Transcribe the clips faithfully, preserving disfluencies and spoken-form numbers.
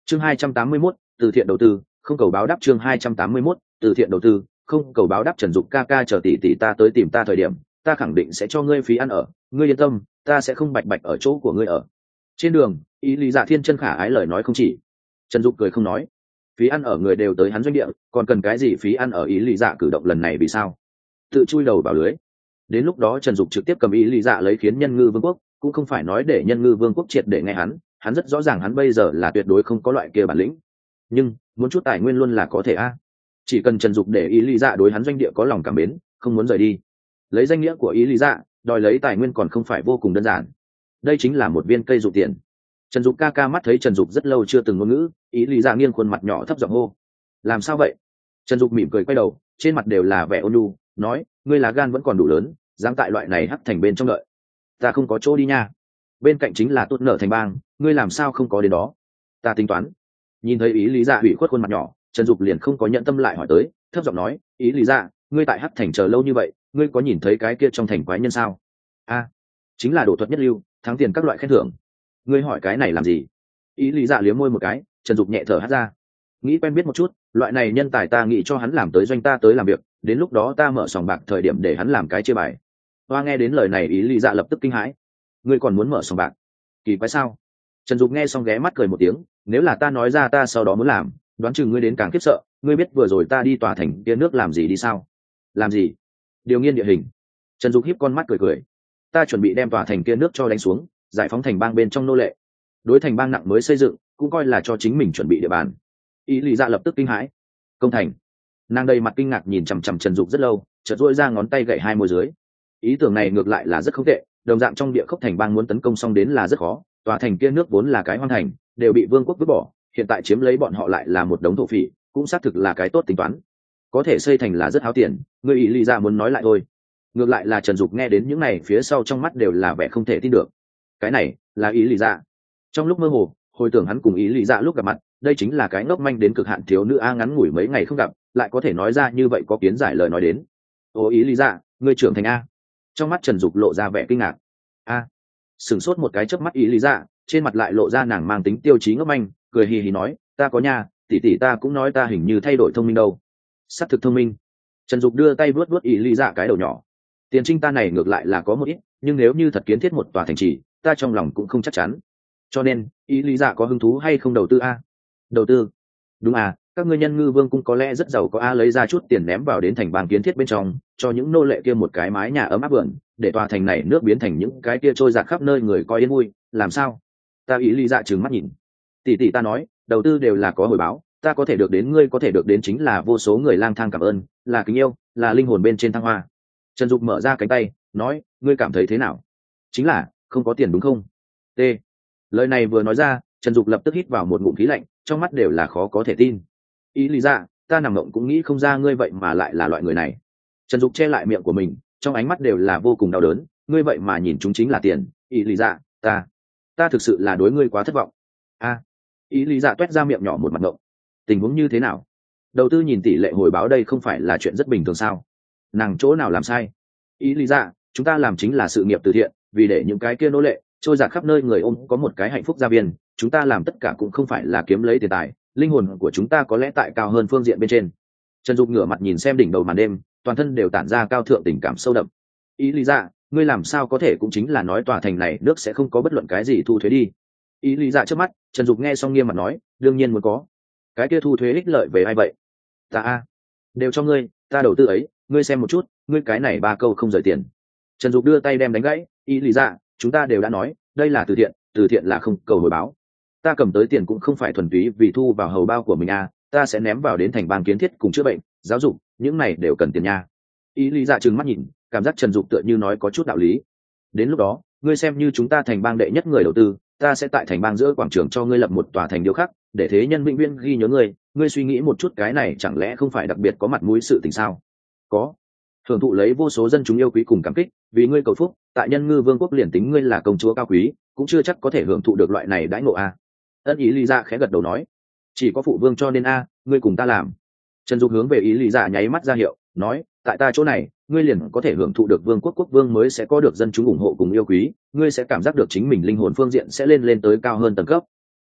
chương hai trăm tám mươi mốt, từ thiện đầu tư không cầu báo đáp. chương hai trăm tám mươi mốt, từ thiện đầu tư không cầu báo đáp. Trần Dục ca ca chờ tỷ tỷ ta tới tìm ta thời điểm, ta khẳng định sẽ cho ngươi phí ăn ở, ngươi yên tâm, ta sẽ không bạch bạch ở chỗ của ngươi ở. Trên đường, ý lý dạ thiên chân khả ái lời nói không chỉ. Trần Dục cười không nói, phí ăn ở người đều tới hắn doanh địa, còn cần cái gì phí ăn ở? Ý lý dạ cử động lần này vì sao? Tự chui đầu vào lưới. Đến lúc đó Trần Dục trực tiếp cầm ý lý dạ lấy khiến nhân ngư vương quốc, cũng không phải nói để nhân ngư vương quốc triệt để nghe hắn, hắn rất rõ ràng hắn bây giờ là tuyệt đối không có loại kia bản lĩnh, nhưng muốn chút tài nguyên luôn là có thể a. Chỉ cần Trần Dục để ý lý dạ đối hắn doanh địa có lòng cảm mến, không muốn rời đi, lấy danh nghĩa của ý lý dạ đòi lấy tài nguyên còn không phải vô cùng đơn giản. Đây chính là một viên cây dụ tiền. Trần Dục ca ca mắt thấy Trần Dục rất lâu chưa từng ngôn ngữ, ý lý dạ nghiêng khuôn mặt nhỏ thấp giọng hô: làm sao vậy? Trần Dục mỉm cười quay đầu, trên mặt đều là vẻ ôn nhu, nói: ngươi lá gan vẫn còn đủ lớn, dám tại loại này hắc thành bên trong đợi. Ta không có chỗ đi nha, bên cạnh chính là tốt nở thành bang, ngươi làm sao không có đến đó? Ta tính toán. Nhìn thấy ý lý dạ hủy khuất khuôn mặt nhỏ, Trần Dục liền không có nhận tâm lại hỏi tới, thấp giọng nói: ý lý dạ, ngươi tại hắc thành chờ lâu như vậy, ngươi có nhìn thấy cái kia trong thành quái nhân sao? A, chính là đồ thuật nhất lưu, thắng tiền các loại khen thưởng. Ngươi hỏi cái này làm gì? Ý lý dạ liếm môi một cái, Trần Dục nhẹ thở hắt ra, nghĩ quen biết một chút, loại này nhân tài ta nghĩ cho hắn làm tới doanh ta tới làm việc, đến lúc đó ta mở sòng bạc thời điểm để hắn làm cái chia bài. Hoa nghe đến lời này ý lý dạ lập tức kinh hãi: ngươi còn muốn mở sòng bạc? Kỳ quái sao? Trần Dục nghe xong ghé mắt cười một tiếng, nếu là ta nói ra ta sau đó muốn làm, đoán chừng ngươi đến càng khiếp sợ. Ngươi biết vừa rồi ta đi tòa thành kia nước làm gì đi sao? Làm gì? Điều nghiên địa hình. Trần Dục híp con mắt cười cười, ta chuẩn bị đem tòa thành kia nước cho đánh xuống, giải phóng thành bang bên trong nô lệ, đối thành bang nặng mới xây dựng, cũng coi là cho chính mình chuẩn bị địa bàn. Ý lý dạ lập tức kinh hãi: công thành? Nàng đầy mặt kinh ngạc nhìn chằm chằm Trần Dục rất lâu, chợt duỗi ra ngón tay gậy hai môi dưới. Ý tưởng này ngược lại là rất không tệ, đồng dạng trong địa khốc thành bang muốn tấn công xong đến là rất khó, tòa thành kia nước vốn là cái hoang thành, đều bị vương quốc vứt bỏ, hiện tại chiếm lấy bọn họ lại là một đống thổ phỉ, cũng xác thực là cái tốt tính toán. Có thể xây thành là rất háo tiền, người ý lý dạ muốn nói lại thôi. Ngược lại là Trần Dục nghe đến những này phía sau trong mắt đều là vẻ không thể tin được. Cái này là ý lý dạ? Trong lúc mơ hồ, hồi tưởng hắn cùng ý lý dạ lúc gặp mặt, đây chính là cái ngốc manh đến cực hạn thiếu nữ a, ngắn ngủi mấy ngày không gặp, lại có thể nói ra như vậy có kiến giải lời nói đến. Ô ý lý dạ, ngươi trưởng thành a? Trong mắt Trần Dục lộ ra vẻ kinh ngạc. A. Sửng sốt một cái chớp mắt ý lý dạ, trên mặt lại lộ ra nàng mang tính tiêu chí ngốc manh, cười hì hì nói: ta có nha, tỷ tỷ ta cũng nói ta hình như thay đổi thông minh đâu. Sắp thực thông minh. Trần Dục đưa tay vuốt vuốt ý lý dạ cái đầu nhỏ. Tiền trinh ta này ngược lại là có một ít, nhưng nếu như thật kiến thiết một tòa thành trì, ta trong lòng cũng không chắc chắn. Cho nên, ý lý dạ có hứng thú hay không đầu tư a? Đầu tư? Đúng à, các ngươi nhân ngư vương cung có lẽ rất giàu có a, lấy ra chút tiền ném vào đến thành bang kiến thiết bên trong, cho những nô lệ kia một cái mái nhà ấm áp vườn, để tòa thành này nước biến thành những cái kia trôi dạt khắp nơi người coi yên vui, làm sao? Ta ý lý dạ trừng mắt nhìn. Tỷ tỷ ta nói, đầu tư đều là có hồi báo, ta có thể được đến ngươi có thể được đến chính là vô số người lang thang cảm ơn, là kính yêu, là linh hồn bên trên thăng hoa. Trần Dục mở ra cánh tay, nói: ngươi cảm thấy thế nào? Chính là không có tiền đúng không? T. Lời này vừa nói ra, Trần Dục lập tức hít vào một ngụm khí lạnh, trong mắt đều là khó có thể tin. Ý lý dạ, ta nằm mộng cũng nghĩ không ra ngươi vậy mà lại là loại người này. Trần Dục che lại miệng của mình, trong ánh mắt đều là vô cùng đau đớn. Ngươi vậy mà nhìn chúng chính là tiền? Ý lý dạ, ta ta thực sự là đối ngươi quá thất vọng. A. Ý lý dạ toét ra miệng nhỏ một mặt ngộng. Tình huống như thế nào? Đầu tư nhìn tỷ lệ hồi báo đây không phải là chuyện rất bình thường sao? Nàng chỗ nào làm sai? Ý lý dạ, chúng ta làm chính là sự nghiệp từ thiện, vì để những cái kia nô lệ trôi dạt khắp nơi người ôm có một cái hạnh phúc gia viên, chúng ta làm tất cả cũng không phải là kiếm lấy tiền tài, linh hồn của chúng ta có lẽ tại cao hơn phương diện bên trên. Trần Dục ngửa mặt nhìn xem đỉnh đầu màn đêm, toàn thân đều tản ra cao thượng tình cảm sâu đậm. Ý lý dạ, ngươi làm sao có thể cũng chính là nói tòa thành này nước sẽ không có bất luận cái gì thu thuế đi? Ý lý dạ trước mắt, Trần Dục nghe xong nghiêm mặt nói: đương nhiên muốn có. Cái kia thu thuế ích lợi về ai vậy? Ta a, đều cho ngươi, ta đầu tư ấy, ngươi xem một chút, ngươi cái này ba câu không rời tiền. Trần Dục đưa tay đem đánh gãy: ý lý dạ, chúng ta đều đã nói, đây là từ thiện, từ thiện là không cầu hồi báo. Ta cầm tới tiền cũng không phải thuần túy vì thu vào hầu bao của mình à, ta sẽ ném vào đến thành bang kiến thiết cùng chữa bệnh, giáo dục, những này đều cần tiền nha. Ý lý dạ trừng mắt nhìn, cảm giác Trần Dục tựa như nói có chút đạo lý. Đến lúc đó, ngươi xem như chúng ta thành bang đệ nhất người đầu tư, ta sẽ tại thành bang giữa quảng trường cho ngươi lập một tòa thành điêu khắc, để thế nhân vĩnh viễn ghi nhớ ngươi. Ngươi suy nghĩ một chút, cái này chẳng lẽ không phải đặc biệt có mặt mũi sự tình sao? Có. Hưởng thụ lấy vô số dân chúng yêu quý cùng cảm kích, vì ngươi cầu phúc, tại nhân ngư vương quốc liền tính ngươi là công chúa cao quý, cũng chưa chắc có thể hưởng thụ được loại này đãi ngộ a. Ân ý lý dạ khẽ gật đầu nói: chỉ có phụ vương cho nên a, ngươi cùng ta làm. Trần Dục hướng về ý lý dạ nháy mắt ra hiệu, nói: tại ta chỗ này, ngươi liền có thể hưởng thụ được vương quốc quốc vương mới sẽ có được dân chúng ủng hộ cùng yêu quý, ngươi sẽ cảm giác được chính mình linh hồn phương diện sẽ lên lên tới cao hơn tầng cấp.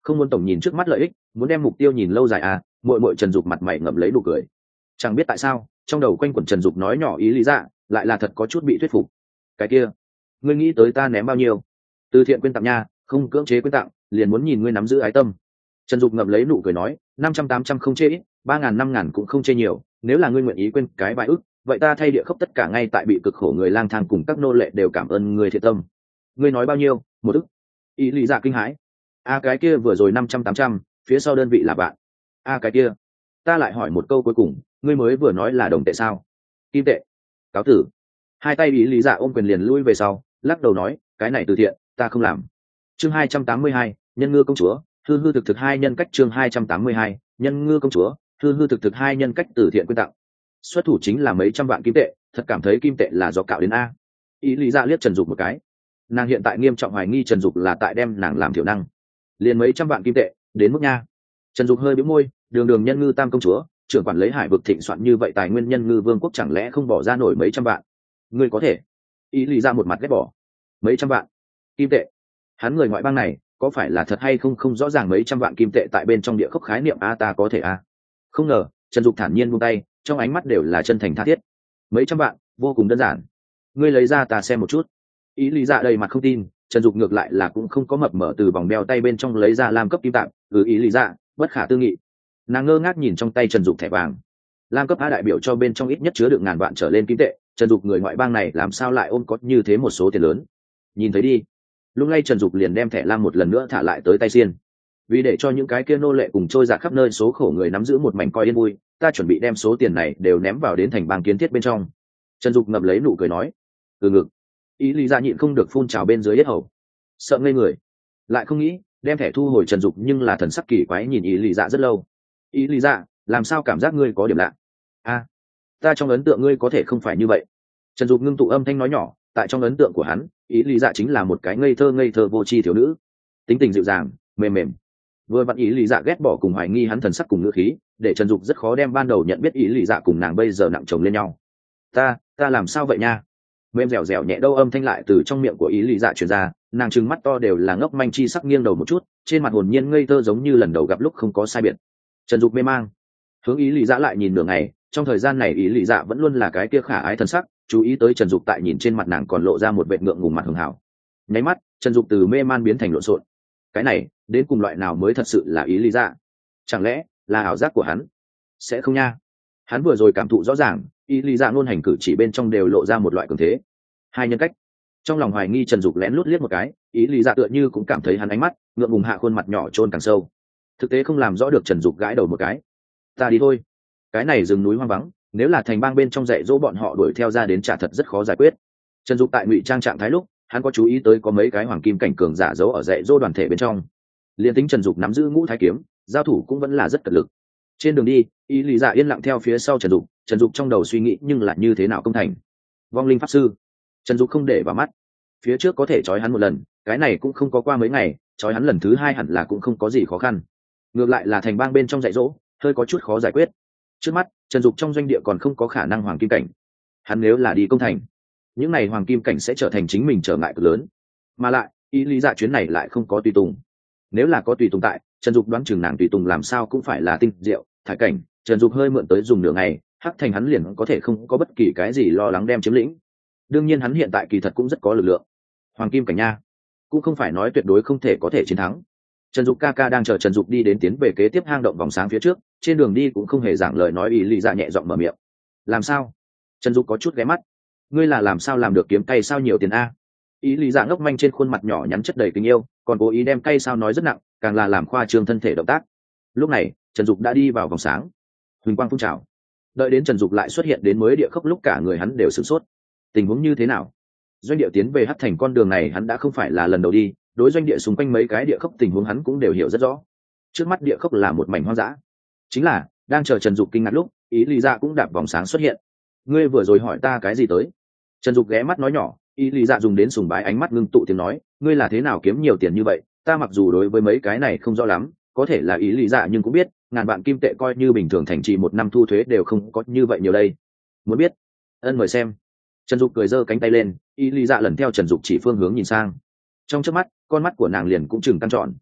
Không muốn tổng nhìn trước mắt lợi ích, muốn đem mục tiêu nhìn lâu dài à? Muội muội Trần Dục mặt mày ngậm lấy nụ cười. Chẳng biết tại sao, trong đầu quanh quẩn Trần Dục nói nhỏ ý lý dạ, lại là thật có chút bị thuyết phục. Cái kia, ngươi nghĩ tới ta ném bao nhiêu? Từ thiện quyên tặng nha, không cưỡng chế quyên tặng, liền muốn nhìn ngươi nắm giữ ái tâm. Trần Dục ngậm lấy nụ cười nói, năm trăm tám trăm không chê ít, ba ngàn năm ngàn cũng không chê nhiều, nếu là ngươi nguyện ý quên cái vài ức, vậy ta thay địa khốc tất cả ngay tại bị cực khổ người lang thang cùng các nô lệ đều cảm ơn người thiện tâm. Ngươi nói bao nhiêu? Một ức. Ý lý dạ kinh hãi. A cái kia vừa rồi năm trăm tám trăm, phía sau đơn vị là bạn. A cái kia, ta lại hỏi một câu cuối cùng, ngươi mới vừa nói là đồng tệ sao? Kim tệ. Cáo tử. Hai tay ý lý dạ ôm quyền liền lui về sau, lắc đầu nói, cái này từ thiện, ta không làm. Chương hai trăm tám mươi hai, nhân ngư công chúa, hư hư thực thực hai nhân cách. Chương hai trăm tám mươi hai, nhân ngư công chúa, hư hư thực thực hai nhân cách từ thiện quyên tặng. Xuất thủ chính là mấy trăm vạn kim tệ, thật cảm thấy kim tệ là do cạo đến a. Ý lý dạ liếc Trần Dục một cái. Nàng hiện tại nghiêm trọng hoài nghi Trần Dục là tại đem nàng làm thiểu năng. Liền mấy trăm vạn kim tệ, đến mức nha. Trần Dục hơi bĩu môi, đường đường nhân ngư tam công chúa, trưởng quản lấy hải vực thịnh soạn như vậy tài nguyên nhân ngư vương quốc chẳng lẽ không bỏ ra nổi mấy trăm vạn? Ngươi có thể? Ý lý dạ một mặt ghét bỏ. Mấy trăm vạn kim tệ? Hắn người ngoại bang này, có phải là thật hay không không rõ ràng mấy trăm vạn kim tệ tại bên trong địa khốc khái niệm a ta có thể a. Không ngờ, Trần Dục thản nhiên buông tay, trong ánh mắt đều là chân thành tha thiết. Mấy trăm vạn, vô cùng đơn giản. Ngươi lấy ra ta xem một chút. Ý lý dạ đầy mặt không tin, Trần Dục ngược lại là cũng không có mập mở từ vòng đeo tay bên trong lấy ra lam cấp kim tạm, ừ ý lý dạ, bất khả tư nghị. Nàng ngơ ngác nhìn trong tay Trần Dục thẻ vàng. Lam cấp A đại biểu cho bên trong ít nhất chứa được ngàn vạn trở lên kim tệ, Trần Dục người ngoại bang này làm sao lại ôm có như thế một số tiền lớn. Nhìn thấy đi. Lúc này Trần Dục liền đem thẻ lam một lần nữa thả lại tới tay xiên. Vì để cho những cái kia nô lệ cùng trôi dạt khắp nơi số khổ người nắm giữ một mảnh coi yên vui, ta chuẩn bị đem số tiền này đều ném vào đến thành bang kiến thiết bên trong. Trần Dục ngậm lấy nụ cười nói, từ ngực. Ý lý dạ nhịn không được phun trào bên dưới yết hầu, sợ ngây người, lại không nghĩ đem thẻ thu hồi. Trần Dục nhưng là thần sắc kỳ quái nhìn ý lý dạ rất lâu. Ý lý dạ, làm sao cảm giác ngươi có điểm lạ? A, ta trong ấn tượng ngươi có thể không phải như vậy. Trần Dục ngưng tụ âm thanh nói nhỏ, tại trong ấn tượng của hắn, ý lý dạ chính là một cái ngây thơ ngây thơ vô tri thiếu nữ, tính tình dịu dàng mềm mềm. Vừa vặn ý lý dạ ghét bỏ cùng hoài nghi hắn thần sắc cùng ngữ khí, để Trần Dục rất khó đem ban đầu nhận biết ý lý dạ cùng nàng bây giờ nặng chồng lên nhau. Ta, ta làm sao vậy nha? Mềm dẻo dẻo nhẹ đâu âm thanh lại từ trong miệng của ý lý dạ truyền ra, nàng trừng mắt to đều là ngốc manh chi sắc nghiêng đầu một chút, trên mặt hồn nhiên ngây thơ giống như lần đầu gặp lúc không có sai biệt. Trần Dục mê mang, hướng ý lý dạ lại nhìn nửa ngày, trong thời gian này ý lý dạ vẫn luôn là cái kia khả ái thần sắc, chú ý tới Trần Dục tại nhìn trên mặt nàng còn lộ ra một vệt ngượng ngùng mặt hường hảo. Nháy mắt, Trần Dục từ mê man biến thành lộn xộn. Cái này, đến cùng loại nào mới thật sự là ý lý dạ? Chẳng lẽ là ảo giác của hắn? Sẽ không nha. Hắn vừa rồi cảm thụ rõ ràng, ý lý dạ luôn hành cử chỉ bên trong đều lộ ra một loại cường thế. Hai nhân cách. Trong lòng hoài nghi Trần Dục lén lút liếc một cái, ý lý dạ tựa như cũng cảm thấy hắn ánh mắt, ngượng ngùng hạ khuôn mặt nhỏ chôn càng sâu. Thực tế không làm rõ được Trần Dục gãi đầu một cái. Ta đi thôi. Cái này rừng núi hoang vắng, nếu là thành bang bên trong dạy dỗ bọn họ đuổi theo ra đến trả thật rất khó giải quyết. Trần Dục tại ngụy trang trạng thái lúc, hắn có chú ý tới có mấy cái hoàng kim cảnh cường giả giấu ở dạy dỗ đoàn thể bên trong. Liên tính Trần Dục nắm giữ ngũ thái kiếm, giao thủ cũng vẫn là rất cật lực. Trên đường đi, ý lý dạ yên lặng theo phía sau Trần Dục, Trần Dục trong đầu suy nghĩ nhưng là như thế nào công thành. Vong linh pháp sư, Trần Dục không để vào mắt. Phía trước có thể trói hắn một lần, cái này cũng không có qua mấy ngày, trói hắn lần thứ hai hẳn là cũng không có gì khó khăn. Ngược lại là thành bang bên trong dạy dỗ, hơi có chút khó giải quyết. Trước mắt, Trần Dục trong doanh địa còn không có khả năng hoàng kim cảnh. Hắn nếu là đi công thành, những này hoàng kim cảnh sẽ trở thành chính mình trở ngại cực lớn. Mà lại, ý lý dạ chuyến này lại không có tùy tùng. Nếu là có tùy tùng tại, Trần Dục đoán chừng nàng tùy tùng làm sao cũng phải là tinh diệu, thải cảnh. Trần Dục hơi mượn tới dùng nửa ngày, hắc thành hắn liền có thể không có bất kỳ cái gì lo lắng đem chiếm lĩnh. Đương nhiên hắn hiện tại kỳ thật cũng rất có lực lượng. Hoàng kim cảnh nha, cũng không phải nói tuyệt đối không thể có thể chiến thắng. Trần Dục ca ca đang chờ Trần Dục đi đến tiến về kế tiếp hang động vòng sáng phía trước, trên đường đi cũng không hề giảng lời nói, ý lý dạ nhẹ giọng mở miệng. Làm sao? Trần Dục có chút ghé mắt. Ngươi là làm sao làm được kiếm cây sao nhiều tiền a? Ý lý dạ ngốc manh trên khuôn mặt nhỏ nhắn chất đầy tình yêu, còn cố ý đem cây sao nói rất nặng, càng là làm khoa trương thân thể động tác. Lúc này, Trần Dục đã đi vào vòng sáng. Huỳnh quang phun trào. Đợi đến Trần Dục lại xuất hiện đến mới địa khốc lúc cả người hắn đều sửng sốt. Tình huống như thế nào? Doanh địa tiến về hắc thành con đường này hắn đã không phải là lần đầu đi, đối doanh địa xung quanh mấy cái địa khốc tình huống hắn cũng đều hiểu rất rõ. Trước mắt địa khốc là một mảnh hoang dã. Chính là, đang chờ Trần Dục kinh ngạc lúc, ý lý dạ cũng đạp vòng sáng xuất hiện. Ngươi vừa rồi hỏi ta cái gì tới? Trần Dục ghé mắt nói nhỏ, ý lý dạ dùng đến sùng bái ánh mắt ngưng tụ tiếng nói, ngươi là thế nào kiếm nhiều tiền như vậy? Ta mặc dù đối với mấy cái này không rõ lắm, có thể là ý lý dạ nhưng cũng biết, ngàn vạn kim tệ coi như bình thường thành trì một năm thu thuế đều không có như vậy nhiều đây. Muốn biết? Ân mời xem. Trần Dục cười giơ cánh tay lên, ý lý dạ lần theo Trần Dục chỉ phương hướng nhìn sang. Trong chớp mắt, con mắt của nàng liền cũng chừng căng tròn.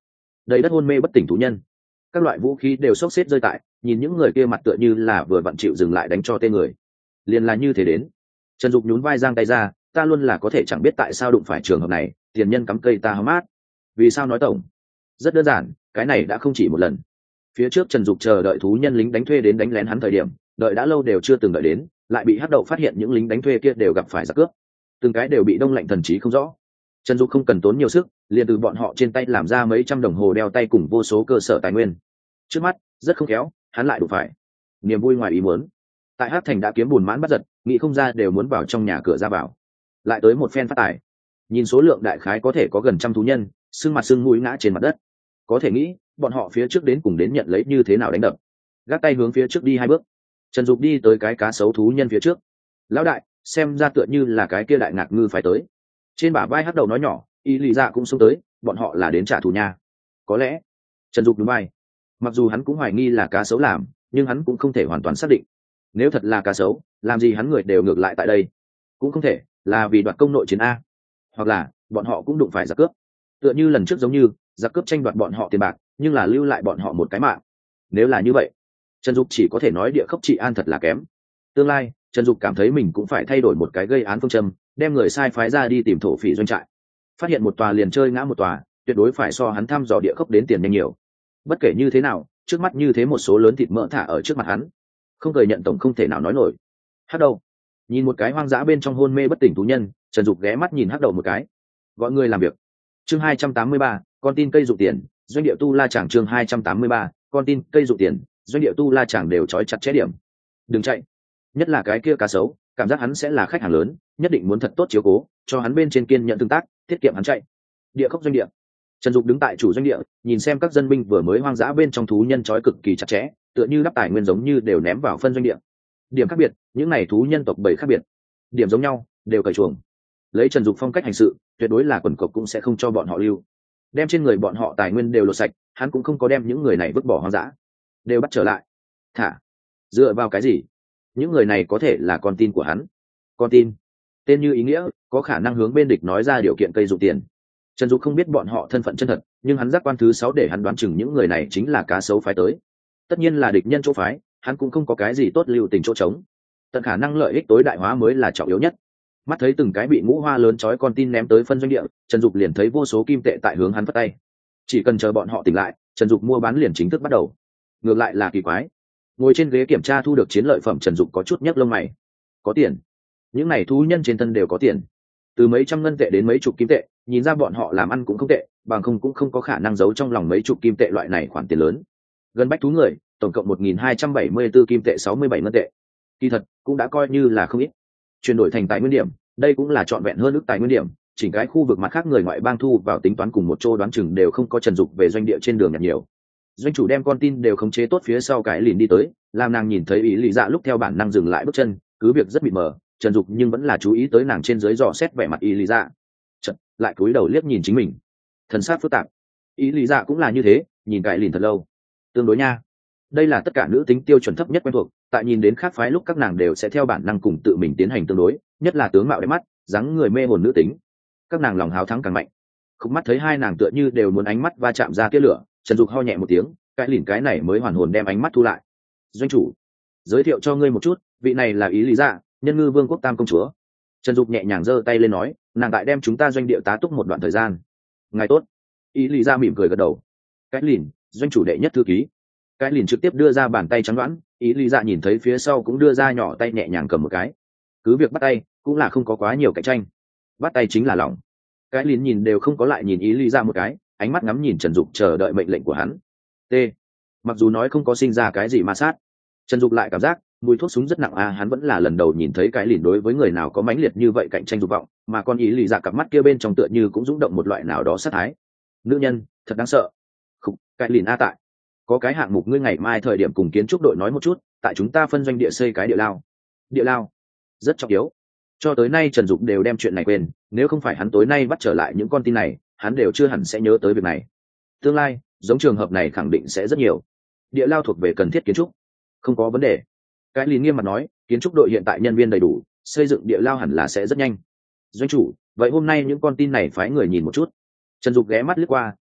đầy đất hôn mê bất tỉnh thú nhân, các loại vũ khí đều xốc xếp rơi tại, nhìn những người kia mặt tựa như là vừa vặn chịu dừng lại đánh cho tên người. Liền là như thế đến. Trần Dục nhún vai giang tay ra, ta luôn là có thể chẳng biết tại sao đụng phải trường hợp này, tiền nhân cắm cây ta hóng mát. Vì sao nói tổng? Rất đơn giản, cái này đã không chỉ một lần. Phía trước Trần Dục chờ đợi thú nhân lính đánh thuê đến đánh lén hắn thời điểm, đợi đã lâu đều chưa từng đợi đến, lại bị hắc đậu phát hiện những lính đánh thuê kia đều gặp phải giặc cướp, từng cái đều bị đông lạnh thần trí không rõ. Trần Dục không cần tốn nhiều sức, liền từ bọn họ trên tay làm ra mấy trăm đồng hồ đeo tay cùng vô số cơ sở tài nguyên. Trước mắt, rất không khéo, hắn lại đụng phải niềm vui ngoài ý muốn. Tại Hắc Thành đã kiếm buồn mãn bắt giật, nghĩ không ra đều muốn vào trong nhà cửa ra vào. Lại tới một phen phát tài. Nhìn số lượng đại khái có thể có gần trăm thú nhân, sưng mặt sưng mũi ngã trên mặt đất. Có thể nghĩ, bọn họ phía trước đến cùng đến nhận lấy như thế nào đánh đập. Gác tay hướng phía trước đi hai bước. Trần Dục đi tới cái cá sấu thú nhân phía trước. Lão đại, xem ra tựa như là cái kia đại ngạc ngư phải tới. Trên bả vai hắc đầu nói nhỏ, y lì dạ cũng xông tới, bọn họ là đến trả thù nha. Có lẽ. Trần Dục đúng vai. Mặc dù hắn cũng hoài nghi là cá sấu làm, nhưng hắn cũng không thể hoàn toàn xác định. Nếu thật là cá sấu, làm gì hắn người đều ngược lại tại đây? Cũng không thể là vì đoạt công nội chiến a, hoặc là bọn họ cũng đụng phải giặc cướp, tựa như lần trước giống như giặc cướp tranh đoạt bọn họ tiền bạc, nhưng là lưu lại bọn họ một cái mạng. Nếu là như vậy, Trần Dục chỉ có thể nói địa khốc trị an thật là kém. Tương lai, Trần Dục cảm thấy mình cũng phải thay đổi một cái gây án phương châm, đem người sai phái ra đi tìm thổ phỉ doanh trại. Phát hiện một tòa liền chơi ngã một tòa, tuyệt đối phải so hắn thăm dò địa khốc đến tiền nhanh nhiều. Bất kể như thế nào, trước mắt như thế một số lớn thịt mỡ thả ở trước mặt hắn, không cười nhận tổng không thể nào nói nổi. Hắc đầu nhìn một cái hoang dã bên trong hôn mê bất tỉnh thú nhân, Trần Dục ghé mắt nhìn hắc đầu một cái, gọi người làm việc. Chương hai trăm tám mươi ba, con tin cây dụ tiền, doanh địa tu la chàng. Chương hai trăm tám mươi ba, con tin cây dụ tiền, doanh địa tu la chàng đều trói chặt chế điểm. Đừng chạy, nhất là cái kia cá sấu, cảm giác hắn sẽ là khách hàng lớn, nhất định muốn thật tốt chiếu cố, cho hắn bên trên kiên nhận tương tác, tiết kiệm hắn chạy. Địa khốc doanh địa. Trần Dục đứng tại chủ doanh địa, nhìn xem các dân binh vừa mới hoang dã bên trong thú nhân trói cực kỳ chặt chẽ, tựa như đắp tài nguyên giống như đều ném vào phân doanh địa. Điểm khác biệt, những này thú nhân tộc bảy khác biệt. Điểm giống nhau, đều cởi chuồng. Lấy Trần Dục phong cách hành sự, tuyệt đối là quần cộc cũng sẽ không cho bọn họ lưu. Đem trên người bọn họ tài nguyên đều lột sạch, hắn cũng không có đem những người này vứt bỏ hoang dã, đều bắt trở lại. Thả. Dựa vào cái gì? Những người này có thể là con tin của hắn. Con tin. Tên như ý nghĩa, có khả năng hướng bên địch nói ra điều kiện cây dụng tiền. Trần Dục không biết bọn họ thân phận chân thật, nhưng hắn giác quan thứ sáu để hắn đoán chừng những người này chính là cá sấu phái tới. Tất nhiên là địch nhân chỗ phái, hắn cũng không có cái gì tốt lưu tình chỗ trống. Tận khả năng lợi ích tối đại hóa mới là trọng yếu nhất. Mắt thấy từng cái bị ngũ hoa lớn chói con tin ném tới phân doanh địa, Trần Dục liền thấy vô số kim tệ tại hướng hắn vất tay. Chỉ cần chờ bọn họ tỉnh lại, Trần Dục mua bán liền chính thức bắt đầu. Ngược lại là kỳ quái, ngồi trên ghế kiểm tra thu được chiến lợi phẩm, Trần Dục có chút nhấc lông mày. Có tiền? Những này thú nhân trên thân đều có tiền, từ mấy trăm ngân tệ đến mấy chục kim tệ, nhìn ra bọn họ làm ăn cũng không tệ, bằng không cũng không có khả năng giấu trong lòng mấy chục kim tệ loại này khoản tiền lớn. Gần bách thú người, tổng cộng một nghìn hai trăm bảy mươi tư kim tệ, sáu mươi bảy ngân tệ. Kỳ thật cũng đã coi như là không ít. Chuyển đổi thành tài nguyên điểm, đây cũng là trọn vẹn hơn ước tài nguyên điểm, chỉnh cái khu vực mặt khác người ngoại bang thu vào tính toán cùng một chỗ đoán chừng đều không có Trần Dục về doanh địa trên đường nhặt nhiều. Doanh chủ đem con tin đều khống chế tốt phía sau cái lìn đi tới, làm nàng nhìn thấy ý lý dạ lúc theo bản năng dừng lại bước chân, cứ việc rất mịt mờ, Trần Dục nhưng vẫn là chú ý tới nàng trên dưới dò xét vẻ mặt ý lý dạ. Chật, lại cúi đầu liếc nhìn chính mình, thần sắc phức tạp. Ý lý dạ cũng là như thế, nhìn cái lìn thật lâu. Tương đối nha, đây là tất cả nữ tính tiêu chuẩn thấp nhất quen thuộc, tại nhìn đến khác phái lúc các nàng đều sẽ theo bản năng cùng tự mình tiến hành tương đối, nhất là tướng mạo đẹp mắt, dáng người mê hồn nữ tính, các nàng lòng háo thắng càng mạnh. Khúc mắt thấy hai nàng tựa như đều muốn ánh mắt va chạm ra tia lửa, Trần Dục ho nhẹ một tiếng, cái lìn cái này mới hoàn hồn đem ánh mắt thu lại. Doanh chủ, giới thiệu cho ngươi một chút, vị này là ý lý dạ, nhân ngư vương quốc tam công chúa. Trần Dục nhẹ nhàng giơ tay lên nói, nàng tại đem chúng ta doanh địa tá túc một đoạn thời gian. Ngài tốt. Ý lý dạ mỉm cười gật đầu. Cái lìn, doanh chủ đệ nhất thư ký. Cái lìn trực tiếp đưa ra bàn tay trắng đoán, ý lý dạ nhìn thấy phía sau cũng đưa ra nhỏ tay nhẹ nhàng cầm một cái. Cứ việc bắt tay cũng là không có quá nhiều cạnh tranh, bắt tay chính là lòng. Cái lìn nhìn đều không có lại nhìn ý lý dạ một cái, ánh mắt ngắm nhìn Trần Dục chờ đợi mệnh lệnh của hắn. T. Mặc dù nói không có sinh ra cái gì ma sát, Trần Dục lại cảm giác mùi thuốc súng rất nặng a, à, hắn vẫn là lần đầu nhìn thấy cái lìn đối với người nào có mãnh liệt như vậy cạnh tranh dục vọng, mà con ý lý dạ cặp mắt kia bên trong tựa như cũng rung động một loại nào đó sát thái. Nữ nhân thật đáng sợ. Khục, cái lìn a, tại có cái hạng mục ngươi ngày mai thời điểm cùng kiến trúc đội nói một chút, tại chúng ta phân doanh địa xây cái địa lao. Địa lao rất trọng yếu. Cho tới nay Trần Dục đều đem chuyện này quên, nếu không phải hắn tối nay bắt trở lại những con tin này, hắn đều chưa hẳn sẽ nhớ tới việc này. Tương lai giống trường hợp này khẳng định sẽ rất nhiều. Địa lao thuộc về cần thiết kiến trúc, không có vấn đề. Cái lý nghiêm mặt nói, kiến trúc đội hiện tại nhân viên đầy đủ, xây dựng địa lao hẳn là sẽ rất nhanh. Doanh chủ, vậy hôm nay những con tin này phái người nhìn một chút. Trần Dục ghé mắt lướt qua,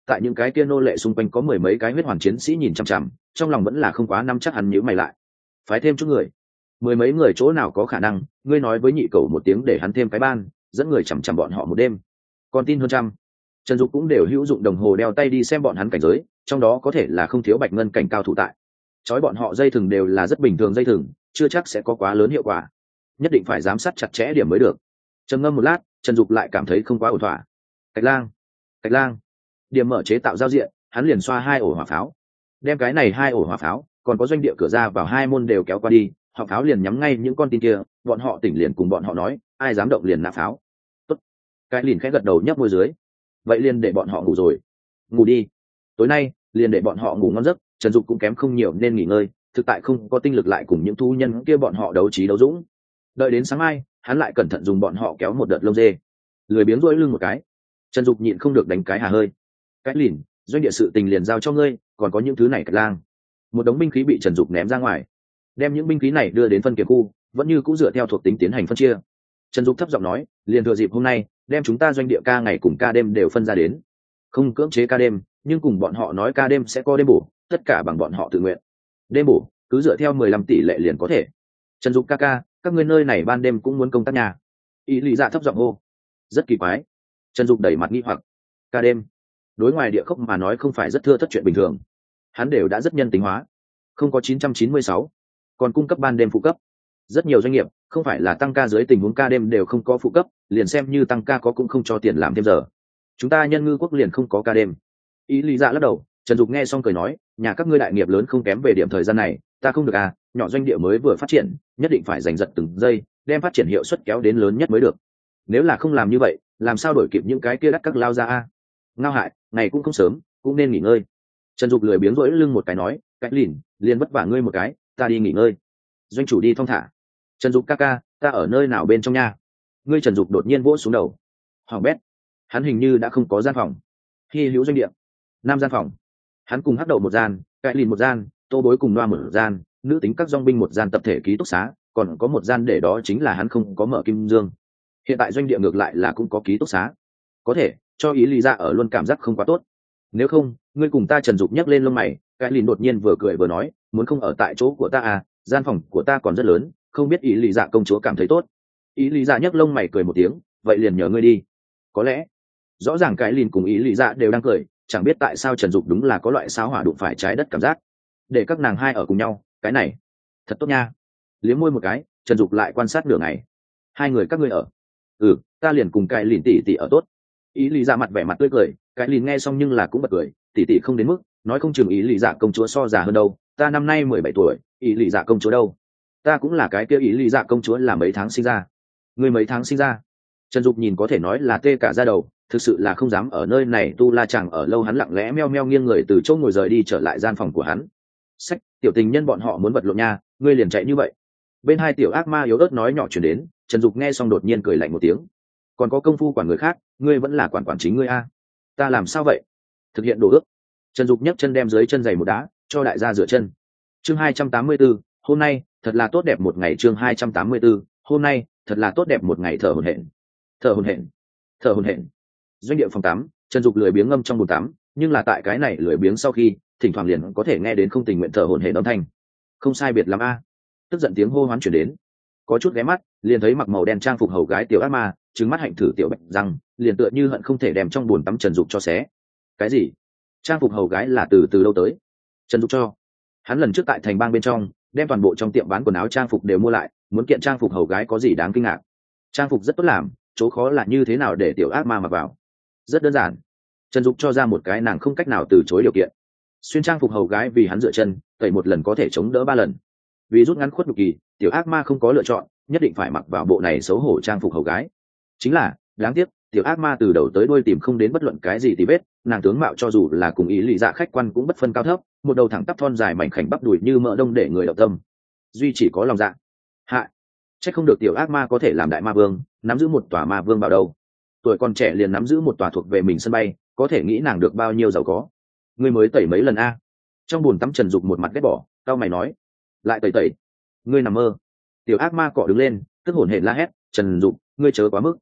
tại những cái kia nô lệ xung quanh có mười mấy cái huyết hoàn chiến sĩ nhìn chằm chằm, trong lòng vẫn là không quá nắm chắc hắn nhíu mày lại. Phái thêm chút người. Mười mấy người chỗ nào có khả năng, ngươi nói với nhị cầu một tiếng để hắn thêm cái ban, dẫn người chằm chằm bọn họ một đêm. Còn tin hơn trăm. Trần Dục cũng đều hữu dụng đồng hồ đeo tay đi xem bọn hắn cảnh giới, trong đó có thể là không thiếu bạch ngân cảnh cao thủ tại. Chói bọn họ dây thừng đều là rất bình thường dây thừng, chưa chắc sẽ có quá lớn hiệu quả. Nhất định phải giám sát chặt chẽ điểm mới được. Trầm ngâm một lát, Trần Dục lại cảm thấy không quá ổn thỏa. Thạch Lang, Thạch Lang, điểm mở chế tạo giao diện, hắn liền xoa hai ổ hỏa pháo, đem cái này hai ổ hỏa pháo, còn có doanh địa cửa ra vào hai môn đều kéo qua đi, hỏa pháo liền nhắm ngay những con tin kia, bọn họ tỉnh liền cùng bọn họ nói, ai dám động liền nã pháo. Tốt. Cái liền khẽ gật đầu nhấp môi dưới. Vậy liền để bọn họ ngủ rồi. Ngủ đi. Tối nay, liền để bọn họ ngủ ngon giấc, Trần Dục cũng kém không nhiều nên nghỉ ngơi, thực tại không có tinh lực lại cùng những thú nhân kia bọn họ đấu trí đấu dũng. Đợi đến sáng mai, hắn lại cẩn thận dùng bọn họ kéo một đợt lông dê. Lười biếng rỗi lưng một cái. Trần Dục nhịn không được đánh cái hà hơi. Cái lìn, doanh địa sự tình liền giao cho ngươi, còn có những thứ này Cạch Lang. Một đống binh khí bị Trần Dục ném ra ngoài, đem những binh khí này đưa đến phân kiểm khu, vẫn như cũng dựa theo thuộc tính tiến hành phân chia. Trần Dục thấp giọng nói, liền thừa dịp hôm nay, đem chúng ta doanh địa ca ngày cùng ca đêm đều phân ra đến, không cưỡng chế ca đêm, nhưng cùng bọn họ nói ca đêm sẽ có đêm bổ, tất cả bằng bọn họ tự nguyện. Đêm bổ cứ dựa theo mười lăm tỷ lệ liền có thể. Trần Dục ca ca, các ngươi nơi này ban đêm cũng muốn công tác nhà? Ý lý dạ thấp giọng hô. Rất kỳ quái. Trần Dục đẩy mặt nghi hoặc. Ca đêm đối ngoài địa khốc mà nói không phải rất thưa thất chuyện bình thường, hắn đều đã rất nhân tính hóa. Không có chín trăm chín mươi sáu, còn cung cấp ban đêm phụ cấp. Rất nhiều doanh nghiệp không phải là tăng ca dưới tình huống ca đêm đều không có phụ cấp, liền xem như tăng ca có cũng không cho tiền làm thêm giờ. Chúng ta Nhân Ngư quốc liền không có ca đêm. Ý lý dạ lắc đầu. Trần Dục nghe xong cười nói, nhà các ngươi đại nghiệp lớn không kém về điểm thời gian này, ta không được à, nhỏ doanh địa mới vừa phát triển, nhất định phải giành giật từng giây, đem phát triển hiệu suất kéo đến lớn nhất mới được. Nếu là không làm như vậy, làm sao đổi kịp những cái kia đắt các lao ra a? Ngao hại, ngày cũng không sớm, cũng nên nghỉ ngơi. Trần Dục lười biếng rỗi lưng một cái nói, Cách lìn, liền vất vả ngươi một cái, ta đi nghỉ ngơi. Doanh chủ đi thong thả. Trần Dục ca ca, ta ở nơi nào bên trong nha? Ngươi Trần Dục đột nhiên vỗ xuống đầu. Hoàng bét, hắn hình như đã không có gian phòng. Hy hữu doanh địa, năm gian phòng. Hắn cùng hắc đậu một gian, Cãi lìn một gian, Tô Bối cùng Loa một gian, nữ tính các dong binh một gian tập thể ký túc xá, còn có một gian để đó chính là hắn không có mở kim dương. Hiện tại doanh địa ngược lại là cũng có ký túc xá, có thể cho ý lý ra ở luôn cảm giác không quá tốt. Nếu không, ngươi cùng ta. Trần Dục nhấc lên lông mày, Cãi lìn đột nhiên vừa cười vừa nói, muốn không ở tại chỗ của ta à, gian phòng của ta còn rất lớn, không biết ý lý dạ công chúa cảm thấy tốt. Ý lý dạ nhấc lông mày cười một tiếng, vậy liền nhờ ngươi đi. Có lẽ rõ ràng Cãi lìn cùng ý lý dạ đều đang cười, chẳng biết tại sao Trần Dục đúng là có loại sao hỏa đụng phải trái đất cảm giác. Để các nàng hai ở cùng nhau, cái này thật tốt nha. Liếm môi một cái, Trần Dục lại quan sát nửa ngày. Hai người các ngươi ở? Ừ, ta liền cùng Cãi lìn tỷ tỷ ở tốt. Ý lý dạ mặt vẻ mặt tươi cười, Cãi lìn nghe xong nhưng là cũng bật cười, tỷ tỷ không đến mức, nói không chừng ý lý dạ công chúa so già hơn đâu, ta năm nay mười bảy tuổi, ý lý dạ công chúa đâu? Ta cũng là cái kia ý lý dạ công chúa là mấy tháng sinh ra. Ngươi mấy tháng sinh ra? Trần Dục nhìn có thể nói là tê cả da đầu, thực sự là không dám ở nơi này tu la chẳng ở lâu. Hắn lặng lẽ meo meo nghiêng người từ chỗ ngồi rời đi trở lại gian phòng của hắn. Sách, tiểu tình nhân bọn họ muốn vật lộn nha, ngươi liền chạy như vậy. Bên hai tiểu ác ma yếu ớt nói nhỏ chuyển đến, Trần Dục nghe xong đột nhiên cười lạnh một tiếng. Còn có công phu quản người khác, ngươi vẫn là quản quản chính ngươi a. Ta làm sao vậy? Thực hiện đồ ước. Trần Dục nhấc chân đem dưới chân giày một đá, cho đại gia rửa chân. Chương hai trăm tám mươi tư, hôm nay thật là tốt đẹp một ngày. Chương hai trăm tám mươi tư, hôm nay thật là tốt đẹp một ngày. Thở hổn hển, thở hổn hển, thở hổn hển. Doanh địa phòng tắm, Trần Dục lười biếng ngâm trong bồn tắm, nhưng là tại cái này lười biếng sau khi, thỉnh thoảng liền có thể nghe đến không tình nguyện thở hổn hển âm thanh. Không sai biệt lắm a. Tức giận tiếng hô hoán chuyển đến. Có chút ghé mắt, liền thấy mặc màu đen trang phục hầu gái tiểu ác ma, trừng mắt hạnh thử tiểu bạch răng, liền tựa như hận không thể đem trong bồn tắm Trần Dục cho xé. Cái gì? Trang phục hầu gái là từ từ lâu tới? Trần Dục cho. Hắn lần trước tại thành bang bên trong, đem toàn bộ trong tiệm bán quần áo trang phục đều mua lại, muốn kiện trang phục hầu gái có gì đáng kinh ngạc? Trang phục rất tốt làm, chỗ khó là như thế nào để tiểu ác ma mặc vào. Rất đơn giản. Trần Dục cho ra một cái nàng không cách nào từ chối điều kiện. Xuyên trang phục hầu gái vì hắn dựa chân, tẩy một lần có thể chống đỡ ba lần. Vì rút ngắn khuất nhục kỳ, tiểu ác ma không có lựa chọn, nhất định phải mặc vào bộ này xấu hổ trang phục hầu gái. Chính là, đáng tiếc, tiểu ác ma từ đầu tới đuôi tìm không đến bất luận cái gì tì vết, nàng tướng mạo cho dù là cùng ý lý dạ khách quan cũng bất phân cao thấp, một đầu thẳng tắp thon dài mảnh khảnh bắp đùi như mỡ đông để người động tâm. Duy chỉ có lòng dạ. Hạ, chắc không được tiểu ác ma có thể làm đại ma vương, nắm giữ một tòa ma vương bảo đâu. Tuổi còn trẻ liền nắm giữ một tòa thuộc về mình sân bay, có thể nghĩ nàng được bao nhiêu giàu có. Ngươi mới tẩy mấy lần a? Trong bồn tắm Trần Dục một mặt ghét bỏ, cao mày nói, lại tẩy tẩy. Ngươi nằm mơ. Tiểu ác ma cọ đứng lên, tức hổn hển la hét, Trần Dục, ngươi chớ quá mức.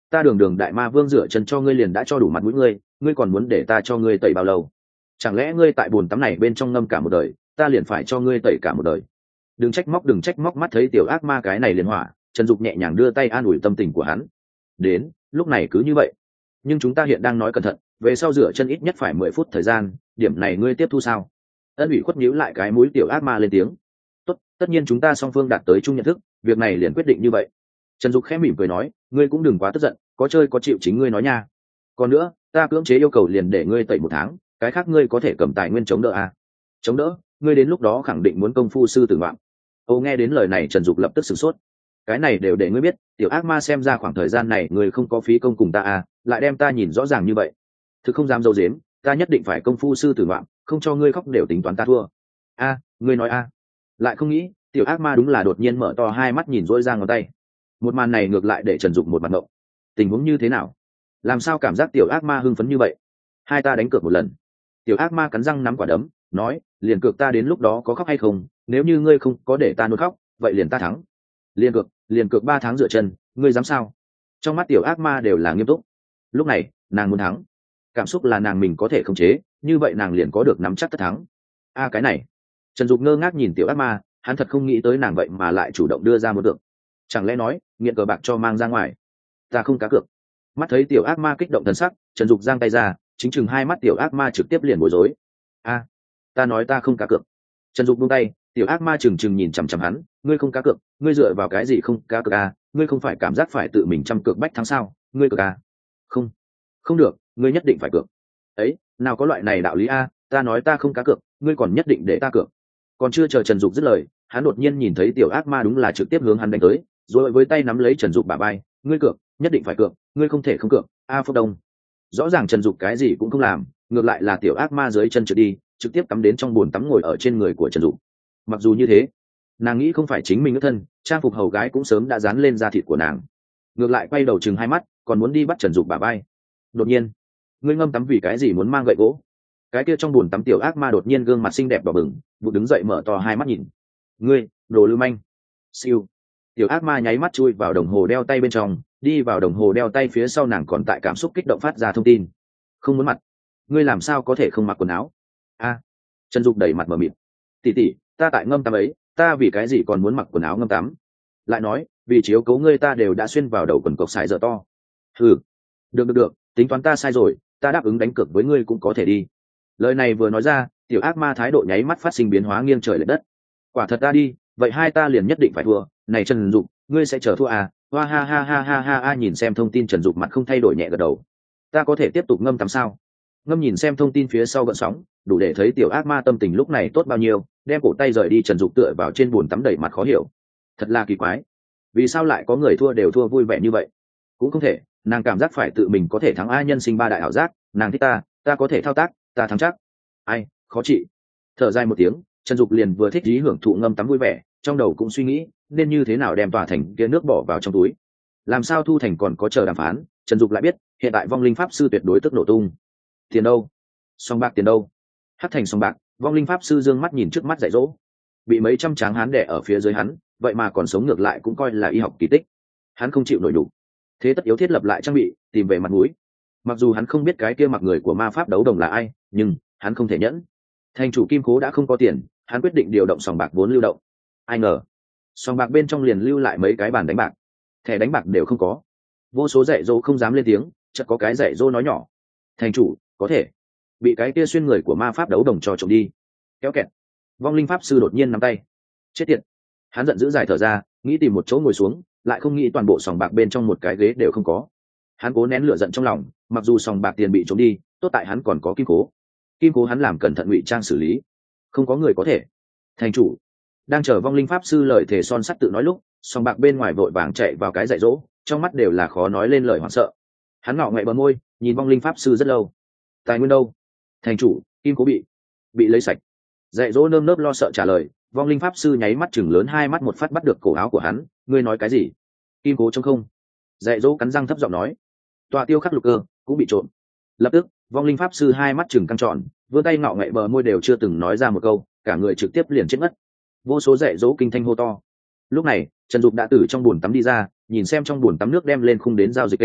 ta đường đường đại ma vương rửa chân cho ngươi liền đã cho đủ mặt mũi ngươi, ngươi còn muốn để ta cho ngươi tẩy bao lâu? Chẳng lẽ ngươi tại bồn tắm này bên trong ngâm cả một đời, ta liền phải cho ngươi tẩy cả một đời? Đừng trách móc đừng trách móc. Mắt thấy tiểu ác ma cái này liền hỏa, Trần Dục nhẹ nhàng đưa tay an ủi tâm tình của hắn. Đến lúc này cứ như vậy, nhưng chúng ta hiện đang nói cẩn thận, về sau rửa chân ít nhất phải mười phút thời gian, điểm này ngươi tiếp thu sao? Ân ủy khuất nhíu lại cái mũi, tiểu ác ma lên tiếng. Tốt, tất nhiên chúng ta song phương đạt tới chung nhận thức, việc này liền quyết định như vậy. Trần Dục khẽ mỉm cười nói, ngươi cũng đừng quá tức giận, có chơi có chịu chính ngươi nói nha. Còn nữa, ta cưỡng chế yêu cầu liền để ngươi tẩy một tháng, cái khác ngươi có thể cầm tài nguyên chống đỡ à? Chống đỡ? Ngươi đến lúc đó khẳng định muốn công phu sư tử ngoạm. Ô, nghe đến lời này Trần Dục lập tức sửng sốt. Cái này đều để ngươi biết, tiểu ác ma xem ra khoảng thời gian này ngươi không có phí công cùng ta à, lại đem ta nhìn rõ ràng như vậy. Thực không dám dâu dếm, ta nhất định phải công phu sư tử ngoạm, không cho ngươi khóc đều tính toán ta thua. A, ngươi nói a? Lại không nghĩ, tiểu ác ma đúng là đột nhiên mở to hai mắt nhìn rỗi ra ngón tay. Một màn này ngược lại để Trần Dục một mặt ngộng. Tình huống như thế nào? Làm sao cảm giác tiểu ác ma hưng phấn như vậy? Hai ta đánh cược một lần. Tiểu ác ma cắn răng nắm quả đấm, nói, liền cược ta đến lúc đó có khóc hay không, nếu như ngươi không có để ta nuốt khóc, vậy liền ta thắng. Liền cược, liền cược ba tháng dựa chân, ngươi dám sao? Trong mắt tiểu ác ma đều là nghiêm túc. Lúc này, nàng muốn thắng. Cảm xúc là nàng mình có thể khống chế, như vậy nàng liền có được nắm chắc tất thắng. A cái này. Trần Dục ngơ ngác nhìn tiểu ác ma, hắn thật không nghĩ tới nàng vậy mà lại chủ động đưa ra một tượng. Chẳng lẽ nói, nghiện cờ bạc cho mang ra ngoài? Ta không cá cược. Mắt thấy tiểu ác ma kích động thần sắc, Trần Dục giang tay ra, chính chừng hai mắt tiểu ác ma trực tiếp liền bối rối. A, ta nói ta không cá cược. Trần Dục buông tay, tiểu ác ma chừng chừng nhìn chằm chằm hắn, ngươi không cá cược, ngươi dựa vào cái gì không cá cược à? Ngươi không phải cảm giác phải tự mình trăm cược bách thắng sao? Ngươi cược à? Không, không được, ngươi nhất định phải cược. Ấy, nào có loại này đạo lý a, ta nói ta không cá cược, ngươi còn nhất định để ta cược. Còn chưa chờ Trần Dục dứt lời, hắn đột nhiên nhìn thấy tiểu ác ma đúng là trực tiếp hướng hắn đánh tới, rồi với tay nắm lấy Trần Dục bả vai, ngươi cược, nhất định phải cược, ngươi không thể không cược. A Phúc Đông. Rõ ràng Trần Dục cái gì cũng không làm, ngược lại là tiểu ác ma dưới chân trượt đi, trực tiếp cắm đến trong bồn tắm ngồi ở trên người của Trần Dục. Mặc dù như thế, nàng nghĩ không phải chính mình nữ thân, trang phục hầu gái cũng sớm đã dán lên da thịt của nàng. Ngược lại quay đầu chừng hai mắt, còn muốn đi bắt Trần Dục bả vai. Đột nhiên, ngươi ngâm tắm vì cái gì muốn mang gậy gỗ? Cái kia trong bồn tắm tiểu ác ma đột nhiên gương mặt xinh đẹp đỏ bừng, vụ đứng dậy mở to hai mắt nhìn. Ngươi, đồ lưu manh. Siêu. Tiểu ác ma nháy mắt chui vào đồng hồ đeo tay bên trong, đi vào đồng hồ đeo tay phía sau nàng còn tại cảm xúc kích động phát ra thông tin. Không muốn mặt. Ngươi làm sao có thể không mặc quần áo? A. Trần Dục đẩy mặt mờ mịt. Tỷ tỷ, ta tại ngâm tắm ấy, ta vì cái gì còn muốn mặc quần áo ngâm tắm? Lại nói, vì chiếu cố ngươi ta đều đã xuyên vào đầu quần cộc sải dở to. Hừ. Được được được, tính toán ta sai rồi, ta đáp ứng đánh cược với ngươi cũng có thể đi. Lời này vừa nói ra, tiểu ác ma thái độ nháy mắt phát sinh biến hóa nghiêng trời lệch đất. Quả thật ta đi, vậy hai ta liền nhất định phải thua. Này Trần Dục, ngươi sẽ chờ thua à? Hoa ha ha ha ha ha ha. Nhìn xem thông tin Trần Dục mặt không thay đổi nhẹ gật đầu. Ta có thể tiếp tục ngâm tắm sao? Ngâm nhìn xem thông tin phía sau gợn sóng, đủ để thấy tiểu ác ma tâm tình lúc này tốt bao nhiêu, đem cổ tay rời đi Trần Dục tựa vào trên bồn tắm đầy mặt khó hiểu. Thật là kỳ quái, vì sao lại có người thua đều thua vui vẻ như vậy? Cũng không thể, nàng cảm giác phải tự mình có thể thắng ai, nhân sinh ba đại ảo giác, nàng thích ta, ta có thể thao tác, ta thắng chắc. Ai, khó trị. Thở dài một tiếng, Trần Dục liền vừa thích ý hưởng thụ ngâm tắm vui vẻ, trong đầu cũng suy nghĩ nên như thế nào đem tòa thành kia nước bỏ vào trong túi. Làm sao thu thành còn có chờ đàm phán, Trần Dục lại biết hiện tại vong linh pháp sư tuyệt đối tức nổ tung. Tiền đâu? Song bạc tiền đâu? Hắc thành song bạc, vong linh pháp sư dương mắt nhìn trước mắt dạy dỗ, bị mấy trăm tráng hán đẻ ở phía dưới hắn, vậy mà còn sống ngược lại cũng coi là y học kỳ tích. Hắn không chịu nổi đủ, thế tất yếu thiết lập lại trang bị, tìm về mặt mũi. Mặc dù hắn không biết cái kia mặc người của ma pháp đấu đồng là ai, nhưng hắn không thể nhẫn. Thành chủ kim cố đã không có tiền, hắn quyết định điều động sòng bạc vốn lưu động. Ai ngờ sòng bạc bên trong liền lưu lại mấy cái bàn đánh bạc, thẻ đánh bạc đều không có. Vô số dạy dỗ không dám lên tiếng, chợt có cái dạy dỗ nói nhỏ, thành chủ có thể bị cái kia xuyên người của ma pháp đấu đồng cho trộm đi. Kéo kẹt, vong linh pháp sư đột nhiên nắm tay, chết tiệt. Hắn giận dữ dài thở ra, nghĩ tìm một chỗ ngồi xuống, lại không nghĩ toàn bộ sòng bạc bên trong một cái ghế đều không có. Hắn cố nén lửa giận trong lòng, mặc dù sòng bạc tiền bị trộm đi, tốt tại hắn còn có kim cố. Kim cố hắn làm cẩn thận ngụy trang xử lý, không có người có thể. Thành chủ đang chờ vong linh pháp sư lời thề son sắt tự nói lúc, sòng bạc bên ngoài vội vàng chạy vào cái dạy dỗ, trong mắt đều là khó nói lên lời hoảng sợ. Hắn ngọ ngậy bờ môi, nhìn vong linh pháp sư rất lâu. Tài nguyên đâu? Thành chủ, kim cố bị bị lấy sạch. Dạy dỗ nơm nớp lo sợ trả lời. Vong linh pháp sư nháy mắt chừng lớn hai mắt một phát bắt được cổ áo của hắn. Ngươi nói cái gì? Kim cố trống không. Dạy dỗ cắn răng thấp giọng nói, tòa tiêu khắc lục cơ cũng bị trộm. Lập tức vong linh pháp sư hai mắt chừng căng tròn, vươn tay ngọ ngậy bờ môi đều chưa từng nói ra một câu, cả người trực tiếp liền chết mất. Vô số dạy dỗ kinh thanh hô to. Lúc này Trần Dục đã từ trong bồn tắm đi ra, nhìn xem trong bồn tắm nước đem lên khung đến giao dịch kênh,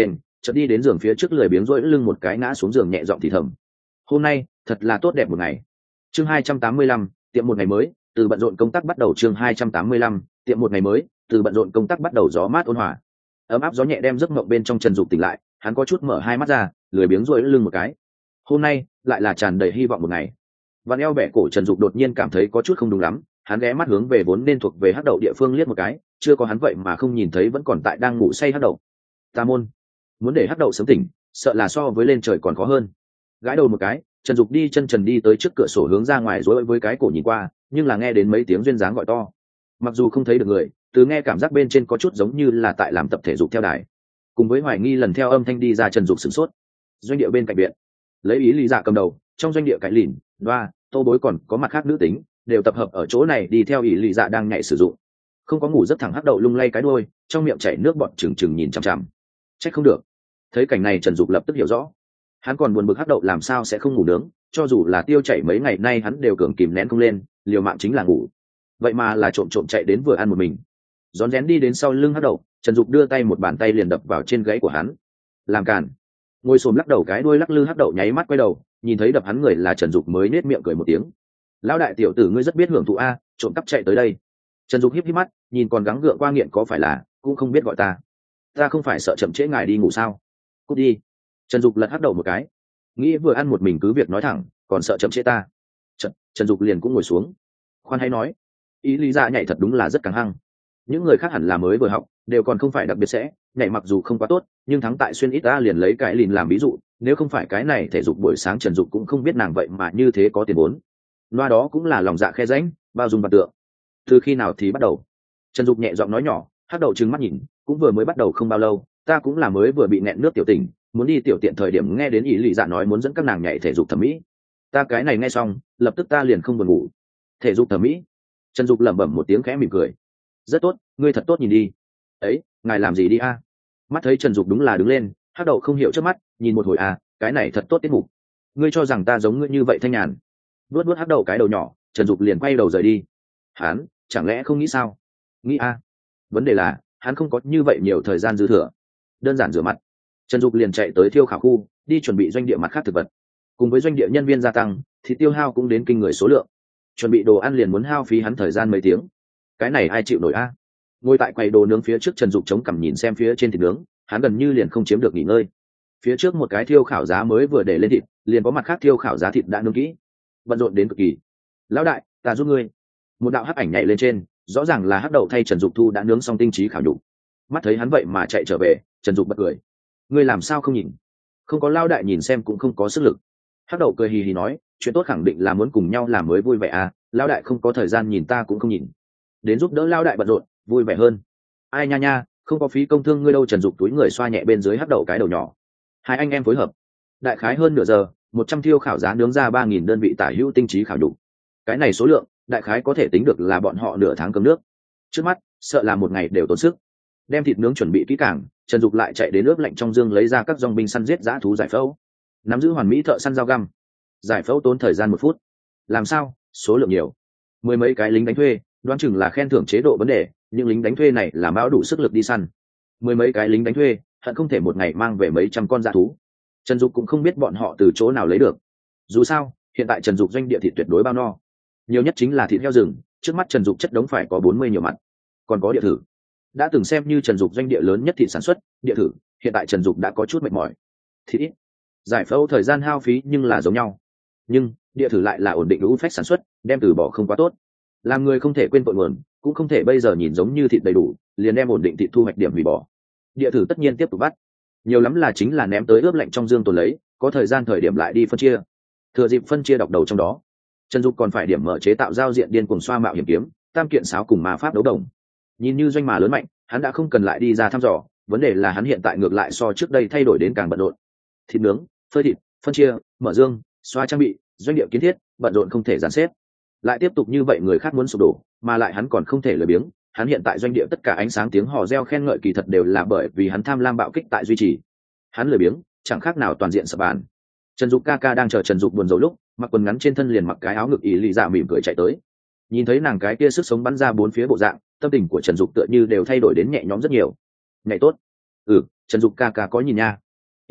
chợt đi đến giường phía trước lười biếng rỗi lưng một cái ngã xuống giường nhẹ giọng thì thầm. Hôm nay thật là tốt đẹp một ngày. Chương hai trăm tám mươi lăm, tiệm một ngày mới, từ bận rộn công tác bắt đầu. Chương hai trăm tám mươi lăm, tiệm một ngày mới, từ bận rộn công tác bắt đầu. Gió mát ôn hòa, ấm áp gió nhẹ đem giấc mộng bên trong Trần Dục tỉnh lại, hắn có chút mở hai mắt ra, lười biếng rỗi lưng một cái. Hôm nay lại là tràn đầy hy vọng một ngày. Vặn eo bẻ cổ Trần Dục đột nhiên cảm thấy có chút không đúng lắm, hắn ghé mắt hướng về vốn nên thuộc về hắc đậu địa phương liếc một cái, chưa có hắn vậy mà không nhìn thấy vẫn còn tại đang ngủ say hắc đậu. Tà môn, muốn để hắc đậu sớm tỉnh, sợ là so với lên trời còn khó hơn. Gãi đầu một cái, Trần Dục đi chân trần đi tới trước cửa sổ hướng ra ngoài rối với cái cổ nhìn qua, nhưng là nghe đến mấy tiếng duyên dáng gọi to. Mặc dù không thấy được người, từ nghe cảm giác bên trên có chút giống như là tại làm tập thể dục theo đài. Cùng với hoài nghi lần theo âm thanh đi ra, Trần Dục sửng sốt. Doanh địa bên cạnh viện, lấy ý lý dạ cầm đầu, trong doanh địa cái lìn, đoa, tô bối còn có mặt khác nữ tính, đều tập hợp ở chỗ này đi theo ý lý dạ đang nhảy sử dụng. Không có ngủ giấc thẳng hắc đậu lung lay cái đuôi, trong miệng chảy nước bọt trừng trừng nhìn chằm chằm. Trách không được. Thấy cảnh này Trần Dục lập tức hiểu rõ. Hắn còn buồn bực hắc đậu làm sao sẽ không ngủ nướng, cho dù là tiêu chảy mấy ngày nay hắn đều cường kìm nén không lên, liều mạng chính là ngủ. Vậy mà là trộm trộm chạy đến vừa ăn một mình. Rón rén đi đến sau lưng hắc đậu, Trần Dục đưa tay một bàn tay liền đập vào trên gáy của hắn. Làm càn. Ngồi xổm lắc đầu cái đuôi lắc lư hắc đậu nháy mắt quay đầu, nhìn thấy đập hắn người là Trần Dục mới nết miệng cười một tiếng. Lão đại tiểu tử ngươi rất biết hưởng thụ a, trộm cắp chạy tới đây. Trần Dục híp híp mắt, nhìn còn gắng gượng qua nghiện có phải là cũng không biết gọi ta. Ta không phải sợ chậm trễ ngài đi ngủ sao? Cút đi. Trần Dục lật hắc đầu một cái, nghĩ vừa ăn một mình cứ việc nói thẳng, còn sợ chậm trễ ta. Trần, Trần Dục liền cũng ngồi xuống. Khoan hay nói, ý lý dạ nhảy thật đúng là rất căng hăng. Những người khác hẳn là mới vừa học, đều còn không phải đặc biệt sẽ nhảy, mặc dù không quá tốt, nhưng thắng tại xuyên ít ta liền lấy cái lìn làm ví dụ, nếu không phải cái này thể dục buổi sáng Trần Dục cũng không biết nàng vậy mà như thế có tiền vốn. Loa đó cũng là lòng dạ khe rãnh, bao dung và tượng. Từ khi nào thì bắt đầu? Trần Dục nhẹ giọng nói nhỏ, hắc đầu trừng mắt nhìn, cũng vừa mới bắt đầu không bao lâu, ta cũng là mới vừa bị nẹn nước tiểu tình, muốn đi tiểu tiện thời điểm nghe đến ý lý dạ nói muốn dẫn các nàng nhảy thể dục thẩm mỹ. Ta cái này nghe xong, lập tức ta liền không buồn ngủ. Thể dục thẩm mỹ? Trần Dục lẩm bẩm một tiếng khẽ mỉm cười. Rất tốt, ngươi thật tốt nhìn đi. Ấy, ngài làm gì đi a? Mắt thấy Trần Dục đúng là đứng lên, hắc đầu không hiểu trước mắt, nhìn một hồi à, cái này thật tốt tiết mục. Ngươi cho rằng ta giống ngươi như vậy thanh nhàn? Vuốt vuốt hắc đầu cái đầu nhỏ, Trần Dục liền quay đầu rời đi. Hắn chẳng lẽ không nghĩ sao? Nghĩ a. Vấn đề là hắn không có như vậy nhiều thời gian dư thừa. Đơn giản rửa mặt, Trần Dục liền chạy tới thiêu khảo khu, đi chuẩn bị doanh địa mặt khác thực vật. Cùng với doanh địa nhân viên gia tăng, thì tiêu hao cũng đến kinh người số lượng. Chuẩn bị đồ ăn liền muốn hao phí hắn thời gian mấy tiếng. Cái này ai chịu nổi a? Ngồi tại quầy đồ nướng phía trước, Trần Dục chống cằm nhìn xem phía trên thịt nướng, hắn gần như liền không chiếm được nghỉ ngơi. Phía trước một cái thiêu khảo giá mới vừa để lên thịt, liền có mặt khác thiêu khảo giá thịt đã nướng kỹ, bận rộn đến cực kỳ. Lão đại, ta giúp ngươi. Một đạo hắc ảnh nhảy lên trên, rõ ràng là hắc đậu thay Trần Dục thu đã nướng xong tinh trí khảo nhục. Mắt thấy hắn vậy mà chạy trở về, Trần Dục bật cười. Ngươi làm sao không nhìn? Không có Lão đại nhìn xem cũng không có sức lực. Hắc đậu cười hì hì nói, chuyện tốt khẳng định là muốn cùng nhau làm mới vui vẻ à, Lão đại không có thời gian nhìn ta cũng không nhìn. Đến giúp đỡ Lão đại bận rộn, vui vẻ hơn. Ai nha nha, không có phí công thương ngươi đâu. Trần Dục túi người xoa nhẹ bên dưới hắc đậu cái đầu nhỏ. Hai anh em phối hợp, đại khái hơn nửa giờ, một trăm thiêu khảo giá nướng ra ba nghìn đơn vị tả hữu tinh trí khảo nhục. Cái này số lượng, đại khái có thể tính được là bọn họ nửa tháng cơm nước. Trước mắt, sợ là một ngày đều tốn sức. Đem thịt nướng chuẩn bị kỹ càng, Trần Dục lại chạy đến nước lạnh trong dương lấy ra các dòng binh săn giết dã thú giải phẫu. Nắm giữ hoàn mỹ thợ săn dao găm. Giải phẫu tốn thời gian một phút. Làm sao? Số lượng nhiều. Mười mấy cái lính đánh thuê, đoán chừng là khen thưởng chế độ vấn đề, nhưng lính đánh thuê này là mão đủ sức lực đi săn. Mười mấy cái lính đánh thuê, hận không thể một ngày mang về mấy trăm con dã thú. Trần Dục cũng không biết bọn họ từ chỗ nào lấy được. Dù sao, hiện tại Trần Dục doanh địa thịt tuyệt đối bao no. Nhiều nhất chính là thịt heo rừng, trước mắt Trần Dục chất đống phải có bốn mươi nhiều mặt. Còn có địa thử. Đã từng xem như Trần Dục doanh địa lớn nhất thịt sản xuất, địa thử, hiện tại Trần Dục đã có chút mệt mỏi. Thịt ít, giải phẫu thời gian hao phí nhưng là giống nhau. Nhưng, địa thử lại là ổn định lũ phách sản xuất, đem từ bỏ không quá tốt. Làm người không thể quên tội nguồn, cũng không thể bây giờ nhìn giống như thịt đầy đủ, liền đem ổn định thịt thu hoạch điểm hủy bỏ. Địa thử tất nhiên tiếp tục bắt. Nhiều lắm là chính là ném tới ướp lạnh trong dương tồn lấy, có thời gian thời điểm lại đi phân chia. Thừa dịp phân chia đọc đầu trong đó, Trần Dục còn phải điểm mở chế tạo giao diện điên cuồng xoa mạo hiểm kiếm, tam kiện sáo cùng ma pháp đấu đồng. Nhìn như doanh mà lớn mạnh, hắn đã không cần lại đi ra thăm dò, vấn đề là hắn hiện tại ngược lại so trước đây thay đổi đến càng bận rộn. Thịt nướng, phơi thịt, phân chia, mở dương, xoa trang bị, doanh địa kiến thiết, bận rộn không thể dàn xếp. Lại tiếp tục như vậy người khác muốn sụp đổ, mà lại hắn còn không thể lười biếng. Hắn hiện tại doanh địa tất cả ánh sáng tiếng hò reo khen ngợi kỳ thật đều là bởi vì hắn tham lam bạo kích tại duy trì. Hắn lười biếng, chẳng khác nào toàn diện sập bàn. Trần Dục ca ca đang chờ Trần Dục buồn rầu lúc, mặc quần ngắn trên thân liền mặc cái áo ngực ý lì dạ mỉm cười chạy tới. Nhìn thấy nàng cái kia sức sống bắn ra bốn phía bộ dạng, tâm tình của Trần Dục tựa như đều thay đổi đến nhẹ nhõm rất nhiều. Ngày tốt. Ừ, Trần Dục ca ca có nhìn nha.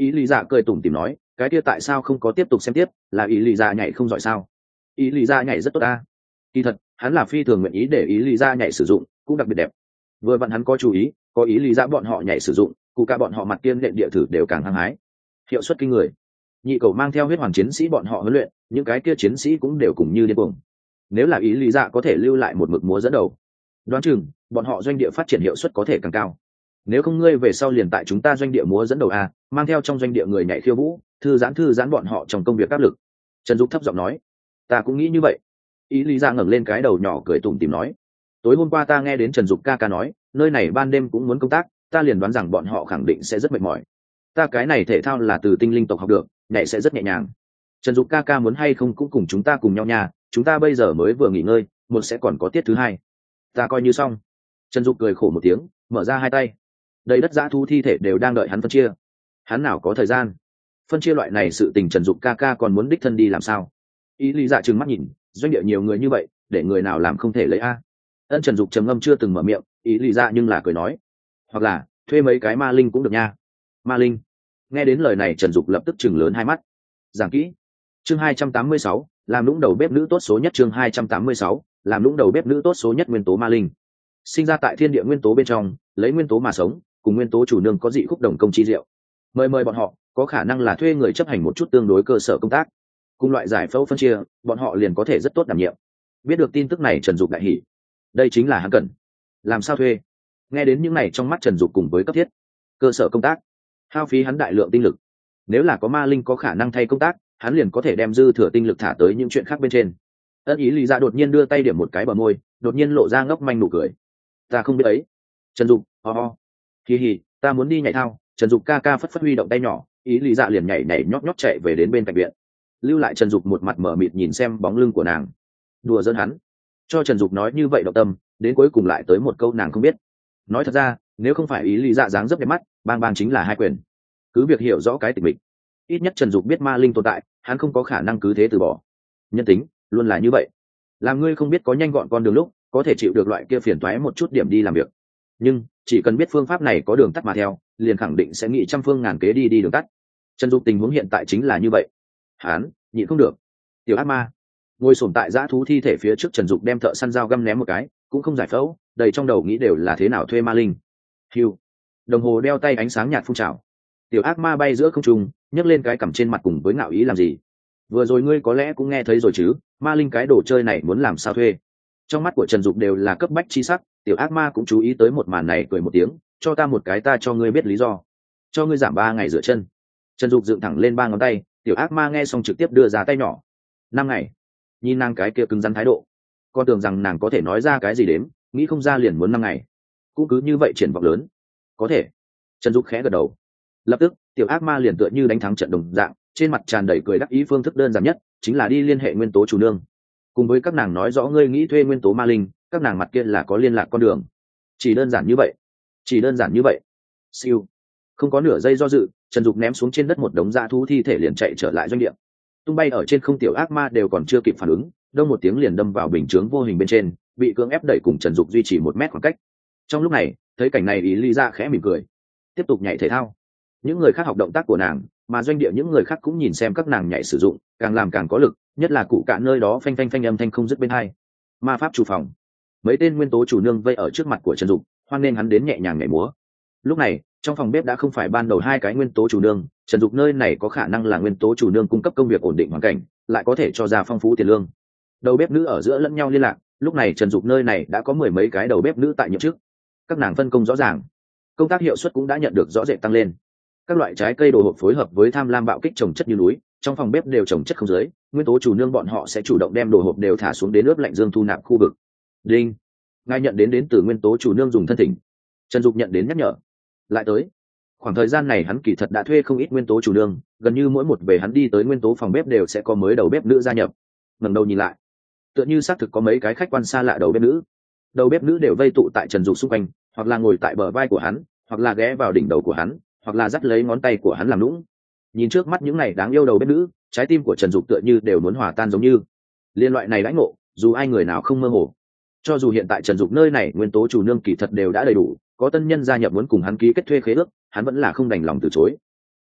Ý lý dạ cười tủm tỉm nói, cái kia tại sao không có tiếp tục xem tiếp, là ý lý dạ nhảy không giỏi sao? Ý lý dạ nhảy rất tốt ta. Kỳ thật hắn là phi thường nguyện ý để ý lý dạ nhảy sử dụng, cũng đặc biệt đẹp. Vừa vặn hắn có chú ý, có ý lý dạ bọn họ nhảy sử dụng, cụ cả bọn họ mặt kiên lệnh địa thử đều càng hăng hái, hiệu suất kinh người. Nhị cầu mang theo huyết hoàn chiến sĩ bọn họ huấn luyện, những cái kia chiến sĩ cũng đều cùng như điên cuồng. Nếu là ý lý dạ có thể lưu lại một mực múa dẫn đầu, đoán chừng bọn họ doanh địa phát triển hiệu suất có thể càng cao. Nếu không ngươi về sau liền tại chúng ta doanh địa múa dẫn đầu a, mang theo trong doanh địa người nhảy khiêu vũ, thư giãn thư giãn bọn họ trong công việc áp lực. Trần Dục thấp giọng nói, ta cũng nghĩ như vậy. Ý lý dạ ngẩng lên cái đầu nhỏ cười tủm tỉm nói, tối hôm qua ta nghe đến Trần Dục ca ca nói, nơi này ban đêm cũng muốn công tác, ta liền đoán rằng bọn họ khẳng định sẽ rất mệt mỏi. Ta cái này thể thao là từ tinh linh tộc học được, nhảy sẽ rất nhẹ nhàng. Trần Dục ca ca muốn hay không cũng cùng chúng ta cùng nhau nha, chúng ta bây giờ mới vừa nghỉ ngơi, một sẽ còn có tiết thứ hai. Ta coi như xong. Trần Dục cười khổ một tiếng, mở ra hai tay. Đầy đất dã thú thi thể đều đang đợi hắn phân chia. Hắn nào có thời gian phân chia loại này sự tình, Trần Dục ca ca còn muốn đích thân đi làm sao? Ý lý dạ trừng mắt nhìn, doanh địa nhiều người như vậy, để người nào làm không thể lấy a? Ân Trần Dục trầm ngâm chưa từng mở miệng, ý lý dạ nhưng là cười nói, hoặc là thuê mấy cái ma linh cũng được nha. Ma linh? Nghe đến lời này Trần Dục lập tức chừng lớn hai mắt. Giảng kỹ. Chương hai trăm tám mươi sáu, làm lũng đầu bếp nữ tốt số nhất. Chương hai trăm tám mươi sáu, làm lũng đầu bếp nữ tốt số nhất. Nguyên tố ma linh sinh ra tại thiên địa nguyên tố bên trong, lấy nguyên tố mà sống, cùng nguyên tố chủ nương có dị khúc đồng công chi diệu. Mời mời bọn họ có khả năng là thuê người chấp hành một chút tương đối cơ sở công tác, cùng loại giải phẫu phân chia, bọn họ liền có thể rất tốt đảm nhiệm. Biết được tin tức này Trần Dục đại hỉ, đây chính là hắn cần. Làm sao thuê? Nghe đến những này trong mắt Trần Dục cùng với cấp thiết cơ sở công tác, hao phí hắn đại lượng tinh lực. Nếu là có ma linh có khả năng thay công tác, hắn liền có thể đem dư thừa tinh lực thả tới những chuyện khác bên trên. Ân ý lý dạ đột nhiên đưa tay điểm một cái bờ môi, đột nhiên lộ ra ngốc manh nụ cười. Ta không biết ấy. Trần Dục, ho ho. Hi hi, ta muốn đi nhảy thao. Trần Dục ca ca phất phất huy động tay nhỏ, ý lý dạ liền nhảy nhảy nhót nhót chạy về đến bên cạnh viện. Lưu lại Trần Dục một mặt mở mịt nhìn xem bóng lưng của nàng. Đùa giỡn hắn. Cho Trần Dục nói như vậy động tâm, đến cuối cùng lại tới một câu nàng không biết. Nói thật ra, nếu không phải ý lý dạ dáng dấp đẹp mắt, bang bang chính là hai quyền. Cứ việc hiểu rõ cái tình mình, ít nhất Trần Dục biết ma linh tồn tại, hắn không có khả năng cứ thế từ bỏ. Nhân tính luôn là như vậy, làm ngươi không biết có nhanh gọn con đường lúc có thể chịu được loại kia phiền toái một chút điểm đi làm việc, nhưng chỉ cần biết phương pháp này có đường tắt mà theo, liền khẳng định sẽ nghĩ trăm phương ngàn kế đi đi đường tắt. Trần Dục tình huống hiện tại chính là như vậy, hắn nhịn không được. Tiểu ác ma ngồi sồn tại dã thú thi thể phía trước Trần Dục đem thợ săn dao găm ném một cái, cũng không giải phẫu, đầy trong đầu nghĩ đều là thế nào thuê ma linh. Hiu, đồng hồ đeo tay ánh sáng nhạt phun trào. Tiểu ác ma bay giữa không trung, nhấc lên cái cằm trên mặt cùng với ngạo ý làm gì? Vừa rồi ngươi có lẽ cũng nghe thấy rồi chứ, ma linh cái đồ chơi này muốn làm sao thuê? Trong mắt của Trần Dục đều là cấp bách chi sắc, tiểu ác ma cũng chú ý tới một màn này, cười một tiếng, cho ta một cái ta cho ngươi biết lý do, cho ngươi giảm ba ngày rửa chân. Trần Dục dựng thẳng lên ba ngón tay, tiểu ác ma nghe xong trực tiếp đưa ra tay nhỏ. Năm ngày. Nhìn nàng cái kia cứng rắn thái độ, con tưởng rằng nàng có thể nói ra cái gì đếm, nghĩ không ra liền muốn năm ngày. Cũng cứ như vậy triển vọng lớn. Có thể. Trần Dục khẽ gật đầu. Lập tức tiểu ác ma liền tựa như đánh thắng trận đồng dạng, trên mặt tràn đầy cười đắc ý. Phương thức đơn giản nhất chính là đi liên hệ nguyên tố chủ nương, cùng với các nàng nói rõ ngươi nghĩ thuê nguyên tố ma linh, các nàng mặt kia là có liên lạc con đường. Chỉ đơn giản như vậy, chỉ đơn giản như vậy. Siêu, không có nửa giây do dự, Trần Dục ném xuống trên đất một đống dã thú thi thể liền chạy trở lại doanh địa. Tung bay ở trên không tiểu ác ma đều còn chưa kịp phản ứng, đông một tiếng liền đâm vào bình chướng vô hình bên trên, bị cưỡng ép đẩy cùng Trần Dục duy trì một mét khoảng cách. Trong lúc này thấy cảnh này ý Lý Dạ khẽ mỉm cười, tiếp tục nhảy thể thao. Những người khác học động tác của nàng, mà doanh địa những người khác cũng nhìn xem các nàng nhảy sử dụng, càng làm càng có lực, nhất là cụ cạn nơi đó phanh phanh phanh âm thanh không dứt bên hai. Ma pháp chủ phòng, mấy tên nguyên tố chủ nương vây ở trước mặt của Trần Dục, hoan nên hắn đến nhẹ nhàng nhảy múa. Lúc này trong phòng bếp đã không phải ban đầu hai cái nguyên tố chủ nương, Trần Dục nơi này có khả năng là nguyên tố chủ nương cung cấp công việc ổn định hoàn cảnh, lại có thể cho ra phong phú tiền lương. Đầu bếp nữ ở giữa lẫn nhau liên lạc, lúc này Trần Dục nơi này đã có mười mấy cái đầu bếp nữ tại nhiệm chức, các nàng phân công rõ ràng, công tác hiệu suất cũng đã nhận được rõ rệt tăng lên. Các loại trái cây đồ hộp phối hợp với tham lam bạo kích trồng chất như núi, trong phòng bếp đều trồng chất không dưới, nguyên tố chủ nương bọn họ sẽ chủ động đem đồ hộp đều thả xuống đến ướp lạnh dương thu nạp khu vực. Đinh, ngài nhận đến đến từ nguyên tố chủ nương dùng thân thỉnh. Trần Dục nhận đến nhắc nhở. Lại tới. Khoảng thời gian này hắn kỳ thật đã thuê không ít nguyên tố chủ nương, gần như mỗi một về hắn đi tới nguyên tố phòng bếp đều sẽ có mới đầu bếp nữ gia nhập. Ngẩng đầu nhìn lại, tựa như xác thực có mấy cái khách quan xa lạ đầu bếp nữ. Đầu bếp nữ đều vây tụ tại Trần Dục xung quanh, hoặc là ngồi tại bờ vai của hắn, hoặc là ghé vào đỉnh đầu của hắn, hoặc là dắt lấy ngón tay của hắn làm lũng. Nhìn trước mắt những này đáng yêu đầu bếp nữ, trái tim của Trần Dục tựa như đều muốn hòa tan giống như. Liên loại này đãi ngộ, dù ai người nào không mơ hồ. Cho dù hiện tại Trần Dục nơi này nguyên tố chủ nương kỳ thật đều đã đầy đủ, có tân nhân gia nhập muốn cùng hắn ký kết thuê khế ước, hắn vẫn là không đành lòng từ chối.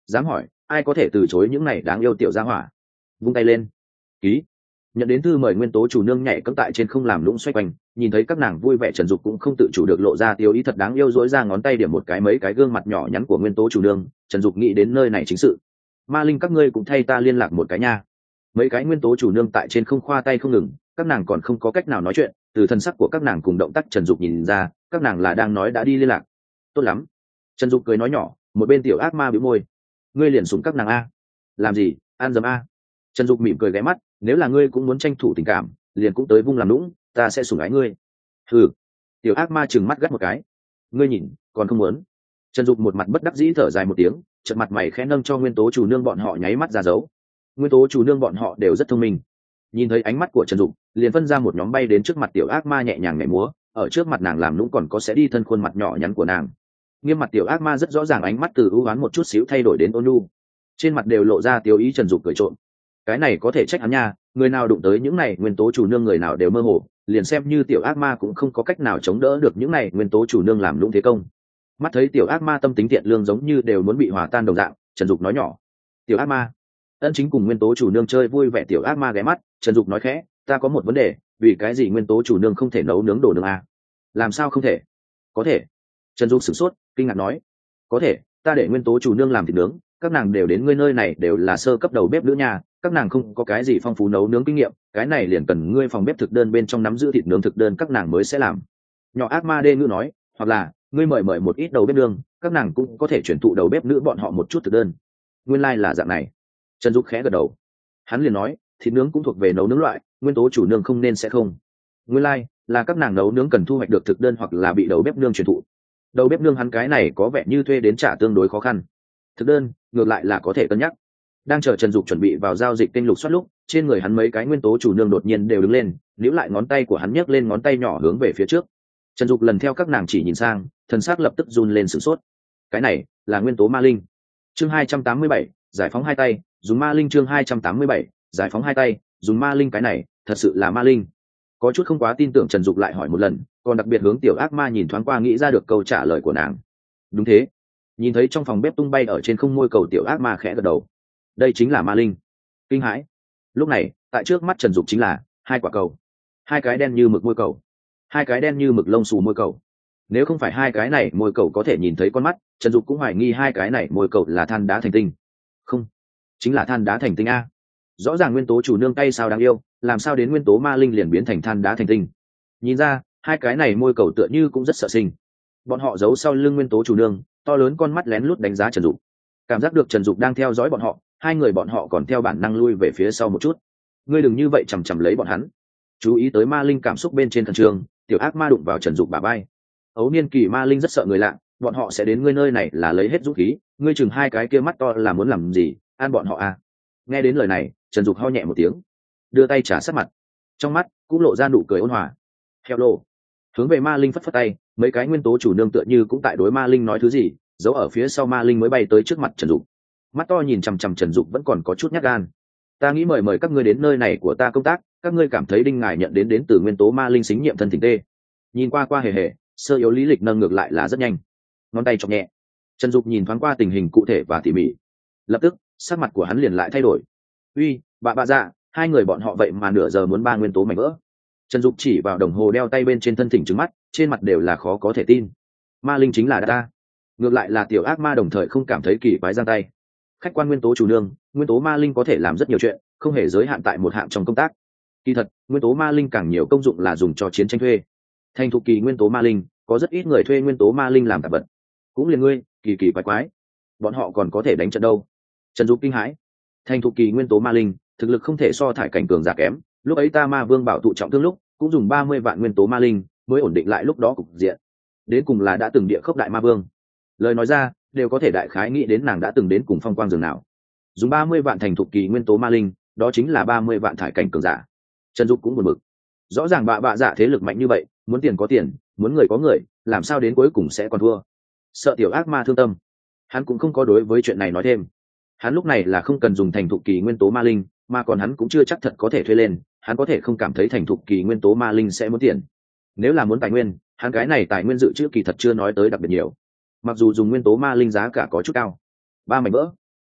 dám hỏi ai có thể từ chối những này đáng yêu tiểu gia hỏa. Vung tay lên, ký. Nhận đến thư mời, nguyên tố chủ nương nhảy cẫng tại trên không làm lũng xoay quanh, nhìn thấy các nàng vui vẻ, Trần Dục cũng không tự chủ được lộ ra tiêu ý thật đáng yêu, dỗi ra ngón tay điểm một cái mấy cái gương mặt nhỏ nhắn của nguyên tố chủ nương. Trần Dục nghĩ đến nơi này chính sự, ma linh các ngươi cũng thay ta liên lạc một cái nha. Mấy cái nguyên tố chủ nương tại trên không khoa tay không ngừng, các nàng còn không có cách nào nói chuyện, từ thân sắc của các nàng cùng động tác Trần Dục nhìn ra các nàng là đang nói đã đi liên lạc. Tốt lắm, Trần Dục cười nói nhỏ. Một bên tiểu ác ma bĩu môi, ngươi liền súng các nàng a? Làm gì, an dấm a? Trần Dục mỉm cười ghé mắt, nếu là ngươi cũng muốn tranh thủ tình cảm liền cũng tới vung làm lũng, ta sẽ sủng ái ngươi. Hừ. Tiểu ác ma trừng mắt gắt một cái, ngươi nhìn còn không muốn. Trần Dục một mặt bất đắc dĩ thở dài một tiếng, chợt mặt mày khẽ nâng cho nguyên tố chủ nương bọn họ nháy mắt ra dấu. Nguyên tố chủ nương bọn họ đều rất thông minh, nhìn thấy ánh mắt của Trần Dục liền phân ra một nhóm bay đến trước mặt tiểu ác ma, nhẹ nhàng nhảy múa ở trước mặt nàng làm lũng, còn có sẽ đi thân khuôn mặt nhỏ nhắn của nàng. Nghiêm mặt tiểu ác ma rất rõ ràng ánh mắt từ ưu ái một chút xíu thay đổi đến ôn nhu, trên mặt đều lộ ra tiêu ý. Trần Dục cười trộm, cái này có thể trách hắn nha, người nào đụng tới những này nguyên tố chủ nương người nào đều mơ hồ, liền xem như tiểu ác ma cũng không có cách nào chống đỡ được những này nguyên tố chủ nương làm lũng thế công. Mắt thấy tiểu ác ma tâm tính thiện lương giống như đều muốn bị hòa tan đồng dạng, Trần Dục nói nhỏ, tiểu ác ma. Ân Chính cùng nguyên tố chủ nương chơi vui vẻ, tiểu ác ma ghé mắt. Trần Dục nói khẽ, ta có một vấn đề, vì cái gì nguyên tố chủ nương không thể nấu nướng đồ nướng à? Làm sao không thể? Có thể. Trần Dục sửng sốt kinh ngạc nói, có thể, ta để nguyên tố chủ nương làm thịt nướng, các nàng đều đến ngươi nơi này đều là sơ cấp đầu bếp nữ nhà, các nàng không có cái gì phong phú nấu nướng kinh nghiệm, cái này liền cần ngươi phòng bếp thực đơn bên trong nắm giữ thịt nướng thực đơn các nàng mới sẽ làm. Nhỏ ác ma đê ngữ nói, hoặc là ngươi mời mời một ít đầu bếp nương, các nàng cũng có thể chuyển thụ đầu bếp nữ bọn họ một chút thực đơn. Nguyên lai là dạng này. Trần Dục khẽ gật đầu, hắn liền nói, thịt nướng cũng thuộc về nấu nướng loại, nguyên tố chủ nương không nên sẽ không. Nguyên lai là các nàng nấu nướng cần thu hoạch được thực đơn hoặc là bị đầu bếp nương chuyển thụ. Đầu bếp nương hắn cái này có vẻ như thuê đến trả tương đối khó khăn, thực đơn ngược lại là có thể cân nhắc. Đang chờ Trần Dục chuẩn bị vào giao dịch kênh lục soát lúc, trên người hắn mấy cái nguyên tố chủ nương đột nhiên đều đứng lên, níu lại ngón tay của hắn, nhấc lên ngón tay nhỏ hướng về phía trước. Trần Dục lần theo các nàng chỉ nhìn sang, thần sắc lập tức run lên sửng sốt. Cái này là nguyên tố ma linh. Chương hai trăm tám mươi bảy, giải phóng hai tay, dùng ma linh. Chương hai trăm tám mươi bảy, giải phóng hai tay, dùng ma linh. Cái này thật sự là ma linh? Có chút không quá tin tưởng, Trần Dục lại hỏi một lần, còn đặc biệt hướng tiểu ác ma nhìn thoáng qua, nghĩ ra được câu trả lời của nàng. Đúng thế. Nhìn thấy trong phòng bếp tung bay ở trên không môi cầu, tiểu ác ma khẽ gật đầu, đây chính là ma linh. Kinh hãi. Lúc này tại trước mắt Trần Dục chính là hai quả cầu, hai cái đen như mực môi cầu, hai cái đen như mực lông xù môi cầu. Nếu không phải hai cái này môi cầu có thể nhìn thấy con mắt, Trần Dục cũng hoài nghi hai cái này môi cầu là than đá thành tinh. Không, chính là than đá thành tinh a. Rõ ràng nguyên tố chủ nương tay sao đáng yêu, làm sao đến nguyên tố ma linh liền biến thành than đá thành tinh? Nhìn ra hai cái này môi cầu tựa như cũng rất sợ sinh. Bọn họ giấu sau lưng nguyên tố chủ nương, to lớn con mắt lén lút đánh giá Trần Dục. Cảm giác được Trần Dục đang theo dõi bọn họ, hai người bọn họ còn theo bản năng lui về phía sau một chút. Ngươi đừng như vậy chằm chằm lấy bọn hắn. Chú ý tới ma linh cảm xúc bên trên thần trường, tiểu ác ma đụng vào Trần Dục bả vai. Ấu niên kỳ ma linh rất sợ người lạ, bọn họ sẽ đến ngươi nơi này là lấy hết dũng khí, ngươi chừng hai cái kia mắt to là muốn làm gì, an bọn họ à? Nghe đến lời này, Trần Dục ho nhẹ một tiếng, đưa tay trả sát mặt, trong mắt cũng lộ ra nụ cười ôn hòa. Hello. Hướng về ma linh phất phất tay, mấy cái nguyên tố chủ nương tựa như cũng tại đối ma linh nói thứ gì, giấu ở phía sau ma linh mới bay tới trước mặt Trần Dục. Mắt to nhìn chằm chằm Trần Dục vẫn còn có chút nhát gan. Ta nghĩ mời mời các ngươi đến nơi này của ta công tác, các ngươi cảm thấy đinh ngài nhận đến đến từ nguyên tố ma linh xính nhiệm thân thỉnh tê. Nhìn qua qua hề hề, sơ yếu lý lịch nâng ngược lại là rất nhanh, ngón tay chọc nhẹ. Trần Dục nhìn thoáng qua tình hình cụ thể và tỉ mỉ, lập tức sắc mặt của hắn liền lại thay đổi. Uy, bà bà dạ, hai người bọn họ vậy mà nửa giờ muốn ba nguyên tố mảnh vỡ. Trần Dục chỉ vào đồng hồ đeo tay bên trên thân thỉnh trứng mắt, trên mặt đều là khó có thể tin. Ma linh chính là ta. Ngược lại là tiểu ác ma đồng thời không cảm thấy kỳ quái, giang tay. Khách quan nguyên tố chủ nương, nguyên tố ma linh có thể làm rất nhiều chuyện, không hề giới hạn tại một hạng trong công tác. Kỳ thật, nguyên tố ma linh càng nhiều công dụng là dùng cho chiến tranh thuê. Thành thục kỳ nguyên tố ma linh, có rất ít người thuê nguyên tố ma linh làm tạp vật. Cũng liền ngươi, kỳ kỳ quái quái. Bọn họ còn có thể đánh trận đâu? Trần Dục kinh hãi. Thành thục kỳ nguyên tố ma linh, thực lực không thể so thải cảnh cường giả kém. Lúc ấy ta ma vương bảo tụ trọng thương lúc, cũng dùng ba mươi vạn nguyên tố ma linh mới ổn định lại lúc đó cục diện. Đến cùng là đã từng địa khốc đại ma vương. Lời nói ra, đều có thể đại khái nghĩ đến nàng đã từng đến cùng phong quang rừng nào. Dùng ba mươi vạn thành thục kỳ nguyên tố ma linh, đó chính là ba mươi vạn thải cảnh cường giả. Trần Dục cũng buồn bực. Rõ ràng bạ bạ dạ thế lực mạnh như vậy, muốn tiền có tiền, muốn người có người, làm sao đến cuối cùng sẽ còn thua? Sợ tiểu ác ma thương tâm, hắn cũng không có đối với chuyện này nói thêm. Hắn lúc này là không cần dùng thành thục kỳ nguyên tố ma linh, mà còn hắn cũng chưa chắc thật có thể thuê lên, hắn có thể không cảm thấy thành thục kỳ nguyên tố ma linh sẽ muốn tiền. Nếu là muốn tài nguyên, hắn cái này tài nguyên dự trữ kỳ thật chưa nói tới đặc biệt nhiều. Mặc dù dùng nguyên tố ma linh giá cả có chút cao, ba mảnh vỡ,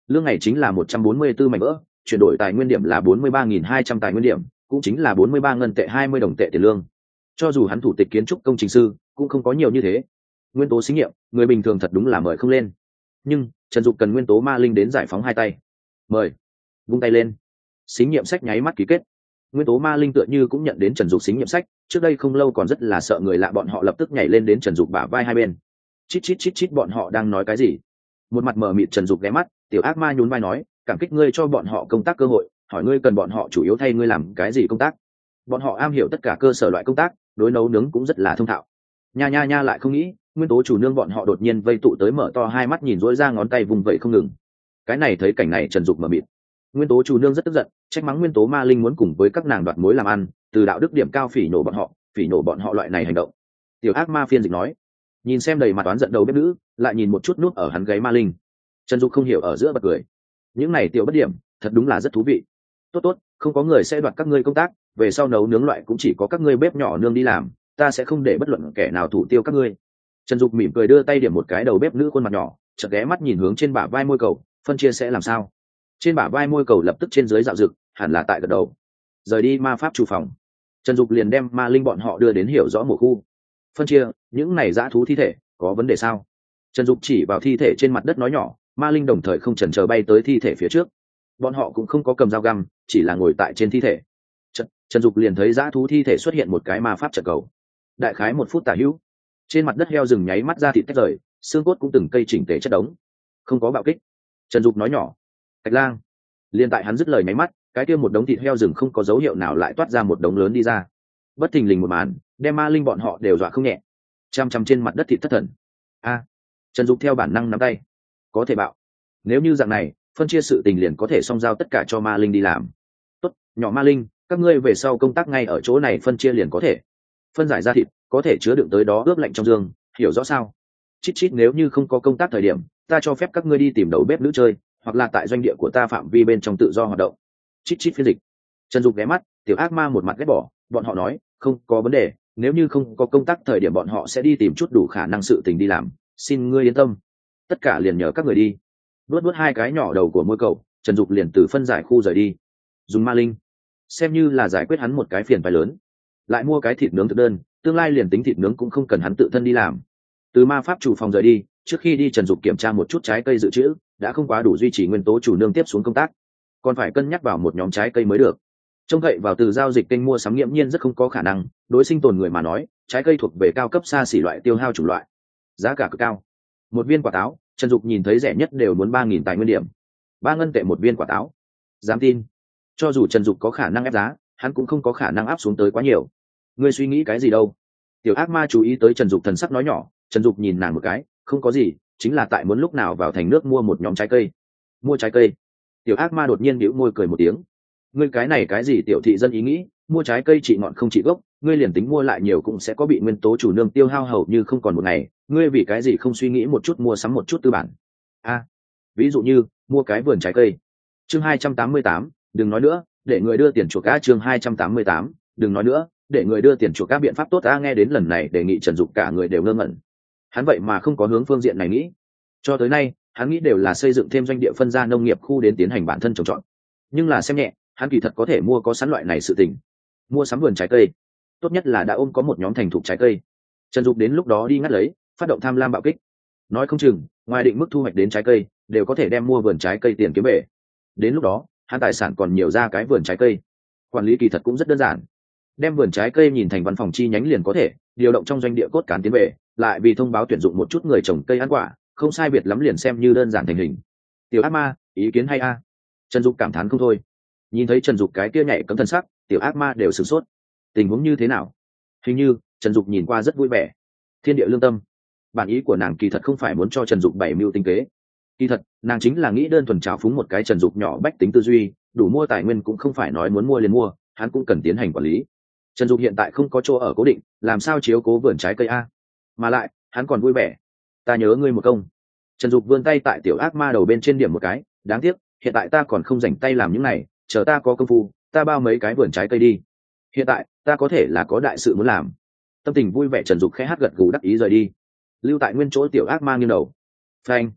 lương ngày chính là một trăm bốn mươi tư mảnh vỡ, chuyển đổi tài nguyên điểm là bốn mươi ba nghìn hai trăm tài nguyên điểm, cũng chính là bốn mươi ba ngân tệ hai mươi đồng tệ tiền lương. Cho dù hắn thủ tịch kiến trúc công trình sư cũng không có nhiều như thế. Nguyên tố xí nghiệm người bình thường thật đúng là mời không lên, nhưng Trần Dục cần nguyên tố ma linh đến giải phóng hai tay. Mời. Vung tay lên. Xí nghiệm sách nháy mắt ký kết. Nguyên tố ma linh tựa như cũng nhận đến Trần Dục xí nghiệm sách, trước đây không lâu còn rất là sợ người lạ, bọn họ lập tức nhảy lên đến Trần Dục bả vai hai bên. Chít chít chít chít, bọn họ đang nói cái gì? Một mặt mờ mịt Trần Dục ghé mắt, tiểu ác ma nhún vai nói, cảm kích ngươi cho bọn họ công tác cơ hội, hỏi ngươi cần bọn họ chủ yếu thay ngươi làm cái gì công tác. Bọn họ am hiểu tất cả cơ sở loại công tác, đối nấu nướng cũng rất là thông thạo. Nha nha nha, lại không nghĩ nguyên tố chủ nương bọn họ đột nhiên vây tụ tới, mở to hai mắt nhìn rỗi ra ngón tay vùng vẫy không ngừng. Cái này thấy cảnh này Trần Dục mờ mịt. Nguyên tố chủ nương rất tức giận, trách mắng nguyên tố ma linh muốn cùng với các nàng đoạt mối làm ăn, từ đạo đức điểm cao phỉ nổ bọn họ, phỉ nổ bọn họ loại này hành động. Tiểu ác ma phiên dịch nói, nhìn xem đầy mặt toán giận đầu bếp nữ, lại nhìn một chút nút ở hắn gáy ma linh. Trần Dục không hiểu ở giữa bật cười. Những này tiểu bất điểm thật đúng là rất thú vị. Tốt tốt, không có người sẽ đoạt các ngươi công tác, về sau nấu nướng loại cũng chỉ có các ngươi bếp nhỏ nương đi làm, ta sẽ không để bất luận kẻ nào thủ tiêu các ngươi. Trần Dục mỉm cười đưa tay điểm một cái đầu bếp nữ khuôn mặt nhỏ, chợt ghé mắt nhìn hướng trên bả vai môi cầu, phân chia sẽ làm sao? Trên bả vai môi cầu lập tức trên dưới dạo dực, hẳn là tại gật đầu. Rời đi ma pháp chủ phòng, Trần Dục liền đem ma linh bọn họ đưa đến hiểu rõ mùa khu. Phân chia, những này dã thú thi thể, có vấn đề sao? Trần Dục chỉ vào thi thể trên mặt đất nói nhỏ, ma linh đồng thời không chần chờ bay tới thi thể phía trước. Bọn họ cũng không có cầm dao găm, chỉ là ngồi tại trên thi thể. Trần, Trần Dục liền thấy dã thú thi thể xuất hiện một cái ma pháp trận cầu. Đại khái một phút tả hữu, trên mặt đất heo rừng nháy mắt ra thịt tách rời, xương cốt cũng từng cây chỉnh tề chất đống. Không có bạo kích. Trần Dục nói nhỏ. Thạch Lang. Liên tại hắn dứt lời nháy mắt, cái kia một đống thịt heo rừng không có dấu hiệu nào lại toát ra một đống lớn đi ra. Bất thình lình một màn, đem ma linh bọn họ đều dọa không nhẹ. Chăm chăm trên mặt đất thịt thất thần. A. Trần Dục theo bản năng nắm tay. Có thể bạo. Nếu như dạng này, phân chia sự tình liền có thể song giao tất cả cho ma linh đi làm. Tốt, nhỏ ma linh, các ngươi về sau công tác ngay ở chỗ này phân chia liền có thể. Phân giải ra thịt, có thể chứa đựng tới đó ướp lạnh trong giường, hiểu rõ sao? Chít chít, nếu như không có công tác thời điểm, ta cho phép các ngươi đi tìm đầu bếp nữ chơi, hoặc là tại doanh địa của ta phạm vi bên trong tự do hoạt động. Chít chít phiên dịch. Trần Dục ghé mắt, tiểu ác ma một mặt ghét bỏ, bọn họ nói, không có vấn đề, nếu như không có công tác thời điểm bọn họ sẽ đi tìm chút đủ khả năng sự tình đi làm, xin ngươi yên tâm. Tất cả liền nhờ các người đi. Nuốt nuốt hai cái nhỏ đầu của môi cầu, Trần Dục liền từ phân giải khu rời đi. Dùng ma linh, xem như là giải quyết hắn một cái phiền phái lớn. Lại mua cái thịt nướng thực đơn, tương lai liền tính thịt nướng cũng không cần hắn tự thân đi làm. Từ ma pháp chủ phòng rời đi, trước khi đi Trần Dục kiểm tra một chút trái cây dự trữ, đã không quá đủ duy trì nguyên tố chủ nương tiếp xuống công tác, còn phải cân nhắc vào một nhóm trái cây mới được. Trông cậy vào từ giao dịch kênh mua sắm nghiễm nhiên rất không có khả năng, đối sinh tồn người mà nói, trái cây thuộc về cao cấp xa xỉ loại tiêu hao chủng loại, giá cả cực cao. Một viên quả táo, Trần Dục nhìn thấy rẻ nhất đều muốn ba nghìn tài nguyên điểm, ba ngân tệ một viên quả táo. Dám tin? Cho dù Trần Dục có khả năng ép giá, hắn cũng không có khả năng áp xuống tới quá nhiều. Ngươi suy nghĩ cái gì đâu? Tiểu ác ma chú ý tới Trần Dục thần sắc nói nhỏ. Trần Dục nhìn nàng một cái, không có gì, chính là tại muốn lúc nào vào thành nước mua một nhóm trái cây. Mua trái cây? Tiểu ác ma đột nhiên bĩu môi cười một tiếng. Ngươi cái này cái gì tiểu thị dân ý nghĩ, mua trái cây trị ngọn không trị gốc, ngươi liền tính mua lại nhiều cũng sẽ có bị nguyên tố chủ nương tiêu hao hầu như không còn một ngày, ngươi vì cái gì không suy nghĩ một chút mua sắm một chút tư bản? A, à, ví dụ như mua cái vườn trái cây. Chương hai trăm tám mươi tám, đừng nói nữa, để người đưa tiền chuộc cá. Chương hai trăm tám mươi tám, đừng nói nữa, để người đưa tiền chuộc các biện pháp tốt. Ta nghe đến lần này đề nghị Trần Dục cả người đều ngơ ngẩn. Hắn vậy mà không có hướng phương diện này nghĩ. Cho tới nay, hắn nghĩ đều là xây dựng thêm doanh địa phân ra nông nghiệp khu đến tiến hành bản thân trồng trọt. Nhưng là xem nhẹ, hắn kỳ thật có thể mua có sẵn loại này sự tình. Mua sắm vườn trái cây, tốt nhất là đã ôm có một nhóm thành thục trái cây. Trần Dục đến lúc đó đi ngắt lấy, phát động tham lam bạo kích. Nói không chừng, ngoài định mức thu hoạch đến trái cây, đều có thể đem mua vườn trái cây tiền kiếm về. Đến lúc đó, hắn tài sản còn nhiều ra cái vườn trái cây. Quản lý kỳ thật cũng rất đơn giản. Đem vườn trái cây nhìn thành văn phòng chi nhánh liền có thể, điều động trong doanh địa cốt cán tiến về, lại vì thông báo tuyển dụng một chút người trồng cây ăn quả, không sai biệt lắm liền xem như đơn giản thành hình. Tiểu ác ma, ý kiến hay a? Trần Dục cảm thán không thôi. Nhìn thấy Trần Dục cái kia nhảy cấm thần sắc, tiểu ác ma đều sửng sốt. Tình huống như thế nào? Hình như Trần Dục nhìn qua rất vui vẻ. Thiên địa lương tâm. Bản ý của nàng kỳ thật không phải muốn cho Trần Dục bảy mưu tinh kế. Kỳ thật, nàng chính là nghĩ đơn thuần trào phúng một cái Trần Dục nhỏ bách tính tư duy, đủ mua tài nguyên cũng không phải nói muốn mua liền mua, hắn cũng cần tiến hành quản lý. Trần Dục hiện tại không có chỗ ở cố định, làm sao chiếu cố vườn trái cây a? Mà lại, hắn còn vui vẻ. Ta nhớ ngươi một công. Trần Dục vươn tay tại tiểu ác ma đầu bên trên điểm một cái, đáng tiếc, hiện tại ta còn không rảnh tay làm những này, chờ ta có công phu, ta bao mấy cái vườn trái cây đi. Hiện tại, ta có thể là có đại sự muốn làm. Tâm tình vui vẻ Trần Dục khẽ hát gật gù đắc ý rời đi. Lưu tại nguyên chỗ tiểu ác ma nghiêng đầu. Phanh.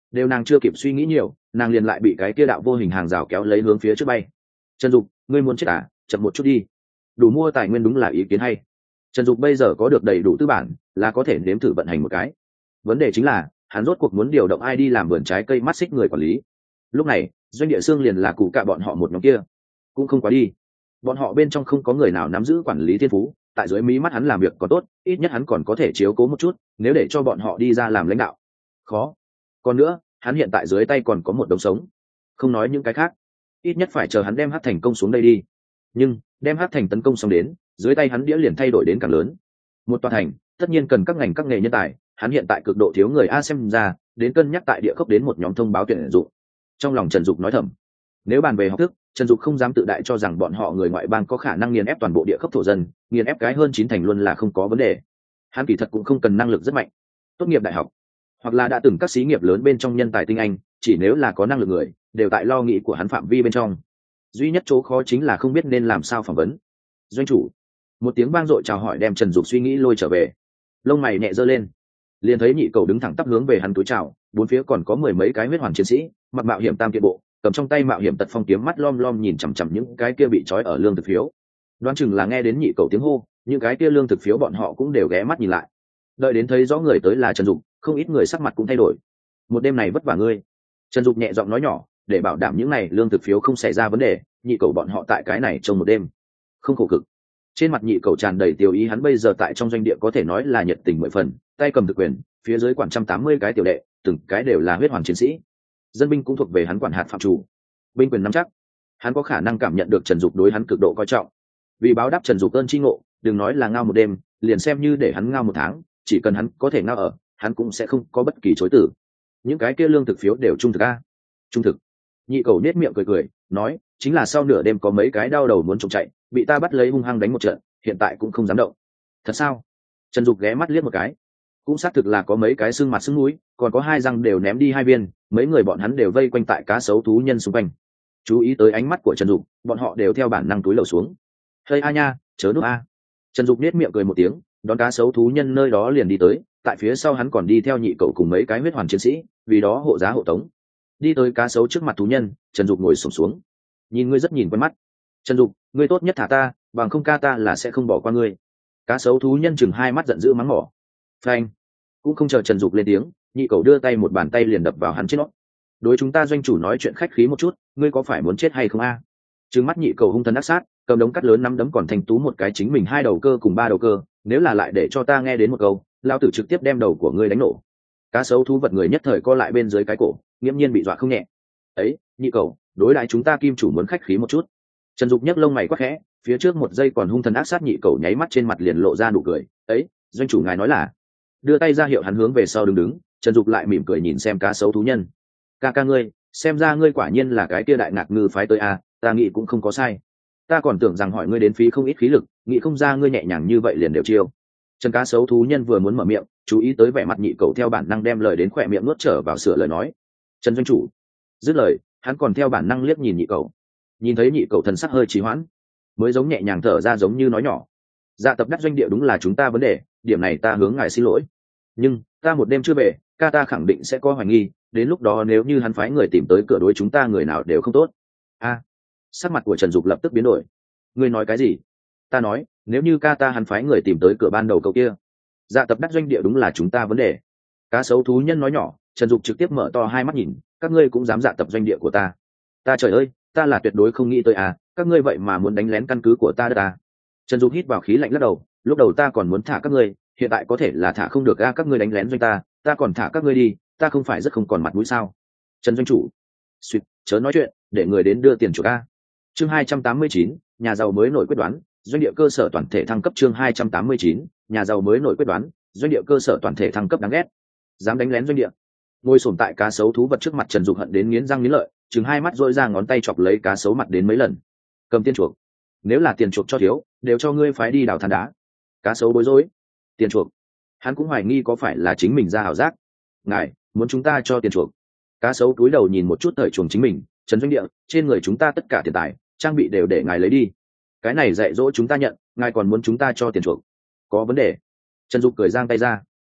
đều nàng chưa kịp suy nghĩ nhiều, nàng liền lại bị cái kia đạo vô hình hàng rào kéo lấy hướng phía trước bay. Trần Dục, ngươi muốn chết à? Chậm một chút đi. Đủ mua tài nguyên đúng là ý kiến hay. Trần Dục bây giờ có được đầy đủ tư bản, là có thể nếm thử vận hành một cái. Vấn đề chính là, hắn rốt cuộc muốn điều động ai đi làm vườn trái cây mắt xích người quản lý. Lúc này, doanh địa xương liền là cụ cả bọn họ một nhóm kia, cũng không quá đi. Bọn họ bên trong không có người nào nắm giữ quản lý thiên phú, tại dưới mí mắt hắn làm việc có tốt, ít nhất hắn còn có thể chiếu cố một chút, nếu để cho bọn họ đi ra làm lãnh đạo, khó. Còn nữa, hắn hiện tại dưới tay còn có một đống sống, không nói những cái khác, ít nhất phải chờ hắn đem Hắc Thành công xuống đây đi. Nhưng đem Hắc Thành tấn công xong đến, dưới tay hắn đĩa liền thay đổi đến càng lớn. Một tòa thành, tất nhiên cần các ngành các nghề nhân tài, hắn hiện tại cực độ thiếu người a xem ra, đến cân nhắc tại địa khốc đến một nhóm thông báo tuyển dụng. Trong lòng Trần Dục nói thầm, nếu bàn về học thức, Trần Dục không dám tự đại cho rằng bọn họ người ngoại bang có khả năng nghiền ép toàn bộ địa khốc thổ dân, nghiền ép cái hơn chín thành luôn là không có vấn đề. Hắn kỳ thật cũng không cần năng lực rất mạnh, tốt nghiệp đại học hoặc là đã từng các xí nghiệp lớn bên trong nhân tài tinh anh, chỉ nếu là có năng lực người, đều tại lo nghĩ của hắn phạm vi bên trong. Duy nhất chỗ khó chính là không biết nên làm sao phỏng vấn. Doanh chủ, một tiếng vang dội chào hỏi đem Trần Dục suy nghĩ lôi trở về. Lông mày nhẹ giơ lên, liền thấy nhị cầu đứng thẳng tắp hướng về hắn túi chào, bốn phía còn có mười mấy cái huyết hoàn chiến sĩ, mặc mạo hiểm tam kiện bộ, cầm trong tay mạo hiểm tật phong kiếm, mắt lom lom nhìn chằm chằm những cái kia bị trói ở lương thực phiếu. Đoán chừng là nghe đến nhị cầu tiếng hô, những cái kia lương thực phiếu bọn họ cũng đều ghé mắt nhìn lại. Đợi đến thấy rõ người tới là Trần Dục, không ít người sắc mặt cũng thay đổi. Một đêm này vất vả ngươi. Trần Dục nhẹ giọng nói nhỏ, để bảo đảm những này lương thực phiếu không xảy ra vấn đề, nhị cầu bọn họ tại cái này trong một đêm không khổ cực. Trên mặt nhị cầu tràn đầy tiêu ý, hắn bây giờ tại trong doanh địa có thể nói là nhiệt tình mười phần, tay cầm thực quyền, phía dưới quản trăm tám mươi cái tiểu đệ, từng cái đều là huyết hoàn chiến sĩ. Dân binh cũng thuộc về hắn quản hạt phạm chủ, binh quyền nắm chắc. Hắn có khả năng cảm nhận được Trần Dục đối hắn cực độ coi trọng. Vì báo đáp Trần Dục ơn chi ngộ, đừng nói là ngao một đêm, liền xem như để hắn ngao một tháng, chỉ cần hắn có thể ngao ở, hắn cũng sẽ không có bất kỳ chối từ. Những cái kia lương thực phiếu đều trung thực a. Trung thực. Nhị cầu nết miệng cười cười, nói, chính là sau nửa đêm có mấy cái đau đầu muốn trộm chạy, bị ta bắt lấy hung hăng đánh một trận, hiện tại cũng không dám động. Thật sao? Trần Dục ghé mắt liếc một cái, cũng xác thực là có mấy cái xương mặt xương mũi, còn có hai răng đều ném đi hai viên, mấy người bọn hắn đều vây quanh tại cá sấu thú nhân xung quanh. Chú ý tới ánh mắt của Trần Dục, bọn họ đều theo bản năng túi lầu xuống. Hơi a nha, chớ núp a. Trần Dục nết miệng cười một tiếng, đón cá sấu thú nhân nơi đó liền đi tới, tại phía sau hắn còn đi theo nhị cậu cùng mấy cái huyết hoàn chiến sĩ, vì đó hộ giá hộ tống. Đi tới cá sấu trước mặt thú nhân, Trần Dục ngồi xổm xuống. Nhìn ngươi rất nhìn quen mắt. Trần Dục, ngươi tốt nhất thả ta, bằng không ca ta là sẽ không bỏ qua ngươi. Cá sấu thú nhân chừng hai mắt giận dữ mắng mỏ. Phanh. Cũng không chờ Trần Dục lên tiếng, nhị cậu đưa tay một bàn tay liền đập vào hắn trên nót. Đối chúng ta doanh chủ nói chuyện khách khí một chút, ngươi có phải muốn chết hay không a? À? Trừng mắt nhị cậu hung thần ác sát, cầm đống cắt lớn nắm đấm còn thành tú một cái chính mình hai đầu cơ cùng ba đầu cơ, nếu là lại để cho ta nghe đến một câu, lao tử trực tiếp đem đầu của ngươi đánh nổ. Cá sấu thú vật người nhất thời co lại bên dưới cái cổ, nghiễm nhiên bị dọa không nhẹ. Ấy, nhị cậu, đối đãi chúng ta kim chủ muốn khách khí một chút. Trần Dục nhấc lông mày quắc khẽ, phía trước một giây còn hung thần ác sát nhị cậu nháy mắt trên mặt liền lộ ra nụ cười. Ấy, doanh chủ ngài nói là. Đưa tay ra hiệu hắn hướng về sau đứng đứng, Trần Dục lại mỉm cười nhìn xem cá sấu thú nhân. Ca ca ngươi, xem ra ngươi quả nhiên là cái kia đại ngạc ngư phái tới a, ta nghĩ cũng không có sai. Ta còn tưởng rằng hỏi ngươi đến phí không ít khí lực, nghĩ không ra ngươi nhẹ nhàng như vậy liền đều chiêu. Trần cá sấu thú nhân vừa muốn mở miệng, chú ý tới vẻ mặt nhị cậu theo bản năng đem lời đến khỏe miệng nuốt trở vào sửa lời nói. Trần doanh chủ. Dứt lời, hắn còn theo bản năng liếc nhìn nhị cậu. Nhìn thấy nhị cậu thần sắc hơi trì hoãn, mới giống nhẹ nhàng thở ra giống như nói nhỏ. Dạ tập đắc doanh địa đúng là chúng ta vấn đề, điểm này ta hướng ngài xin lỗi. Nhưng ta một đêm chưa về, ca ta khẳng định sẽ có hoài nghi, đến lúc đó nếu như hắn phái người tìm tới cửa đối chúng ta người nào đều không tốt. A. Sắc mặt của Trần Dục lập tức biến đổi. Ngươi nói cái gì? Ta nói, nếu như ca ta hắn phái người tìm tới cửa ban đầu câu kia, dạ tập đắc doanh địa đúng là chúng ta vấn đề. Cá sấu thú nhân nói nhỏ, Trần Dục trực tiếp mở to hai mắt nhìn, các ngươi cũng dám dạ tập doanh địa của ta? Ta trời ơi, ta là tuyệt đối không nghĩ tới à, các ngươi vậy mà muốn đánh lén căn cứ của ta đó ta. Trần Dục hít vào khí lạnh lắc đầu, lúc đầu ta còn muốn thả các ngươi, hiện tại có thể là thả không được a, các ngươi đánh lén doanh ta, ta còn thả các ngươi đi, ta không phải rất không còn mặt mũi sao? Trần doanh chủ, suýt, chớ nói chuyện, để người đến đưa tiền chuộc a. Chương hai trăm tám mươi chín, nhà giàu mới nổi quyết đoán, doanh địa cơ sở toàn thể thăng cấp. Chương hai trăm tám mươi chín, nhà giàu mới nổi quyết đoán, doanh địa cơ sở toàn thể thăng cấp. Đáng ghét, dám đánh lén doanh địa. Ngồi sồn tại cá sấu thú vật trước mặt Trần Dục hận đến nghiến răng nghiến lợi, chừng hai mắt dội ra ngón tay chọc lấy cá sấu mặt đến mấy lần. Cầm tiền chuộc, nếu là tiền chuộc cho thiếu, đều cho ngươi phái đi đào than đá. Cá sấu bối rối. Tiền chuộc? Hắn cũng hoài nghi có phải là chính mình ra ảo giác. Ngài muốn chúng ta cho tiền chuộc? Cá sấu túi đầu nhìn một chút thời chuồng chính mình. Trần doanh địa, trên người chúng ta tất cả tiền tài trang bị đều để ngài lấy đi, cái này dạy dỗ chúng ta nhận, ngài còn muốn chúng ta cho tiền chuộc? Có vấn đề. Trần Dục cười giang tay ra.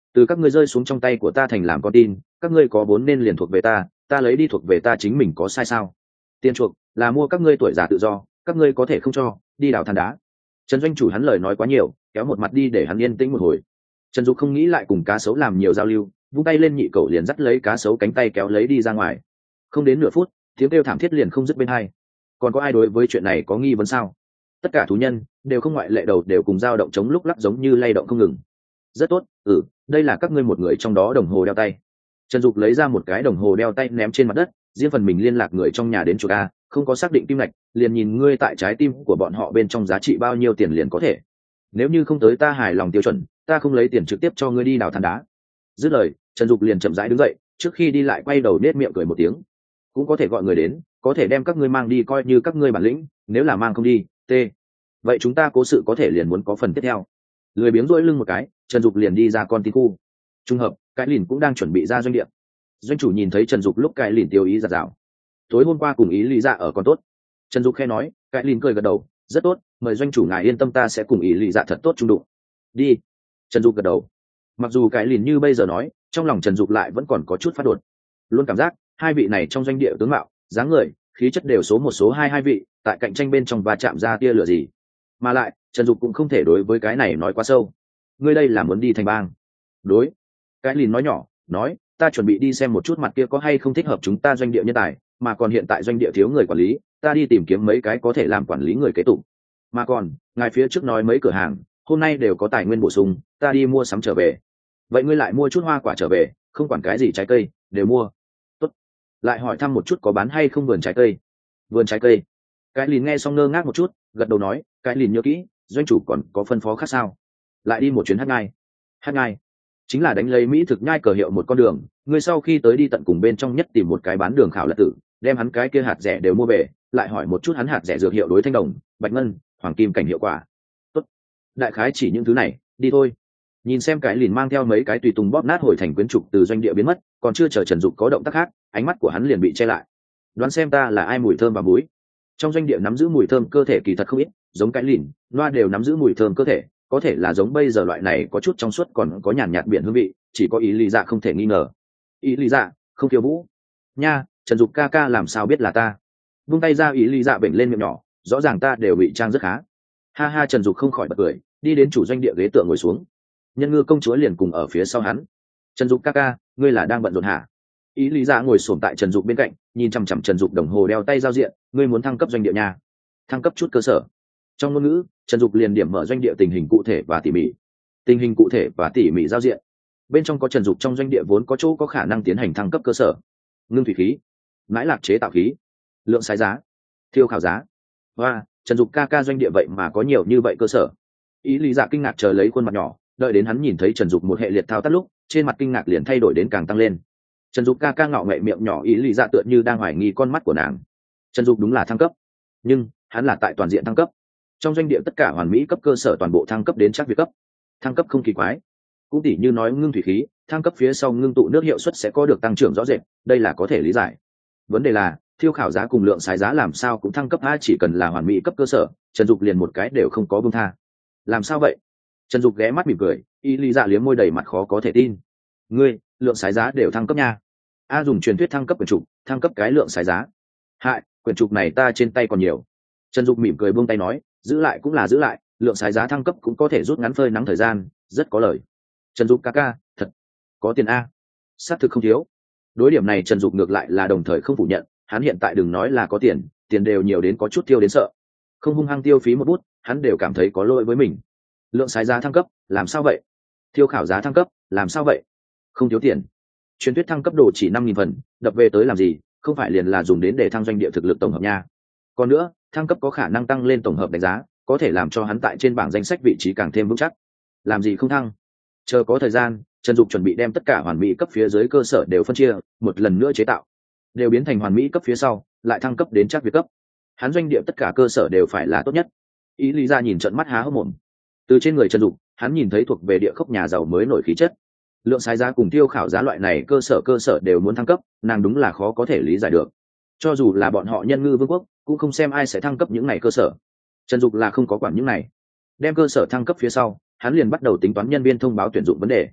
từ các ngươi rơi xuống trong tay của ta thành làm con tin, các ngươi có vốn nên liền thuộc về ta, ta lấy đi thuộc về ta chính mình có sai sao? Tiền chuộc là mua các ngươi tuổi già tự do, các ngươi có thể không cho, đi đào than đá. Trần doanh chủ hắn lời nói quá nhiều, kéo một mặt đi để hắn yên tĩnh một hồi. Trần Dục không nghĩ lại cùng cá sấu làm nhiều giao lưu, vung tay lên nhị cậu liền dắt lấy cá sấu cánh tay kéo lấy đi ra ngoài. Không đến nửa phút, tiếng kêu thảm thiết liền không dứt bên hai. Còn có ai đối với chuyện này có nghi vấn sao? Tất cả thú nhân đều không ngoại lệ đầu đều cùng dao động chống lúc lắc giống như lay động không ngừng. Rất tốt, ừ, đây là các ngươi một người trong đó đồng hồ đeo tay. Trần Dục lấy ra một cái đồng hồ đeo tay ném trên mặt đất, riêng phần mình liên lạc người trong nhà đến chuộc a, không có xác định kim ngạch, liền nhìn ngươi tại trái tim của bọn họ bên trong giá trị bao nhiêu tiền liền có thể. Nếu như không tới ta hài lòng tiêu chuẩn, ta không lấy tiền trực tiếp cho ngươi đi đào than đá. Dứt lời, Trần Dục liền chậm rãi đứng dậy, trước khi đi lại quay đầu nết miệng cười một tiếng. Cũng có thể gọi người đến, có thể đem các ngươi mang đi coi như các ngươi bản lĩnh, nếu là mang không đi, t. Vậy chúng ta cố sự có thể liền muốn có phần tiếp theo. Lười biếng duỗi lưng một cái, Trần Dục liền đi ra con tin khu. Trung hợp, cái lìn cũng đang chuẩn bị ra doanh địa. Doanh chủ nhìn thấy Trần Dục lúc cái lìn tiêu ý giật rào. Tối hôm qua cùng ý lý dạ ở còn tốt. Trần Dục khe nói, cái lìn cười gật đầu, rất tốt, mời doanh chủ ngài yên tâm ta sẽ cùng ý lý dạ thật tốt trung đụng. Đi. Trần Dục gật đầu. Mặc dù cái lìn như bây giờ nói, trong lòng Trần Dục lại vẫn còn có chút phát đột. Luôn cảm giác hai vị này trong doanh địa tướng mạo, dáng người, khí chất đều số một số hai hai vị, tại cạnh tranh bên trong và chạm ra tia lửa gì. Mà lại, Trần Dục cũng không thể đối với cái này nói quá sâu. Ngươi đây là muốn đi thành bang? Đối. Cái lìn nói nhỏ, nói, ta chuẩn bị đi xem một chút mặt kia có hay không thích hợp chúng ta doanh địa nhân tài, mà còn hiện tại doanh địa thiếu người quản lý, ta đi tìm kiếm mấy cái có thể làm quản lý người kế tục. Mà còn, ngài phía trước nói mấy cửa hàng, hôm nay đều có tài nguyên bổ sung, ta đi mua sắm trở về. Vậy ngươi lại mua chút hoa quả trở về, không quản cái gì trái cây, đều mua. Tốt. Lại hỏi thăm một chút có bán hay không vườn trái cây. Vườn trái cây. Cái lìn nghe xong ngơ ngác một chút, gật đầu nói, cái lìn nhớ kỹ, doanh chủ còn có phân phó khác sao? Lại đi một chuyến hát ngai. Hát ngai chính là đánh lấy mỹ thực nhai cờ hiệu một con đường, ngươi sau khi tới đi tận cùng bên trong nhất tìm một cái bán đường khảo lật tử, đem hắn cái kia hạt rẻ đều mua về, lại hỏi một chút hắn hạt rẻ dược hiệu đối thanh đồng, bạch ngân, hoàng kim cảnh hiệu quả. Tốt. Đại khái chỉ những thứ này, đi thôi. Nhìn xem cái lìn mang theo mấy cái tùy tùng bóp nát hồi thành quyến trục từ doanh địa biến mất, còn chưa chờ Trần Dục có động tác khác, ánh mắt của hắn liền bị che lại. Đoán xem ta là ai mùi thơm và muối. Trong doanh địa nắm giữ mùi thơm cơ thể kỳ thật không ít, giống cái lìn, loa đều nắm giữ mùi thơm cơ thể, có thể là giống bây giờ loại này có chút trong suốt còn có nhàn nhạt biển hương vị, chỉ có ý lý dạ không thể nghi ngờ. Ý lý dạ, không khiêu vũ. Nha, Trần Dục ca ca làm sao biết là ta? Vung tay ra, ý lý dạ bệnh lên miệng nhỏ, rõ ràng ta đều bị trang rất khá. Ha ha, Trần Dục không khỏi bật cười, đi đến chủ doanh địa ghế tựa ngồi xuống. Nhân ngư công chúa liền cùng ở phía sau hắn. Trần Dục ca ca, ngươi là đang bận rộn hả? Ý lý dạ ngồi xổm tại Trần Dục bên cạnh, nhìn chằm chằm Trần Dục đồng hồ đeo tay giao diện, ngươi muốn thăng cấp doanh địa nha? Thăng cấp chút cơ sở. Trong ngôn ngữ, Trần Dục liền điểm mở doanh địa tình hình cụ thể và tỉ mỉ. Tình hình cụ thể và tỉ mỉ giao diện bên trong có Trần Dục trong doanh địa vốn có chỗ có khả năng tiến hành thăng cấp cơ sở: ngưng thủy khí, mãi lạc chế tạo khí, lượng sái giá, thiêu khảo giá. Và Trần Dục ca ca doanh địa vậy mà có nhiều như vậy cơ sở. Ý lý dạ kinh ngạc chờ lấy khuôn mặt nhỏ, đợi đến hắn nhìn thấy Trần Dục một hệ liệt thao tác lúc, trên mặt kinh ngạc liền thay đổi đến càng tăng lên. Trần Dục ca ca ngạo nghễ miệng nhỏ, ý lý dạ tựa như đang hoài nghi con mắt của nàng. Trần Dục đúng là thăng cấp, nhưng hắn là tại toàn diện thăng cấp. Trong doanh địa tất cả hoàn mỹ cấp cơ sở toàn bộ thăng cấp đến chắc việc cấp. Thăng cấp không kỳ quái, cũng tỉ như nói ngưng thủy khí, thăng cấp phía sau ngưng tụ nước hiệu suất sẽ có được tăng trưởng rõ rệt, đây là có thể lý giải. Vấn đề là thiêu khảo giá cùng lượng sái giá làm sao cũng thăng cấp a, chỉ cần là hoàn mỹ cấp cơ sở, Trần Dục liền một cái đều không có buông tha. Làm sao vậy? Trần Dục ghé mắt mỉm cười, y lý dạ liếm môi đầy mặt khó có thể tin. Ngươi, lượng sái giá đều thăng cấp nha? A dùng truyền thuyết thăng cấp quyển trục, thăng cấp cái lượng sái giá. Hại, quyển trục này ta trên tay còn nhiều. Trần Dục mỉm cười buông tay nói, giữ lại cũng là giữ lại, lượng sái giá thăng cấp cũng có thể rút ngắn phơi nắng thời gian, rất có lời. Trần Dục ca ca, thật có tiền a? Xác thực không thiếu. Đối điểm này Trần Dục ngược lại là đồng thời không phủ nhận, hắn hiện tại đừng nói là có tiền, tiền đều nhiều đến có chút tiêu đến sợ. Không hung hăng tiêu phí một bút, hắn đều cảm thấy có lỗi với mình. Lượng sái giá thăng cấp, làm sao vậy? Thiêu khảo giá thăng cấp, làm sao vậy? Không thiếu tiền. Truyền thuyết thăng cấp đồ chỉ năm nghìn phần, đập về tới làm gì, không phải liền là dùng đến để thăng doanh địa thực lực tổng hợp nha. Còn nữa, thăng cấp có khả năng tăng lên tổng hợp đánh giá, có thể làm cho hắn tại trên bảng danh sách vị trí càng thêm vững chắc. Làm gì không thăng? Chờ có thời gian, Trần Dục chuẩn bị đem tất cả hoàn mỹ cấp phía dưới cơ sở đều phân chia, một lần nữa chế tạo, đều biến thành hoàn mỹ cấp phía sau, lại thăng cấp đến chắc việc cấp. Hắn doanh địa tất cả cơ sở đều phải là tốt nhất. Ý lý ra nhìn trận mắt há hốc mồm. Từ trên người Trần Dục, hắn nhìn thấy thuộc về địa khốc nhà giàu mới nổi khí chất. Lượng sái giá cùng tiêu khảo giá loại này cơ sở cơ sở đều muốn thăng cấp, nàng đúng là khó có thể lý giải được. Cho dù là bọn họ Nhân Ngư Vương quốc, cũng không xem ai sẽ thăng cấp những này cơ sở. Trần Dục là không có quản những này. Đem cơ sở thăng cấp phía sau, hắn liền bắt đầu tính toán nhân viên thông báo tuyển dụng vấn đề.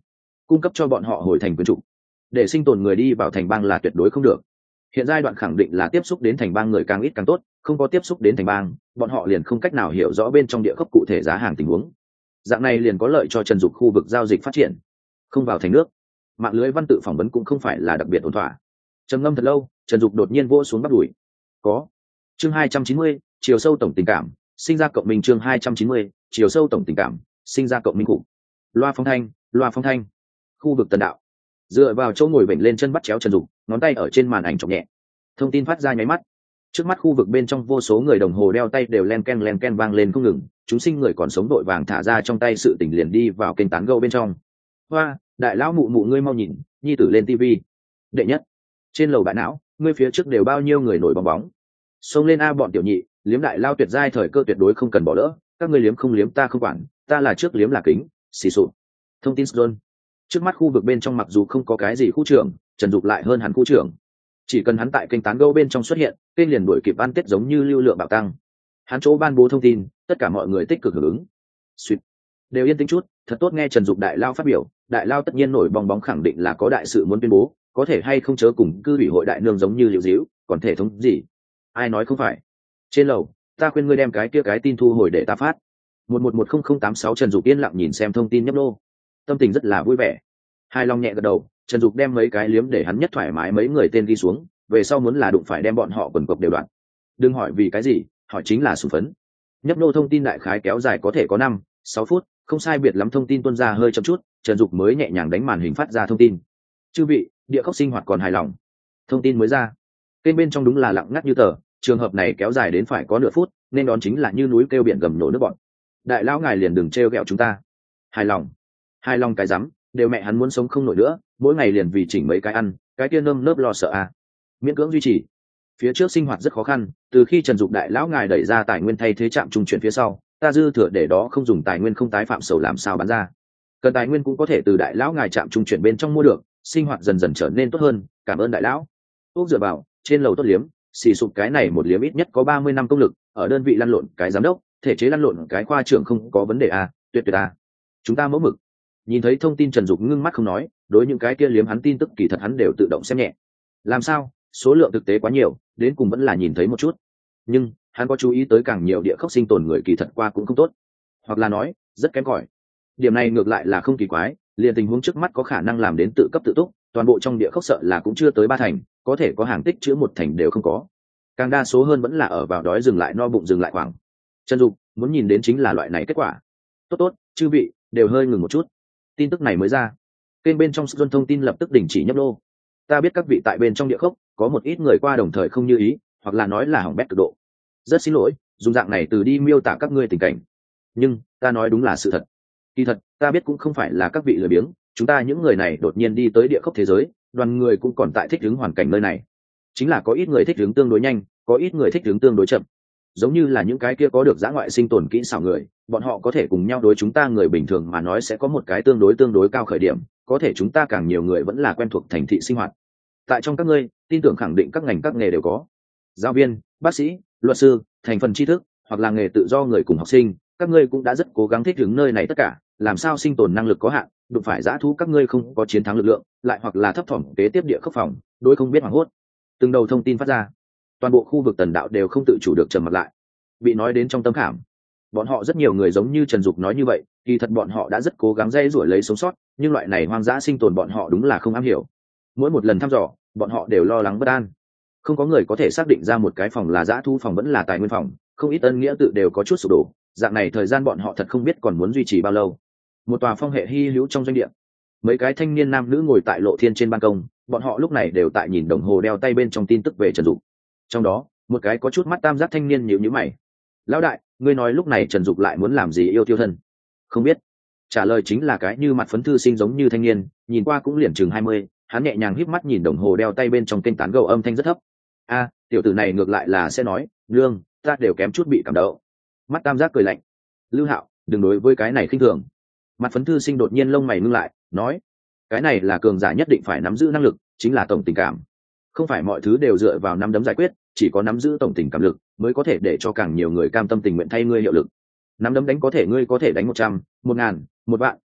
cung cấp cho bọn họ hồi thành quyến trục. Để sinh tồn người đi vào thành bang là tuyệt đối không được. Hiện giai đoạn khẳng định là tiếp xúc đến thành bang người càng ít càng tốt, không có tiếp xúc đến thành bang, bọn họ liền không cách nào hiểu rõ bên trong địa khốc cụ thể giá hàng tình huống. Dạng này liền có lợi cho Trần Dục khu vực giao dịch phát triển. Không vào thành nước, mạng lưới văn tự phỏng vấn cũng không phải là đặc biệt ổn thỏa. Trầm ngâm thật lâu, Trần Dục đột nhiên vỗ xuống bắt đùi. Có. Chương hai trăm chín mươi, chiều sâu tổng tình cảm, sinh ra cộng minh. Chương hai trăm chín mươi, chiều sâu tổng tình cảm, sinh ra cộng minh cụ. Loa phong thanh, loa phong thanh. Khu vực Tần Đạo. Dựa vào chỗ ngồi vểnh lên chân bắt chéo Trần Dục, ngón tay ở trên màn ảnh chọc nhẹ. Thông tin phát ra nháy mắt. Trước mắt khu vực bên trong vô số người đồng hồ đeo tay đều len ken len ken vang lên không ngừng, chúng sinh người còn sống đội vàng thả ra trong tay sự tình liền đi vào kênh tán gẫu bên trong. Hoa, đại lão mụ mụ ngươi mau nhìn, nhi tử lên tivi. Đệ nhất. Trên lầu bãi não, ngươi phía trước đều bao nhiêu người nổi bong bóng. Xông lên a bọn tiểu nhị, liếm đại lao tuyệt giai thời cơ tuyệt đối không cần bỏ lỡ, các ngươi liếm không liếm ta không quản, ta là trước liếm là kính, xì sụp. Thông tin zone. Trước mắt khu vực bên trong mặc dù không có cái gì khu trưởng, Trần Dục lại hơn hẳn khu trưởng. Chỉ cần hắn tại kênh tán gẫu bên trong xuất hiện, kênh liền đuổi kịp ăn tết giống như lưu lượng bạo tăng. Hắn chỗ ban bố thông tin, tất cả mọi người tích cực hưởng ứng. Sweet. Đều yên tĩnh chút, thật tốt nghe Trần Dục đại lao phát biểu, đại lao tất nhiên nổi bong bóng khẳng định là có đại sự muốn tuyên bố, có thể hay không chớ cùng cư ủy hội đại nương giống như liễu díu, còn thể thống gì? Ai nói không phải? Trên lầu, ta khuyên ngươi đem cái kia cái tin thu hồi để ta phát. một một một không không tám sáu Trần Dục yên lặng nhìn xem thông tin nhấp nô, tâm tình rất là vui vẻ. Hai long nhẹ gật đầu, Trần Dục đem mấy cái liếm để hắn nhất thoải mái mấy người tên ghi xuống, về sau muốn là đụng phải đem bọn họ quần cộc đều đoạn. Đừng hỏi vì cái gì, hỏi chính là sủng phấn. Nhấp nô thông tin đại khái kéo dài có thể có năm, sáu phút, không sai biệt lắm thông tin tuôn ra hơi chậm chút, Trần Dục mới nhẹ nhàng đánh màn hình phát ra thông tin. Chư vị, địa khốc sinh hoạt còn hài lòng. Thông tin mới ra. Kênh bên trong đúng là lặng ngắt như tờ, trường hợp này kéo dài đến phải có nửa phút, nên đón chính là như núi kêu biển gầm nổ nước bọn. Đại lão ngài liền đừng trêu ghẹo chúng ta. Hài lòng. Hài lòng cái rắm, đều mẹ hắn muốn sống không nổi nữa, mỗi ngày liền vì chỉnh mấy cái ăn, cái kia nơm nớp lo sợ à. Miễn cưỡng duy trì. Phía trước sinh hoạt rất khó khăn, từ khi Trần Dục đại lão ngài đẩy ra tài nguyên thay thế trạm trung chuyển phía sau, ta dư thừa để đó không dùng tài nguyên không tái phạm sầu làm sao bán ra. Cần tài nguyên cũng có thể từ đại lão ngài trạm trung chuyển bên trong mua được, sinh hoạt dần dần trở nên tốt hơn, cảm ơn đại lão. Úc dựa vào, trên lầu tốt liếm, xì sụp cái này một liếm ít nhất có ba mươi năm công lực, ở đơn vị lăn lộn cái giám đốc, thể chế lăn lộn cái khoa trưởng không có vấn đề à, tuyệt tuyệt à. Chúng ta mẫu mực. Nhìn thấy thông tin Trần Dục ngưng mắt không nói, đối những cái kia liếm hắn tin tức kỳ thật hắn đều tự động xem nhẹ. Làm sao? Số lượng thực tế quá nhiều, đến cùng vẫn là nhìn thấy một chút. Nhưng hắn có chú ý tới càng nhiều địa khốc sinh tồn người kỳ thật qua cũng không tốt, hoặc là nói rất kém cỏi. Điểm này ngược lại là không kỳ quái, liền tình huống trước mắt có khả năng làm đến tự cấp tự túc, toàn bộ trong địa khốc sợ là cũng chưa tới ba thành, có thể có hàng tích chữa một thành đều không có. Càng đa số hơn vẫn là ở vào đói dừng lại no bụng dừng lại khoảng. Trần Dục muốn nhìn đến chính là loại này kết quả. Tốt tốt, chư vị đều hơi ngừng một chút. Tin tức này mới ra, kênh bên trong Xuân thông tin lập tức đình chỉ nhấp nô. Ta biết các vị tại bên trong địa khốc có một ít người qua đồng thời không như ý, hoặc là nói là hỏng bét cực độ. Rất xin lỗi, dùng dạng này từ đi miêu tả các ngươi tình cảnh. Nhưng ta nói đúng là sự thật. Kỳ thật, ta biết cũng không phải là các vị lười biếng, chúng ta những người này đột nhiên đi tới địa khốc thế giới, đoàn người cũng còn tại thích ứng hoàn cảnh nơi này. Chính là có ít người thích ứng tương đối nhanh, có ít người thích ứng tương đối chậm. Giống như là những cái kia có được dã ngoại sinh tồn kỹ xảo người, bọn họ có thể cùng nhau đối chúng ta người bình thường mà nói sẽ có một cái tương đối tương đối cao khởi điểm, có thể chúng ta càng nhiều người vẫn là quen thuộc thành thị sinh hoạt. Tại trong các ngươi, tin tưởng khẳng định các ngành các nghề đều có. Giáo viên, bác sĩ, luật sư, thành phần tri thức, hoặc là nghề tự do người cùng học sinh, các ngươi cũng đã rất cố gắng thích ứng nơi này tất cả, làm sao sinh tồn năng lực có hạn, đụng phải dã thú các ngươi không có chiến thắng lực lượng, lại hoặc là thấp thỏm kế tiếp địa khốc phòng, đối không biết hoảng hốt. Từng đầu thông tin phát ra, toàn bộ khu vực Tần Đạo đều không tự chủ được trầm mặt lại, bị nói đến trong tâm khảm. Bọn họ rất nhiều người giống như Trần Dục nói như vậy, kỳ thật bọn họ đã rất cố gắng dây rủi lấy sống sót, nhưng loại này hoang dã sinh tồn bọn họ đúng là không am hiểu. Mỗi một lần thăm dò, bọn họ đều lo lắng bất an. Không có người có thể xác định ra một cái phòng là dã thu phòng vẫn là tài nguyên phòng, không ít ân nghĩa tự đều có chút sụp đổ. Dạng này thời gian bọn họ thật không biết còn muốn duy trì bao lâu. Một tòa phong hệ hy hữu trong doanh địa, mấy cái thanh niên nam nữ ngồi tại lộ thiên trên ban công, bọn họ lúc này đều tại nhìn đồng hồ đeo tay bên trong tin tức về Trần Dục. Trong đó, một cái có chút mắt tam giác thanh niên nhíu nhíu mày. Lão đại, ngươi nói lúc này Trần Dục lại muốn làm gì yêu tiêu thân? Không biết. Trả lời chính là cái như mặt phấn thư sinh giống như thanh niên, nhìn qua cũng liền chừng hai mươi, hắn nhẹ nhàng híp mắt nhìn đồng hồ đeo tay bên trong kênh tán gẫu âm thanh rất thấp. A, tiểu tử này ngược lại là sẽ nói, nương, ta đều kém chút bị cảm động. Mắt tam giác cười lạnh. Lưu Hạo, đừng đối với cái này khinh thường. Mặt phấn thư sinh đột nhiên lông mày ngưng lại, nói, cái này là cường giả nhất định phải nắm giữ năng lực, chính là tổng tình cảm. Không phải mọi thứ đều dựa vào nắm đấm giải quyết, chỉ có nắm giữ tổng tình cảm lực mới có thể để cho càng nhiều người cam tâm tình nguyện thay ngươi hiệu lực. Nắm đấm đánh có thể ngươi có thể đánh một trăm, một ngàn, một vạn,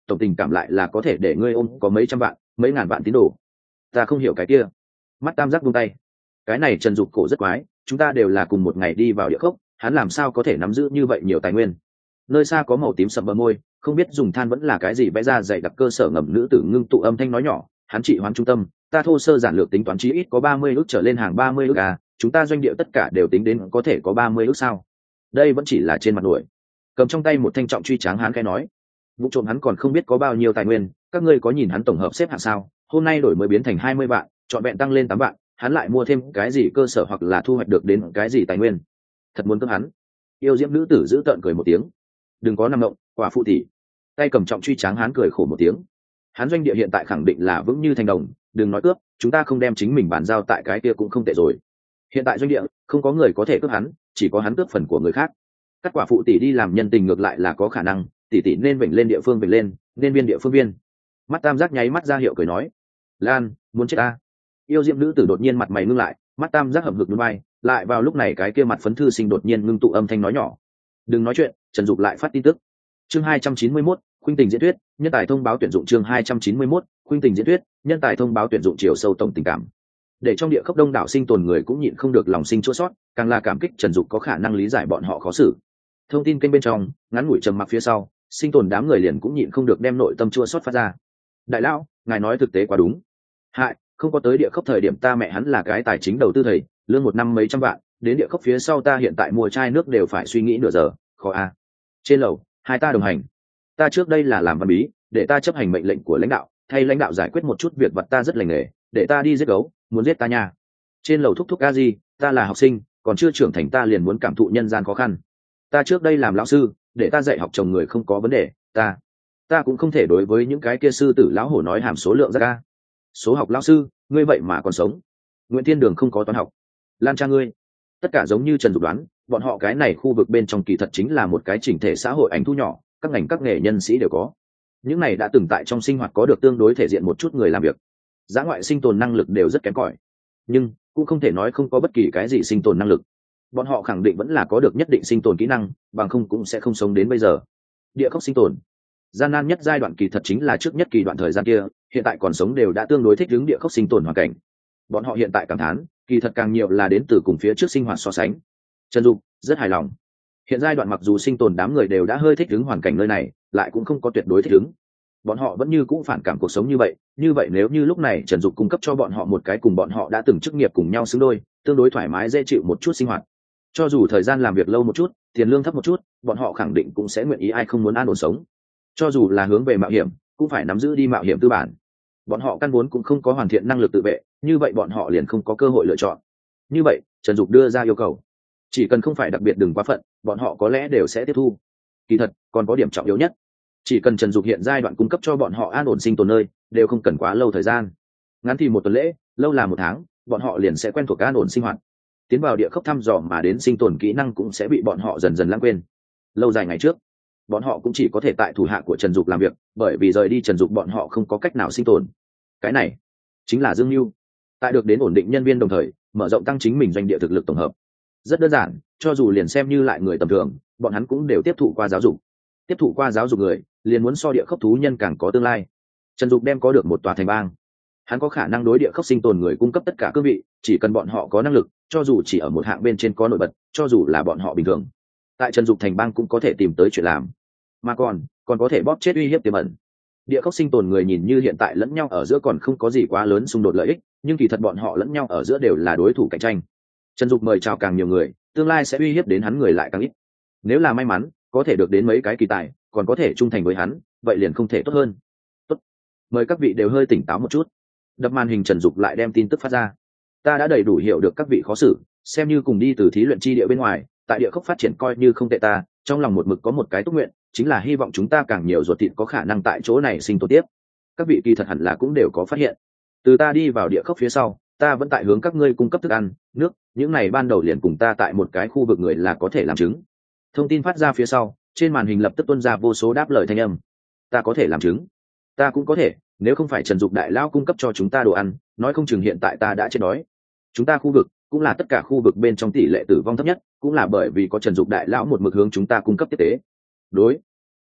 tổng tình cảm lại là có thể để ngươi ôm có mấy trăm vạn mấy ngàn vạn tín đồ. Ta không hiểu cái kia. Mắt tam giác buông tay. Cái này Trần Dục cổ rất quái, chúng ta đều là cùng một ngày đi vào địa khốc, hắn làm sao có thể nắm giữ như vậy nhiều tài nguyên. Nơi xa có màu tím sậm bờ môi, không biết dùng than vẫn là cái gì vẽ ra dày đặc cơ sở ngầm nữ tử ngưng tụ âm thanh nói nhỏ, hắn trị hoán trung tâm, ta thô sơ giản lược tính toán chí ít có ba mươi ước trở lên hàng ba mươi ước à, chúng ta doanh địa tất cả đều tính đến có thể có ba mươi ước sao? Đây vẫn chỉ là trên mặt nổi. Cầm trong tay một thanh trọng truy tráng hắn khẽ nói, vụ trộm hắn còn không biết có bao nhiêu tài nguyên, các ngươi có nhìn hắn tổng hợp xếp hạng sao? Hôm nay đổi mới biến thành hai mươi vạn, chọn vẹn tăng lên tám vạn, hắn lại mua thêm cái gì cơ sở hoặc là thu hoạch được đến cái gì tài nguyên? Thật muốn cướp hắn. Yêu diễm nữ tử giữ tợn cười một tiếng, đừng có nằm động, quả phụ tỷ. Tay cầm trọng truy tráng hắn cười khổ một tiếng. Hắn doanh địa hiện tại khẳng định là vững như thành đồng, đừng nói cướp, chúng ta không đem chính mình bàn giao tại cái kia cũng không tệ rồi. Hiện tại doanh địa không có người có thể cướp hắn, chỉ có hắn cướp phần của người khác. Các quả phụ tỷ đi làm nhân tình ngược lại là có khả năng, tỷ tỷ nên vểnh lên địa phương vểnh lên, nên viên địa phương viên. Mắt tam giác nháy mắt ra hiệu cười nói, Lan, muốn chết ta. Yêu diệm nữ tử đột nhiên mặt mày ngưng lại, mắt tam giác hậm hực núi bay, lại vào lúc này cái kia mặt phấn thư sinh đột nhiên ngưng tụ âm thanh nói nhỏ, đừng nói chuyện. Trần Dục lại phát tin tức. Chương hai trăm chín mươi mốt, khuynh tình diễn thuyết, nhân tài thông báo tuyển dụng. Chương hai trăm chín mươi mốt, khuynh tình diễn thuyết, nhân tài thông báo tuyển dụng. Chiều sâu tổng tình cảm, để trong địa khốc đông đảo sinh tồn người cũng nhịn không được lòng sinh chua sót, càng là cảm kích Trần Dục có khả năng lý giải bọn họ khó xử. Thông tin kênh bên trong ngắn ngủi trầm mặc phía sau, sinh tồn đám người liền cũng nhịn không được đem nội tâm chua sót phát ra. Đại lão, ngài nói thực tế quá đúng. Hại, không có tới địa khốc thời điểm ta mẹ hắn là cái tài chính đầu tư thầy, lương một năm mấy trăm vạn, đến địa khốc phía sau ta hiện tại mua chai nước đều phải suy nghĩ nửa giờ, khó a. À. Trên lầu, hai ta đồng hành. Ta trước đây là làm văn bí, để ta chấp hành mệnh lệnh của lãnh đạo, thay lãnh đạo giải quyết một chút việc vật ta rất lành nghề, để ta đi giết gấu, muốn giết ta nha. Trên lầu thúc thúc a gì, ta là học sinh, còn chưa trưởng thành ta liền muốn cảm thụ nhân gian khó khăn. Ta trước đây làm lão sư, để ta dạy học chồng người không có vấn đề, ta ta cũng không thể đối với những cái kia sư tử lão hổ nói hàm số lượng ra ca. Số học lão sư, ngươi vậy mà còn sống. Nguyễn Thiên Đường không có toán học. Lan cha ngươi. Tất cả giống như Trần Dục đoán, bọn họ cái này khu vực bên trong kỳ thật chính là một cái chỉnh thể xã hội ảnh thu nhỏ, các ngành các nghề nhân sĩ đều có. Những này đã từng tại trong sinh hoạt có được tương đối thể diện một chút người làm việc. Dã ngoại sinh tồn năng lực đều rất kém cỏi, nhưng cũng không thể nói không có bất kỳ cái gì sinh tồn năng lực. Bọn họ khẳng định vẫn là có được nhất định sinh tồn kỹ năng, bằng không cũng sẽ không sống đến bây giờ. Địa khốc sinh tồn, gian nan nhất giai đoạn kỳ thật chính là trước nhất kỳ đoạn thời gian kia, hiện tại còn sống đều đã tương đối thích ứng địa khốc sinh tồn hoàn cảnh. Bọn họ hiện tại cảm thán, kỳ thật càng nhiều là đến từ cùng phía trước sinh hoạt so sánh. Trần Dục rất hài lòng. Hiện giai đoạn mặc dù sinh tồn đám người đều đã hơi thích ứng hoàn cảnh nơi này, lại cũng không có tuyệt đối thích ứng. Bọn họ vẫn như cũ phản cảm cuộc sống như vậy, như vậy nếu như lúc này Trần Dục cung cấp cho bọn họ một cái cùng bọn họ đã từng chức nghiệp cùng nhau xứng đôi, tương đối thoải mái dễ chịu một chút sinh hoạt. Cho dù thời gian làm việc lâu một chút, tiền lương thấp một chút, bọn họ khẳng định cũng sẽ nguyện ý, ai không muốn an ổn sống. Cho dù là hướng về mạo hiểm, cũng phải nắm giữ đi mạo hiểm tư bản. Bọn họ căn vốn cũng không có hoàn thiện năng lực tự vệ, như vậy bọn họ liền không có cơ hội lựa chọn. Như vậy, Trần Dục đưa ra yêu cầu, chỉ cần không phải đặc biệt đừng quá phận, bọn họ có lẽ đều sẽ tiếp thu. Kỳ thật, còn có điểm trọng yếu nhất, chỉ cần Trần Dục hiện giai đoạn cung cấp cho bọn họ an ổn sinh tồn nơi, đều không cần quá lâu thời gian. Ngắn thì một tuần lễ, lâu là một tháng, bọn họ liền sẽ quen thuộc an ổn sinh hoạt. Tiến vào địa khốc thăm dò mà đến sinh tồn kỹ năng cũng sẽ bị bọn họ dần dần lãng quên. Lâu dài ngày trước, bọn họ cũng chỉ có thể tại thủ hạ của Trần Dục làm việc, bởi vì rời đi Trần Dục bọn họ không có cách nào sinh tồn. Cái này chính là Dương Nhu. Tại được đến ổn định nhân viên đồng thời, mở rộng tăng chính mình doanh địa thực lực tổng hợp. Rất đơn giản, cho dù liền xem như lại người tầm thường, bọn hắn cũng đều tiếp thụ qua giáo dục. Tiếp thụ qua giáo dục người, liền muốn so địa khốc thú nhân càng có tương lai. Trần Dục đem có được một tòa thành bang. Hắn có khả năng đối địa khốc sinh tồn người cung cấp tất cả cương vị, chỉ cần bọn họ có năng lực, cho dù chỉ ở một hạng bên trên có nổi bật, cho dù là bọn họ bình thường, tại Trần Dục thành bang cũng có thể tìm tới chuyện làm, mà còn còn có thể bóp chết uy hiếp tiềm ẩn. Địa khốc sinh tồn người nhìn như hiện tại lẫn nhau ở giữa còn không có gì quá lớn xung đột lợi ích, nhưng kỳ thật bọn họ lẫn nhau ở giữa đều là đối thủ cạnh tranh. Trần Dục mời chào càng nhiều người, tương lai sẽ uy hiếp đến hắn người lại càng ít. Nếu là may mắn có thể được đến mấy cái kỳ tài, còn có thể trung thành với hắn, vậy liền không thể tốt hơn. Tốt, mời các vị đều hơi tỉnh táo một chút. Đập màn hình, Trần Dục lại đem tin tức phát ra. Ta đã đầy đủ hiểu được các vị khó xử, xem như cùng đi từ thí luyện chi địa bên ngoài, tại địa khốc phát triển coi như không tệ. Ta trong lòng một mực có một cái túc nguyện, chính là hy vọng chúng ta càng nhiều ruột thịt có khả năng tại chỗ này sinh tồn tiếp. Các vị kỳ thật hẳn là cũng đều có phát hiện, từ ta đi vào địa khốc phía sau, ta vẫn tại hướng các ngươi cung cấp thức ăn, nước, những này ban đầu liền cùng ta tại một cái khu vực người là có thể làm chứng. Thông tin phát ra phía sau, trên màn hình lập tức tuôn ra vô số đáp lời thanh âm. Ta có thể làm chứng, ta cũng có thể, nếu không phải Trần Dục đại lão cung cấp cho chúng ta đồ ăn, nói không chừng hiện tại ta đã chết đói. Chúng ta khu vực cũng là tất cả khu vực bên trong tỷ lệ tử vong thấp nhất, cũng là bởi vì có Trần Dục đại lão một mực hướng chúng ta cung cấp tiếp tế. Đối,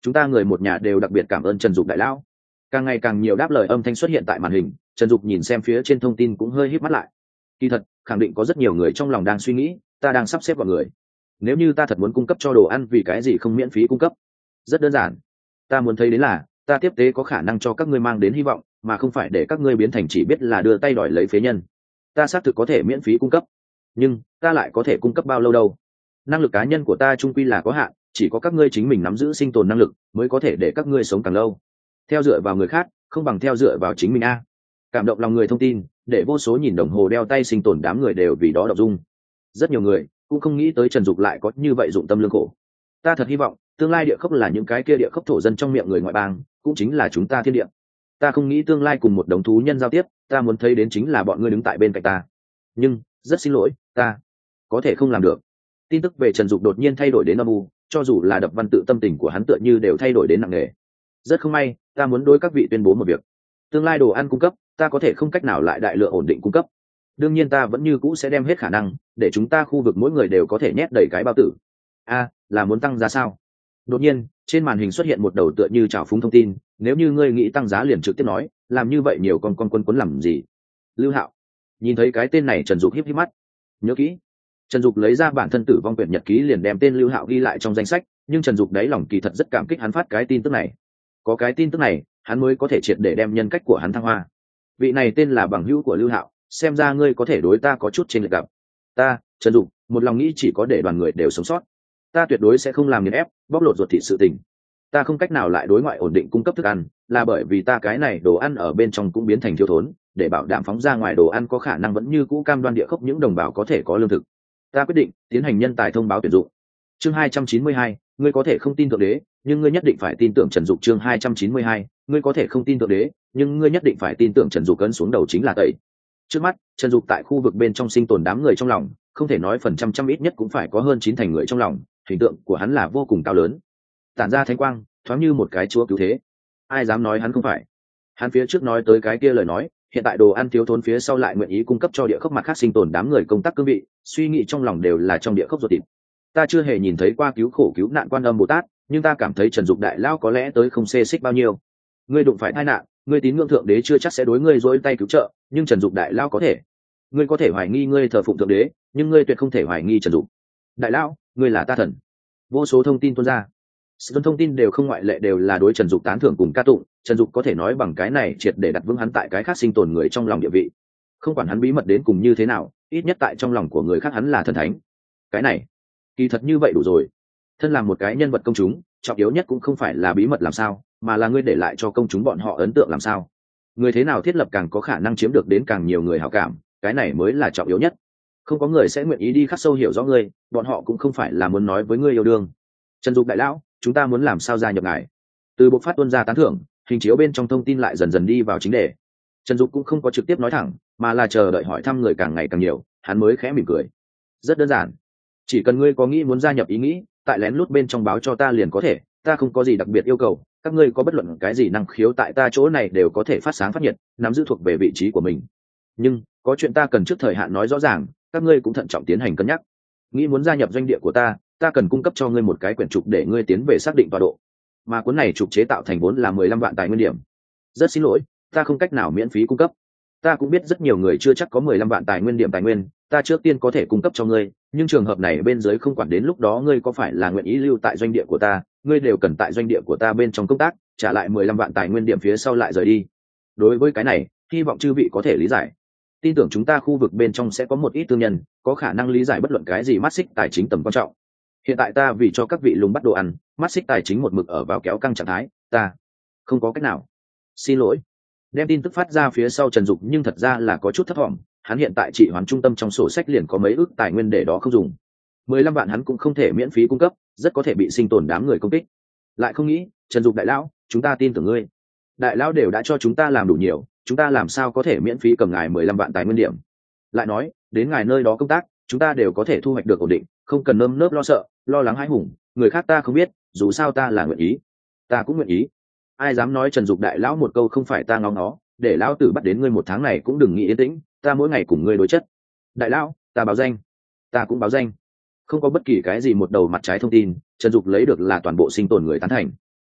chúng ta người một nhà đều đặc biệt cảm ơn Trần Dục đại lão. Càng ngày càng nhiều đáp lời âm thanh xuất hiện tại màn hình, Trần Dục nhìn xem phía trên thông tin cũng hơi híp mắt lại. Kỳ thật, khẳng định có rất nhiều người trong lòng đang suy nghĩ, ta đang sắp xếp vào người. Nếu như ta thật muốn cung cấp cho đồ ăn vì cái gì không miễn phí cung cấp? Rất đơn giản, ta muốn thấy đến là ta tiếp tế có khả năng cho các ngươi mang đến hy vọng, mà không phải để các ngươi biến thành chỉ biết là đưa tay đòi lấy phế nhân. Ta xác thực có thể miễn phí cung cấp, nhưng ta lại có thể cung cấp bao lâu đâu? Năng lực cá nhân của ta trung quy là có hạn, chỉ có các ngươi chính mình nắm giữ sinh tồn năng lực mới có thể để các ngươi sống càng lâu. Theo dựa vào người khác không bằng theo dựa vào chính mình a. Cảm động lòng người thông tin để vô số nhìn đồng hồ đeo tay sinh tồn đám người đều vì đó động dung. Rất nhiều người cũng không nghĩ tới Trần Dục lại có như vậy dụng tâm lương khổ. Ta thật hy vọng tương lai địa khốc là những cái kia địa khốc thổ dân trong miệng người ngoại bang, cũng chính là chúng ta thiên địa. Ta không nghĩ tương lai cùng một đống thú nhân giao tiếp, ta muốn thấy đến chính là bọn ngươi đứng tại bên cạnh ta. Nhưng rất xin lỗi, ta có thể không làm được. Tin tức về Trần Dục đột nhiên thay đổi đến âm u, cho dù là đập văn tự tâm tình của hắn tựa như đều thay đổi đến nặng nề. Rất không may, ta muốn đối các vị tuyên bố một việc. Tương lai đồ ăn cung cấp, ta có thể không cách nào lại đại lượng ổn định cung cấp. Đương nhiên ta vẫn như cũ sẽ đem hết khả năng, để chúng ta khu vực mỗi người đều có thể nhét đầy cái bao tử. A, là muốn tăng giá sao? Đột nhiên, trên màn hình xuất hiện một đầu tựa như trào phúng thông tin, nếu như ngươi nghĩ tăng giá liền trực tiếp nói, làm như vậy nhiều con con quân quấn làm gì? Lưu Hạo. Nhìn thấy cái tên này Trần Dục híp híp mắt. Nhớ kỹ. Trần Dục lấy ra bản thân tử vong quyển nhật ký liền đem tên Lưu Hạo ghi lại trong danh sách, nhưng Trần Dục đáy lòng kỳ thật rất cảm kích hắn phát cái tin tức này. Có cái tin tức này, hắn mới có thể triệt để đem nhân cách của hắn thăng hoa. Vị này tên là bằng hữu của Lưu Hạo, xem ra ngươi có thể đối ta có chút trên lệch gặp. Ta, Trần Dục, một lòng nghĩ chỉ có để đoàn người đều sống sót. Ta tuyệt đối sẽ không làm nghiền ép, bóc lột ruột thịt sự tình. Ta không cách nào lại đối ngoại ổn định cung cấp thức ăn, là bởi vì ta cái này đồ ăn ở bên trong cũng biến thành thiếu thốn, để bảo đảm phóng ra ngoài đồ ăn có khả năng vẫn như cũ cam đoan địa khốc những đồng bào có thể có lương thực. Ta quyết định tiến hành nhân tài thông báo tuyển dụng. Chương hai trăm chín mươi hai, ngươi có thể không tin thượng đế, nhưng ngươi nhất định phải tin tưởng Trần Dục. Chương hai trăm chín mươi hai, ngươi có thể không tin thượng đế, nhưng ngươi nhất định phải tin tưởng Trần Dục. Cấn xuống đầu chính là tẩy. Trước mắt, Trần Dục tại khu vực bên trong sinh tồn đám người trong lòng, không thể nói phần trăm trăm ít nhất cũng phải có hơn chín thành người trong lòng, hình tượng của hắn là vô cùng cao lớn. Tản ra thánh quang, thoáng như một cái chúa cứu thế. Ai dám nói hắn không phải? Hắn phía trước nói tới cái kia lời nói, hiện tại đồ ăn thiếu thốn phía sau lại nguyện ý cung cấp cho địa khốc mặt khác sinh tồn đám người công tác cương vị, suy nghĩ trong lòng đều là trong địa khốc ruột thịt. Ta chưa hề nhìn thấy qua cứu khổ cứu nạn Quan Âm Bồ Tát, nhưng ta cảm thấy Trần Dục đại lao có lẽ tới không xê xích bao nhiêu. Ngươi đụng phải tai nạn, ngươi tín ngưỡng thượng đế chưa chắc sẽ đối ngươi dối tay cứu trợ, nhưng Trần Dục đại lao có thể. Ngươi có thể hoài nghi ngươi thờ phụng thượng đế, nhưng ngươi tuyệt không thể hoài nghi Trần Dục đại lao, ngươi là ta thần. Vô số thông tin tuôn ra, sự thông tin đều không ngoại lệ đều là đối Trần Dục tán thưởng cùng ca tụng. Trần Dục có thể nói bằng cái này triệt để đặt vững hắn tại cái khác sinh tồn người trong lòng địa vị. Không quản hắn bí mật đến cùng như thế nào, ít nhất tại trong lòng của người khác hắn là thần thánh. Cái này kỳ thật như vậy đủ rồi. Thân làm một cái nhân vật công chúng, trọng yếu nhất cũng không phải là bí mật làm sao, mà là ngươi để lại cho công chúng bọn họ ấn tượng làm sao. Người thế nào thiết lập càng có khả năng chiếm được đến càng nhiều người hảo cảm, cái này mới là trọng yếu nhất. Không có người sẽ nguyện ý đi khắc sâu hiểu rõ ngươi, bọn họ cũng không phải là muốn nói với ngươi yêu đương. Trần Dục đại lão, chúng ta muốn làm sao gia nhập ngài? Từ bộ phát tuân ra tán thưởng, hình chiếu bên trong thông tin lại dần dần đi vào chính đề. Trần Dục cũng không có trực tiếp nói thẳng, mà là chờ đợi hỏi thăm người càng ngày càng nhiều, hắn mới khẽ mỉm cười. Rất đơn giản, chỉ cần ngươi có nghĩ muốn gia nhập ý nghĩ, tại lén lút bên trong báo cho ta liền có thể, ta không có gì đặc biệt yêu cầu, các ngươi có bất luận cái gì năng khiếu tại ta chỗ này đều có thể phát sáng phát nhiệt, nắm giữ thuộc về vị trí của mình. Nhưng có chuyện ta cần trước thời hạn nói rõ ràng, các ngươi cũng thận trọng tiến hành cân nhắc. Nghĩ muốn gia nhập doanh địa của ta, ta cần cung cấp cho ngươi một cái quyển trục để ngươi tiến về xác định tọa độ, mà cuốn này trục chế tạo thành vốn là mười lăm vạn tài nguyên điểm. Rất xin lỗi, ta không cách nào miễn phí cung cấp. Ta cũng biết rất nhiều người chưa chắc có mười lăm vạn tài nguyên điểm tài nguyên, ta trước tiên có thể cung cấp cho ngươi, nhưng trường hợp này bên dưới không quản đến lúc đó ngươi có phải là nguyện ý lưu tại doanh địa của ta, ngươi đều cần tại doanh địa của ta bên trong công tác, trả lại mười lăm vạn tài nguyên điểm phía sau lại rời đi. Đối với cái này, hy vọng chư vị có thể lý giải. Tin tưởng chúng ta khu vực bên trong sẽ có một ít tư nhân có khả năng lý giải bất luận cái gì mắt xích tài chính tầm quan trọng. Hiện tại ta vì cho các vị lùng bắt đồ ăn, mắt xích tài chính một mực ở vào kéo căng trạng thái, ta không có cách nào. Xin lỗi. Đem tin tức phát ra phía sau Trần Dục nhưng thật ra là có chút thất vọng, hắn hiện tại trị hoán trung tâm trong sổ sách liền có mấy ước tài nguyên để đó không dùng. mười lăm vạn hắn cũng không thể miễn phí cung cấp, rất có thể bị sinh tồn đám người công kích. Lại không nghĩ, Trần Dục đại lão, chúng ta tin tưởng ngươi. Đại lão đều đã cho chúng ta làm đủ nhiều, chúng ta làm sao có thể miễn phí cầm ngài mười lăm vạn tài nguyên điểm. Lại nói, đến ngài nơi đó công tác, chúng ta đều có thể thu hoạch được ổn định, không cần nơm nớp lo sợ, lo lắng hãi hùng, người khác ta không biết, dù sao ta là nguyện ý. Ta cũng nguyện ý. Ai dám nói Trần Dục đại lão một câu không phải ta ngóng nó, để lão tử bắt đến ngươi một tháng này cũng đừng nghĩ yên tĩnh, ta mỗi ngày cùng ngươi đối chất. Đại lão, ta báo danh. Ta cũng báo danh. Không có bất kỳ cái gì một đầu mặt trái thông tin, Trần Dục lấy được là toàn bộ sinh tồn người tán thành.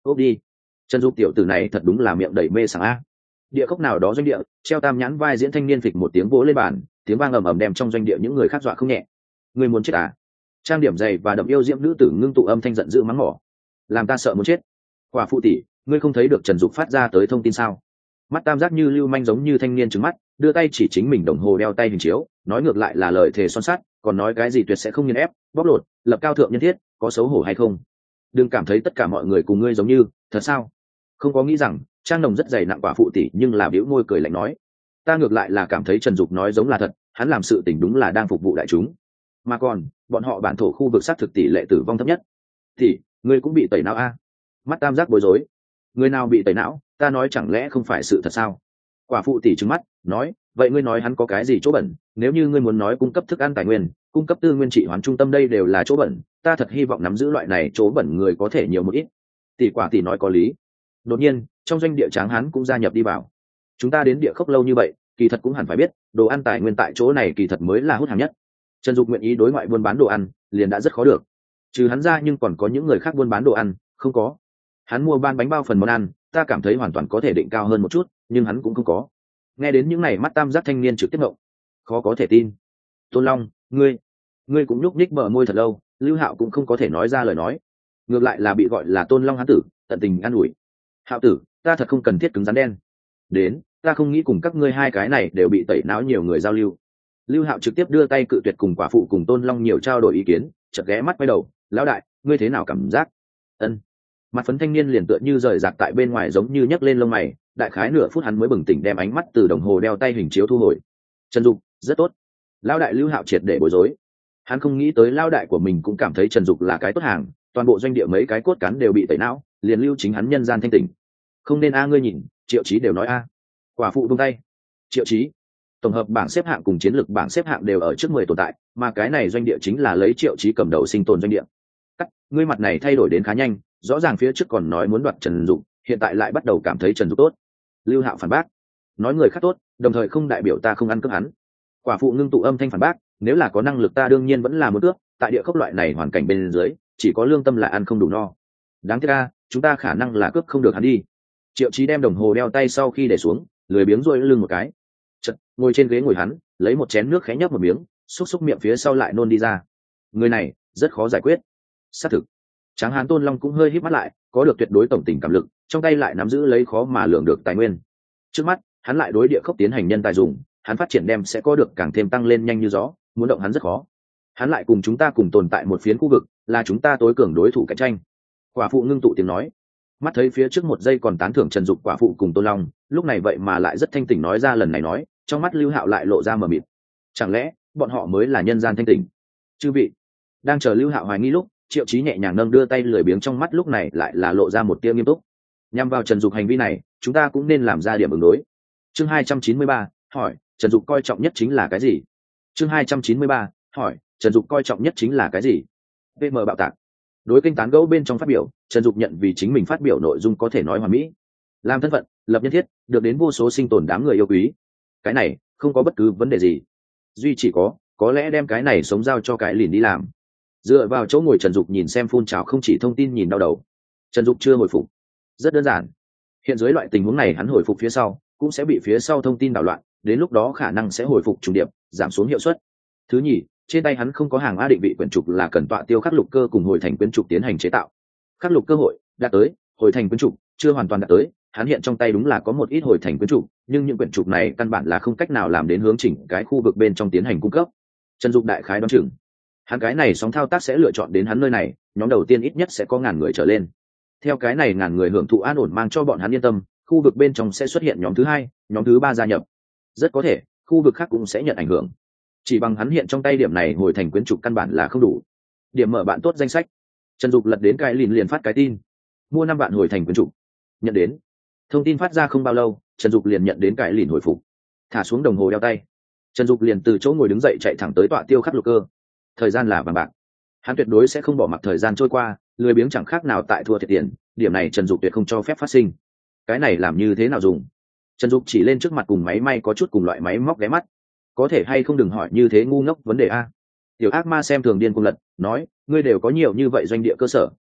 ốp đi. Trần Dục tiểu tử này thật đúng là miệng đầy mê sảng a. Địa khốc nào đó doanh địa, treo tam nhãn vai diễn thanh niên phịch một tiếng vỗ lên bàn, tiếng vang ầm ầm đem trong doanh địa những người khác dọa không nhẹ. Người muốn chết à? Trang điểm dày và đậm yêu diễm nữ tử ngưng tụ âm thanh giận dữ mắng mỏ, làm ta sợ muốn chết. Quả phụ tỷ, ngươi không thấy được Trần Dục phát ra tới thông tin sao? Mắt tam giác như lưu manh giống như thanh niên trừng mắt, đưa tay chỉ chính mình đồng hồ đeo tay hình chiếu, nói ngược lại là lời thề son sắt, còn nói cái gì tuyệt sẽ không nghiền ép, bóc lột, lập cao thượng nhân thiết, có xấu hổ hay không? Đừng cảm thấy tất cả mọi người cùng ngươi giống như, thật sao? Không có nghĩ rằng trang nồng rất dày nặng quả phụ tỷ, nhưng là bĩu môi cười lạnh nói, ta ngược lại là cảm thấy Trần Dục nói giống là thật, hắn làm sự tình đúng là đang phục vụ đại chúng. Mà còn, bọn họ bản thổ khu vực xác thực tỷ lệ tử vong thấp nhất. Thì, ngươi cũng bị tẩy não a? Mắt tam giác bối rối. Người nào bị tẩy não, ta nói chẳng lẽ không phải sự thật sao? Quả phụ tỷ trừng mắt, nói, vậy ngươi nói hắn có cái gì chỗ bẩn? Nếu như ngươi muốn nói cung cấp thức ăn tài nguyên, cung cấp tư nguyên trị hoán trung tâm đây đều là chỗ bẩn, ta thật hy vọng nắm giữ loại này chỗ bẩn người có thể nhiều một ít. Tỷ quả tỷ nói có lý. Đột nhiên, trong doanh địa tráng hắn cũng gia nhập đi vào. Chúng ta đến địa khốc lâu như vậy, kỳ thật cũng hẳn phải biết, đồ ăn tài nguyên tại chỗ này kỳ thật mới là hút hàng nhất. Trần Dục nguyện ý đối ngoại buôn bán đồ ăn, liền đã rất khó được. Trừ hắn ra nhưng còn có những người khác buôn bán đồ ăn, không có. Hắn mua ban bánh bao phần món ăn, ta cảm thấy hoàn toàn có thể định cao hơn một chút, nhưng hắn cũng không có. Nghe đến những này mắt tam giác thanh niên trực tiếp ngộng, khó có thể tin. Tôn Long, ngươi, ngươi cũng nhúc nhích bờ môi thật lâu, Lưu Hạo cũng không có thể nói ra lời nói, ngược lại là bị gọi là Tôn Long hán tử, tận tình an ủi. Hạo tử, ta thật không cần thiết cứng rắn đen. Đến, ta không nghĩ cùng các ngươi hai cái này đều bị tẩy não nhiều người giao lưu. Lưu Hạo trực tiếp đưa tay cự tuyệt cùng quả phụ cùng Tôn Long nhiều trao đổi ý kiến, chợt ghé mắt quay đầu, lão đại, ngươi thế nào cảm giác? Ân. Mặt phấn thanh niên liền tựa như rời rạc tại bên ngoài giống như nhấc lên lông mày, đại khái nửa phút hắn mới bừng tỉnh đem ánh mắt từ đồng hồ đeo tay hình chiếu thu hồi. Trần Dục, rất tốt. Lão đại Lưu Hạo triệt để bối rối. Hắn không nghĩ tới lão đại của mình cũng cảm thấy Trần Dục là cái tốt hàng, toàn bộ doanh địa mấy cái cốt cán đều bị tẩy não, liền lưu chính hắn nhân gian thanh tỉnh. Không nên a ngươi nhìn, Triệu Chí đều nói a. Quả phụ buông tay. Triệu Chí, tổng hợp bảng xếp hạng cùng chiến lược bảng xếp hạng đều ở trước mười tồn tại, mà cái này doanh địa chính là lấy Triệu Chí cầm đầu sinh tồn doanh địa. Cắt, ngươi mặt này thay đổi đến khá nhanh, rõ ràng phía trước còn nói muốn đoạt Trần Dục, hiện tại lại bắt đầu cảm thấy Trần Dục tốt. Lưu Hạo phản bác, nói người khác tốt, đồng thời không đại biểu ta không ăn cướp hắn. Quả phụ ngưng tụ âm thanh phản bác, nếu là có năng lực ta đương nhiên vẫn là muốn cướp, tại địa khốc loại này hoàn cảnh bên dưới, chỉ có lương tâm là ăn không đủ no. Đáng tiếc a, chúng ta khả năng là cướp không được hắn đi. Triệu Chí đem đồng hồ đeo tay sau khi để xuống, lười biếng duỗi lưng một cái, chật ngồi trên ghế ngồi hắn, lấy một chén nước khẽ nhấp một miếng, xúc xúc miệng phía sau lại nôn đi ra. Người này rất khó giải quyết. Xác thực. Tráng hán Tôn Long cũng hơi híp mắt lại, có được tuyệt đối tổng tình cảm lực, trong tay lại nắm giữ lấy khó mà lường được tài nguyên. Trước mắt, hắn lại đối địa khốc tiến hành nhân tài dùng, hắn phát triển đem sẽ có được càng thêm tăng lên nhanh như gió, muốn động hắn rất khó. Hắn lại cùng chúng ta cùng tồn tại một phiến khu vực, là chúng ta tối cường đối thủ cạnh tranh. Quả phụ ngưng tụ tiếng nói, mắt thấy phía trước một giây còn tán thưởng Trần Dục quả phụ cùng Tôn Long, lúc này vậy mà lại rất thanh tỉnh nói ra lần này nói, trong mắt Lưu Hạo lại lộ ra mờ mịt. Chẳng lẽ bọn họ mới là nhân gian thanh tỉnh? Chư vị, đang chờ Lưu Hạo hoài nghi lúc, Triệu Chí nhẹ nhàng nâng đưa tay lười biếng trong mắt lúc này lại là lộ ra một tia nghiêm túc. Nhằm vào Trần Dục hành vi này, chúng ta cũng nên làm ra điểm ứng đối. Chương hai trăm chín mươi ba, hỏi, Trần Dục coi trọng nhất chính là cái gì? Chương hai trăm chín mươi ba, hỏi, Trần Dục coi trọng nhất chính là cái gì? vê em bạo tạc. Đối kênh tán gẫu bên trong phát biểu, Trần Dục nhận vì chính mình phát biểu nội dung có thể nói hoàn mỹ. Làm thân phận, lập nhân thiết, được đến vô số sinh tồn đám người yêu quý. Cái này, không có bất cứ vấn đề gì. Duy chỉ có, có lẽ đem cái này sống giao cho cái lìn đi làm. Dựa vào chỗ ngồi Trần Dục nhìn xem phun trào không chỉ thông tin nhìn đau đầu. Trần Dục chưa hồi phục. Rất đơn giản. Hiện dưới loại tình huống này hắn hồi phục phía sau, cũng sẽ bị phía sau thông tin đảo loạn, đến lúc đó khả năng sẽ hồi phục trùng điệp, giảm xuống hiệu suất. Thứ nhì, trên tay hắn không có hàng a định vị quyển trục là cần tọa tiêu khắc lục cơ cùng hồi thành quyển trục tiến hành chế tạo. Khắc lục cơ hội đạt tới, hồi thành quyển trục chưa hoàn toàn đạt tới, hắn hiện trong tay đúng là có một ít hồi thành quyển trục, nhưng những quyển trục này căn bản là không cách nào làm đến hướng chỉnh cái khu vực bên trong tiến hành cung cấp. Trần Dục đại khái đoán chừng, hắn cái này sóng thao tác sẽ lựa chọn đến hắn nơi này, nhóm đầu tiên ít nhất sẽ có ngàn người trở lên. Theo cái này ngàn người hưởng thụ an ổn mang cho bọn hắn yên tâm, khu vực bên trong sẽ xuất hiện nhóm thứ hai, nhóm thứ ba gia nhập. Rất có thể, khu vực khác cũng sẽ nhận ảnh hưởng. Chỉ bằng hắn hiện trong tay điểm này hồi thành quyến trục căn bản là không đủ. Điểm mở bạn tốt danh sách. Trần Dục lật đến cái liền liền phát cái tin, mua năm bạn hồi thành quyến trục. Nhận đến. Thông tin phát ra không bao lâu, Trần Dục liền nhận đến cái liền hồi phục. Thả xuống đồng hồ đeo tay, Trần Dục liền từ chỗ ngồi đứng dậy chạy thẳng tới tọa tiêu khắc lục cơ. Thời gian là vàng bạc, hắn tuyệt đối sẽ không bỏ mặc thời gian trôi qua, lười biếng chẳng khác nào tại thua thiệt tiền, điểm này Trần Dục tuyệt không cho phép phát sinh. Cái này làm như thế nào dùng? Trần Dục chỉ lên trước mặt cùng máy may có chút cùng loại máy móc ghé mắt. Có thể hay không đừng hỏi như thế ngu ngốc vấn đề a. Tiểu ác ma xem thường điên cuồng lật, nói, ngươi đều có nhiều như vậy doanh địa cơ sở,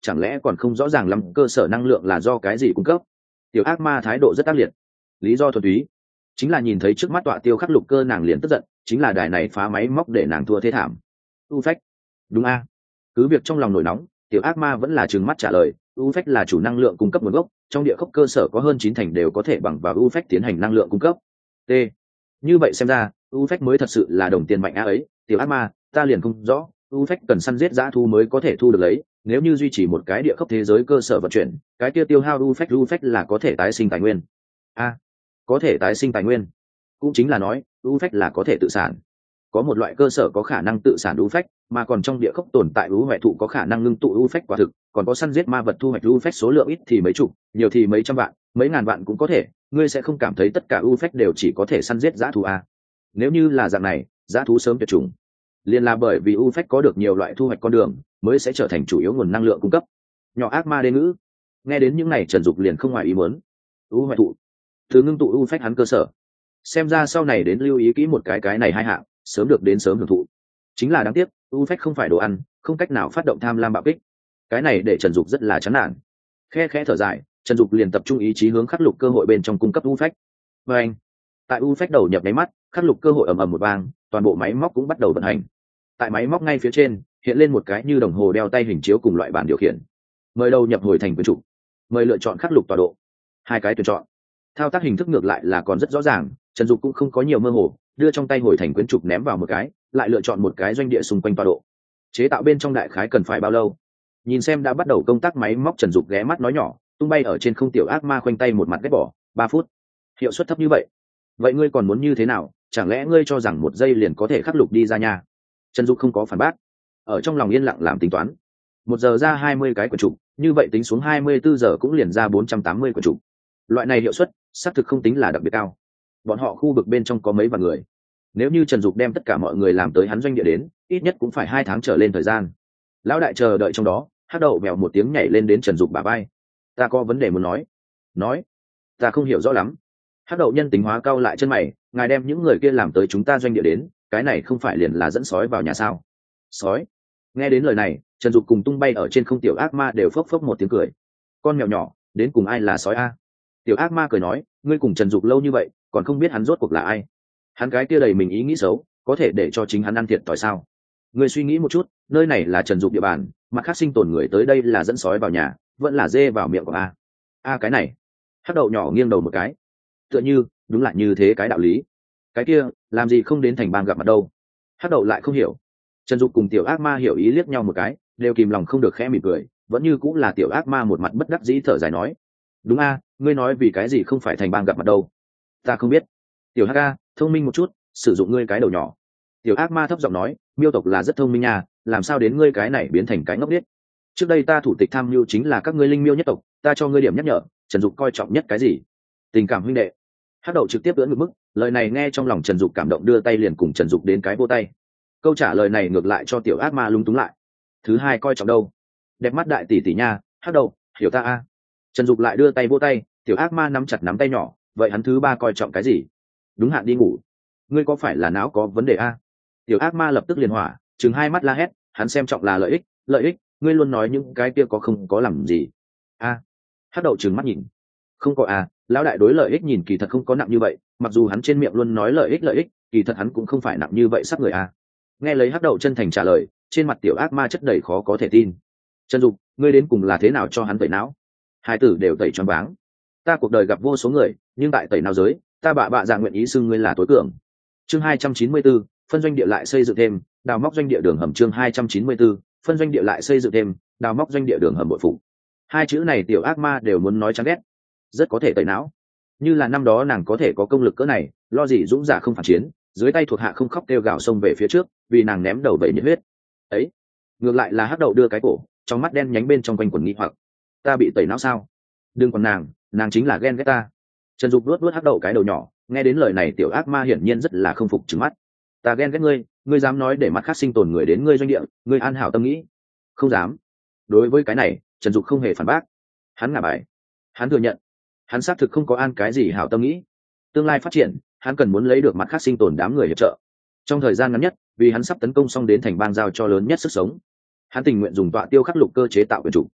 chẳng lẽ còn không rõ ràng lắm cơ sở năng lượng là do cái gì cung cấp? Tiểu ác ma thái độ rất ác liệt. Lý do thuần túy chính là nhìn thấy trước mắt tọa tiêu khắc lục cơ, nàng liền tức giận, chính là đài này phá máy móc để nàng thua thế thảm. U phách, đúng a? Cứ việc trong lòng nổi nóng, tiểu ác ma vẫn là trừng mắt trả lời, u phách là chủ năng lượng cung cấp nguồn gốc, trong địa khốc cơ sở có hơn chín thành đều có thể bằng vào u phách tiến hành năng lượng cung cấp. T. Như vậy xem ra, u phách mới thật sự là đồng tiền mạnh a ấy, tiểu ác ma, ta liền không rõ, u phách cần săn giết dã thu mới có thể thu được lấy, nếu như duy trì một cái địa khốc thế giới cơ sở vận chuyển, cái kia tiêu hao u phách u phách là có thể tái sinh tài nguyên. A, có thể tái sinh tài nguyên, cũng chính là nói, u phách là có thể tự sản. Có một loại cơ sở có khả năng tự sản u phách, mà còn trong địa khốc tồn tại u hoại thụ có khả năng ngưng tụ u phách quả thực, còn có săn giết ma vật thu hoạch u phách số lượng ít thì mấy chục, nhiều thì mấy trăm vạn, mấy ngàn vạn cũng có thể, ngươi sẽ không cảm thấy tất cả u phách đều chỉ có thể săn giết dã thú a? Nếu như là dạng này, dã thú sớm tuyệt chủng. Liên là bởi vì u phách có được nhiều loại thu hoạch con đường, mới sẽ trở thành chủ yếu nguồn năng lượng cung cấp. Nhỏ ác ma đê ngữ, nghe đến những này Trần Dục liền không ngoài ý muốn. U hoại thụ, thứ ngưng tụ u phách hắn cơ sở. Xem ra sau này đến lưu ý kỹ một cái cái này hai hạng, sớm được đến sớm hưởng thụ. Chính là đáng tiếc, u phách không phải đồ ăn, không cách nào phát động tham lam bạo kích. Cái này để Trần Dục rất là chán nản. Khe khẽ thở dài, Trần Dục liền tập trung ý chí hướng khắc lục cơ hội bên trong cung cấp u phách. Và anh, tại u phách đầu nhập máy mắt, khắc lục cơ hội ầm ầm một vang, toàn bộ máy móc cũng bắt đầu vận hành. Tại máy móc ngay phía trên hiện lên một cái như đồng hồ đeo tay hình chiếu cùng loại bản điều khiển. Mời đầu nhập hồi thành quyền chủ, mời lựa chọn khắc lục tọa độ. Hai cái tuyển chọn. Thao tác hình thức ngược lại là còn rất rõ ràng, Trần Dục cũng không có nhiều mơ hồ, đưa trong tay hồi thành quyến trục ném vào một cái, lại lựa chọn một cái doanh địa xung quanh tọa độ. Chế tạo bên trong đại khái cần phải bao lâu? Nhìn xem đã bắt đầu công tác máy móc, Trần Dục ghé mắt nói nhỏ, tung bay ở trên không tiểu ác ma khoanh tay một mặt ghét bỏ, ba phút. Hiệu suất thấp như vậy. Vậy ngươi còn muốn như thế nào, chẳng lẽ ngươi cho rằng một giây liền có thể khắc lục đi ra nhà? Trần Dục không có phản bác, ở trong lòng yên lặng làm tính toán. Một giờ ra hai mươi cái quyển trục, như vậy tính xuống hai mươi bốn giờ cũng liền ra bốn trăm tám mươi quyển trục. Loại này hiệu suất, xác thực không tính là đặc biệt cao. Bọn họ khu vực bên trong có mấy vạn người, nếu như Trần Dục đem tất cả mọi người làm tới hắn doanh địa đến, ít nhất cũng phải hai tháng trở lên thời gian. Lão đại chờ đợi trong đó, Hắc Đậu mèo một tiếng nhảy lên đến Trần Dục bả vai. Ta có vấn đề muốn nói. Nói. Ta không hiểu rõ lắm. Hắc Đậu nhân tính hóa cau lại chân mày, ngài đem những người kia làm tới chúng ta doanh địa đến, cái này không phải liền là dẫn sói vào nhà sao? Sói. Nghe đến lời này, Trần Dục cùng tung bay ở trên không tiểu ác ma đều phốc phốc một tiếng cười. Con mèo nhỏ, đến cùng ai là sói a? Tiểu ác ma cười nói, ngươi cùng Trần Dục lâu như vậy, còn không biết hắn rốt cuộc là ai? Hắn cái kia đầy mình ý nghĩ xấu, có thể để cho chính hắn ăn thiệt thòi sao? Ngươi suy nghĩ một chút, nơi này là Trần Dục địa bàn, mặt khác sinh tồn người tới đây là dẫn sói vào nhà, vẫn là dê vào miệng của a. A cái này. Hắc Đậu nhỏ nghiêng đầu một cái. Tựa như, đúng là như thế cái đạo lý. Cái kia, làm gì không đến thành bang gặp mặt đâu? Hắc Đậu lại không hiểu. Trần Dục cùng tiểu ác ma hiểu ý liếc nhau một cái, đều kìm lòng không được khẽ mỉm cười, vẫn như cũng là tiểu ác ma một mặt bất đắc dĩ thở dài nói, đúng a, ngươi nói vì cái gì không phải thành bang gặp mặt đâu? Ta không biết. Tiểu hắc a, thông minh một chút, sử dụng ngươi cái đầu nhỏ. Tiểu ác ma thấp giọng nói, miêu tộc là rất thông minh nha, làm sao đến ngươi cái này biến thành cái ngốc điếc? Trước đây ta thủ tịch tham mưu chính là các ngươi linh miêu nhất tộc, ta cho ngươi điểm nhắc nhở, Trần Dục coi trọng nhất cái gì? Tình cảm huynh đệ. Hắc Đậu trực tiếp ưỡn ngực mức, lời này nghe trong lòng Trần Dục cảm động, đưa tay liền cùng Trần Dục đến cái vô tay. Câu trả lời này ngược lại cho tiểu ác ma lung túng lại. Thứ hai coi trọng đâu? Đẹp mắt đại tỷ tỷ nha, Hắc Đậu, hiểu ta a. Trần Dục lại đưa tay vô tay, tiểu ác ma nắm chặt nắm tay nhỏ, vậy hắn thứ ba coi trọng cái gì? Đúng hạn đi ngủ. Ngươi có phải là não có vấn đề a? Tiểu ác ma lập tức liền hỏa, trừng hai mắt la hét, hắn xem trọng là lợi ích, lợi ích, ngươi luôn nói những cái kia có không có làm gì? A. Hắc Đậu trừng mắt nhìn. Không có a, lão đại đối lợi ích nhìn kỳ thật không có nặng như vậy, mặc dù hắn trên miệng luôn nói lợi ích lợi ích, kỳ thật hắn cũng không phải nặng như vậy sắc người a. Nghe lấy Hắc Đậu chân thành trả lời, trên mặt tiểu ác ma chất đầy khó có thể tin. Trần Dục, ngươi đến cùng là thế nào cho hắn tẩy não? Hai tử đều tẩy choáng váng. Ta cuộc đời gặp vô số người, nhưng tại tẩy não giới, ta bạ bạ dạ nguyện ý xưng ngươi là tối cường. Chương hai trăm chín mươi tư, phân doanh địa lại xây dựng thêm, đào móc doanh địa đường hầm. Chương hai trăm chín mươi tư, phân doanh địa lại xây dựng thêm, đào móc doanh địa đường hầm bội phụ. Hai chữ này tiểu ác ma đều muốn nói chán ghét. Rất có thể tẩy não. Như là năm đó nàng có thể có công lực cỡ này, lo gì dũng giả không phản chiến, dưới tay thuộc hạ không khóc kêu gào xông về phía trước, vì nàng ném đầu vẩy nhiệt huyết. Ấy, ngược lại là Hắc Đậu đưa cái cổ, trong mắt đen nhánh bên trong quanh quần nghi hoặc. Ta bị tẩy não sao? Đừng còn nàng, nàng chính là ghen ghét ta. Trần Dục luốt luốt Hắc Đậu cái đầu nhỏ, nghe đến lời này tiểu ác ma hiển nhiên rất là không phục trừng mắt. Ta ghen ghét ngươi, ngươi dám nói để mặt khác sinh tồn người đến ngươi doanh địa, ngươi an hảo tâm nghĩ? Không dám. Đối với cái này, Trần Dục không hề phản bác. Hắn ngả bài. Hắn thừa nhận, hắn xác thực không có an cái gì hảo tâm nghĩ. Tương lai phát triển, hắn cần muốn lấy được mặt khác sinh tồn đám người hiệp trợ. Trong thời gian ngắn nhất, vì hắn sắp tấn công xong đến thành bang giao cho lớn nhất sức sống, hắn tình nguyện dùng tọa tiêu khắc lục cơ chế tạo quyền chủ.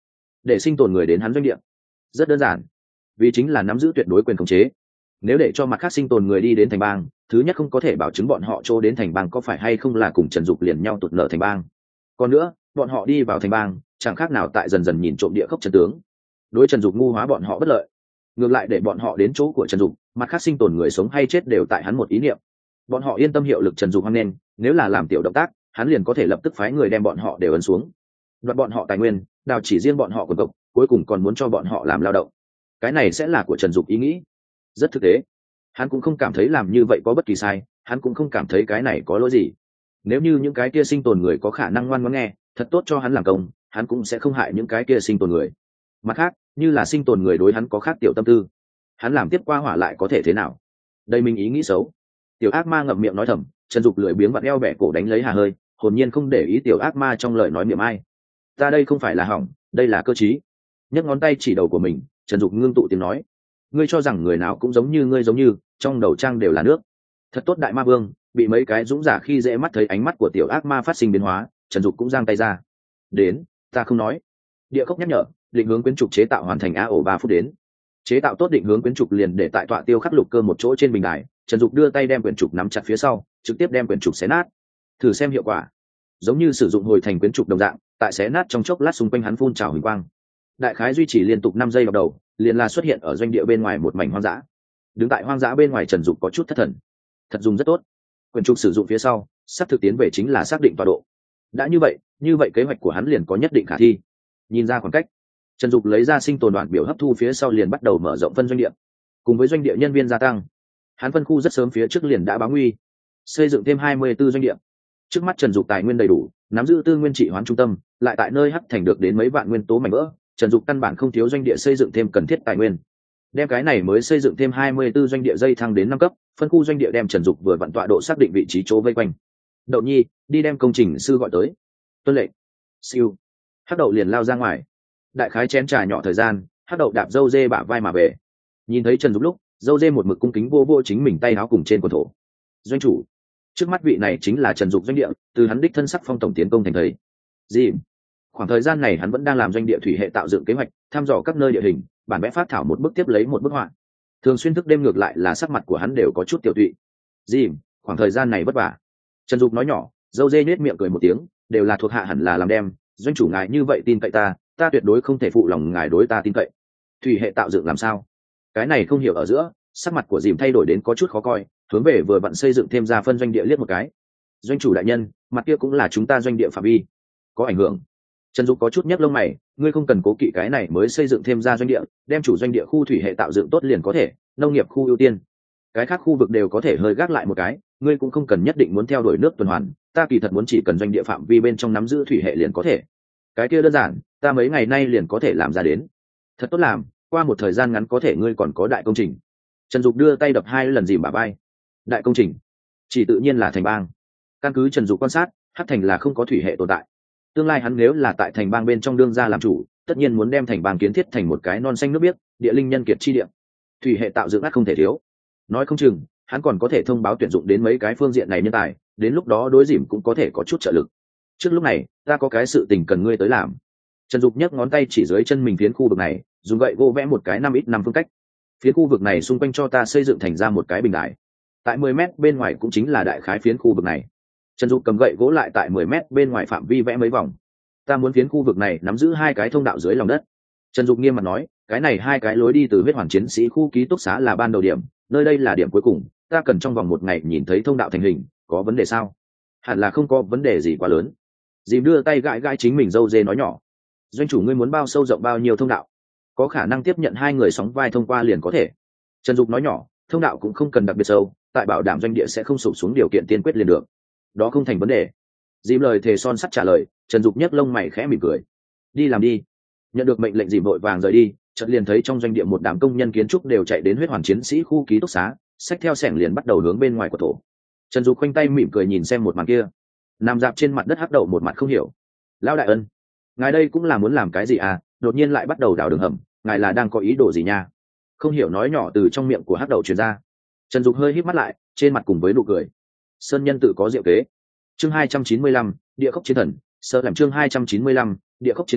để sinh tồn người đến hắn doanh địa. Rất đơn giản, vì chính là nắm giữ tuyệt đối quyền khống chế. Nếu để cho mặt khác sinh tồn người đi đến thành bang, thứ nhất không có thể bảo chứng bọn họ chỗ đến thành bang có phải hay không là cùng Trần Dục liền nhau tụt nợ thành bang. Còn nữa, bọn họ đi vào thành bang chẳng khác nào tại dần dần nhìn trộm địa khốc Trần tướng, đối Trần Dục ngu hóa bọn họ bất lợi. Ngược lại để bọn họ đến chỗ của Trần Dục, mặt khác sinh tồn người sống hay chết đều tại hắn một ý niệm. Bọn họ yên tâm hiệu lực Trần Dục hoang nên, nếu là làm tiểu động tác, hắn liền có thể lập tức phái người đem bọn họ đều ấn xuống, đoạt bọn họ tài nguyên, đào chỉ riêng bọn họ quần cộc, cuối cùng còn muốn cho bọn họ làm lao động. Cái này sẽ là của Trần Dục ý nghĩ, rất thực tế. Hắn cũng không cảm thấy làm như vậy có bất kỳ sai, hắn cũng không cảm thấy cái này có lỗi gì. Nếu như những cái kia sinh tồn người có khả năng ngoan ngoãn nghe, thật tốt cho hắn làm công, hắn cũng sẽ không hại những cái kia sinh tồn người. Mặt khác, như là sinh tồn người đối hắn có khác tiểu tâm tư, hắn làm tiếp qua hỏa lại có thể thế nào? Đây mình ý nghĩ xấu. Tiểu ác ma ngậm miệng nói thầm, Trần Dục lười biếng vặn eo bẻ cổ đánh lấy hà hơi, hồn nhiên không để ý tiểu ác ma trong lời nói miệng ai. Ta đây không phải là hỏng, đây là cơ trí. Nhấc ngón tay chỉ đầu của mình, Trần Dục ngưng tụ tiếng nói: ngươi cho rằng người nào cũng giống như ngươi giống như, trong đầu trang đều là nước. Thật tốt đại ma vương, bị mấy cái dũng giả khi dễ mắt thấy ánh mắt của tiểu ác ma phát sinh biến hóa, Trần Dục cũng giang tay ra. Đến, ta không nói. Địa khốc nhắc nhở, định hướng quyến trục chế tạo hoàn thành a ổ ba phút đến. Chế tạo tốt định hướng quyến trục liền để tại tọa tiêu khắc lục cơ một chỗ trên bình đài. Trần Dục đưa tay đem quyển trục nắm chặt phía sau, trực tiếp đem quyển trục xé nát. Thử xem hiệu quả. Giống như sử dụng hồi thành quyển trục đồng dạng, tại xé nát trong chốc lát xung quanh hắn phun trào huỳnh quang. Đại khái duy trì liên tục năm giây vào đầu, liền là xuất hiện ở doanh địa bên ngoài một mảnh hoang dã. Đứng tại hoang dã bên ngoài, Trần Dục có chút thất thần. Thật dùng rất tốt. Quyển trục sử dụng phía sau, sắp thực tiến về chính là xác định tọa độ. Đã như vậy, như vậy kế hoạch của hắn liền có nhất định khả thi. Nhìn ra khoảng cách, Trần Dục lấy ra sinh tồn đoạn biểu hấp thu phía sau liền bắt đầu mở rộng phân doanh địa. Cùng với doanh địa nhân viên gia tăng, hắn phân khu rất sớm phía trước liền đã báo nguy, xây dựng thêm hai mươi 24 doanh địa. Trước mắt Trần Dục tài nguyên đầy đủ, nắm giữ tư nguyên trị hoán trung tâm, lại tại nơi hắc thành được đến mấy vạn nguyên tố mảnh vỡ, Trần Dục căn bản không thiếu doanh địa xây dựng thêm cần thiết tài nguyên. Đem cái này mới xây dựng thêm hai mươi 24 doanh địa dây thăng đến năm cấp, phân khu doanh địa đem Trần Dục vừa vặn tọa độ xác định vị trí chỗ vây quanh. Đậu Nhi, đi đem công trình sư gọi tới. Tuân lệnh. Siêu. Hắc Đậu liền lao ra ngoài. Đại khái chén trà nhỏ thời gian, Hắc Đậu đạp dâu dê bả vai mà về. Nhìn thấy Trần Dục lúc, dâu dê một mực cung kính vô vô chính mình tay áo cùng trên quần thổ. Doanh chủ, trước mắt vị này chính là Trần Dục doanh địa, từ hắn đích thân sắc phong tổng tiến công thành thấy. Gì? Khoảng thời gian này hắn vẫn đang làm doanh địa thủy hệ tạo dựng kế hoạch, thăm dò các nơi địa hình, bản vẽ phát thảo một bức tiếp lấy một bức họa. Thường xuyên thức đêm ngược lại là sắc mặt của hắn đều có chút tiểu tụy. Gì? Khoảng thời gian này vất vả. Trần Dục nói nhỏ, dâu dê nhếch miệng cười một tiếng, đều là thuộc hạ hẳn là làm đem, doanh chủ ngài như vậy tin cậy ta, ta tuyệt đối không thể phụ lòng ngài đối ta tin cậy. Thủy hệ tạo dựng làm sao? Cái này không hiểu ở giữa, sắc mặt của Dìm thay đổi đến có chút khó coi, hướng về vừa vặn xây dựng thêm ra phân doanh địa liếc một cái. Doanh chủ đại nhân, mặt kia cũng là chúng ta doanh địa phạm vi, có ảnh hưởng. Trần Dục có chút nhấc lông mày, ngươi không cần cố kỵ cái này mới xây dựng thêm ra doanh địa, đem chủ doanh địa khu thủy hệ tạo dựng tốt liền có thể, nông nghiệp khu ưu tiên. Cái khác khu vực đều có thể hơi gác lại một cái, ngươi cũng không cần nhất định muốn theo đuổi nước tuần hoàn, ta kỳ thật muốn chỉ cần doanh địa phạm vi bên trong nắm giữ thủy hệ liền có thể. Cái kia đơn giản, ta mấy ngày nay liền có thể làm ra đến. Thật tốt làm, qua một thời gian ngắn có thể ngươi còn có đại công trình. Trần Dục đưa tay đập hai lần dìm bả vai. Đại công trình? Chỉ tự nhiên là thành bang. Căn cứ Trần Dục quan sát, Hắc Thành là không có thủy hệ tồn tại. Tương lai hắn nếu là tại thành bang bên trong đương gia làm chủ, tất nhiên muốn đem thành bang kiến thiết thành một cái non xanh nước biếc, địa linh nhân kiệt chi địa. Thủy hệ tạo dựng ắt không thể thiếu. Nói không chừng, hắn còn có thể thông báo tuyển dụng đến mấy cái phương diện này nhân tài, đến lúc đó đối dìm cũng có thể có chút trợ lực. Trước lúc này, ta có cái sự tình cần ngươi tới làm. Trần Dục nhấc ngón tay chỉ dưới chân mình phiến khu vực này, dùng gậy gỗ vẽ một cái năm ít năm phương cách. Phiến khu vực này xung quanh cho ta xây dựng thành ra một cái bình đài. Tại mười mét bên ngoài cũng chính là đại khái phiến khu vực này. Trần Dục cầm gậy gỗ lại tại mười mét bên ngoài phạm vi vẽ mấy vòng. Ta muốn phiến khu vực này nắm giữ hai cái thông đạo dưới lòng đất. Trần Dục nghiêm mặt nói, cái này hai cái lối đi từ huyết hoàn chiến sĩ khu ký túc xá là ban đầu điểm, nơi đây là điểm cuối cùng, ta cần trong vòng một ngày nhìn thấy thông đạo thành hình, có vấn đề sao? Hẳn là không có vấn đề gì quá lớn. Dìm đưa tay gãi gãi chính mình râu dê nói nhỏ, doanh chủ ngươi muốn bao sâu rộng bao nhiêu thông đạo, có khả năng tiếp nhận hai người sóng vai thông qua liền có thể. Trần Dục nói nhỏ, thông đạo cũng không cần đặc biệt sâu, tại bảo đảm doanh địa sẽ không sụp xuống điều kiện tiên quyết liền được, đó không thành vấn đề. Dìm lời thề son sắt trả lời. Trần Dục nhấc lông mày khẽ mỉm cười, đi làm đi. Nhận được mệnh lệnh, Dìm vội vàng rời đi, chợt liền thấy trong doanh địa một đám công nhân kiến trúc đều chạy đến huyết hoàn chiến sĩ khu ký túc xá, xách theo xẻng liền bắt đầu hướng bên ngoài của thổ. Trần Dục khoanh tay mỉm cười nhìn xem một màn kia, nằm dạp trên mặt đất Hắc Đậu một mặt không hiểu, lão đại ân, ngài đây cũng là muốn làm cái gì à, đột nhiên lại bắt đầu đào đường hầm, ngài là đang có ý đồ gì nha? Không hiểu nói nhỏ từ trong miệng của Hắc Đậu truyền ra. Trần Dục hơi híp mắt lại, trên mặt cùng với nụ cười. Sơn nhân tự có diệu kế. Chương hai trăm chín mươi lăm, địa khốc chiến thần. Sơ làm chương hai trăm chín mươi lăm, địa khốc chiến thần.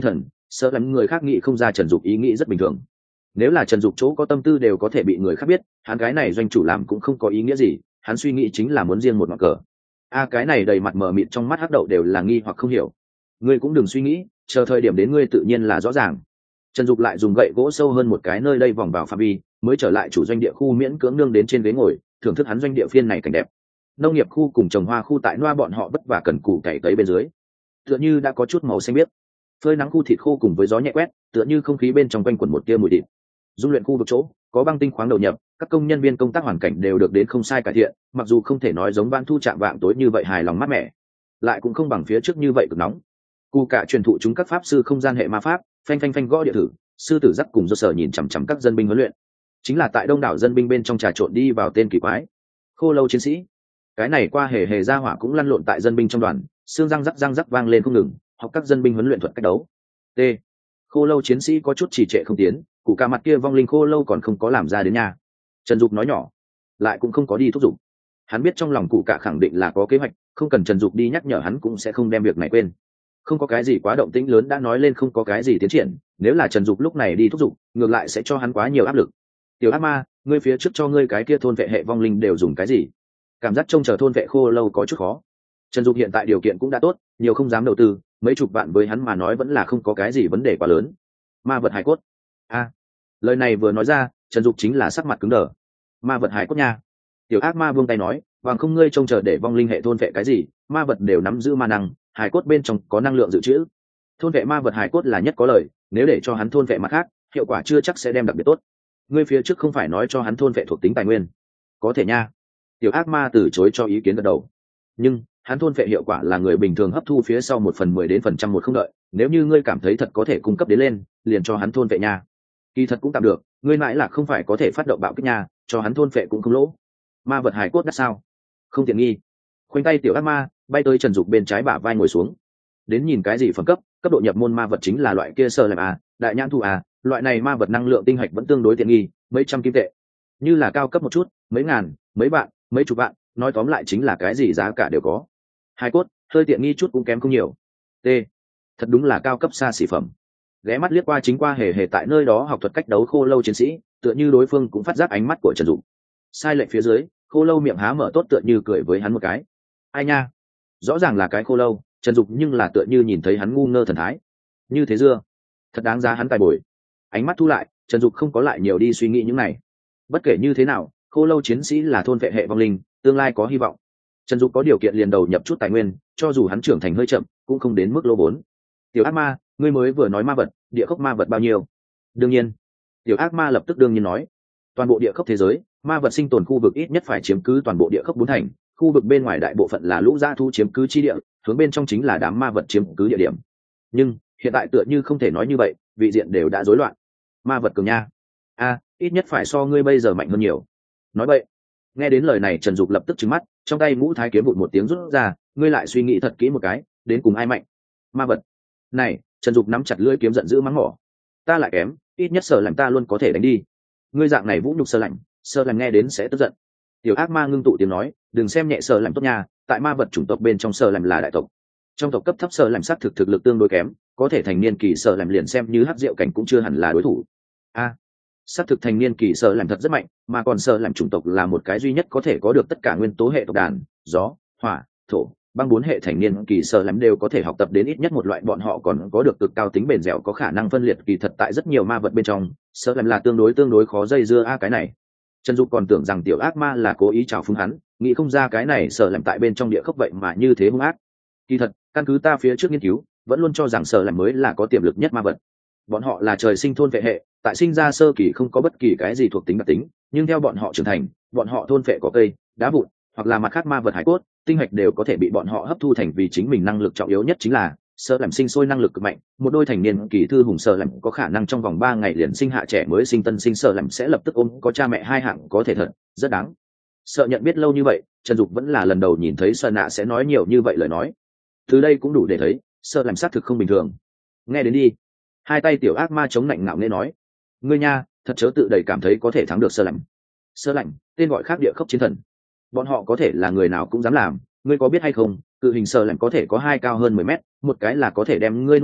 sợ lắm người khác nghĩ không ra Trần Dục ý nghĩ rất bình thường. Nếu là Trần Dục chỗ có tâm tư đều có thể bị người khác biết, hắn cái này doanh chủ làm cũng không có ý nghĩa gì, hắn suy nghĩ chính là muốn riêng một ngọn cờ. A cái này đầy mặt mờ mịt trong mắt hắc đậu đều là nghi hoặc không hiểu. Ngươi cũng đừng suy nghĩ, chờ thời điểm đến ngươi tự nhiên là rõ ràng. Trần Dục lại dùng gậy gỗ sâu hơn một cái nơi đây vòng vào phạm vi, mới trở lại chủ doanh địa khu miễn cưỡng nương đến trên ghế ngồi, thưởng thức hắn doanh địa phiên này cảnh đẹp. Nông nghiệp khu cùng trồng hoa khu tại Noa bọn họ vất vả cần cù cày tới bên dưới, tựa như đã có chút màu xanh biếc. Phơi nắng khu thịt khô cùng với gió nhẹ quét, tựa như không khí bên trong quanh quẩn một tia mùi thịt. Dung luyện khu vực chỗ có băng tinh khoáng đầu nhập, các công nhân viên công tác hoàn cảnh đều được đến không sai cải thiện, mặc dù không thể nói giống ban thu trạm vạng tối như vậy hài lòng mát mẻ, lại cũng không bằng phía trước như vậy cực nóng. Cù cả truyền thụ chúng các pháp sư không gian hệ ma pháp, phanh phanh phanh gõ địa thử, sư tử giắc cùng do sở nhìn chằm chằm các dân binh huấn luyện. Chính là tại đông đảo dân binh bên trong trà trộn đi vào tên kỳ quái khô lâu chiến sĩ. Cái này qua hề hề ra hỏa cũng lăn lộn tại dân binh trong đoàn, xương răng rắc răng rắc vang lên không ngừng, học các dân binh huấn luyện thuật cách đấu. T. Khô lâu chiến sĩ có chút trì trệ không tiến, cụ cả mặt kia vong linh khô lâu còn không có làm ra đến nhà. Trần Dục nói nhỏ, lại cũng không có đi thúc giục. Hắn biết trong lòng cụ cả khẳng định là có kế hoạch, không cần Trần Dục đi nhắc nhở hắn cũng sẽ không đem việc này quên. Không có cái gì quá động tĩnh lớn đã nói lên không có cái gì tiến triển, nếu là Trần Dục lúc này đi thúc giục, ngược lại sẽ cho hắn quá nhiều áp lực. Tiểu ác ma, ngươi phía trước cho ngươi cái kia thôn vệ hệ vong linh đều dùng cái gì? Cảm giác trông chờ thôn vệ khô lâu có chút khó. Trần Dục hiện tại điều kiện cũng đã tốt, nhiều không dám đầu tư, mấy chục vạn với hắn mà nói vẫn là không có cái gì vấn đề quá lớn. Ma vật hải cốt. A, à, lời này vừa nói ra, Trần Dục chính là sắc mặt cứng đờ. Ma vật hải cốt nha. Tiểu ác ma buông tay nói, bằng không ngươi trông chờ để vong linh hệ thôn vệ cái gì, ma vật đều nắm giữ ma năng, hải cốt bên trong có năng lượng dự trữ. Thôn vệ ma vật hải cốt là nhất có lợi, nếu để cho hắn thôn vệ mặt khác, hiệu quả chưa chắc sẽ đem đặc biệt tốt. Ngươi phía trước không phải nói cho hắn thôn vệ thuộc tính tài nguyên? Có thể nha. Tiểu ác ma từ chối cho ý kiến gật đầu. Nhưng hắn thôn vệ hiệu quả là người bình thường hấp thu phía sau một phần mười đến phần trăm một không đợi, nếu như ngươi cảm thấy thật có thể cung cấp đến lên, liền cho hắn thôn vệ nha. Kỳ thật cũng tạm được, ngươi mãi là không phải có thể phát động bạo kích nha, cho hắn thôn vệ cũng không lỗ. Ma vật hải cốt đắt sao? Không tiện nghi. Khoanh tay tiểu ác ma bay tới Trần Dục bên trái bả vai ngồi xuống. Đến nhìn cái gì phẩm cấp, cấp độ nhập môn ma vật chính là loại kia sơ làm à, đại nhãn thu à, loại này ma vật năng lượng tinh hạch vẫn tương đối tiện nghi, mấy trăm kim tệ. Như là cao cấp một chút, mấy ngàn, mấy vạn, mấy chục vạn, nói tóm lại chính là cái gì giá cả đều có. Hai cốt, hơi tiện nghi chút cũng kém không nhiều. T. Thật đúng là cao cấp xa xỉ phẩm. Ghé mắt liếc qua chính qua hề hề tại nơi đó học thuật cách đấu khô lâu chiến sĩ, tựa như đối phương cũng phát giác ánh mắt của Trần Dục. Sai lệch phía dưới, khô lâu miệng há mở tốt tựa như cười với hắn một cái. Ai nha, rõ ràng là cái khô lâu, Trần Dục nhưng là tựa như nhìn thấy hắn ngu ngơ thần thái. Như thế dưa, thật đáng giá hắn tài bồi. Ánh mắt thu lại, Trần Dục không có lại nhiều đi suy nghĩ những này. Bất kể như thế nào, khô lâu chiến sĩ là thôn vệ hệ vong linh, tương lai có hy vọng. Trần Dục có điều kiện liền đầu nhập chút tài nguyên, cho dù hắn trưởng thành hơi chậm, cũng không đến mức lỗ vốn. Tiểu ác ma, ngươi mới vừa nói ma vật, địa khốc ma vật bao nhiêu? Đương nhiên. Tiểu ác ma lập tức đương nhiên nói, toàn bộ địa khốc thế giới, ma vật sinh tồn khu vực ít nhất phải chiếm cứ toàn bộ địa khốc bốn thành, khu vực bên ngoài đại bộ phận là lũ dã thu chiếm cứ chi địa, hướng bên trong chính là đám ma vật chiếm cứ địa điểm. Nhưng hiện tại tựa như không thể nói như vậy, vị diện đều đã rối loạn. Ma vật cường nha. A, ít nhất phải so ngươi bây giờ mạnh hơn nhiều. Nói vậy, nghe đến lời này Trần Dục lập tức trừng mắt, trong tay ngũ thái kiếm vụt một tiếng rút ra, ngươi lại suy nghĩ thật kỹ một cái, đến cùng ai mạnh? Ma vật. Này, Trần Dục nắm chặt lưỡi kiếm giận dữ mắng mỏ. Ta lại kém, ít nhất Sở Lạnh ta luôn có thể đánh đi. Ngươi dạng này vũ nhục Sở Lạnh, Sở Lạnh nghe đến sẽ tức giận. Tiểu ác ma ngưng tụ tiếng nói, đừng xem nhẹ Sở Lạnh tốt nha, tại ma vật chủng tộc bên trong Sở Lạnh là đại tộc. Trong tộc cấp thấp Sở Lạnh sát thực thực lực tương đối kém, có thể thành niên kỳ Sở Lạnh liền xem như hắc diệu cảnh cũng chưa hẳn là đối thủ. A, sát thực thành niên kỳ Sở Lạnh thật rất mạnh, mà còn Sở Lạnh chủng tộc là một cái duy nhất có thể có được tất cả nguyên tố hệ tộc đàn, gió, hỏa, thổ, băng bốn hệ thành niên kỳ Sở Lạnh đều có thể học tập đến ít nhất một loại, bọn họ còn có được cực cao tính bền dẻo, có khả năng phân liệt kỳ thật tại rất nhiều ma vật bên trong, Sở Lạnh là tương đối tương đối khó dây dưa a cái này. Trần Dục còn tưởng rằng tiểu ác ma là cố ý trào phúng hắn, nghĩ không ra cái này Sở Lạnh tại bên trong địa khốc vậy mà như thế hung ác. Kỳ thật, căn cứ ta phía trước nghiên cứu, vẫn luôn cho rằng Sở Lạnh mới là có tiềm lực nhất ma vật. Bọn họ là trời sinh thôn vệ hệ, tại sinh ra sơ kỳ không có bất kỳ cái gì thuộc tính đặc tính, nhưng theo bọn họ trưởng thành, bọn họ thôn vệ có cây, đá vụn, hoặc là mặt khác ma vật hải cốt, tinh hạch đều có thể bị bọn họ hấp thu thành, vì chính mình năng lực trọng yếu nhất chính là Sở Lạnh sinh sôi năng lực cực mạnh, một đôi thành niên kỳ thư hùng Sở Lạnh có khả năng trong vòng ba ngày liền sinh hạ trẻ mới sinh, tân sinh Sở Lạnh sẽ lập tức ôm có cha mẹ hai hạng có thể thật, rất đáng sợ. Nhận biết lâu như vậy, Trần Dục vẫn là lần đầu nhìn thấy Sở Nạ sẽ nói nhiều như vậy lời nói. Từ đây cũng đủ để thấy, Sở Lạnh xác thực không bình thường. Nghe đến đi. Hai tay tiểu ác ma chống lạnh ngạo nghễ nói, ngươi nha, thật chớ tự đầy cảm thấy có thể thắng được Sở Lạnh. Sở Lạnh, tên gọi khác địa khốc chiến thần. Bọn họ có thể là người nào cũng dám làm, ngươi có biết hay không, cự hình Sở Lạnh có thể có hai cao hơn mười mét, một cái là có thể đem ngươi nuốt vào,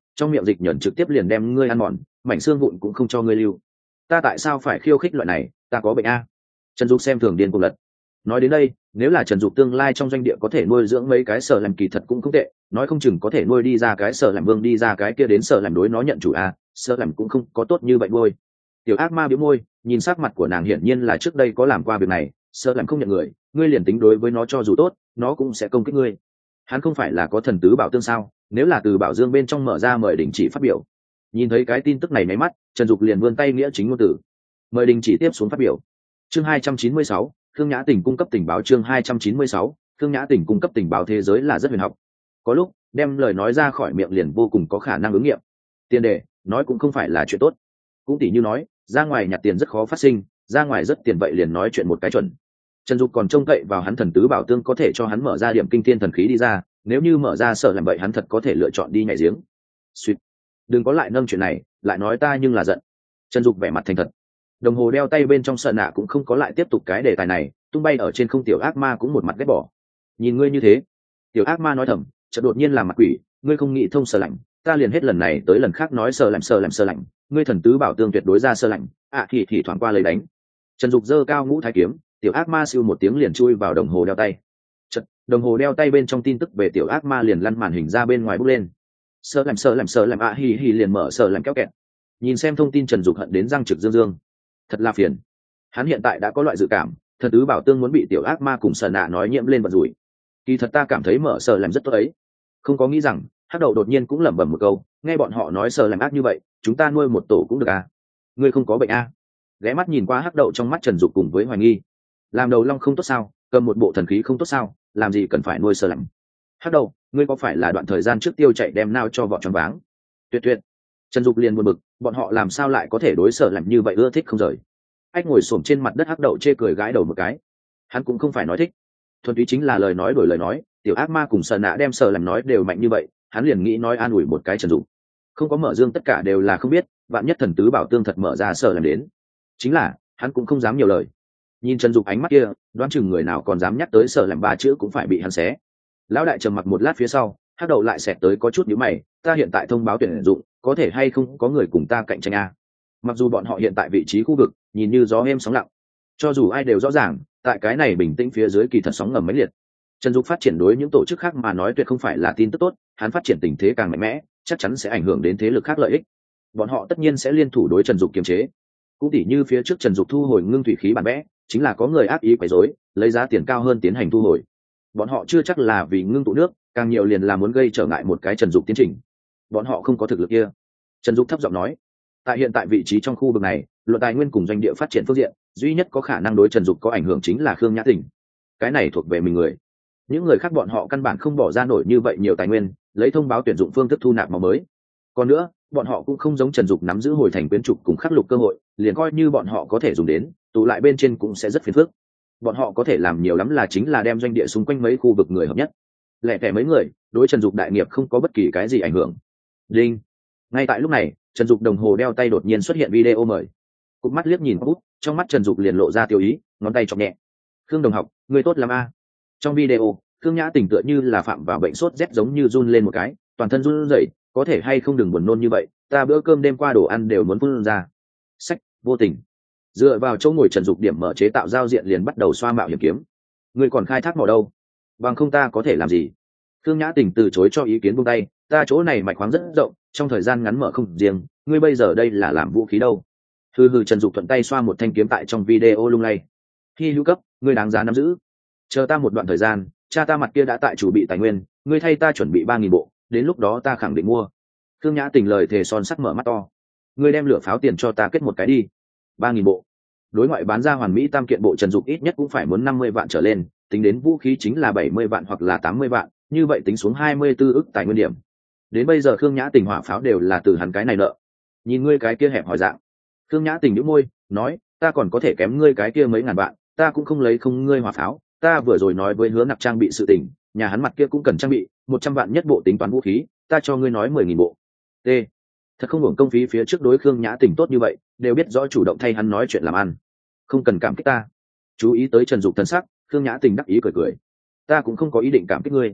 trong miệng dịch nhẫn trực tiếp liền đem ngươi ăn mòn, mảnh xương vụn cũng không cho ngươi lưu. Ta tại sao phải khiêu khích loại này, ta có bệnh a? Trần Dục xem thường điên cuồng lật. Nói đến đây, nếu là Trần Dục tương lai trong doanh địa có thể nuôi dưỡng mấy cái sở làm kỳ thật cũng không tệ, nói không chừng có thể nuôi đi ra cái sở làm vương đi ra cái kia đến sở làm đối nó nhận chủ a, sở làm cũng không có tốt như vậy nuôi. Tiểu ác ma bĩu môi, nhìn sắc mặt của nàng hiển nhiên là trước đây có làm qua việc này, sở làm không nhận người, ngươi liền tính đối với nó cho dù tốt, nó cũng sẽ công kích ngươi. Hắn không phải là có thần tứ bảo tương sao, nếu là từ bảo dương bên trong mở ra mời đình chỉ phát biểu. Nhìn thấy cái tin tức này máy mắt, Trần Dục liền vươn tay nghĩa chính ngôn tử, mời đình chỉ tiếp xuống phát biểu. Chương hai trăm chín mươi sáu, Khương Nhã Tình cung cấp tình báo. Chương hai trăm chín mươi sáu, Khương Nhã Tình cung cấp tình báo. Thế giới là rất huyền học, có lúc đem lời nói ra khỏi miệng liền vô cùng có khả năng ứng nghiệm. Tiền đề nói cũng không phải là chuyện tốt, cũng tỉ như nói ra ngoài nhặt tiền rất khó phát sinh, ra ngoài rất tiền vậy liền nói chuyện một cái chuẩn. Trần Dục còn trông cậy vào hắn thần tứ bảo tương có thể cho hắn mở ra điểm kinh thiên thần khí đi ra, nếu như mở ra sợ làm vậy hắn thật có thể lựa chọn đi nhảy giếng. Suýt, đừng có lại nâng chuyện này, lại nói ta nhưng là giận. Trần Dục vẻ mặt thành thật, đồng hồ đeo tay bên trong sợ nạ cũng không có lại tiếp tục cái đề tài này, tung bay ở trên không. Tiểu ác ma cũng một mặt ghét bỏ, nhìn ngươi như thế. Tiểu ác ma nói thầm, chợt đột nhiên làm mặt quỷ, ngươi không nghĩ thông Sơ lạnh, ta liền hết lần này tới lần khác nói Sơ lạnh Sơ lạnh Sơ lạnh, ngươi thần tứ bảo tương tuyệt đối ra Sơ lạnh, à thì thì thoảng qua lấy đánh. Trần Dục giơ cao ngũ thái kiếm, tiểu ác ma siêu một tiếng liền chui vào đồng hồ đeo tay. Chợt, đồng hồ đeo tay bên trong tin tức về tiểu ác ma liền lăn màn hình ra bên ngoài bốc lên. Sơ lạnh Sơ lạnh Sơ lạnh, à hi hi liền mở Sơ lạnh kéo kẹt. Nhìn xem thông tin, Trần Dục hận đến răng trực dương dương, thật là phiền. Hắn hiện tại đã có loại dự cảm, thần tứ bảo tương muốn bị tiểu ác ma cùng Sở Nạ nói nhiễm lên vận rủi. Kỳ thật ta cảm thấy mở Sở làm rất tốt ấy, không có nghĩ rằng Hắc Đầu đột nhiên cũng lẩm bẩm một câu, nghe bọn họ nói Sở làm ác như vậy, chúng ta nuôi một tổ cũng được à? Ngươi không có bệnh à? Ghé mắt nhìn qua Hắc Đầu trong mắt Trần Dục cùng với hoài nghi, làm đầu long không tốt sao, cầm một bộ thần khí không tốt sao, làm gì cần phải nuôi Sở làm? Hắc Đầu, ngươi có phải là đoạn thời gian trước tiêu chạy đem nao cho vọt choáng váng? Tuyệt tuyệt. Trần Dục liền buồn bực, bọn họ làm sao lại có thể đối Sở làm như vậy, ưa thích không rời. Ách ngồi xổm trên mặt đất. Hắc Đậu chê cười gãi đầu một cái, hắn cũng không phải nói thích, thuần túy chính là lời nói đổi lời nói. Tiểu ác ma cùng Sở Nạ đem Sở làm nói đều mạnh như vậy, hắn liền nghĩ nói an ủi một cái Trần Dục. Không có mở dương tất cả đều là không biết, vạn nhất thần tứ bảo tương thật mở ra Sở làm đến, chính là hắn cũng không dám nhiều lời. Nhìn Trần Dục ánh mắt kia, đoán chừng người nào còn dám nhắc tới Sở làm ba chữ cũng phải bị hắn xé. Lão đại trầm mặc một lát phía sau, Hắc Đậu lại xẹt tới có chút nhíu mày, ta hiện tại thông báo tuyển dụng, có thể hay không có người cùng ta cạnh tranh a? Mặc dù bọn họ hiện tại vị trí khu vực nhìn như gió êm sóng lặng, cho dù ai đều rõ ràng tại cái này bình tĩnh phía dưới kỳ thật sóng ngầm mấy liệt. Trần Dục phát triển đối những tổ chức khác mà nói tuyệt không phải là tin tức tốt, hắn phát triển tình thế càng mạnh mẽ chắc chắn sẽ ảnh hưởng đến thế lực khác lợi ích, bọn họ tất nhiên sẽ liên thủ đối Trần Dục kiềm chế. Cũng tỉ như phía trước Trần Dục thu hồi ngưng thủy khí bản vẽ, chính là có người ác ý quấy rối, lấy giá tiền cao hơn tiến hành thu hồi. Bọn họ chưa chắc là vì ngưng tụ nước, càng nhiều liền là muốn gây trở ngại một cái Trần Dục tiến trình. Bọn họ không có thực lực kia. Trần Dục thấp giọng nói, tại hiện tại vị trí trong khu vực này, luận tài nguyên cùng doanh địa phát triển phương diện, duy nhất có khả năng đối Trần Dục có ảnh hưởng chính là Khương Nhã Tình. Cái này thuộc về mình người, những người khác bọn họ căn bản không bỏ ra nổi như vậy nhiều tài nguyên lấy thông báo tuyển dụng phương thức thu nạp máu mới. Còn nữa, bọn họ cũng không giống Trần Dục nắm giữ hồi thành quyến trục cùng khắc lục cơ hội, liền coi như bọn họ có thể dùng đến tụ lại bên trên cũng sẽ rất phiền phức. Bọn họ có thể làm nhiều lắm là chính là đem doanh địa xung quanh mấy khu vực người hợp nhất, lẻ tẻ mấy người đối Trần Dục đại nghiệp không có bất kỳ cái gì ảnh hưởng. Đinh. Ngay tại lúc này, Trần Dục đồng hồ đeo tay đột nhiên xuất hiện video mời. Cụp mắt liếc nhìn út, trong mắt Trần Dục liền lộ ra tiêu ý, ngón tay chọc nhẹ. Khương đồng học, người tốt lắm a. Trong video, Khương Nhã Tình tựa như là phạm vào bệnh sốt rét giống như run lên một cái, toàn thân run rẩy, có thể hay không đừng buồn nôn như vậy, ta bữa cơm đêm qua đồ ăn đều muốn phun ra. Sách, vô tình. Dựa vào chỗ ngồi Trần Dục điểm mở chế tạo giao diện liền bắt đầu xoa mạo hiểm kiếm. Người còn khai thác mỏ đâu? Bằng không ta có thể làm gì? Khương Nhã Tình từ chối cho ý kiến buông tay, ta chỗ này mạch khoáng rất rộng, trong thời gian ngắn mở không riêng, ngươi bây giờ đây là làm vũ khí đâu? Hừ hừ. Trần Dục thuận tay xoa một thanh kiếm tại trong video lung lay. Khi hữu cấp, ngươi đáng giá nắm giữ. Chờ ta một đoạn thời gian, cha ta mặt kia đã tại chủ bị tài nguyên, ngươi thay ta chuẩn bị ba nghìn bộ, đến lúc đó ta khẳng định mua. Khương Nhã Tình lời thề son sắc mở mắt to. Ngươi đem lửa pháo tiền cho ta kết một cái đi. Ba nghìn bộ. Đối ngoại bán ra hoàn mỹ tam kiện bộ Trần Dục ít nhất cũng phải muốn năm mươi vạn trở lên, tính đến vũ khí chính là bảy mươi vạn hoặc là tám mươi vạn, như vậy tính xuống hai mươi tư ức tài nguyên điểm. Đến bây giờ Khương Nhã Tình hỏa pháo đều là từ hắn cái này nợ. Nhìn ngươi cái kia hẹp hỏi dạng. Khương Nhã Tình nhíu môi, nói, ta còn có thể kém ngươi cái kia mấy ngàn vạn, ta cũng không lấy không ngươi hỏa pháo, ta vừa rồi nói với Hứa Nặc trang bị sự tình, nhà hắn mặt kia cũng cần trang bị, một trăm vạn nhất bộ tính toán vũ khí, ta cho ngươi nói mười nghìn bộ. T. Thật không hưởng công phí phía trước đối Khương Nhã Tình tốt như vậy, đều biết rõ chủ động thay hắn nói chuyện làm ăn. Không cần cảm kích ta. Chú ý tới Trần Dục thần sắc, Khương Nhã Tình đắc ý cười cười. Ta cũng không có ý định cảm kích ngươi.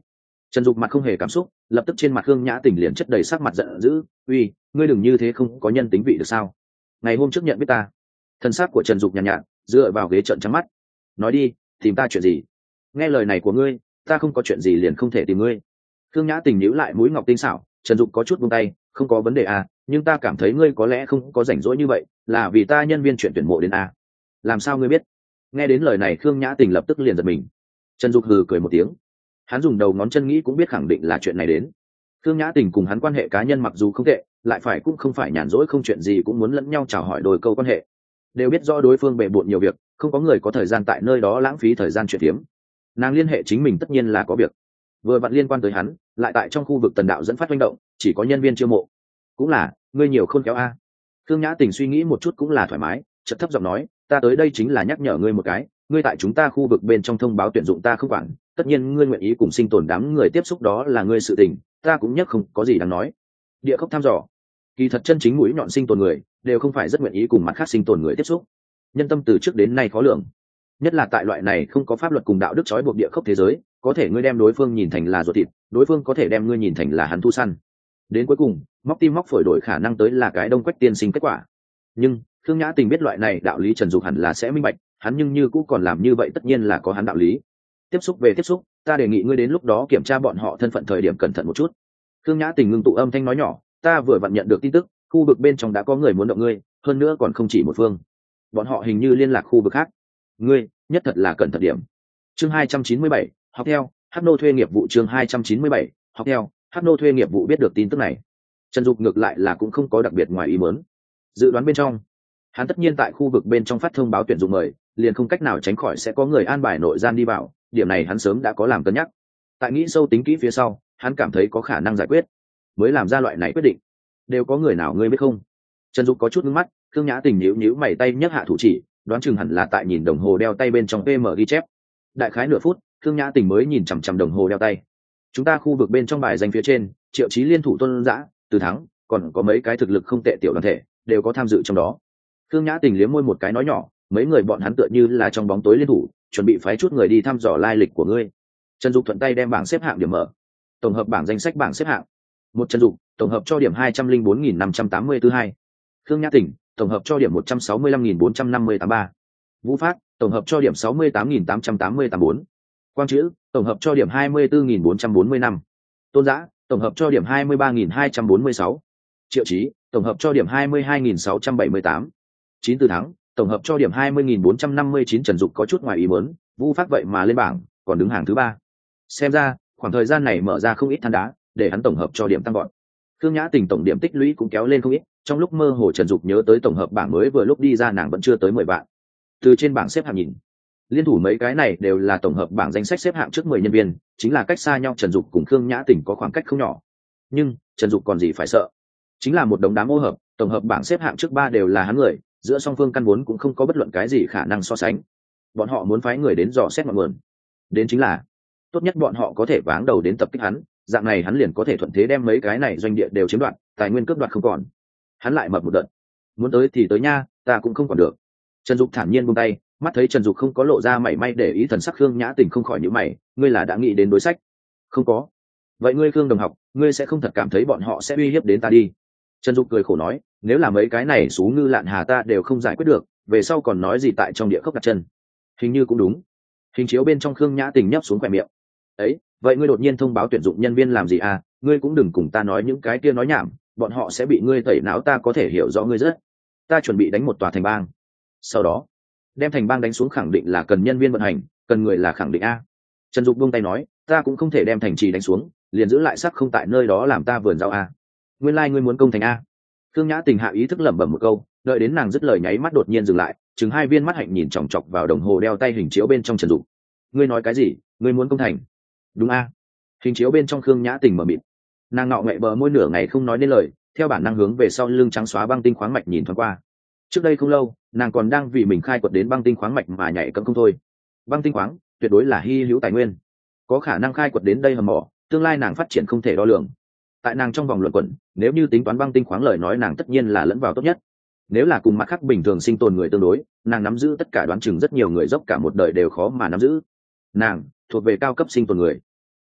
Trần Dục mặt không hề cảm xúc, lập tức trên mặt Khương Nhã Tình liền chất đầy sắc mặt giận dữ, uy, ngươi đừng như thế, không có nhân tính vị được sao? Ngày hôm trước nhận biết ta. Thân xác của Trần Dục nhàn nhạt, nhạt dựa vào ghế trợn trắng mắt. Nói đi, tìm ta chuyện gì? Nghe lời này của ngươi, ta không có chuyện gì liền không thể tìm ngươi. Khương Nhã Tình nhíu lại mũi ngọc tinh xảo. Trần Dục có chút buông tay, không có vấn đề à, nhưng ta cảm thấy ngươi có lẽ không có rảnh rỗi như vậy, là vì ta nhân viên chuyển tuyển mộ đến à. Làm sao ngươi biết? Nghe đến lời này Khương Nhã Tình lập tức liền giật mình. Trần Dục hừ cười một tiếng, hắn dùng đầu ngón chân nghĩ cũng biết khẳng định là chuyện này đến. Khương Nhã Tình cùng hắn quan hệ cá nhân mặc dù không tệ, lại phải cũng không phải nhàn rỗi không chuyện gì cũng muốn lẫn nhau chào hỏi đôi câu quan hệ, đều biết rõ đối phương bề bộn nhiều việc, không có người có thời gian tại nơi đó lãng phí thời gian chuyện tiếm. Nàng liên hệ chính mình tất nhiên là có việc, vừa vặn liên quan tới hắn, lại tại trong khu vực Tần Đạo dẫn phát manh động, chỉ có nhân viên chiêu mộ. Cũng là, ngươi nhiều khôn khéo a. Khương Nhã Tình suy nghĩ một chút cũng là thoải mái, chợt thấp giọng nói, ta tới đây chính là nhắc nhở ngươi một cái, ngươi tại chúng ta khu vực bên trong thông báo tuyển dụng ta không quản, tất nhiên ngươi nguyện ý cùng sinh tồn đám người tiếp xúc đó là ngươi sự tình, ta cũng nhất không có gì đáng nói. Địa khốc thăm dò, kỳ thật chân chính mũi nhọn sinh tồn người đều không phải rất nguyện ý cùng mặt khác sinh tồn người tiếp xúc. Nhân tâm từ trước đến nay khó lường, nhất là tại loại này không có pháp luật cùng đạo đức trói buộc địa khốc thế giới, có thể ngươi đem đối phương nhìn thành là ruột thịt, đối phương có thể đem ngươi nhìn thành là hắn thu săn. Đến cuối cùng, móc tim móc phổi đổi khả năng tới là cái đông quách tiên sinh kết quả. Nhưng Khương Nhã Tình biết loại này đạo lý Trần Dục hẳn là sẽ minh bạch, hắn nhưng như cũng còn làm như vậy tất nhiên là có hắn đạo lý. Tiếp xúc về tiếp xúc, ta đề nghị ngươi đến lúc đó kiểm tra bọn họ thân phận thời điểm cẩn thận một chút. Khương Nhã Tình ngưng tụ âm thanh nói nhỏ, ta vừa vặn nhận được tin tức, khu vực bên trong đã có người muốn động ngươi, hơn nữa còn không chỉ một phương. Bọn họ hình như liên lạc khu vực khác. Ngươi, nhất thật là cẩn thận điểm. Chương hai trăm chín mươi bảy, học theo, Hắc Nô thuê nghiệp vụ chương hai trăm chín mươi bảy, học theo, Hắc Nô thuê nghiệp vụ biết được tin tức này. Trần Dục ngược lại là cũng không có đặc biệt ngoài ý muốn. Dự đoán bên trong, hắn tất nhiên tại khu vực bên trong phát thông báo tuyển dụng mời, liền không cách nào tránh khỏi sẽ có người an bài nội gian đi vào, điểm này hắn sớm đã có làm cân nhắc. Tại nghĩ sâu tính kỹ phía sau, hắn cảm thấy có khả năng giải quyết, mới làm ra loại này quyết định. Đều có người nào ngươi biết không? Trần Dục có chút ngưng mắt, Khương Nhã Tình nhíu nhíu mày tay nhấc hạ thủ chỉ, đoán chừng hẳn là tại nhìn đồng hồ đeo tay bên trong pê em ghi chép. Đại khái nửa phút, Khương Nhã Tình mới nhìn chằm chằm đồng hồ đeo tay. Chúng ta khu vực bên trong bài danh phía trên, Triệu Chí liên thủ Tôn Dã, Từ Thắng, còn có mấy cái thực lực không tệ tiểu đoàn thể, đều có tham dự trong đó. Khương Nhã Tình liếm môi một cái nói nhỏ, mấy người bọn hắn tựa như là trong bóng tối liên thủ, chuẩn bị phái chút người đi thăm dò lai lịch của ngươi. Trần Dục thuận tay đem bảng xếp hạng điểm mở, tổng hợp bảng danh sách bảng xếp hạng. Một Trần Dục, tổng hợp cho điểm hai trăm linh bốn nghìn năm trăm tám mươi tư hai. Khương Nhã Tình, tổng hợp cho điểm một trăm sáu mươi lăm nghìn bốn trăm năm mươi tám ba. Vũ Phát, tổng hợp cho điểm sáu mươi tám nghìn tám trăm tám mươi tám bốn. Quang Chữ, tổng hợp cho điểm hai mươi tư nghìn bốn trăm bốn mươi lăm. Tôn Dã, tổng hợp cho điểm hai mươi ba nghìn hai trăm bốn mươi sáu. Triệu Chí, tổng hợp cho điểm hai mươi hai nghìn sáu trăm bảy mươi tám. Chín Từ Thắng, tổng hợp cho điểm hai mươi nghìn bốn trăm năm mươi chín. Trần Dục có chút ngoài ý muốn, Vũ Phát vậy mà lên bảng, còn đứng hàng thứ ba. Xem ra, khoảng thời gian này mở ra không ít than đá, để hắn tổng hợp cho điểm tăng gọn. Khương Nhã Tình tổng điểm tích lũy cũng kéo lên không ít, trong lúc mơ hồ Trần Dục nhớ tới tổng hợp bảng mới vừa lúc đi ra nàng vẫn chưa tới mười vạn. Từ trên bảng xếp hạng nhìn, liên thủ mấy cái này đều là tổng hợp bảng danh sách xếp hạng trước mười nhân viên, chính là cách xa nhau Trần Dục cùng Khương Nhã Tình có khoảng cách không nhỏ. Nhưng, Trần Dục còn gì phải sợ? Chính là một đống đám ô hợp, tổng hợp bảng xếp hạng trước ba đều là hắn người, giữa song phương căn vốn cũng không có bất luận cái gì khả năng so sánh. Bọn họ muốn phái người đến dò xét ngọn nguồn, đến chính là tốt nhất bọn họ có thể váng đầu đến tập kích hắn, dạng này hắn liền có thể thuận thế đem mấy cái này doanh địa đều chiếm đoạt, tài nguyên cướp đoạt không còn. Hắn lại mập một đợt, muốn tới thì tới nha, ta cũng không còn được. Trần Dục thản nhiên buông tay, mắt thấy Trần Dục không có lộ ra mảy may để ý thần sắc, Khương Nhã Tình không khỏi nhíu mày, ngươi là đã nghĩ đến đối sách? Không có. Vậy ngươi Khương đồng học, ngươi sẽ không thật cảm thấy bọn họ sẽ uy hiếp đến ta đi? Trần Dục cười khổ nói, nếu là mấy cái này xú ngư lạn hà ta đều không giải quyết được, về sau còn nói gì tại trong địa khốc đặt chân? Hình như cũng đúng. Hình chiếu bên trong Khương Nhã Tình nhấp xuống khỏe miệng. Ấy, vậy ngươi đột nhiên thông báo tuyển dụng nhân viên làm gì à? Ngươi cũng đừng cùng ta nói những cái kia nói nhảm, bọn họ sẽ bị ngươi tẩy não, ta có thể hiểu rõ ngươi rất. Ta chuẩn bị đánh một tòa thành bang, sau đó đem thành bang đánh xuống, khẳng định là cần nhân viên vận hành, cần người là khẳng định a. Trần Dục buông tay nói, ta cũng không thể đem thành trì đánh xuống, liền giữ lại sắc không tại nơi đó làm ta vườn rau a. Nguyên lai like ngươi muốn công thành a. Khương Nhã Tình hạ ý thức lẩm bẩm một câu, đợi đến nàng dứt lời nháy mắt đột nhiên dừng lại, chừng hai viên mắt hạnh nhìn chòng chọc vào đồng hồ đeo tay hình chiếu bên trong Trần Dục. Ngươi nói cái gì? Ngươi muốn công thành? Đúng a. Hình chiếu bên trong Khương Nhã Tình mở mịt, nàng ngọ nghệ bờ môi nửa ngày không nói nên lời, theo bản năng hướng về sau lưng trắng xóa băng tinh khoáng mạch nhìn thoáng qua. Trước đây không lâu, nàng còn đang vì mình khai quật đến băng tinh khoáng mạch mà nhảy cẫng không thôi. Băng tinh khoáng tuyệt đối là hy hữu tài nguyên, có khả năng khai quật đến đây hầm mỏ, tương lai nàng phát triển không thể đo lường. Tại nàng trong vòng luận quẩn, nếu như tính toán băng tinh khoáng lời nói, nàng tất nhiên là lẫn vào tốt nhất. Nếu là cùng mặt khác bình thường sinh tồn người tương đối, nàng nắm giữ tất cả, đoán chừng rất nhiều người dốc cả một đời đều khó mà nắm giữ. Nàng thuộc về cao cấp sinh tồn người.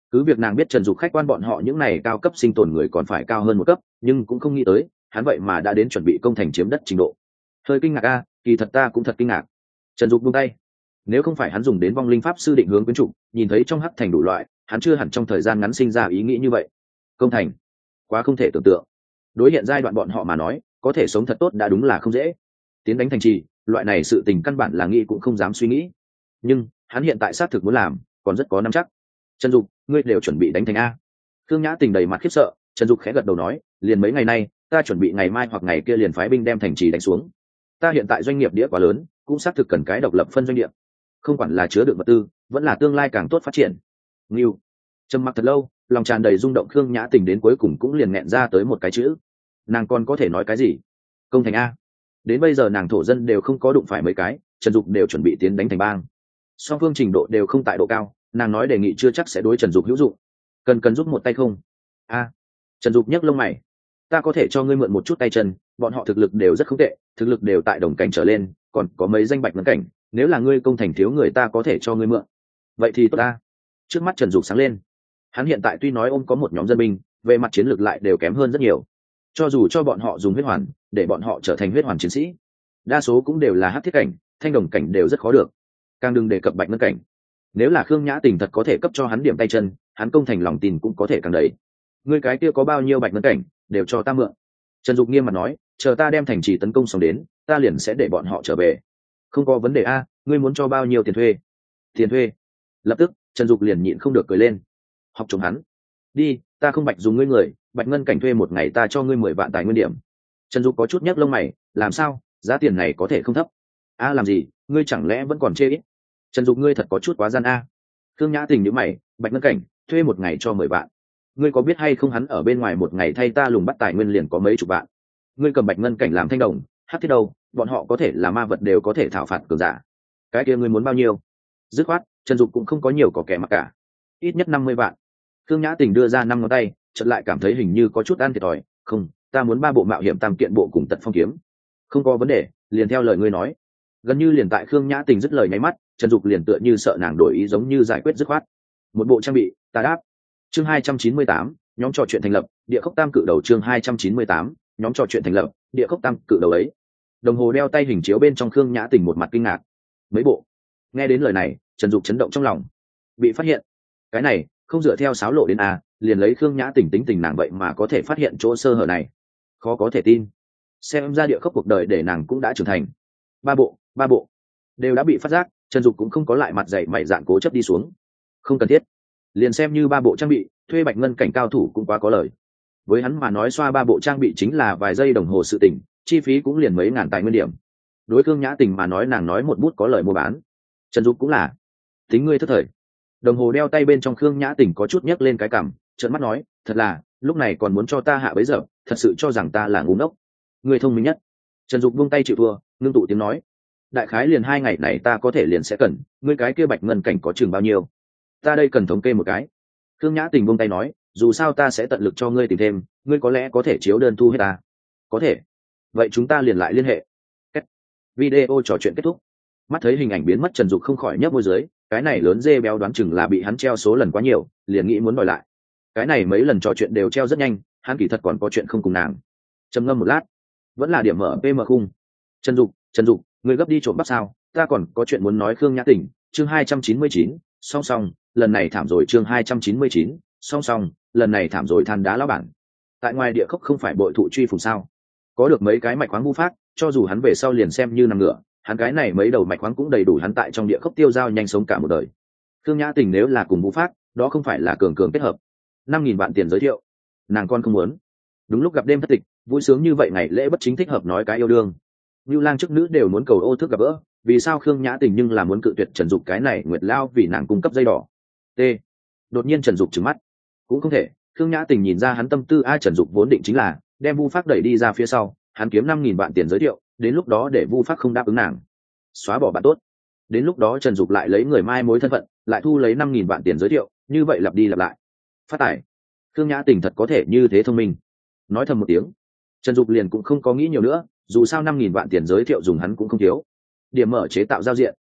cứ việc nàng biết Trần Dục khách quan bọn họ những này cao cấp sinh tồn người còn phải cao hơn một cấp, nhưng cũng không nghĩ tới hắn vậy mà đã đến chuẩn bị công thành chiếm đất trình độ. Hơi kinh ngạc a, kỳ thật ta cũng thật kinh ngạc. Trần Dục buông tay. Nếu không phải hắn dùng đến vong linh pháp sư định hướng quyến trục, nhìn thấy trong hắc thành đủ loại, hắn chưa hẳn trong thời gian ngắn sinh ra ý nghĩ như vậy. Công thành, quá không thể tưởng tượng. Đối hiện giai đoạn bọn họ mà nói, có thể sống thật tốt đã đúng là không dễ. Tiến đánh thành trì, loại này sự tình căn bản là nghĩ cũng không dám suy nghĩ. Nhưng hắn hiện tại xác thực muốn làm, còn rất có nắm chắc. Trần Dục, ngươi đều chuẩn bị đánh thành a? Khương Nhã Tình đầy mặt khiếp sợ. Trần Dục khẽ gật đầu nói, liền mấy ngày nay, ta chuẩn bị ngày mai hoặc ngày kia liền phái binh đem thành trì đánh xuống. Ta hiện tại doanh nghiệp đĩa quá lớn, cũng xác thực cần cái độc lập phân doanh nghiệp, không quản là chứa đựng vật tư, vẫn là tương lai càng tốt phát triển. Ngưu. Trầm mặc thật lâu, lòng tràn đầy rung động, Khương Nhã Tình đến cuối cùng cũng liền nghẹn ra tới một cái chữ. Nàng còn có thể nói cái gì? Công thành a? Đến bây giờ nàng thổ dân đều không có đụng phải mấy cái, Trần Dục đều chuẩn bị tiến đánh thành bang. Song phương trình độ đều không tại độ cao, nàng nói đề nghị chưa chắc sẽ đối Trần Dục hữu dụng. Cần cần giúp một tay không? A. Trần Dục nhấc lông mày. Ta có thể cho ngươi mượn một chút tay chân, bọn họ thực lực đều rất không tệ, thực lực đều tại đồng cảnh trở lên, còn có mấy danh bạch ngân cảnh, nếu là ngươi công thành thiếu người ta có thể cho ngươi mượn. Vậy thì tốt ta. Trước mắt Trần Dục sáng lên. Hắn hiện tại tuy nói ôm có một nhóm dân binh, về mặt chiến lược lại đều kém hơn rất nhiều. Cho dù cho bọn họ dùng huyết hoàn, để bọn họ trở thành huyết hoàn chiến sĩ, đa số cũng đều là hắc thiết cảnh, thanh đồng cảnh đều rất khó được. Càng đừng đề cập bạch ngân cảnh. Nếu là Khương Nhã Tình thật có thể cấp cho hắn điểm tay chân, hắn công thành lòng tin cũng có thể càng đầy. Ngươi cái kia có bao nhiêu bạch ngân cảnh, đều cho ta mượn. Trần Dục nghiêm mặt nói, chờ ta đem thành trì tấn công xong đến, ta liền sẽ để bọn họ trở về. Không có vấn đề a, ngươi muốn cho bao nhiêu tiền thuê? Tiền thuê? Lập tức Trần Dục liền nhịn không được cười lên. Học chồng hắn. Đi, ta không bạch dùng ngươi người, bạch ngân cảnh thuê một ngày ta cho ngươi mười vạn tài nguyên điểm. Trần Dục có chút nhấc lông mày, làm sao, giá tiền này có thể không thấp? A làm gì, ngươi chẳng lẽ vẫn còn chê ít? Trần Dục ngươi thật có chút quá gian a. Khương Nhã Tình nhíu mày, bạch ngân cảnh, thuê một ngày cho mười vạn. Ngươi có biết hay không hắn ở bên ngoài một ngày thay ta lùng bắt tài nguyên liền có mấy chục vạn. Ngươi cầm bạch ngân cảnh làm thanh đồng, hắc thiết đâu, bọn họ có thể là ma vật đều có thể thảo phạt cường giả. Cái kia ngươi muốn bao nhiêu? Dứt khoát, Trần Dục cũng không có nhiều có kẻ mặc cả. Ít nhất năm mươi vạn. Khương Nhã Tình đưa ra năm ngón tay, chợt lại cảm thấy hình như có chút ăn thiệt thòi, không, ta muốn ba bộ mạo hiểm tam kiện bộ cùng tật phong kiếm. Không có vấn đề, liền theo lời ngươi nói. Gần như liền tại Khương Nhã Tình dứt lời nháy mắt, Trần Dục liền tựa như sợ nàng đổi ý giống như giải quyết dứt khoát. Một bộ trang bị, ta đáp. Chương hai trăm chín mươi tám, nhóm trò chuyện thành lập, địa khốc tam cự đầu. Chương hai trăm chín mươi tám, nhóm trò chuyện thành lập, địa khốc tam cự đầu ấy. Đồng hồ đeo tay hình chiếu bên trong, Khương Nhã Tình một mặt kinh ngạc. Mấy bộ? Nghe đến lời này, Trần Dục chấn động trong lòng. Bị phát hiện? Cái này, không dựa theo sáo lộ đến a, liền lấy Khương Nhã Tình tính tình nàng vậy mà có thể phát hiện chỗ sơ hở này. Khó có thể tin. Xem ra địa khốc cuộc đời để nàng cũng đã trưởng thành. Ba bộ, ba bộ đều đã bị phát giác, Trần Dục cũng không có lại mặt dày mày dạn cố chấp đi xuống. Không cần thiết. Liền xem như ba bộ trang bị, thuê bạch ngân cảnh cao thủ cũng quá có lời. Với hắn mà nói xoa ba bộ trang bị chính là vài giây đồng hồ sự tình, chi phí cũng liền mấy ngàn tài nguyên điểm. Đối Khương Nhã Tình mà nói nàng nói một bút có lời mua bán. Trần Dục cũng là. Tính ngươi thất thời. Đồng hồ đeo tay bên trong Khương Nhã Tình có chút nhấc lên cái cằm, trợn mắt nói, thật là, lúc này còn muốn cho ta hạ bấy giờ, thật sự cho rằng ta là ngu ngốc. Ngươi thông minh nhất. Trần Dục buông tay chịu thua, ngưng tụ tiếng nói, đại khái liền hai ngày này ta có thể liền sẽ cần, ngươi cái kia bạch ngân cảnh có chừng bao nhiêu? Ta đây cần thống kê một cái. Khương Nhã Tình buông tay nói, dù sao ta sẽ tận lực cho ngươi tìm thêm, ngươi có lẽ có thể chiếu đơn thu hết ta. Có thể. Vậy chúng ta liền lại liên hệ. Kết. Video trò chuyện kết thúc. Mắt thấy hình ảnh biến mất, Trần Dục không khỏi nhếch môi dưới, cái này lớn dê béo đoán chừng là bị hắn treo số lần quá nhiều, liền nghĩ muốn đòi lại. Cái này mấy lần trò chuyện đều treo rất nhanh, hắn kỳ thật còn có chuyện không cùng nàng. Trầm ngâm một lát, vẫn là điểm mở pê em khung. Trần Dục, Trần Dục, ngươi gấp đi trộm bắp sao? Ta còn có chuyện muốn nói. Khương Nhã Tình, chương hai trăm chín mươi chín, song song, lần này thảm rồi. Chương hai trăm chín mươi chín, song song, lần này thảm rồi. Than đá lão bản. Tại ngoài địa khốc không phải bội thụ truy phùng sao? Có được mấy cái mạch khoáng vu phát, cho dù hắn về sau liền xem như nằm ngửa, hắn cái này mấy đầu mạch khoáng cũng đầy đủ hắn tại trong địa khốc tiêu dao nhanh sống cả một đời. Khương Nhã Tình nếu là cùng vu phát, đó không phải là cường cường kết hợp. Năm nghìn vạn tiền giới thiệu, nàng con không muốn. Đúng lúc gặp đêm thất tịch, vui sướng như vậy ngày lễ bất chính thích hợp nói cái yêu đương. Nưu lang chức nữ đều muốn cầu ô thức gặp gỡ, vì sao Khương Nhã Tình nhưng là muốn cự tuyệt Trần Dục cái này nguyệt lao vì nàng cung cấp dây đỏ. T. Đột nhiên Trần Dục trừng mắt. Cũng không thể, Khương Nhã Tình nhìn ra hắn tâm tư. Ai Trần Dục vốn định chính là đem Vu Phác đẩy đi ra phía sau, hắn kiếm năm nghìn vạn tiền giới thiệu, đến lúc đó để Vu Phác không đáp ứng nàng, xóa bỏ bạn tốt. Đến lúc đó Trần Dục lại lấy người mai mối thân phận, lại thu lấy năm nghìn vạn tiền giới thiệu, như vậy lặp đi lặp lại. Phát tài. Khương Nhã Tình thật có thể như thế thông minh. Nói thầm một tiếng, Trần Dục liền cũng không có nghĩ nhiều nữa, dù sao năm nghìn vạn tiền giới thiệu dùng hắn cũng không thiếu. Điểm mở chế tạo giao diện.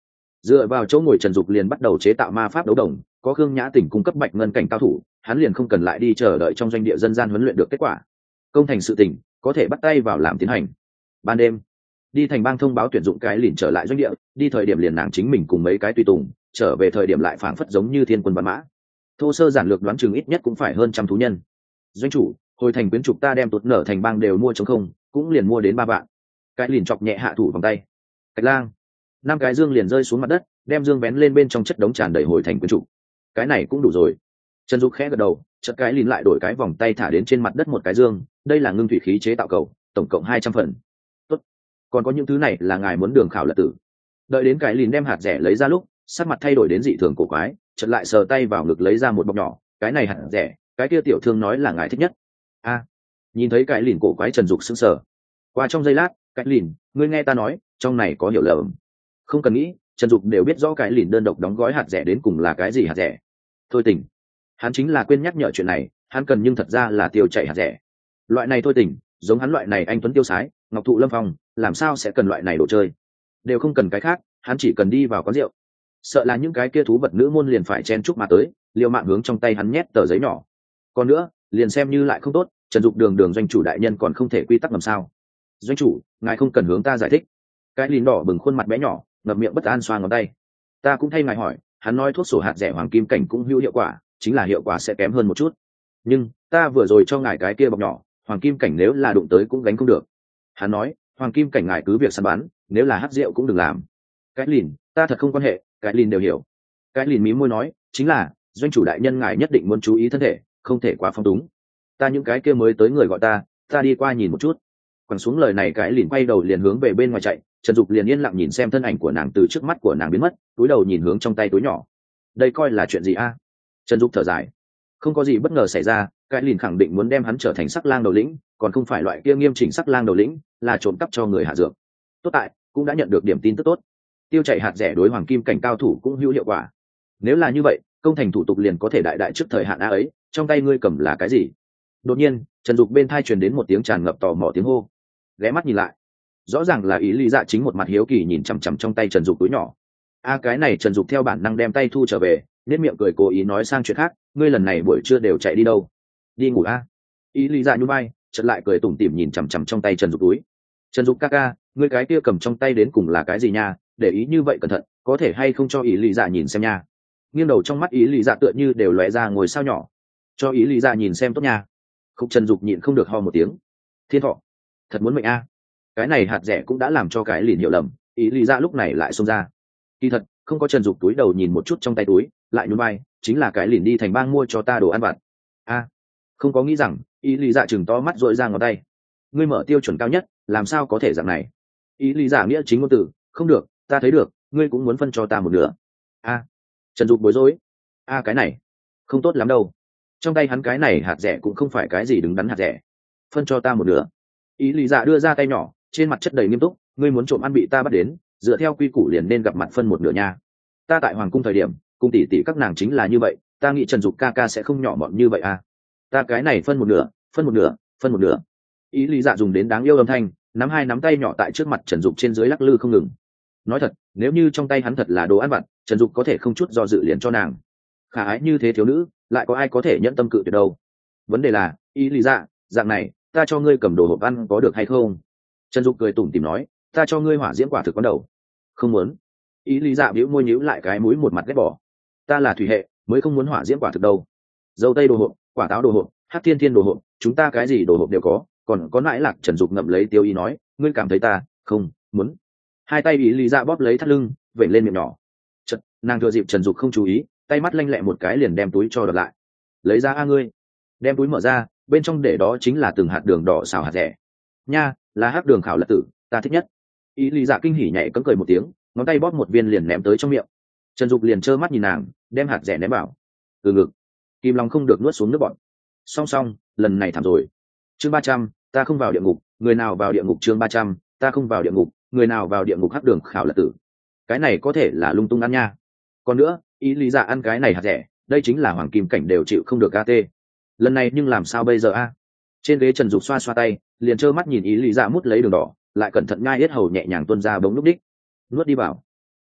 Dựa vào chỗ ngồi Trần Dục liền bắt đầu chế tạo ma pháp đấu đồng, có Khương Nhã Tỉnh cung cấp bạch ngân cảnh cao thủ, hắn liền không cần lại đi chờ đợi trong doanh địa dân gian huấn luyện được kết quả. Công thành sự tình, có thể bắt tay vào làm tiến hành. Ban đêm, đi thành bang thông báo tuyển dụng cái liền trở lại doanh địa, đi thời điểm liền nàng chính mình cùng mấy cái tùy tùng, trở về thời điểm lại phảng phất giống như thiên quân văn mã. Thô sơ giản lược đoán chừng ít nhất cũng phải hơn trăm thú nhân. Doanh chủ, hồi thành quyến trục ta đem tụt nở thành bang đều mua trống không, cũng liền mua đến ba vạn. Cái liền chọc nhẹ hạ thủ vòng tay. Cạch lang, năm cái dương liền rơi xuống mặt đất, đem dương vén lên bên trong chất đống tràn đầy hồi thành quyến trục. Cái này cũng đủ rồi. Trần Dục khẽ gật đầu, chợt cái liền lại đổi cái vòng tay thả đến trên mặt đất một cái dương, đây là ngưng thủy khí chế tạo cầu, tổng cộng hai trăm phần. Tốt. Còn có những thứ này là ngài muốn đường khảo lật tử. Đợi đến cái liền đem hạt rẻ lấy ra lúc, sắc mặt thay đổi đến dị thường cổ quái, chợt lại sờ tay vào ngực lấy ra một bọc nhỏ, cái này hạt rẻ, cái kia tiểu thương nói là ngài thích nhất. A. À, nhìn thấy cái liền cổ quái Trần Dục sững sờ. Qua trong giây lát, cái liền, ngươi nghe ta nói, trong này có hiểu lầm. Không cần nghĩ, Trần Dục đều biết rõ cái liền đơn độc đóng gói hạt rẻ đến cùng là cái gì hạt rẻ. Thôi tỉnh. Hắn chính là quên nhắc nhở chuyện này, hắn cần nhưng thật ra là tiêu chảy hạt rẻ. Loại này thôi tỉnh, giống hắn loại này anh tuấn tiêu sái, ngọc thụ lâm phong, làm sao sẽ cần loại này đồ chơi. Đều không cần cái khác, hắn chỉ cần đi vào quán rượu. Sợ là những cái kia thú vật nữ môn liền phải chen chúc mà tới, liều mạng hướng trong tay hắn nhét tờ giấy nhỏ. Còn nữa, liền xem như lại không tốt, Trần Dục đường đường doanh chủ đại nhân còn không thể quy tắc làm sao. Doanh chủ, ngài không cần hướng ta giải thích. Cái lìn đỏ bừng khuôn mặt bé nhỏ, ngậm miệng bất an xoa ngón tay. Ta cũng thay ngài hỏi, hắn nói thuốc sổ hạt rẻ hoàng kim cảnh cũng hữu hiệu quả, chính là hiệu quả sẽ kém hơn một chút. Nhưng ta vừa rồi cho ngài cái kia bọc nhỏ, hoàng kim cảnh nếu là đụng tới cũng gánh không được. Hắn nói, hoàng kim cảnh ngài cứ việc săn bắn, nếu là hắc rượu cũng đừng làm. Cái lìn, ta thật không quan hệ, cái lìn đều hiểu. Cái lìn mí môi nói, chính là doanh chủ đại nhân ngài nhất định muốn chú ý thân thể, không thể quá phong túng. Ta những cái kia mới tới người gọi ta, ta đi qua nhìn một chút. Quẳng xuống lời này cái lìn quay đầu liền hướng về bên ngoài chạy, Trần Dục liền yên lặng nhìn xem thân ảnh của nàng từ trước mắt của nàng biến mất, túi đầu nhìn hướng trong tay túi nhỏ. Đây coi là chuyện gì a? Trần Dục thở dài, không có gì bất ngờ xảy ra, cái lìn khẳng định muốn đem hắn trở thành sắc lang đầu lĩnh, còn không phải loại kia nghiêm chỉnh sắc lang đầu lĩnh, là trộm cắp cho người hạ dược. Tốt tại cũng đã nhận được điểm tin tức tốt, tiêu chạy hạt rẻ đối hoàng kim cảnh cao thủ cũng hữu hiệu quả. Nếu là như vậy, công thành thủ tục liền có thể đại đại trước thời hạn a ấy, trong tay ngươi cầm là cái gì? Đột nhiên, Trần Dục bên thai truyền đến một tiếng tràn ngập tò mò tiếng hô. Ghé mắt nhìn lại, rõ ràng là Ý Lý Dạ chính một mặt hiếu kỳ nhìn chằm chằm trong tay Trần Dục túi nhỏ. A cái này Trần Dục theo bản năng đem tay thu trở về, nét miệng cười cố ý nói sang chuyện khác, ngươi lần này buổi trưa đều chạy đi đâu? Đi ngủ a? Ý Lý Dạ nhún vai, chợt lại cười tủm tỉm nhìn chằm chằm trong tay Trần Dục túi. Trần Dục ca ca, ngươi cái kia cầm trong tay đến cùng là cái gì nha? Để ý như vậy cẩn thận, có thể hay không cho Ý Lý Dạ nhìn xem nha? Nghiêng đầu trong mắt Ý Lý Dạ tựa như đều lóe ra ngồi sao nhỏ. Cho Ý Lý Dạ nhìn xem tốt nha. Khúc Trần Dục nhịn không được ho một tiếng. Thiên thọ, thật muốn mệnh a. Cái này hạt rẻ cũng đã làm cho cái lìn hiểu lầm, Ý Lý Dạ lúc này lại xông ra. Kỳ thật, không có Trần Dục túi đầu nhìn một chút trong tay túi, lại nhún vai, chính là cái lìn đi thành bang mua cho ta đồ ăn vặt. A, không có nghĩ rằng, Ý Lý Dạ chừng to mắt rỗi ra ngón tay. Ngươi mở tiêu chuẩn cao nhất, làm sao có thể dạng này? Ý Lý Dạ nghĩa chính ngôn từ, không được, ta thấy được, ngươi cũng muốn phân cho ta một nửa. A, Trần Dục bối rối. A cái này, không tốt lắm đâu. Trong tay hắn cái này hạt rẻ cũng không phải cái gì đứng đắn hạt rẻ. Phân cho ta một nửa. Ý Lý Dạ đưa ra tay nhỏ, trên mặt chất đầy nghiêm túc, ngươi muốn trộm ăn bị ta bắt đến, dựa theo quy củ liền nên gặp mặt phân một nửa nha. Ta tại hoàng cung thời điểm, cung tỷ tỷ các nàng chính là như vậy, ta nghĩ Trần Dục ca ca sẽ không nhỏ mọn như vậy à. Ta cái này phân một nửa, phân một nửa, phân một nửa. Ý Lý Dạ dùng đến đáng yêu âm thanh, nắm hai nắm tay nhỏ tại trước mặt Trần Dục trên dưới lắc lư không ngừng. Nói thật, nếu như trong tay hắn thật là đồ ăn vặt, Trần Dục có thể không chút do dự liền cho nàng. Khả ái như thế thiếu nữ, lại có ai có thể nhẫn tâm cự tuyệt đâu. Vấn đề là, Ý Lý Dạ, dạng này, ta cho ngươi cầm đồ hộp ăn có được hay không? Trần Dục cười tủm tỉm nói, ta cho ngươi hỏa diễm quả thực quán đầu. Không muốn. Ý Lý Dạ bĩu môi nhíu lại cái mũi một mặt ghét bỏ. Ta là thủy hệ, mới không muốn hỏa diễm quả thực đâu. Dâu tây đồ hộp, quả táo đồ hộp, hắc thiên thiên đồ hộp, chúng ta cái gì đồ hộp đều có, còn có nãi lạc. Trần Dục ngậm lấy tiêu ý nói, ngươi cảm thấy ta không muốn. Hai tay Ý Lý Dạ bóp lấy thắt lưng, vẩy lên miệng nhỏ. Chật, nàng thừa dịp Trần Dục không chú ý, tay mắt lanh lẹ một cái liền đem túi cho đợt lại. Lấy ra a ngươi. Đem túi mở ra, bên trong để đó chính là từng hạt đường đỏ xào hạt rẻ. Nha, là hắc đường khảo lật tử, ta thích nhất. Ý Lý Dạ kinh hỉ nhảy cấm cười một tiếng, ngón tay bóp một viên liền ném tới trong miệng. Trần Dục liền trơ mắt nhìn nàng, đem hạt rẻ ném vào. Từ ngực, Kim Long không được nuốt xuống nước bọt. Song song, lần này thảm rồi. Chương ba trăm, ta không vào địa ngục, người nào vào địa ngục? Chương ba trăm, ta không vào địa ngục, người nào vào địa ngục? Hắc đường khảo lật tử. Cái này có thể là lung tung ăn nha. Còn nữa, Ý Lý Dạ ăn cái này hạt rẻ, đây chính là hoàng kim cảnh đều chịu không được a tê. Lần này nhưng làm sao bây giờ a? Trên ghế Trần Dục xoa xoa tay, liền trơ mắt nhìn Ý Lý Dạ mút lấy đường đỏ, lại cẩn thận nhai hết hầu nhẹ nhàng tuôn ra bóng núc đích. Nuốt đi vào.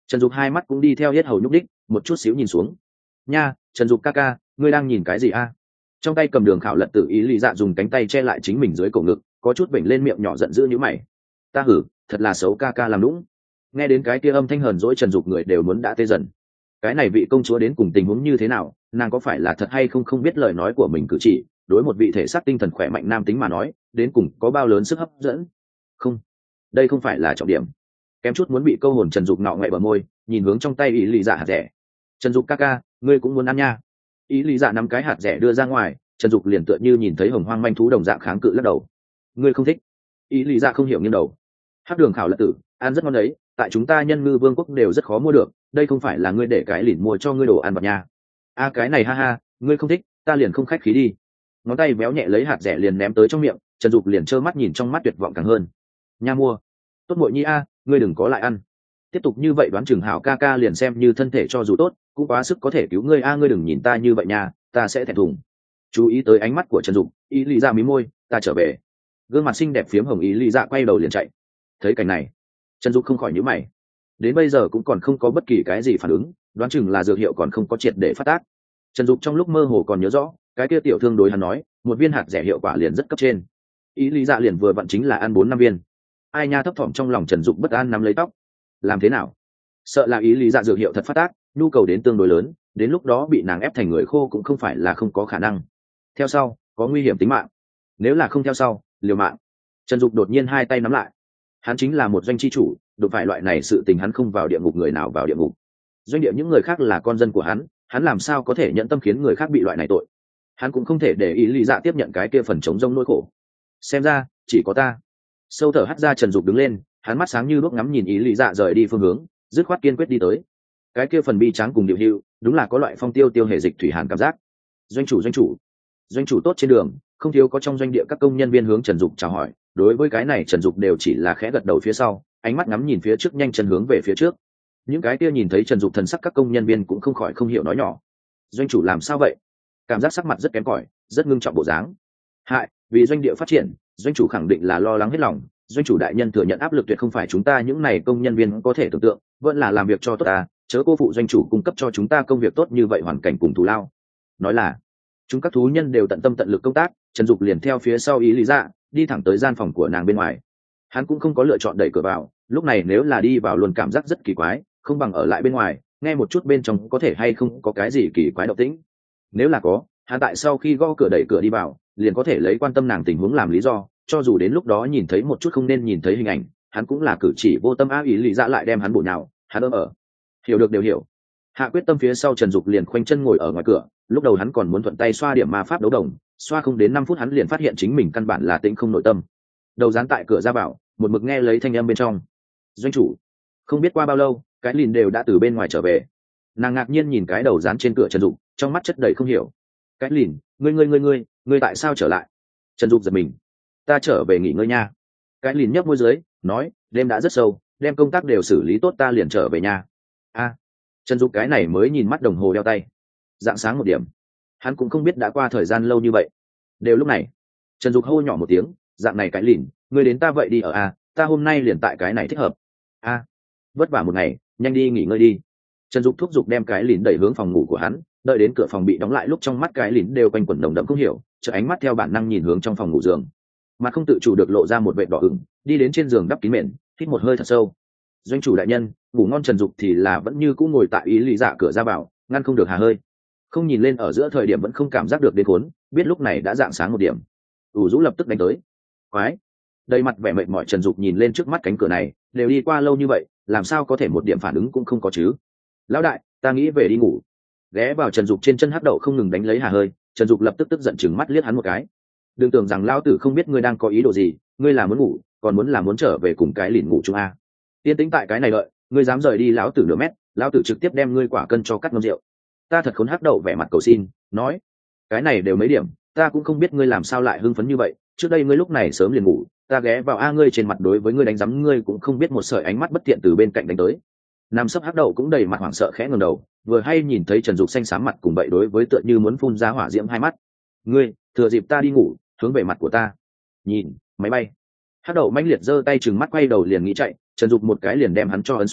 Trần Dục hai mắt cũng đi theo hết hầu nhúc đích, một chút xíu nhìn xuống. Nha, Trần Dục ca ca, ngươi đang nhìn cái gì a? Trong tay cầm đường khảo lật tử ý lý dạ dùng cánh tay che lại chính mình dưới cổ ngực, có chút bệnh lên miệng nhỏ giận dữ như mày. Ta hử, thật là xấu ca ca làm lũng. Nghe đến cái kia âm thanh hờn dỗi Trần Dục người đều muốn đã tê dần. Cái này vị công chúa đến cùng tình huống như thế nào, nàng có phải là thật hay không không biết lời nói của mình cử chỉ, đối một vị thể xác tinh thần khỏe mạnh nam tính mà nói, đến cùng có bao lớn sức hấp dẫn? Không, đây không phải là trọng điểm. Kém chút muốn bị câu hồn Trần Dục nọ ngoại bờ môi, nhìn hướng trong tay ý lý dạ hạt rẻ. Trần Dục ca ca, ngươi cũng muốn ăn nha. Ý lý dạ nắm cái hạt rẻ đưa ra ngoài, Trần Dục liền tựa như nhìn thấy hồng hoang manh thú đồng dạng kháng cự lắc đầu. Ngươi không thích? Ý lý dạ không hiểu nghiêng đầu. Hắc đường khảo lật tử, ăn rất ngon đấy, tại chúng ta nhân ngư vương quốc đều rất khó mua được, đây không phải là ngươi để cái lìn mua cho ngươi đồ ăn vào nhà. A à, cái này ha ha, ngươi không thích, ta liền không khách khí đi. Ngón tay véo nhẹ lấy hạt rẻ liền ném tới trong miệng, Trần Dục liền trơ mắt nhìn trong mắt tuyệt vọng càng hơn. Nha mua. Tốt muội nhi a, ngươi đừng có lại ăn. Tiếp tục như vậy đoán chừng hảo ca ca liền xem như thân thể cho dù tốt, cũng quá sức có thể cứu ngươi a, ngươi đừng nhìn ta như vậy nha, ta sẽ thẹn thùng. Chú ý tới ánh mắt của Trần Dục, ý lý dạ mí môi, ta trở về. Gương mặt xinh đẹp phiếm hồng ý lý dạ quay đầu liền chạy. Thấy cảnh này, Trần Dục không khỏi nhíu mày. Đến bây giờ cũng còn không có bất kỳ cái gì phản ứng, đoán chừng là dược hiệu còn không có triệt để phát tác. Trần Dục trong lúc mơ hồ còn nhớ rõ, cái kia tiểu thương đối hắn nói, một viên hạt rẻ hiệu quả liền rất cấp trên. Ý lý dạ liền vừa vặn chính là ăn bốn năm viên. Ai nha, thấp thỏm trong lòng Trần Dục bất an nắm lấy tóc. Làm thế nào? Sợ là ý lý dạ dược hiệu thật phát tác, nhu cầu đến tương đối lớn, đến lúc đó bị nàng ép thành người khô cũng không phải là không có khả năng. Theo sau, có nguy hiểm tính mạng. Nếu là không theo sau, liều mạng. Trần Dục đột nhiên hai tay nắm lại. Hắn chính là một doanh chi chủ, đụng phải loại này sự tình hắn không vào địa ngục người nào vào địa ngục. Doanh địa những người khác là con dân của hắn, hắn làm sao có thể nhận tâm khiến người khác bị loại này tội. Hắn cũng không thể để ý lý dạ tiếp nhận cái kia phần chống rông nỗi khổ. Xem ra chỉ có ta. Sâu thở hắt ra, Trần Dục đứng lên, hắn mắt sáng như đuốc ngắm nhìn ý lý dạ rời đi phương hướng, dứt khoát kiên quyết đi tới. Cái kia phần bi tráng cùng điệu hữu, đúng là có loại phong tiêu tiêu hệ dịch thủy hàn cảm giác. Doanh chủ doanh chủ doanh chủ tốt trên đường, không thiếu có trong doanh địa các công nhân viên hướng Trần Dục chào hỏi. Đối với cái này Trần Dục đều chỉ là khẽ gật đầu phía sau, ánh mắt ngắm nhìn phía trước, nhanh chân hướng về phía trước. Những cái kia nhìn thấy Trần Dục thần sắc các công nhân viên cũng không khỏi không hiểu nói nhỏ. Doanh chủ làm sao vậy? Cảm giác sắc mặt rất kém cỏi, rất ngưng trọng bộ dáng. Hại, vì doanh địa phát triển, doanh chủ khẳng định là lo lắng hết lòng. Doanh chủ đại nhân thừa nhận áp lực tuyệt không phải chúng ta những này công nhân viên có thể tưởng tượng, vẫn là làm việc cho tốt ta, chớ cô phụ doanh chủ cung cấp cho chúng ta công việc tốt như vậy, hoàn cảnh cùng thù lao. Nói là chúng các thú nhân đều tận tâm tận lực công tác. Trần Dục liền theo phía sau ý lý dạ, đi thẳng tới gian phòng của nàng bên ngoài. Hắn cũng không có lựa chọn đẩy cửa vào, lúc này nếu là đi vào luôn cảm giác rất kỳ quái, không bằng ở lại bên ngoài, nghe một chút bên trong có thể hay không có cái gì kỳ quái động tĩnh. Nếu là có, hắn tại sau khi gõ cửa đẩy cửa đi vào, liền có thể lấy quan tâm nàng tình huống làm lý do, cho dù đến lúc đó nhìn thấy một chút không nên nhìn thấy hình ảnh, hắn cũng là cử chỉ vô tâm ác ý lý dạ lại đem hắn bổ nhào, hắn ôm ở. Hiểu được đều hiểu. Hạ quyết tâm phía sau, Trần Dục liền khoanh chân ngồi ở ngoài cửa, lúc đầu hắn còn muốn thuận tay xoa điểm ma pháp đấu đồng, xoa không đến năm phút hắn liền phát hiện chính mình căn bản là tĩnh không nội tâm. Đầu dán tại cửa ra vào, một mực nghe lấy thanh âm bên trong. Doanh chủ. Không biết qua bao lâu, cái lìn đều đã từ bên ngoài trở về. Nàng ngạc nhiên nhìn cái đầu dán trên cửa Trần Dục, trong mắt chất đầy không hiểu. Cái lìn, ngươi ngươi ngươi ngươi, ngươi tại sao trở lại? Trần Dục giật mình. Ta trở về nghỉ ngơi nha. Cái lìn nhấp môi dưới, nói, đêm đã rất sâu, đem công tác đều xử lý tốt ta liền trở về nhà. A. Trần Dục cái này mới nhìn mắt đồng hồ đeo tay. Dạng sáng một điểm. Hắn cũng không biết đã qua thời gian lâu như vậy. Đều lúc này, Trần Dục hô nhỏ một tiếng, dạng này cái lìn, ngươi đến ta vậy đi ở a, ta hôm nay liền tại cái này thích hợp. A. Vất vả một ngày, nhanh đi nghỉ ngơi đi. Trần Dục thúc giục đem cái lìn đẩy hướng phòng ngủ của hắn, đợi đến cửa phòng bị đóng lại lúc trong mắt cái lìn đều quanh quẩn nồng đậm không hiểu, chợ ánh mắt theo bản năng nhìn hướng trong phòng ngủ giường, mà không tự chủ được lộ ra một vệt đỏ ửng, đi đến trên giường đắp kín mền, hít một hơi thật sâu. Doanh chủ đại nhân, ngủ ngon. Trần Dục thì là vẫn như cũ ngồi tại ý lý dạ cửa ra vào, ngăn không được hà hơi, không nhìn lên ở giữa thời điểm vẫn không cảm giác được đến khốn, biết lúc này đã dạng sáng một điểm. ủ rũ lập tức đánh tới. Quái. Đầy mặt vẻ mệt mỏi Trần Dục nhìn lên trước mắt cánh cửa này, đều đi qua lâu như vậy, làm sao có thể một điểm phản ứng cũng không có chứ? Lão đại, ta nghĩ về đi ngủ. Ghé vào Trần Dục trên chân hắc đậu không ngừng đánh lấy hà hơi, Trần Dục lập tức tức giận chừng mắt liếc hắn một cái. Đừng tưởng rằng lão tử không biết ngươi đang có ý đồ gì, ngươi là muốn ngủ, còn muốn là muốn trở về cùng cái lìn ngủ chung a. Tiên tĩnh tại cái này đợi, ngươi dám rời đi lão tử nửa mét, lão tử trực tiếp đem ngươi quả cân cho cắt ngâm rượu. Ta thật khốn. Hắc đậu vẻ mặt cầu xin, nói, cái này đều mấy điểm, ta cũng không biết ngươi làm sao lại hưng phấn như vậy, trước đây ngươi lúc này sớm liền ngủ, ta ghé vào a ngươi trên mặt đối với ngươi đánh rắm ngươi cũng không biết một sợi ánh mắt bất thiện từ bên cạnh đánh tới. Nam sấp Hắc đậu cũng đầy mặt hoảng sợ khẽ ngẩng đầu, vừa hay nhìn thấy Trần Dục xanh xám mặt cùng vậy đối với tựa như muốn phun ra hỏa diễm hai mắt. Ngươi thừa dịp ta đi ngủ, hướng về mặt của ta nhìn. Máy bay. Hắc đậu mãnh liệt giơ tay chừng mắt quay đầu liền nghĩ chạy, Trần Dục một cái liền đem hắn cho ấn xuống,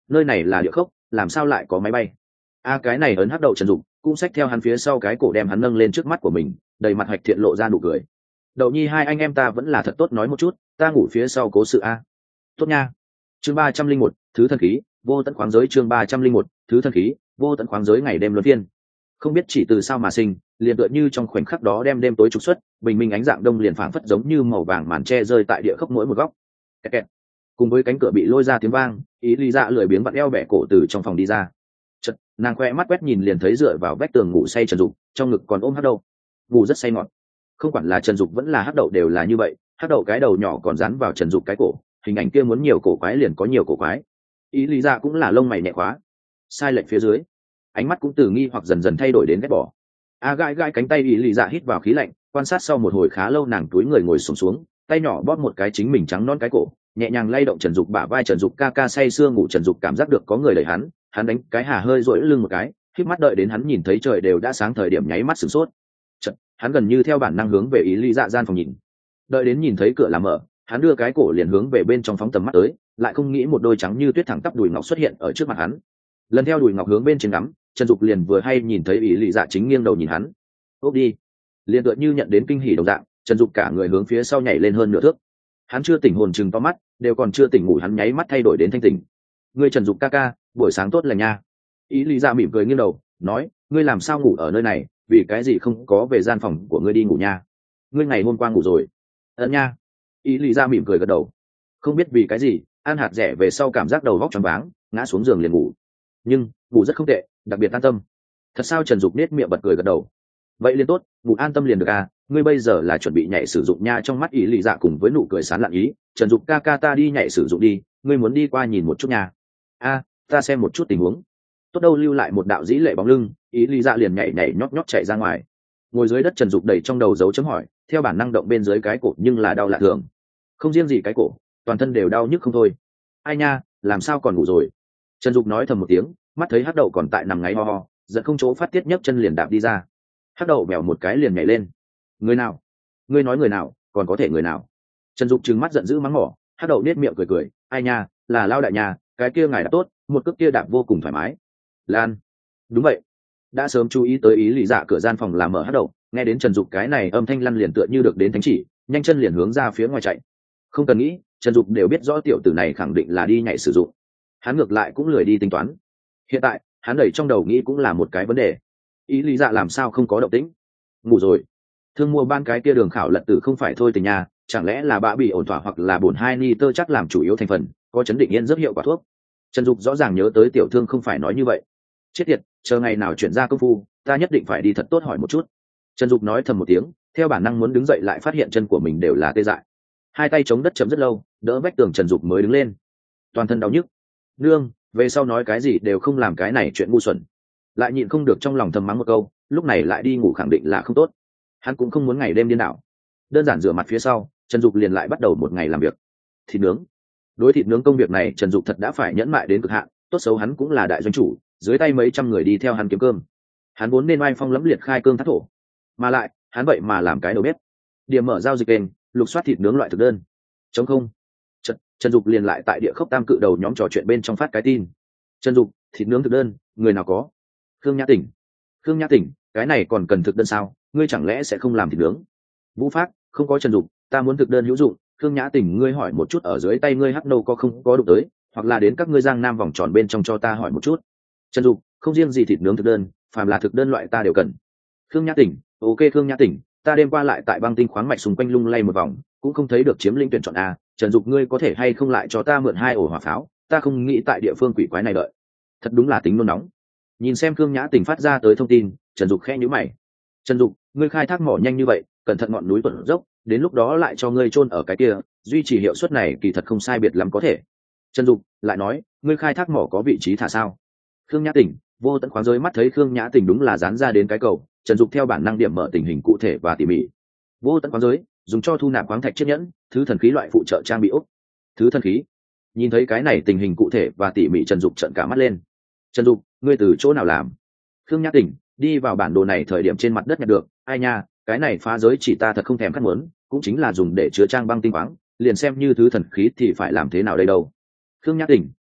nơi này là địa khốc, làm sao lại có máy bay? A cái này ấn hắc đậu Trần Dục cũng xách theo hắn phía sau cái cổ đem hắn nâng lên trước mắt của mình, đầy mặt hoạch thiện lộ ra nụ cười. Đậu Nhi hai anh em ta vẫn là thật tốt nói một chút, ta ngủ phía sau cố sự a. Tốt nha. Chương ba trăm linh một, thứ thần khí, vô tận khoáng giới chương ba trăm linh một, thứ thần khí, vô tận khoáng giới ngày đêm luân phiên. Không biết chỉ từ sao mà sinh, liền tựa như trong khoảnh khắc đó đem đêm tối trục xuất, bình minh ánh dạng đông liền phảng phất giống như màu vàng màn che rơi tại địa khốc mỗi một góc. Kẹt kẹt. Cùng với cánh cửa bị lôi ra tiếng vang, ý lý dạ lười biếng vặn eo bẻ cổ từ trong phòng đi ra. Chật, nàng khoe mắt quét nhìn liền thấy dựa vào vách tường ngủ say Trần Dục, trong ngực còn ôm hắc đậu, ngủ rất say ngọt. Không quản là Trần Dục vẫn là hắc đậu đều là như vậy, hắc đậu cái đầu nhỏ còn dán vào Trần Dục cái cổ, hình ảnh kia muốn nhiều cổ quái liền có nhiều cổ quái. Ý lý dạ cũng là lông mày nhẹ khóa, sai lệch phía dưới, ánh mắt cũng từ nghi hoặc dần dần thay đổi đến ghét bỏ. A gai gai cánh tay ý lý dạ hít vào khí lạnh, quan sát sau một hồi khá lâu nàng túi người ngồi xổm xuống, xuống, tay nhỏ bóp một cái chính mình trắng non cái cổ, nhẹ nhàng lay động Trần Dục bả vai. Trần Dục ca ca say sưa ngủ, Trần Dục cảm giác được có người đẩy hắn, hắn đánh cái hà hơi duỗi lưng một cái, khép mắt đợi đến hắn nhìn thấy trời đều đã sáng thời điểm nháy mắt sửng sốt. Chật, hắn gần như theo bản năng hướng về ý lý dạ gian phòng nhìn. Đợi đến nhìn thấy cửa là mở, hắn đưa cái cổ liền hướng về bên trong phóng tầm mắt tới, lại không nghĩ một đôi trắng như tuyết thẳng tắp đùi ngọc xuất hiện ở trước mặt hắn. Lần theo đùi ngọc hướng bên trên ngắm, Trần Dục liền vừa hay nhìn thấy ý lý dạ chính nghiêng đầu nhìn hắn. Úp đi, liền tựa như nhận đến kinh hỉ đồng dạng, Trần Dục cả người hướng phía sau nhảy lên hơn nửa thước. Hắn chưa tỉnh hồn chừng to mắt, đều còn chưa tỉnh ngủ hắn nháy mắt thay đổi đến thanh tỉnh. Ngươi Trần Dục ca ca, buổi sáng tốt lành nha. Ý lý dạ mỉm cười nghiêng đầu, nói, ngươi làm sao ngủ ở nơi này, vì cái gì không có về gian phòng của ngươi đi ngủ nha? Ngươi ngày hôm qua ngủ rồi? Ấn nha. Ý lý dạ mỉm cười gật đầu. Không biết vì cái gì, ăn hạt rẻ về sau cảm giác đầu vóc choáng váng, ngã xuống giường liền ngủ. Nhưng ngủ rất không tệ, đặc biệt an tâm. Thật sao? Trần Dục nết miệng bật cười gật đầu. Vậy liền tốt, ngủ an tâm liền được à? Ngươi bây giờ là chuẩn bị nhảy sử dụng nha. Trong mắt ý lý dạ cùng với nụ cười sán lạn ý, Trần Dục ca ca ta đi nhảy sử dụng đi, ngươi muốn đi qua nhìn một chút nha. A, ta xem một chút tình huống. Tốt đâu, lưu lại một đạo dĩ lệ bóng lưng, ý lý dạ liền nhảy nhảy nhót nhót chạy ra ngoài. Ngồi dưới đất Trần Dục đầy trong đầu dấu chấm hỏi, theo bản năng động bên dưới cái cổ nhưng là đau lạ thường. Không riêng gì cái cổ, toàn thân đều đau nhức không thôi. Ai nha, làm sao còn ngủ rồi? Trần Dục nói thầm một tiếng, mắt thấy hắc đậu còn tại nằm ngáy ho ho, giận không chỗ phát tiết nhấc chân liền đạp đi ra. Hắc đậu bèo một cái liền nhảy lên. Người nào? Ngươi nói người nào, còn có thể người nào? Trần Dục trừng mắt giận dữ mắng mỏ, hắc đậu nết miệng cười cười, ai nha, là Lao đại nhà, cái kia ngài đã tốt, một cước kia đạp vô cùng thoải mái. Lan. Đúng vậy. Đã sớm chú ý tới ý lý dạ cửa gian phòng là mở hắc đậu, nghe đến Trần Dục cái này âm thanh lăn liền tựa như được đến thánh chỉ, nhanh chân liền hướng ra phía ngoài chạy. Không cần nghĩ, Trần Dục đều biết rõ tiểu tử này khẳng định là đi nhảy sử dụng. Hắn ngược lại cũng lười đi tính toán. Hiện tại, hắn đẩy trong đầu nghĩ cũng là một cái vấn đề. Ý lý dạ làm sao không có động tĩnh? Ngủ rồi. Thương mua ban cái kia đường khảo lật tử không phải thôi tình nhà, chẳng lẽ là bã bị ổn thỏa hoặc là bổn hai ni tơ chắc làm chủ yếu thành phần, có chấn định yên rất hiệu quả thuốc. Trần Dục rõ ràng nhớ tới tiểu thương không phải nói như vậy. Chết tiệt, chờ ngày nào chuyển ra công phu, ta nhất định phải đi thật tốt hỏi một chút. Trần Dục nói thầm một tiếng, theo bản năng muốn đứng dậy lại phát hiện chân của mình đều là tê dại. Hai tay chống đất chấm rất lâu, đỡ vách tường Trần Dục mới đứng lên. Toàn thân đau nhức. Nương, về sau nói cái gì đều không làm cái này chuyện ngu xuẩn. Lại nhịn không được trong lòng thầm mắng một câu, lúc này lại đi ngủ khẳng định là không tốt. Hắn cũng không muốn ngày đêm điên đảo. Đơn giản rửa mặt phía sau, Trần Dục liền lại bắt đầu một ngày làm việc. Thịt nướng. Đối thịt nướng công việc này Trần Dục thật đã phải nhẫn mại đến cực hạn, tốt xấu hắn cũng là đại doanh chủ, dưới tay mấy trăm người đi theo hắn kiếm cơm. Hắn vốn nên oai phong lẫm liệt khai cương thác thổ, mà lại hắn vậy mà làm cái đầu bếp. Điểm mở giao dịch kênh, lục soát thịt nướng loại thực đơn. Chống không. Trần, Trần Dục liền lại tại địa khốc tam cự đầu nhóm trò chuyện bên trong phát cái tin. Trần Dục, thịt nướng thực đơn, người nào có? Khương Nhã Tỉnh. Khương Nhã Tỉnh, cái này còn cần thực đơn sao? Ngươi chẳng lẽ sẽ không làm thịt nướng? Vũ Phác, không có. Trần Dục, ta muốn thực đơn hữu dụng. Khương Nhã Tỉnh, ngươi hỏi một chút ở dưới tay ngươi hắc nô có không có đụng tới, hoặc là đến các ngươi giang nam vòng tròn bên trong cho ta hỏi một chút. Trần Dục, không riêng gì thịt nướng thực đơn, phàm là thực đơn loại ta đều cần. Khương Nhã Tỉnh, ok. Khương Nhã Tỉnh, ta đêm qua lại tại băng tinh khoáng mạch xung quanh lung lay một vòng, cũng không thấy được chiếm lĩnh tuyển chọn a. Trần Dục, ngươi có thể hay không lại cho ta mượn hai ổ hỏa pháo, ta không nghĩ tại địa phương quỷ quái này đợi. Thật đúng là tính nôn nóng. Nhìn xem Khương Nhã Tỉnh phát ra tới thông tin, Trần Dục khẽ nhíu mày. Trần Dục, ngươi khai thác mỏ nhanh như vậy, cẩn thận ngọn núi tuột dốc, đến lúc đó lại cho ngươi chôn ở cái kia, duy trì hiệu suất này kỳ thật không sai biệt lắm có thể. Trần Dục lại nói, ngươi khai thác mỏ có vị trí thả sao? Khương Nhã Tỉnh, vô tận khoáng giới. Mắt thấy Khương Nhã Tỉnh đúng là dán ra đến cái cầu, Trần Dục theo bản năng điểm mở tình hình cụ thể và tỉ mỉ. Vô tận khoáng giới, dùng cho thu nạp khoáng thạch chiết nhẫn, thứ thần khí loại phụ trợ trang bị ốc. Thứ thần khí. Nhìn thấy cái này tình hình cụ thể và tỉ mỉ Trần Dục trợn cả mắt lên. Trần Dục, ngươi từ chỗ nào làm? Khương Nhã Tỉnh, đi vào bản đồ này thời điểm trên mặt đất nhặt được, ai nha, cái này phá giới chỉ ta thật không thèm khát muốn, cũng chính là dùng để chứa trang băng tinh khoáng, liền xem như thứ thần khí thì phải làm thế nào đây đâu. Khương Nhã Tỉnh,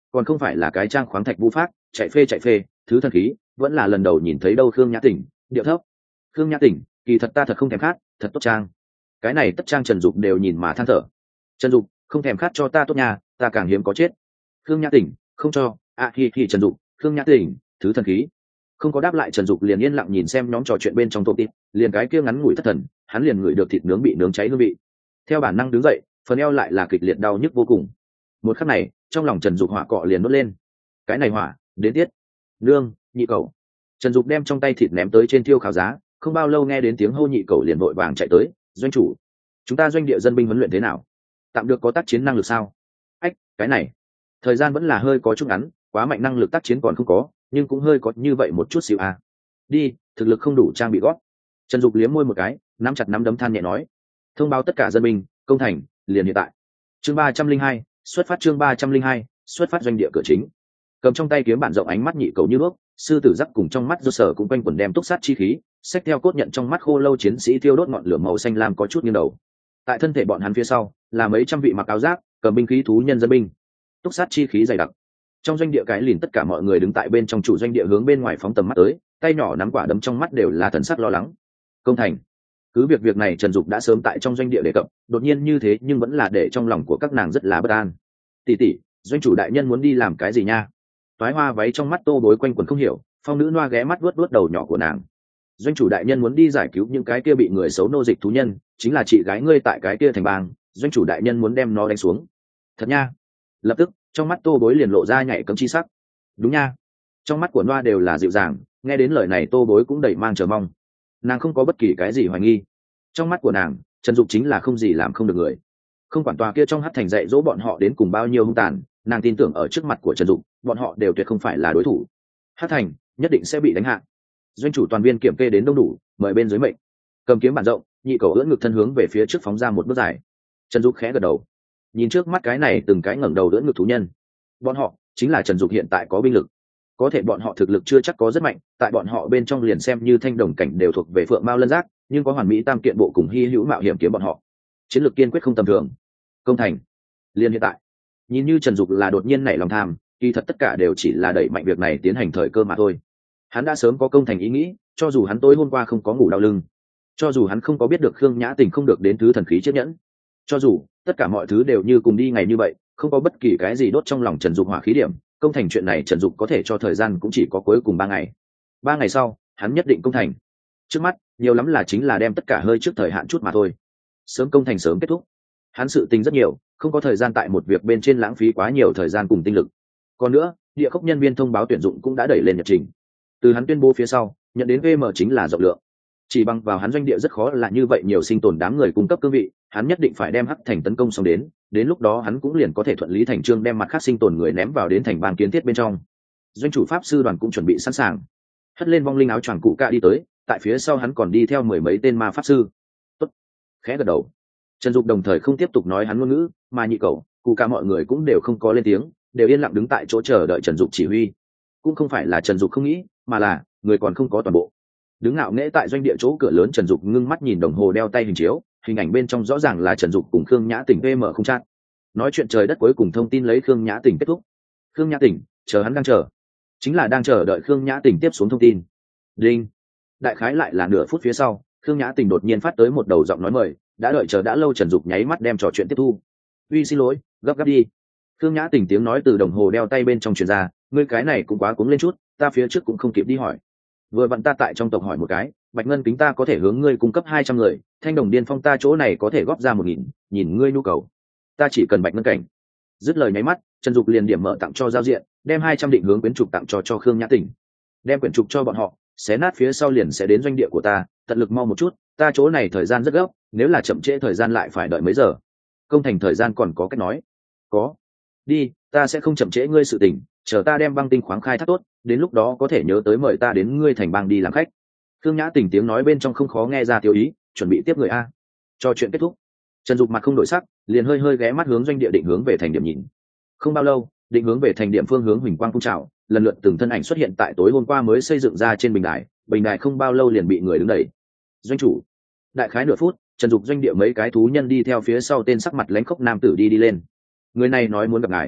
còn không phải là cái trang khoáng thạch vũ pháp chạy phê chạy phê thứ thần khí vẫn là lần đầu nhìn thấy đâu. Khương Nhã Tỉnh điệu thấp. Khương Nhã Tỉnh, kỳ thật ta thật không thèm khát, thật tốt trang. Cái này tất trang Trần Dục đều nhìn mà than thở. Trần Dục, không thèm khát cho ta tốt nhà, ta càng hiếm có chết. Khương Nhã Tỉnh, không cho. À thì thì Trần Dục, Khương Nhã Tỉnh, thứ thần khí. Không có đáp lại, Trần Dục liền yên lặng nhìn xem nhóm trò chuyện bên trong tổ tịp, liền cái kia ngắn ngủi thất thần, hắn liền ngửi được thịt nướng bị nướng cháy hương vị. Theo bản năng đứng dậy, phần eo lại là kịch liệt đau nhức vô cùng. Một khắc này, trong lòng Trần Dục hỏa cọ liền đốt lên. Cái này hỏa, đến tiết. Nương, nhị cậu. Trần Dục đem trong tay thịt ném tới trên thiêu khảo giá, không bao lâu nghe đến tiếng hô nhị cậu liền vội vàng chạy tới. Doanh chủ, chúng ta doanh địa dân binh huấn luyện thế nào? Tạm được, có tác chiến năng lực sao? Ách, cái này, thời gian vẫn là hơi có chút ngắn, quá mạnh năng lực tác chiến còn không có, nhưng cũng hơi có như vậy một chút xíu à. Đi, thực lực không đủ trang bị gót. Trần Dục liếm môi một cái, nắm chặt nắm đấm than nhẹ nói. Thông báo tất cả dân binh, công thành, liền hiện tại. Chương ba trăm linh hai, xuất phát. Chương ba trăm linh hai, xuất phát. Doanh địa cửa chính. Cầm trong tay kiếm bản rộng, ánh mắt nhị cầu như nước, sư tử giắc cùng trong mắt do sở cũng quanh quẩn đem túc sát chi khí, xách theo cốt nhận trong mắt khô lâu chiến sĩ thiêu đốt ngọn lửa màu xanh lam có chút nghiêng đầu. Tại thân thể bọn hắn phía sau là mấy trăm vị mặc áo giáp, cầm binh khí thú nhân dân binh. Túc sát chi khí dày đặc. Trong doanh địa cái lìn tất cả mọi người đứng tại bên trong chủ doanh địa hướng bên ngoài phóng tầm mắt tới, tay nhỏ nắm quả đấm trong mắt đều là thần sắc lo lắng. Công thành. Cứ việc việc này Trần Dục đã sớm tại trong doanh địa đề cập, đột nhiên như thế nhưng vẫn là để trong lòng của các nàng rất là bất an. Tỷ tỷ, doanh chủ đại nhân muốn đi làm cái gì nha? Toái hoa váy trong mắt Tô Bối quanh quẩn không hiểu, phong nữ noa ghé mắt vuốt vuốt đầu nhỏ của nàng. Doanh chủ đại nhân muốn đi giải cứu những cái kia bị người xấu nô dịch thú nhân, chính là chị gái ngươi tại cái kia thành bang, doanh chủ đại nhân muốn đem nó đánh xuống. Thật nha? Lập tức, trong mắt Tô Bối liền lộ ra nhảy cấm chi sắc. Đúng nha. Trong mắt của noa đều là dịu dàng, nghe đến lời này Tô Bối cũng đầy mang chờ mong. Nàng không có bất kỳ cái gì hoài nghi. Trong mắt của nàng, Trần Dục chính là không gì làm không được người. Không quản tòa kia trong hắc thành dạy dỗ bọn họ đến cùng bao nhiêu hung tàn, nàng tin tưởng ở trước mặt của Trần Dục, bọn họ đều tuyệt không phải là đối thủ. Hắc thành nhất định sẽ bị đánh hạ. Doanh chủ toàn viên kiểm kê đến đông đủ, mời bên dưới mệnh. Cầm kiếm bản rộng, nhị cầu ưỡn ngực thân hướng về phía trước phóng ra một bước dài. Trần Dục khẽ gật đầu, nhìn trước mắt cái này từng cái ngẩng đầu ưỡn ngực thú nhân. Bọn họ chính là Trần Dục hiện tại có binh lực. Có thể bọn họ thực lực chưa chắc có rất mạnh, tại bọn họ bên trong liền xem như thanh đồng cảnh đều thuộc về phượng mao lân giác, nhưng có hoàn mỹ tam kiện bộ cùng hy hữu mạo hiểm kiếm bọn họ. Chiến lược kiên quyết không tầm thường. Công thành. Liên hiện tại, nhìn như Trần Dục là đột nhiên nảy lòng tham, kỳ thật tất cả đều chỉ là đẩy mạnh việc này tiến hành thời cơ mà thôi. Hắn đã sớm có công thành ý nghĩ, cho dù hắn tối hôm qua không có ngủ đau lưng, cho dù hắn không có biết được Khương Nhã Tình không được đến thứ thần khí chiếc nhẫn, cho dù tất cả mọi thứ đều như cùng đi ngày như vậy, không có bất kỳ cái gì đốt trong lòng Trần Dục hỏa khí điểm, công thành chuyện này Trần Dục có thể cho thời gian cũng chỉ có cuối cùng ba ngày. Ba ngày sau, hắn nhất định công thành. Trước mắt, nhiều lắm là chính là đem tất cả hơi trước thời hạn chút mà thôi. Sớm công thành sớm kết thúc. Hắn sự tình rất nhiều, không có thời gian tại một việc bên trên lãng phí quá nhiều thời gian cùng tinh lực. Còn nữa, địa khốc nhân viên thông báo tuyển dụng cũng đã đẩy lên nhật trình. Từ hắn tuyên bố phía sau, nhận đến vê em chính là rộng lượng. Chỉ bằng vào hắn doanh địa rất khó là như vậy nhiều sinh tồn đám người cung cấp cương vị, hắn nhất định phải đem hắc thành tấn công xong đến, đến lúc đó hắn cũng liền có thể thuận lý thành chương đem mặt khác sinh tồn người ném vào đến thành bang kiến thiết bên trong. Doanh chủ pháp sư đoàn cũng chuẩn bị sẵn sàng, hất lên vong linh áo choàng cụ cạ đi tới, tại phía sau hắn còn đi theo mười mấy tên ma pháp sư. Tốt. Khẽ gật đầu. Trần Dục đồng thời không tiếp tục nói hắn ngôn ngữ, mà nhị cậu, cụ cạ mọi người cũng đều không có lên tiếng, đều yên lặng đứng tại chỗ chờ đợi Trần Dục chỉ huy. Cũng không phải là Trần Dục không nghĩ, mà là người còn không có toàn bộ. Đứng ngạo nghễ tại doanh địa chỗ cửa lớn, Trần Dục ngưng mắt nhìn đồng hồ đeo tay hình chiếu, hình ảnh bên trong rõ ràng là Trần Dục cùng Khương Nhã Tỉnh vê em không chat. Nói chuyện trời đất cuối cùng thông tin lấy Khương Nhã Tỉnh kết thúc. Khương Nhã Tỉnh, chờ hắn đang chờ, chính là đang chờ đợi Khương Nhã Tỉnh tiếp xuống thông tin. Đinh. Đại khái lại là nửa phút phía sau, Khương Nhã Tỉnh đột nhiên phát tới một đầu giọng nói mời, đã đợi chờ đã lâu. Trần Dục nháy mắt đem trò chuyện tiếp thu. Uy xin lỗi, gấp gáp đi. Khương Nhã Tỉnh tiếng nói từ đồng hồ đeo tay bên trong truyền ra, ngươi cái này cũng quá cuống lên chút, ta phía trước cũng không kịp đi hỏi. Vừa vặn ta tại trong tộc hỏi một cái, bạch ngân kính ta có thể hướng ngươi cung cấp hai trăm người, thanh đồng điên phong ta chỗ này có thể góp ra một nghìn, nhìn ngươi nhu cầu, ta chỉ cần bạch ngân cảnh. Dứt lời nháy mắt, Trần Dục liền điểm mở tặng cho giao diện, đem hai trăm định hướng quyển trục tặng cho cho Khương Nhã Tỉnh. Đem quyển trục cho bọn họ, xé nát phía sau liền sẽ đến doanh địa của ta, tận lực mau một chút, ta chỗ này thời gian rất gấp, nếu là chậm trễ thời gian lại phải đợi mấy giờ. Công thành thời gian còn có cách nói. Có. Đi, ta sẽ không chậm trễ ngươi sự tình, chờ ta đem băng tinh khoáng khai thác tốt, đến lúc đó có thể nhớ tới mời ta đến ngươi thành bang đi làm khách. Khương Nhã Tỉnh tiếng nói bên trong không khó nghe ra tiêu ý, chuẩn bị tiếp người a. Cho chuyện kết thúc, Trần Dục mặt không đổi sắc, liền hơi hơi ghé mắt hướng doanh địa định hướng về thành điểm nhìn. Không bao lâu, định hướng về thành điểm phương hướng huỳnh quang phun trào, lần lượt từng thân ảnh xuất hiện tại tối hôm qua mới xây dựng ra trên bình đài, bình đài không bao lâu liền bị người đứng đẩy. Doanh chủ. Đại khái nửa phút, Trần Dục doanh địa mấy cái thú nhân đi theo phía sau tên sắc mặt lãnh khốc nam tử đi đi lên. Người này nói muốn gặp ngài.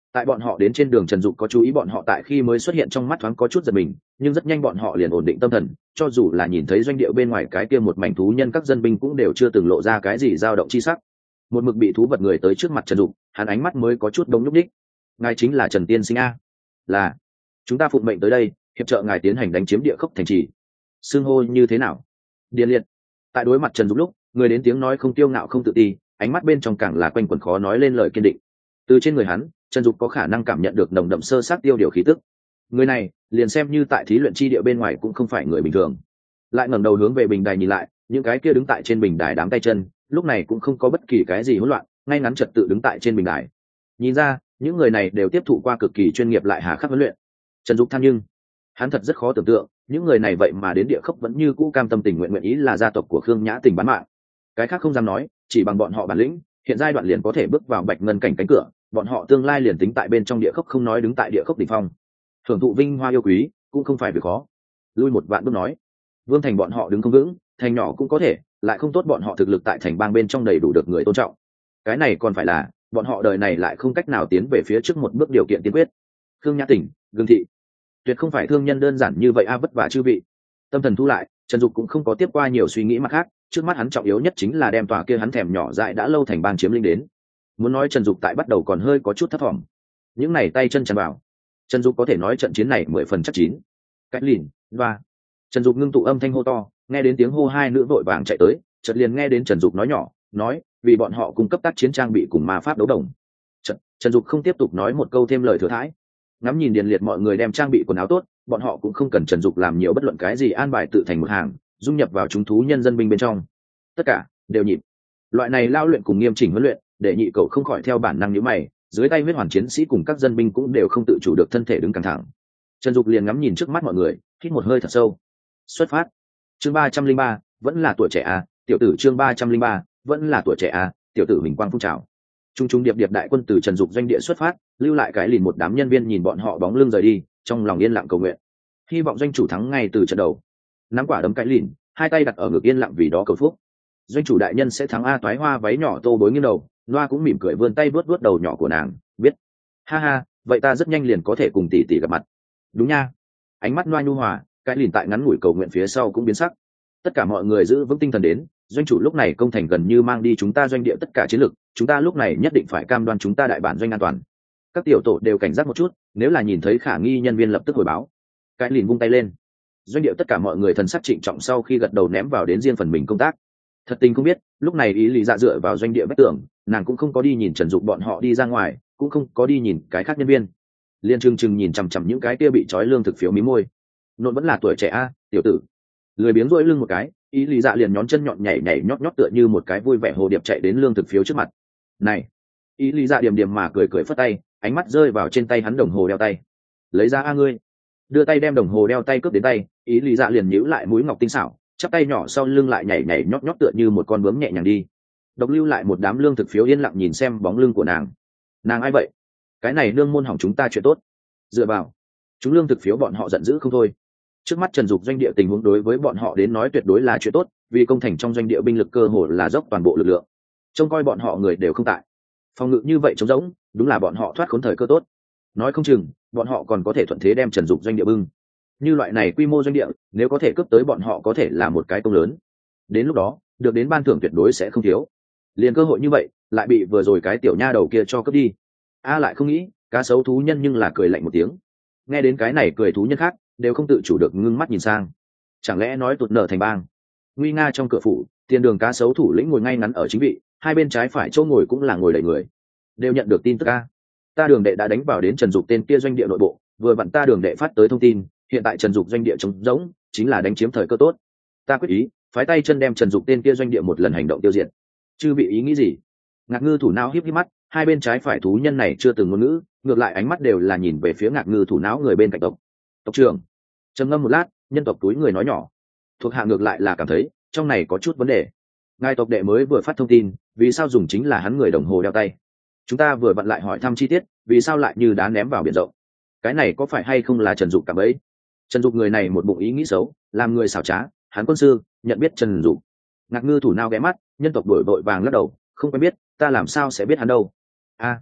Tại bọn họ đến trên đường, Trần Dục có chú ý bọn họ tại khi mới xuất hiện trong mắt thoáng có chút giật mình, nhưng rất nhanh bọn họ liền ổn định tâm thần, cho dù là nhìn thấy doanh địa bên ngoài cái kia một mảnh thú nhân, các dân binh cũng đều chưa từng lộ ra cái gì dao động chi sắc. Một mực bị thú vật người tới trước mặt Trần Dục, hắn ánh mắt mới có chút đống nhúc nhích. Ngài chính là Trần tiên sinh a? Là, chúng ta phụng mệnh tới đây, hiệp trợ ngài tiến hành đánh chiếm địa khốc thành trì. Xưng hô như thế nào? Điền Liệt. Tại đối mặt Trần Dục lúc, người đến tiếng nói không tiêu ngạo không tự ti, ánh mắt bên trong càng là quanh quẩn khó nói lên lời kiên định. Từ trên người hắn, Trần Dục có khả năng cảm nhận được nồng đậm sơ sát tiêu điều khí tức. Người này, liền xem như tại thí luyện chi địa bên ngoài cũng không phải người bình thường. Lại ngẩng đầu hướng về bình đài nhìn lại, những cái kia đứng tại trên bình đài đám tay chân, lúc này cũng không có bất kỳ cái gì hỗn loạn, ngay ngắn trật tự đứng tại trên bình đài. Nhìn ra, những người này đều tiếp thụ qua cực kỳ chuyên nghiệp lại hà khắc huấn luyện. Trần Dục tham nhưng, hắn thật rất khó tưởng tượng, những người này vậy mà đến địa khốc vẫn như cũ cam tâm tình nguyện nguyện ý là gia tộc của Khương Nhã Tình bán mạng. Cái khác không dám nói, chỉ bằng bọn họ bản lĩnh, hiện giai đoạn liền có thể bước vào bạch ngân cảnh cánh cửa, bọn họ tương lai liền tính tại bên trong địa khốc không nói đứng tại địa khốc đỉnh phong, hưởng thụ vinh hoa yêu quý cũng không phải việc khó. Lui một vạn bước nói, Vương Thành bọn họ đứng không vững, thành nhỏ cũng có thể, lại không tốt bọn họ thực lực tại thành bang bên trong đầy đủ được người tôn trọng. Cái này còn phải là, bọn họ đời này lại không cách nào tiến về phía trước một bước điều kiện tiên quyết. Khương Nhã Tỉnh, Gương Thị, tuyệt không phải thương nhân đơn giản như vậy a. Vất vả chư vị. Tâm thần thu lại, Trần Dục cũng không có tiếp qua nhiều suy nghĩ mặt khác, trước mắt hắn trọng yếu nhất chính là đem tòa kia hắn thèm nhỏ dại đã lâu thành bang chiếm lĩnh đến. Muốn nói Trần Dục tại bắt đầu còn hơi có chút thất vọng, những này tay chân tràn vào, Trần Dục có thể nói trận chiến này mười phần chắc chín. Cách lìn và Trần Dục ngưng tụ âm thanh hô to, nghe đến tiếng hô hai nữ vội vàng chạy tới, chợt liền nghe đến Trần Dục nói nhỏ, nói vì bọn họ cung cấp tác chiến trang bị cùng ma pháp đấu đồng. Trần, Trần Dục không tiếp tục nói một câu thêm lời thừa thãi, ngắm nhìn Điền Liệt mọi người đem trang bị quần áo tốt, bọn họ cũng không cần Trần Dục làm nhiều bất luận cái gì, an bài tự thành một hàng, dung nhập vào chúng thú nhân dân binh bên trong. Tất cả đều nhịp. Loại này lao luyện cùng nghiêm chỉnh huấn luyện, để nhị cậu không khỏi theo bản năng nhíu mày, dưới tay huyết hoàn chiến sĩ cùng các dân binh cũng đều không tự chủ được thân thể đứng căng thẳng. Trần Dục liền ngắm nhìn trước mắt mọi người, hít một hơi thật sâu. Xuất phát. Chương ba trăm linh ba, vẫn là tuổi trẻ à, tiểu tử. Chương ba trăm linh ba, vẫn là tuổi trẻ à, tiểu tử. Huỳnh quang phun trào. Trung trung điệp điệp đại quân từ Trần Dục doanh địa xuất phát, lưu lại cái lìn một đám nhân viên nhìn bọn họ bóng lưng rời đi, trong lòng yên lặng cầu nguyện, hy vọng doanh chủ thắng ngay từ trận đầu. Nắm quả đấm cái lìn, hai tay đặt ở ngực yên lặng vì đó cầu phúc. Doanh chủ đại nhân sẽ thắng a. Toái Hoa váy nhỏ tô bối nghiêng đầu, Loa cũng mỉm cười vươn tay vuốt vuốt đầu nhỏ của nàng, biết. Ha ha, vậy ta rất nhanh liền có thể cùng tỷ tỷ gặp mặt. Đúng nha. Ánh mắt Loa nhu hòa, cái lìn tại ngắn ngủi cầu nguyện phía sau cũng biến sắc. Tất cả mọi người giữ vững tinh thần đến, doanh chủ lúc này công thành gần như mang đi chúng ta doanh địa tất cả chiến lực, chúng ta lúc này nhất định phải cam đoan chúng ta đại bản doanh an toàn. Các tiểu tổ đều cảnh giác một chút, nếu là nhìn thấy khả nghi nhân viên lập tức hồi báo. Cái lìn vung tay lên. Doanh địa tất cả mọi người thần sắc trịnh trọng sau khi gật đầu ném vào đến riêng phần mình công tác. Thật tình không biết, lúc này ý lý dạ dựa vào doanh địa vách tường, nàng cũng không có đi nhìn Trần Dục bọn họ đi ra ngoài, cũng không có đi nhìn cái khác nhân viên, liên trừng trừng nhìn chằm chằm những cái kia bị trói lương thực phiếu mí môi. Nôn vẫn là tuổi trẻ a, tiểu tử. Lười biếng rỗi lưng một cái, ý lý dạ liền nhón chân nhọn nhảy nhảy nhót nhót tựa như một cái vui vẻ hồ điệp chạy đến lương thực phiếu trước mặt. Này, ý lý dạ điểm điểm mà cười cười phất tay, ánh mắt rơi vào trên tay hắn đồng hồ đeo tay. Lấy ra a ngươi. Đưa tay đem đồng hồ đeo tay cướp đến tay, ý lý dạ liền nhíu lại mũi ngọc tinh xảo, chắp tay nhỏ sau lưng lại nhảy nhảy nhót nhót tựa như một con bướm nhẹ nhàng đi. Độc lưu lại một đám lương thực phiếu yên lặng nhìn xem bóng lưng của nàng. Nàng ai vậy? Cái này nương môn hỏng chúng ta chuyện tốt. Dựa vào chúng lương thực phiếu bọn họ giận dữ không thôi. Trước mắt Trần Dục doanh địa tình huống đối với bọn họ đến nói tuyệt đối là chuyện tốt, vì công thành trong doanh địa binh lực cơ hồ là dốc toàn bộ lực lượng, trông coi bọn họ người đều không tại, phòng ngự như vậy trống rỗng, đúng là bọn họ thoát khốn thời cơ tốt. Nói không chừng bọn họ còn có thể thuận thế đem Trần Dục doanh địa bưng. Như loại này quy mô doanh địa, nếu có thể cướp tới bọn họ có thể là một cái công lớn. Đến lúc đó, được đến ban thưởng tuyệt đối sẽ không thiếu. Liền cơ hội như vậy, lại bị vừa rồi cái tiểu nha đầu kia cho cướp đi. A lại không nghĩ, cá sấu thú nhân nhưng là cười lạnh một tiếng. Nghe đến cái này cười thú nhân khác, đều không tự chủ được ngưng mắt nhìn sang. Chẳng lẽ nói tụt nợ thành bang? Nguy nga trong cửa phủ, tiền đường cá sấu thủ lĩnh ngồi ngay ngắn ở chính vị, hai bên trái phải chỗ ngồi cũng là ngồi đầy người. Đều nhận được tin tức a. Ta đường đệ đã đánh vào đến Trần Dục tên kia doanh địa nội bộ, vừa vặn ta đường đệ phát tới thông tin, hiện tại Trần Dục doanh địa trống rỗng, chính là đánh chiếm thời cơ tốt. Ta quyết ý phái tay chân đem Trần Dục tên kia doanh địa một lần hành động tiêu diệt. Chư bị ý nghĩ gì? Ngạc Ngư thủ não híp híp mắt, hai bên trái phải thú nhân này chưa từng ngôn ngữ, ngược lại ánh mắt đều là nhìn về phía Ngạc Ngư thủ não người bên cạnh tộc. Tộc trưởng. Trầm ngâm một lát, nhân tộc túi người nói nhỏ. Thuộc hạ ngược lại là cảm thấy trong này có chút vấn đề. Ngài tộc đệ mới vừa phát thông tin, vì sao dùng chính là hắn người đồng hồ đeo tay? Chúng ta vừa vặn lại hỏi thăm chi tiết, vì sao lại như đá ném vào biển rộng? Cái này có phải hay không là Trần Dục cả bấy? Trần Dục người này một bụng ý nghĩ xấu, làm người xảo trá, hắn quân sư nhận biết Trần Dục. Ngạc Ngư thủ nao ghé mắt, nhân tộc đổi vội vàng lắc đầu, không quen biết, ta làm sao sẽ biết hắn đâu? A,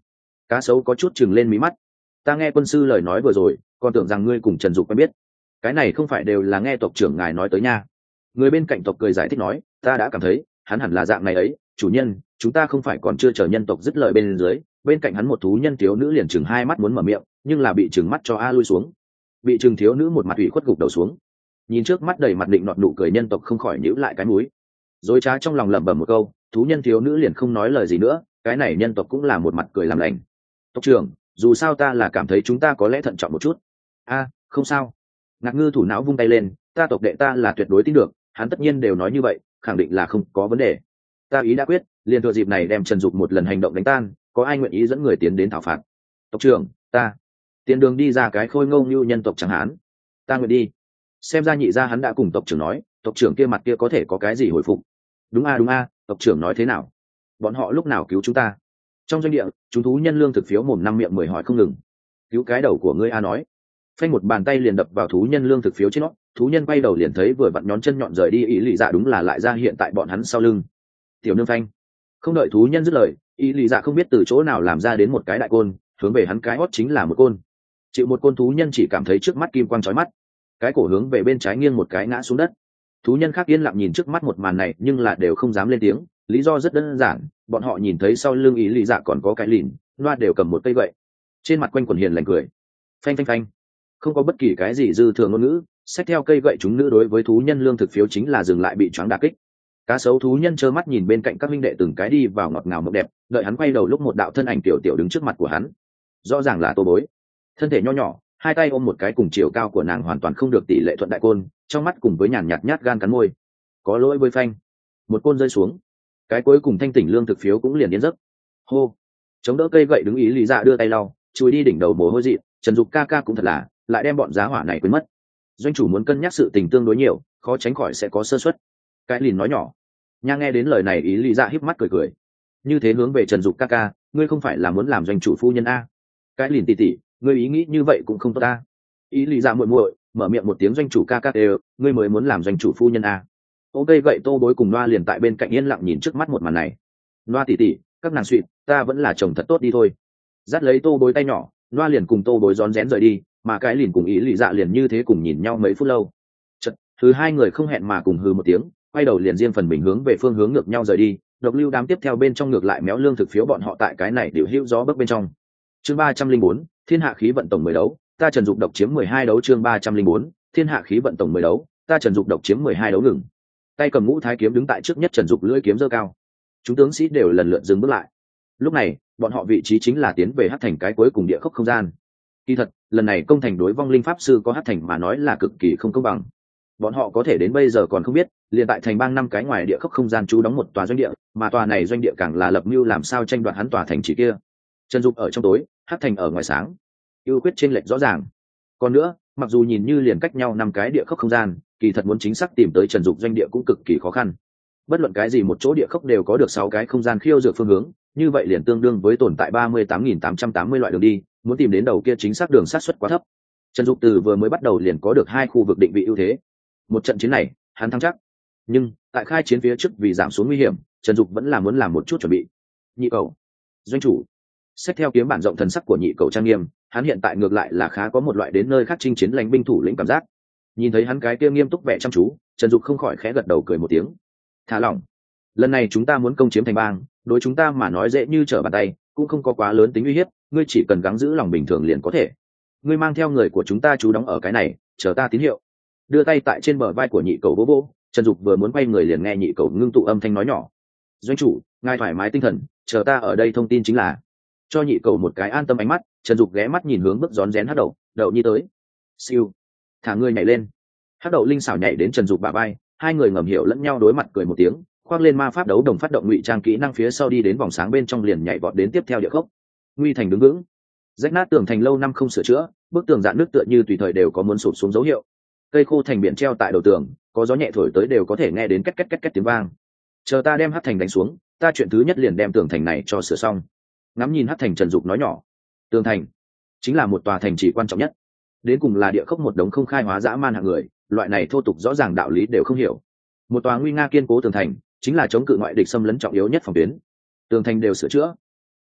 Cá sấu có chút chừng lên mí mắt. Ta nghe quân sư lời nói vừa rồi, còn tưởng rằng ngươi cùng Trần Dục quen biết. Cái này không phải đều là nghe tộc trưởng ngài nói tới nha. Người bên cạnh tộc cười giải thích nói, ta đã cảm thấy hắn hẳn là dạng này ấy, chủ nhân, chúng ta không phải còn chưa chờ nhân tộc dứt lời bên dưới, bên cạnh hắn một thú nhân thiếu nữ liền chừng hai mắt muốn mở miệng, nhưng là bị chừng mắt cho a lui xuống. Bị chừng thiếu nữ một mặt ủy khuất gục đầu xuống. Nhìn trước mắt đầy mặt định nọt nụ cười nhân tộc không khỏi nhíu lại cái mũi. Rồi trá trong lòng lẩm bẩm một câu, thú nhân thiếu nữ liền không nói lời gì nữa, cái này nhân tộc cũng là một mặt cười làm lành. Tộc trưởng, dù sao ta là cảm thấy chúng ta có lẽ thận trọng một chút. A, không sao. Ngạc Ngư thủ não vung tay lên, ta tộc đệ ta là tuyệt đối tin được, hắn tất nhiên đều nói như vậy, khẳng định là không có vấn đề. Ta ý đã quyết, liền thừa dịp này đem Trần Dục một lần hành động đánh tan, có ai nguyện ý dẫn người tiến đến thảo phạt? Tộc trưởng, ta. Tiến đường đi ra cái khôi ngô như nhân tộc chẳng hán. Ta nguyện đi. Xem ra nhị gia hắn đã cùng tộc trưởng nói, tộc trưởng kia mặt kia có thể có cái gì hồi phục. Đúng a đúng a, tộc trưởng nói thế nào? Bọn họ lúc nào cứu chúng ta? Trong doanh địa, chúng thú nhân lương thực phiếu mồm năm miệng mười hỏi không ngừng. Cứu cái đầu của ngươi a nói. Phanh một bàn tay liền đập vào thú nhân lương thực phiếu trên nó, thú nhân bay đầu liền thấy vừa vặn nhón chân nhọn rời đi, ý lì dạ đúng là lại ra hiện tại bọn hắn sau lưng. Tiểu nương phanh. Không đợi thú nhân dứt lời, ý lì dạ không biết từ chỗ nào làm ra đến một cái đại côn, hướng về hắn cái hót chính là một côn. Chịu một côn thú nhân chỉ cảm thấy trước mắt kim quang chói mắt, cái cổ hướng về bên trái nghiêng một cái ngã xuống đất. Thú nhân khác yên lặng nhìn trước mắt một màn này nhưng là đều không dám lên tiếng, lý do rất đơn giản, bọn họ nhìn thấy sau lưng ý lì dạ còn có cái lìn, loa đều cầm một cây gậy, trên mặt quanh quần hiền lành cười. Phanh phanh phanh. Không có bất kỳ cái gì dư thừa ngôn ngữ, xách theo cây gậy chúng nữ đối với thú nhân lương thực phiếu chính là dừng lại bị choáng đả kích. Cá sấu thú nhân trơ mắt nhìn bên cạnh các minh đệ từng cái đi vào ngọt ngào mộng đẹp, đợi hắn quay đầu lúc một đạo thân ảnh tiểu tiểu đứng trước mặt của hắn. Rõ ràng là Tô Bối, thân thể nho nhỏ, hai tay ôm một cái cùng chiều cao của nàng hoàn toàn không được tỷ lệ thuận đại côn, trong mắt cùng với nhàn nhạt nhát gan cắn môi. Có lỗi với phanh. Một côn rơi xuống, cái cuối cùng thanh tỉnh lương thực phiếu cũng liền yên giấc. Hô. Chống đỡ cây gậy đứng ý lý dạ đưa tay lau, chui đi đỉnh đầu mồ hôi dị, Trần Dục ca ca cũng thật là, lại đem bọn giá hỏa này quên mất. Doanh chủ muốn cân nhắc sự tình tương đối nhiều, khó tránh khỏi sẽ có sơ suất. Cái lìn nói nhỏ. Nha nghe đến lời này ý lý dạ híp mắt cười cười. Như thế hướng về Trần Dục ca ca, ngươi không phải là muốn làm doanh chủ phu nhân a? Cái lìn tỉ tỉ, ngươi ý nghĩ như vậy cũng không tốt ta. Ý lý dạ muội muội, mở miệng một tiếng doanh chủ ca ca đều, ngươi mới muốn làm doanh chủ phu nhân a? Ô cây gậy Tô Bối cùng Loa liền tại bên cạnh yên lặng nhìn trước mắt một màn này. Loa tỉ tỉ, các nàng suỵt, ta vẫn là chồng thật tốt đi thôi. Dắt lấy Tô Bối tay nhỏ, Loa liền cùng Tô Bối rón rén rời đi, mà cái lìn cùng ý lì dạ liền như thế cùng nhìn nhau mấy phút lâu. Chật, thứ hai người không hẹn mà cùng hừ một tiếng, quay đầu liền riêng phần mình hướng về phương hướng ngược nhau rời đi. Độc lưu đám tiếp theo bên trong ngược lại méo lương thực phiếu bọn họ tại cái này đều hữu gió bấc bên trong. Chương ba trăm linh bốn, Thiên hạ khí vận tổng mười đấu, ta Trần Dục độc chiếm mười hai đấu. Chương ba trăm linh bốn, Thiên hạ khí vận tổng mười đấu, ta Trần Dục độc chiếm mười hai đấu ngừng. Tay cầm ngũ thái kiếm đứng tại trước nhất Trần Dục lưỡi kiếm giơ cao. Chúng tướng sĩ đều lần lượt dừng bước lại. Lúc này, bọn họ vị trí chính là tiến về hắc thành cái cuối cùng địa khốc không gian. Kỳ thật, lần này công thành đối vong linh pháp sư có hắc thành mà nói là cực kỳ không công bằng. Bọn họ có thể đến bây giờ còn không biết, liền tại thành bang năm cái ngoài địa khốc không gian trú đóng một tòa doanh địa, mà tòa này doanh địa càng là lập mưu làm sao tranh đoạt hắn tòa thành chỉ kia. Trần Dục ở trong tối, hắc thành ở ngoài sáng, ưu khuyết trên lệch rõ ràng. Còn nữa, mặc dù nhìn như liền cách nhau năm cái địa khốc không gian, kỳ thật muốn chính xác tìm tới Trần Dục doanh địa cũng cực kỳ khó khăn. Bất luận cái gì một chỗ địa khốc đều có được sáu cái không gian khiêu dược phương hướng, như vậy liền tương đương với tồn tại ba mươi tám nghìn tám trăm tám mươi loại đường đi, muốn tìm đến đầu kia chính xác đường sát suất quá thấp. Trần Dục từ vừa mới bắt đầu liền có được hai khu vực định vị ưu thế. Một trận chiến này, hắn thắng chắc. Nhưng, tại khai chiến phía trước vì giảm xuống nguy hiểm, Trần Dục vẫn là muốn làm một chút chuẩn bị. Nhị cầu, doanh chủ. Xét theo kiếm bản rộng thần sắc của nhị cầu trang nghiêm, hắn hiện tại ngược lại là khá có một loại đến nơi khác chinh chiến lãnh binh thủ lĩnh cảm giác. Nhìn thấy hắn cái kia nghiêm túc vẻ chăm chú, Trần Dục không khỏi khẽ gật đầu cười một tiếng. Thả lỏng. Lần này chúng ta muốn công chiếm thành bang, đối chúng ta mà nói dễ như trở bàn tay, cũng không có quá lớn tính uy hiếp, ngươi chỉ cần gắng giữ lòng bình thường liền có thể. Ngươi mang theo người của chúng ta trú đóng ở cái này, chờ ta tín hiệu. Đưa tay tại trên bờ vai của nhị cầu vỗ vỗ, Trần Dục vừa muốn quay người liền nghe nhị cầu ngưng tụ âm thanh nói nhỏ. Doanh chủ, ngài thoải mái tinh thần, chờ ta ở đây thông tin chính là. Cho nhị cầu một cái an tâm ánh mắt, Trần Dục ghé mắt nhìn hướng bước rón rén hắc đậu, đậu nhi tới. Siêu, thả ngươi nhảy lên. Hắc đậu linh xảo nhảy đến Trần Dục bả vai, hai người ngầm hiểu lẫn nhau đối mặt cười một tiếng, khoác lên ma pháp đấu đồng phát động ngụy trang kỹ năng phía sau đi đến vòng sáng bên trong liền nhảy vọt đến tiếp theo địa khốc. Nguy thành đứng vững, rách nát tường thành lâu năm không sửa chữa, bức tường dạn nước tựa như tùy thời đều có muốn sụp xuống dấu hiệu. Cây khô thành biển treo tại đầu tường, có gió nhẹ thổi tới đều có thể nghe đến két két két két tiếng vang. Chờ ta đem hắc thành đánh xuống, ta chuyện thứ nhất liền đem tường thành này cho sửa xong. Ngắm nhìn hắc thành, Trần Dục nói nhỏ. Tường thành chính là một tòa thành trì quan trọng nhất, đến cùng là địa khốc một đống không khai hóa dã man hạng người, loại này thô tục rõ ràng đạo lý đều không hiểu. Một tòa nguy nga kiên cố tường thành chính là chống cự ngoại địch xâm lấn trọng yếu nhất phòng tuyến. Tường thành đều sửa chữa,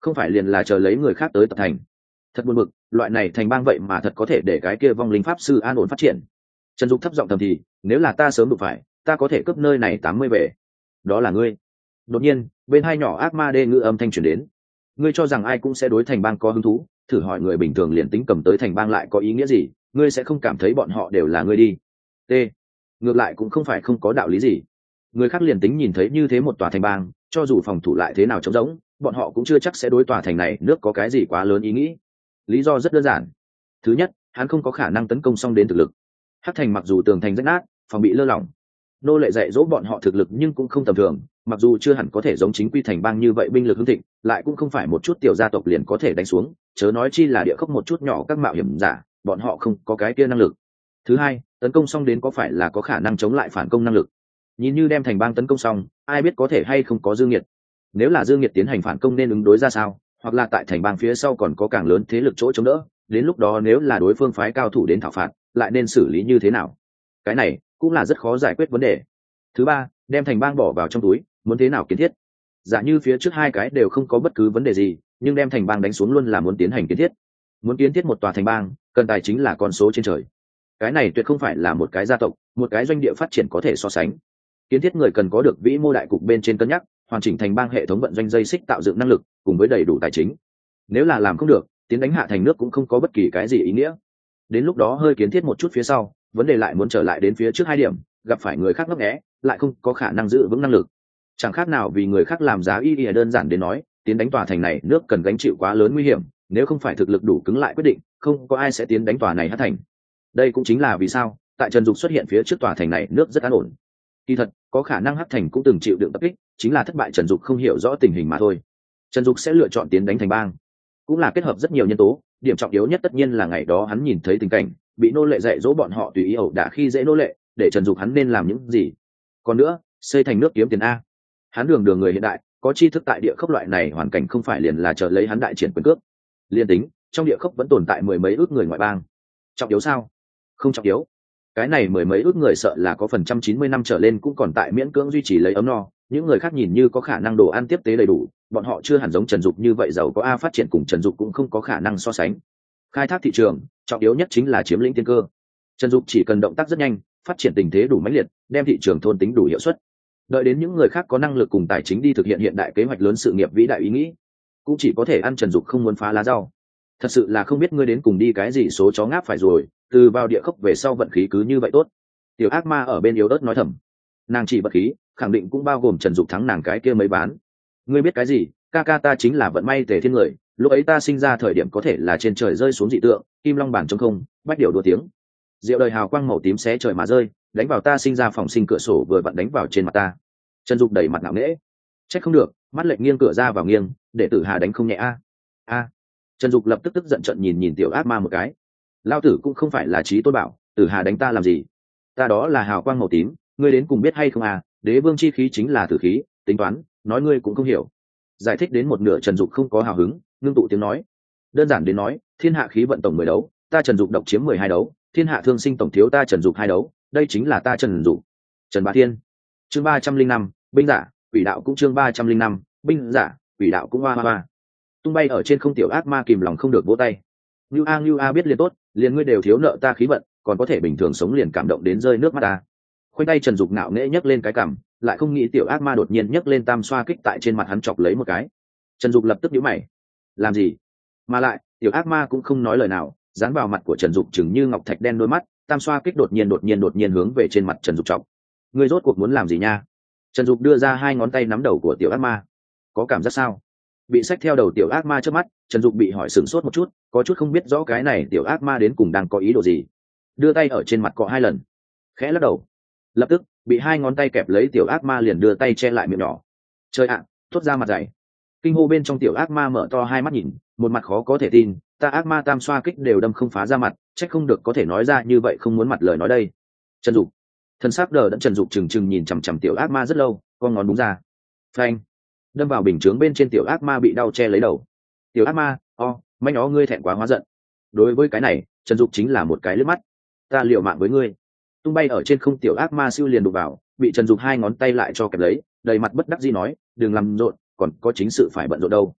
không phải liền là chờ lấy người khác tới tập thành. Thật buồn bực, loại này thành bang vậy mà thật có thể để cái kia vong linh pháp sư an ổn phát triển. Trần Dục thấp giọng thầm thì, nếu là ta sớm đụng phải, ta có thể cướp nơi này tám mươi về. Đó là ngươi. Đột nhiên, bên hai nhỏ ác ma đê ngữ âm thanh truyền đến. Ngươi cho rằng ai cũng sẽ đối thành bang có hứng thú, thử hỏi người bình thường liền tính cầm tới thành bang lại có ý nghĩa gì, ngươi sẽ không cảm thấy bọn họ đều là ngươi đi. T. Ngược lại cũng không phải không có đạo lý gì. Người khác liền tính nhìn thấy như thế một tòa thành bang, cho dù phòng thủ lại thế nào trống rỗng, bọn họ cũng chưa chắc sẽ đối tòa thành này nước có cái gì quá lớn ý nghĩ. Lý do rất đơn giản. Thứ nhất, hắn không có khả năng tấn công xong đến thực lực. Hắc thành mặc dù tường thành rách nát, phòng bị lơ lỏng, nô lệ dạy dỗ bọn họ thực lực nhưng cũng không tầm thường, mặc dù chưa hẳn có thể giống chính quy thành bang như vậy binh lực hưng thịnh, lại cũng không phải một chút tiểu gia tộc liền có thể đánh xuống, chớ nói chi là địa khốc một chút nhỏ các mạo hiểm giả, bọn họ không có cái kia năng lực. Thứ hai, tấn công xong đến có phải là có khả năng chống lại phản công năng lực. Nhìn như đem thành bang tấn công xong, ai biết có thể hay không có Dương Nghiệt. Nếu là Dương Nghiệt tiến hành phản công nên ứng đối ra sao, hoặc là tại thành bang phía sau còn có càng lớn thế lực chỗ chống đỡ, đến lúc đó nếu là đối phương phái cao thủ đến thảo phạt, lại nên xử lý như thế nào? Cái này cũng là rất khó giải quyết vấn đề. Thứ ba, đem thành bang bỏ vào trong túi, muốn thế nào kiến thiết? Giả như phía trước hai cái đều không có bất cứ vấn đề gì, nhưng đem thành bang đánh xuống luôn là muốn tiến hành kiến thiết. Muốn kiến thiết một tòa thành bang, cần tài chính là con số trên trời. Cái này tuyệt không phải là một cái gia tộc, một cái doanh địa phát triển có thể so sánh. Kiến thiết người cần có được vĩ mô đại cục bên trên cân nhắc, hoàn chỉnh thành bang hệ thống vận doanh dây xích tạo dựng năng lực, cùng với đầy đủ tài chính. Nếu là làm không được, tiến đánh hạ thành nước cũng không có bất kỳ cái gì ý nghĩa. Đến lúc đó hơi kiến thiết một chút phía sau, vấn đề lại muốn trở lại đến phía trước hai điểm, gặp phải người khác ngấp nghé, lại không có khả năng giữ vững năng lực. Chẳng khác nào vì người khác làm giá y y đơn giản đến nói, tiến đánh tòa thành này nước cần gánh chịu quá lớn nguy hiểm, nếu không phải thực lực đủ cứng lại quyết định, không có ai sẽ tiến đánh tòa này Hắc thành. Đây cũng chính là vì sao, tại Trần Dục xuất hiện phía trước tòa thành này nước rất an ổn. Kỳ thật, có khả năng Hắc thành cũng từng chịu đựng tập kích, chính là thất bại Trần Dục không hiểu rõ tình hình mà thôi. Trần Dục sẽ lựa chọn tiến đánh thành bang, cũng là kết hợp rất nhiều nhân tố, điểm trọng yếu nhất tất nhiên là ngày đó hắn nhìn thấy tình cảnh, bị nô lệ dạy dỗ bọn họ tùy ý ẩu đả khi dễ nô lệ, để Trần Dục hắn nên làm những gì. Còn nữa, xây thành nước kiếm tiền a. Hắn đường đường người hiện đại, có tri thức tại địa khốc loại này hoàn cảnh không phải liền là chờ lấy hắn đại triển quyền cước. Liên tính, trong địa khốc vẫn tồn tại mười mấy ước người ngoại bang. Trọng yếu sao? Không trọng yếu. Cái này mười mấy ước người sợ là có phần trăm chín mươi năm trở lên cũng còn tại miễn cưỡng duy trì lấy ấm no, những người khác nhìn như có khả năng đồ ăn tiếp tế đầy đủ, bọn họ chưa hẳn giống Trần Dục như vậy giàu có a, phát triển cùng Trần Dục cũng không có khả năng so sánh. Khai thác thị trường, trọng yếu nhất chính là chiếm lĩnh tiên cơ. Trần Dục chỉ cần động tác rất nhanh, phát triển tình thế đủ mãnh liệt, đem thị trường thôn tính đủ hiệu suất. Đợi đến những người khác có năng lực cùng tài chính đi thực hiện hiện đại kế hoạch lớn sự nghiệp vĩ đại ý nghĩ, cũng chỉ có thể ăn Trần Dục không muốn phá lá rau. Thật sự là không biết ngươi đến cùng đi cái gì số chó ngáp phải rồi, từ vào địa khốc về sau vận khí cứ như vậy tốt. Tiểu ác ma ở bên yếu ớt nói thầm. Nàng chỉ vận khí, khẳng định cũng bao gồm Trần Dục thắng nàng cái kia mấy bán. Ngươi biết cái gì, ca ca ta chính là vận may tề thiên người, lúc ấy ta sinh ra thời điểm có thể là trên trời rơi xuống dị tượng, kim long bản trong không, bách điểu đua tiếng. Diệu đời hào quang màu tím xé trời mà rơi, đánh vào ta sinh ra phòng sinh cửa sổ vừa vặn đánh vào trên mặt ta. Trần Dục đẩy mặt ngạo nghễ. Trách không được, mắt lệnh nghiêng cửa ra vào nghiêng, để Tử Hà đánh không nhẹ a. A. Trần Dục lập tức tức giận trận nhìn nhìn tiểu ác ma một cái. Lao tử cũng không phải là trí tôn bảo, Tử Hà đánh ta làm gì? Ta đó là hào quang màu tím, ngươi đến cùng biết hay không à? Đế vương chi khí chính là tử khí, tính toán, nói ngươi cũng không hiểu. Giải thích đến một nửa Trần Dục không có hào hứng, ngưng tụ tiếng nói. Đơn giản đến nói, thiên hạ khí vận tổng mười đấu, ta Trần Dục độc chiếm mười hai đấu, thiên hạ thương sinh tổng thiếu ta Trần Dục hai đấu, đây chính là ta Trần Dục. Trần Bá Thiên. Chương ba trăm linh năm, binh giả, quỷ đạo cũng chương ba trăm linh năm, binh giả, quỷ đạo cũng hoa hoa hoa. Tung bay ở trên không tiểu ác ma kìm lòng không được vỗ tay. Như A Như A biết liền tốt, liền ngươi đều thiếu nợ ta khí vận, còn có thể bình thường sống liền cảm động đến rơi nước mắt ta. Khoanh tay Trần Dục nạo nghễ nhấc lên cái cằm, lại không nghĩ tiểu ác ma đột nhiên nhấc lên tam xoa kích tại trên mặt hắn chọc lấy một cái. Trần Dục lập tức nhíu mày. Làm gì? Mà lại, tiểu ác ma cũng không nói lời nào, dán vào mặt của Trần Dục chừng như ngọc thạch đen đôi mắt, tam xoa kích đột nhiên đột nhiên đột nhiên hướng về trên mặt Trần Dục chọc. Ngươi rốt cuộc muốn làm gì nha? Trần Dục đưa ra hai ngón tay nắm đầu của tiểu ác ma. Có cảm giác sao? Bị xách theo đầu tiểu ác ma trước mắt, Trần Dục bị hỏi sửng sốt một chút, có chút không biết rõ cái này tiểu ác ma đến cùng đang có ý đồ gì. Đưa tay ở trên mặt cọ hai lần, khẽ lắc đầu. Lập tức, bị hai ngón tay kẹp lấy tiểu ác ma liền đưa tay che lại miệng nhỏ. Trời ạ, thốt ra mặt dày. Kinh hô bên trong tiểu ác ma mở to hai mắt nhìn, một mặt khó có thể tin, ta ác ma tam xoa kích đều đâm không phá ra mặt, trách không được có thể nói ra như vậy không muốn mặt lời nói đây. Trần Dục, thân xác đờ đẫn Trần Dục trừng trừng nhìn chằm chằm tiểu ác ma rất lâu, con ngón đúng ra. Phanh, đâm vào bình chướng bên trên tiểu ác ma bị đau che lấy đầu. Tiểu ác ma, o, manh ó ngươi thẹn quá hóa giận. Đối với cái này, Trần Dục chính là một cái lướt mắt. Ta liều mạng với ngươi. Tung bay ở trên không tiểu ác ma siêu liền đụng vào, bị Trần Dục hai ngón tay lại cho kẹp lấy, đầy mặt bất đắc dĩ nói, đừng làm rộn, còn có chính sự phải bận rộn đâu.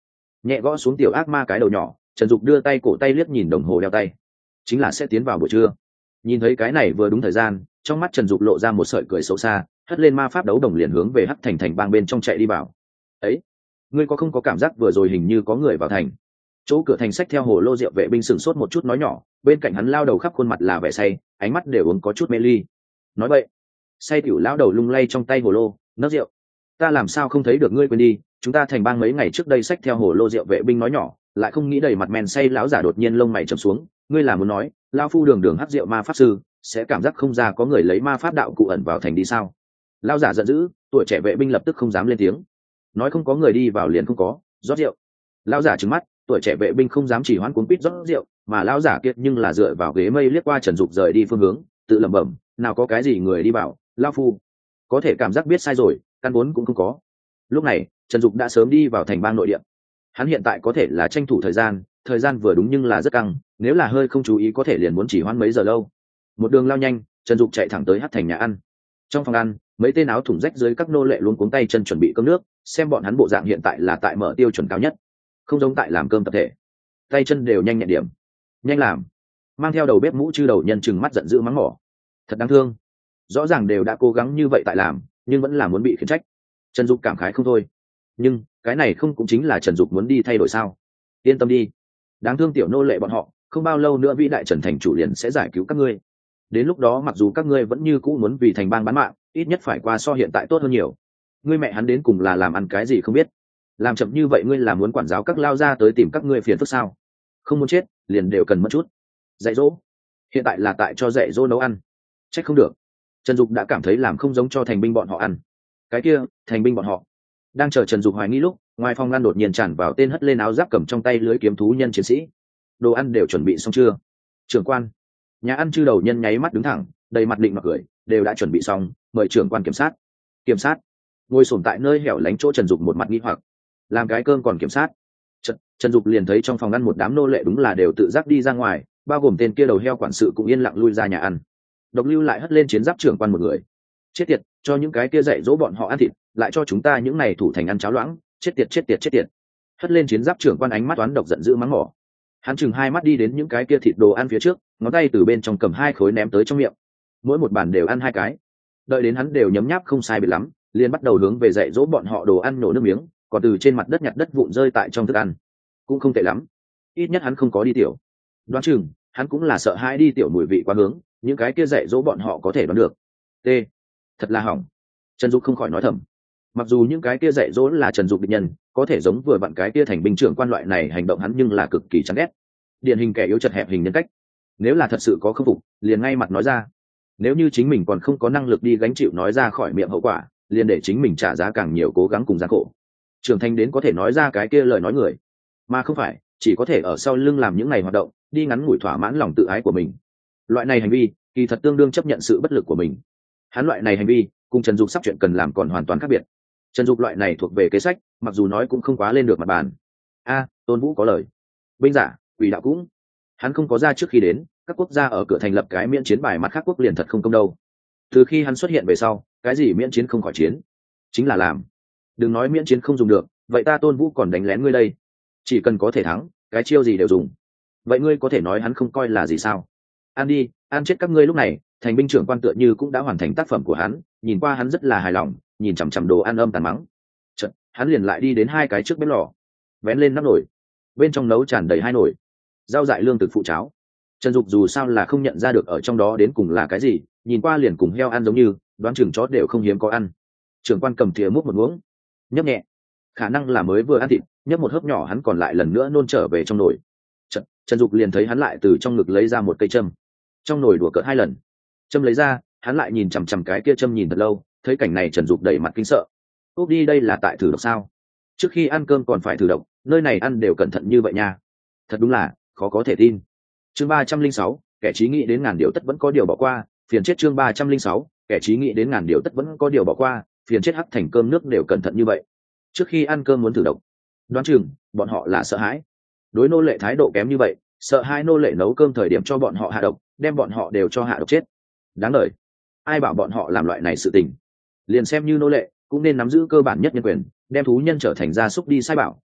nhẹ gõ xuống tiểu ác ma cái đầu nhỏ. Trần Dục đưa tay cổ tay liếc nhìn đồng hồ đeo tay, chính là sẽ tiến vào buổi trưa. Nhìn thấy cái này vừa đúng thời gian, trong mắt Trần Dục lộ ra một sợi cười xấu xa, hất lên ma pháp đấu đồng liền hướng về hắc thành thành bang bên trong chạy đi vào. Ấy, ngươi có không có cảm giác vừa rồi hình như có người vào thành? Chỗ cửa thành sách theo hồ lô rượu vệ binh sửng sốt một chút nói nhỏ, bên cạnh hắn lao đầu khắp khuôn mặt là vẻ say, ánh mắt đều uống có chút mê ly. Nói vậy, say tiểu lão đầu lung lay trong tay hồ lô, nấc rượu. Ta làm sao không thấy được ngươi, quên đi, chúng ta thành bang mấy ngày trước đây sách theo hồ lô rượu vệ binh nói nhỏ, lại không nghĩ đầy mặt men say lão giả đột nhiên lông mày trầm xuống, ngươi là muốn nói, lão phu đường đường hắc rượu ma pháp sư, sẽ cảm giác không ra có người lấy ma pháp đạo cụ ẩn vào thành đi sao? Lão giả giận dữ, tuổi trẻ vệ binh lập tức không dám lên tiếng. Nói không có người đi vào liền không có, rót rượu. Lão giả trừng mắt, tuổi trẻ vệ binh không dám chỉ hoãn cuốn quýt rót rượu, mà lão giả kia nhưng là dựa vào ghế mây liếc qua Trần Dục rời đi phương hướng, tự lẩm bẩm, nào có cái gì người đi vào, lão phu có thể cảm giác biết sai rồi, căn vốn cũng không có. Lúc này Trần Dục đã sớm đi vào thành bang nội địa. Hắn hiện tại có thể là tranh thủ thời gian, thời gian vừa đúng nhưng là rất căng, nếu là hơi không chú ý có thể liền muốn chỉ hoãn mấy giờ lâu. Một đường lao nhanh, Trần Dục chạy thẳng tới hắc thành nhà ăn. Trong phòng ăn, mấy tên áo thủng rách dưới các nô lệ luôn cuống tay chân chuẩn bị cơm nước, xem bọn hắn bộ dạng hiện tại là tại mở tiêu chuẩn cao nhất, không giống tại làm cơm tập thể, tay chân đều nhanh nhẹn điểm. Nhanh làm. Mang theo đầu bếp mũ chư đầu nhân chừng mắt giận dữ mắng mỏ. Thật đáng thương, rõ ràng đều đã cố gắng như vậy tại làm, nhưng vẫn là muốn bị khiển trách. Trần Dục cảm khái không thôi, nhưng cái này không cũng chính là Trần Dục muốn đi thay đổi sao? Yên tâm đi, đáng thương tiểu nô lệ bọn họ, không bao lâu nữa vĩ đại Trần thành chủ liền sẽ giải cứu các ngươi. Đến lúc đó mặc dù các ngươi vẫn như cũ muốn vì thành bang bán mạng, ít nhất phải qua so hiện tại tốt hơn nhiều. Ngươi mẹ hắn đến cùng là làm ăn cái gì không biết, làm chậm như vậy ngươi là muốn quản giáo các lao ra tới tìm các ngươi phiền phức sao? Không muốn chết liền đều cần mất chút dạy dỗ, hiện tại là tại cho dạy dỗ nấu ăn, trách không được. Trần Dục đã cảm thấy làm không giống cho thành binh bọn họ ăn. Cái kia thành binh bọn họ đang chờ Trần Dục hoài nghi lúc, ngoài phòng ngăn đột nhiên tràn vào tên hất lên áo giáp cầm trong tay lưới kiếm thú nhân chiến sĩ. Đồ ăn đều chuẩn bị xong chưa? Trưởng quan. Nhà ăn chư đầu nhân nháy mắt đứng thẳng, đầy mặt định mặc cười, đều đã chuẩn bị xong, mời trưởng quan kiểm sát. Kiểm sát? Ngồi sồn tại nơi hẻo lánh chỗ Trần Dục một mặt nghi hoặc, làm cái cơm còn kiểm sát? Trần, Trần Dục liền thấy trong phòng ăn một đám nô lệ đúng là đều tự giác đi ra ngoài, bao gồm tên kia đầu heo quản sự cũng yên lặng lui ra nhà ăn. Độc lưu lại hất lên chiến giáp trưởng quan một người. Chết tiệt, cho những cái kia dạy dỗ bọn họ ăn thịt, lại cho chúng ta những này thủ thành ăn cháo loãng, chết tiệt chết tiệt chết tiệt. Hất lên chiến giáp trưởng quan ánh mắt toán độc giận dữ mắng mỏ. Hắn chừng hai mắt đi đến những cái kia thịt đồ ăn phía trước, ngón tay từ bên trong cầm hai khối ném tới trong miệng. Mỗi một bàn đều ăn hai cái. Đợi đến hắn đều nhấm nháp không sai biệt lắm, liền bắt đầu hướng về dạy dỗ bọn họ đồ ăn nổ nước miếng, còn từ trên mặt đất nhặt đất vụn rơi tại trong thức ăn. Cũng không tệ lắm, ít nhất hắn không có đi tiểu. Đoán chừng hắn cũng là sợ hãi đi tiểu mùi vị quá hướng, những cái kia dạy dỗ bọn họ có thể đoán được. T, thật là hỏng. Trần Dục không khỏi nói thầm. Mặc dù những cái kia dạy dỗ là Trần Dục địch nhân, có thể giống vừa vặn cái kia thành binh trưởng quan loại này hành động hắn nhưng là cực kỳ chán ghét. Điển hình kẻ yếu chật hẹp hình nhân cách. Nếu là thật sự có khâm phục, liền ngay mặt nói ra. Nếu như chính mình còn không có năng lực đi gánh chịu nói ra khỏi miệng hậu quả, liền để chính mình trả giá càng nhiều cố gắng cùng gian khổ. Trưởng thành đến có thể nói ra cái kia lời nói người, mà không phải chỉ có thể ở sau lưng làm những ngày hoạt động, đi ngắn ngủi thỏa mãn lòng tự ái của mình. Loại này hành vi, kỳ thật tương đương chấp nhận sự bất lực của mình. Hắn loại này hành vi, cùng Trần Dục sắp chuyện cần làm còn hoàn toàn khác biệt. Trần Dục loại này thuộc về kế sách, mặc dù nói cũng không quá lên được mặt bàn. A, Tôn Vũ có lời. Binh giả, quỷ đạo cũng. Hắn không có ra trước khi đến, các quốc gia ở cửa thành lập cái miễn chiến bài mặt khác quốc liền thật không công đâu. Từ khi hắn xuất hiện về sau, cái gì miễn chiến không khỏi chiến, chính là làm. Đừng nói miễn chiến không dùng được, vậy ta Tôn Vũ còn đánh lén ngươi đây. Chỉ cần có thể thắng, cái chiêu gì đều dùng. Vậy ngươi có thể nói hắn không coi là gì sao? Ăn đi, ăn chết các ngươi. Lúc này thành binh trưởng quan tựa như cũng đã hoàn thành tác phẩm của hắn, nhìn qua hắn rất là hài lòng, nhìn chằm chằm đồ ăn âm tàn mắng. Chợt hắn liền lại đi đến hai cái trước bếp lò, vén lên nắp nồi, bên trong nấu tràn đầy hai nồi rau dại lương thực phụ cháo. Trần Dục dù sao là không nhận ra được ở trong đó đến cùng là cái gì, nhìn qua liền cùng heo ăn giống như, đoán chừng chó đều không hiếm có ăn. Trưởng quan cầm thìa múc một muỗng, nhấp nhẹ, khả năng là mới vừa ăn thịt, nhấp một hớp nhỏ hắn còn lại lần nữa nôn trở về trong nồi. Trần, Trần Dục liền thấy hắn lại từ trong ngực lấy ra một cây châm, trong nồi đùa cợt hai lần, châm lấy ra, hắn lại nhìn chằm chằm cái kia châm nhìn thật lâu, thấy cảnh này Trần Dục đầy mặt kinh sợ. Úp đi, đây là tại thử độc sao? Trước khi ăn cơm còn phải thử độc, nơi này ăn đều cẩn thận như vậy nha. Thật đúng là khó có thể tin. Chương ba trăm linh sáu, kẻ trí nghĩ đến ngàn điều tất vẫn có điều bỏ qua, phiền chết. Chương ba trăm linh sáu, kẻ trí nghĩ đến ngàn điều tất vẫn có điều bỏ qua, phiền chết. Hắc thành cơm nước đều cẩn thận như vậy, trước khi ăn cơm muốn thử độc. Đoán chừng bọn họ là sợ hãi, đối nô lệ thái độ kém như vậy, sợ hai nô lệ nấu cơm thời điểm cho bọn họ hạ độc, đem bọn họ đều cho hạ độc chết. Đáng đời, ai bảo bọn họ làm loại này sự tình. Liền xem như nô lệ cũng nên nắm giữ cơ bản nhất nhân quyền, đem thú nhân trở thành gia súc đi sai bảo,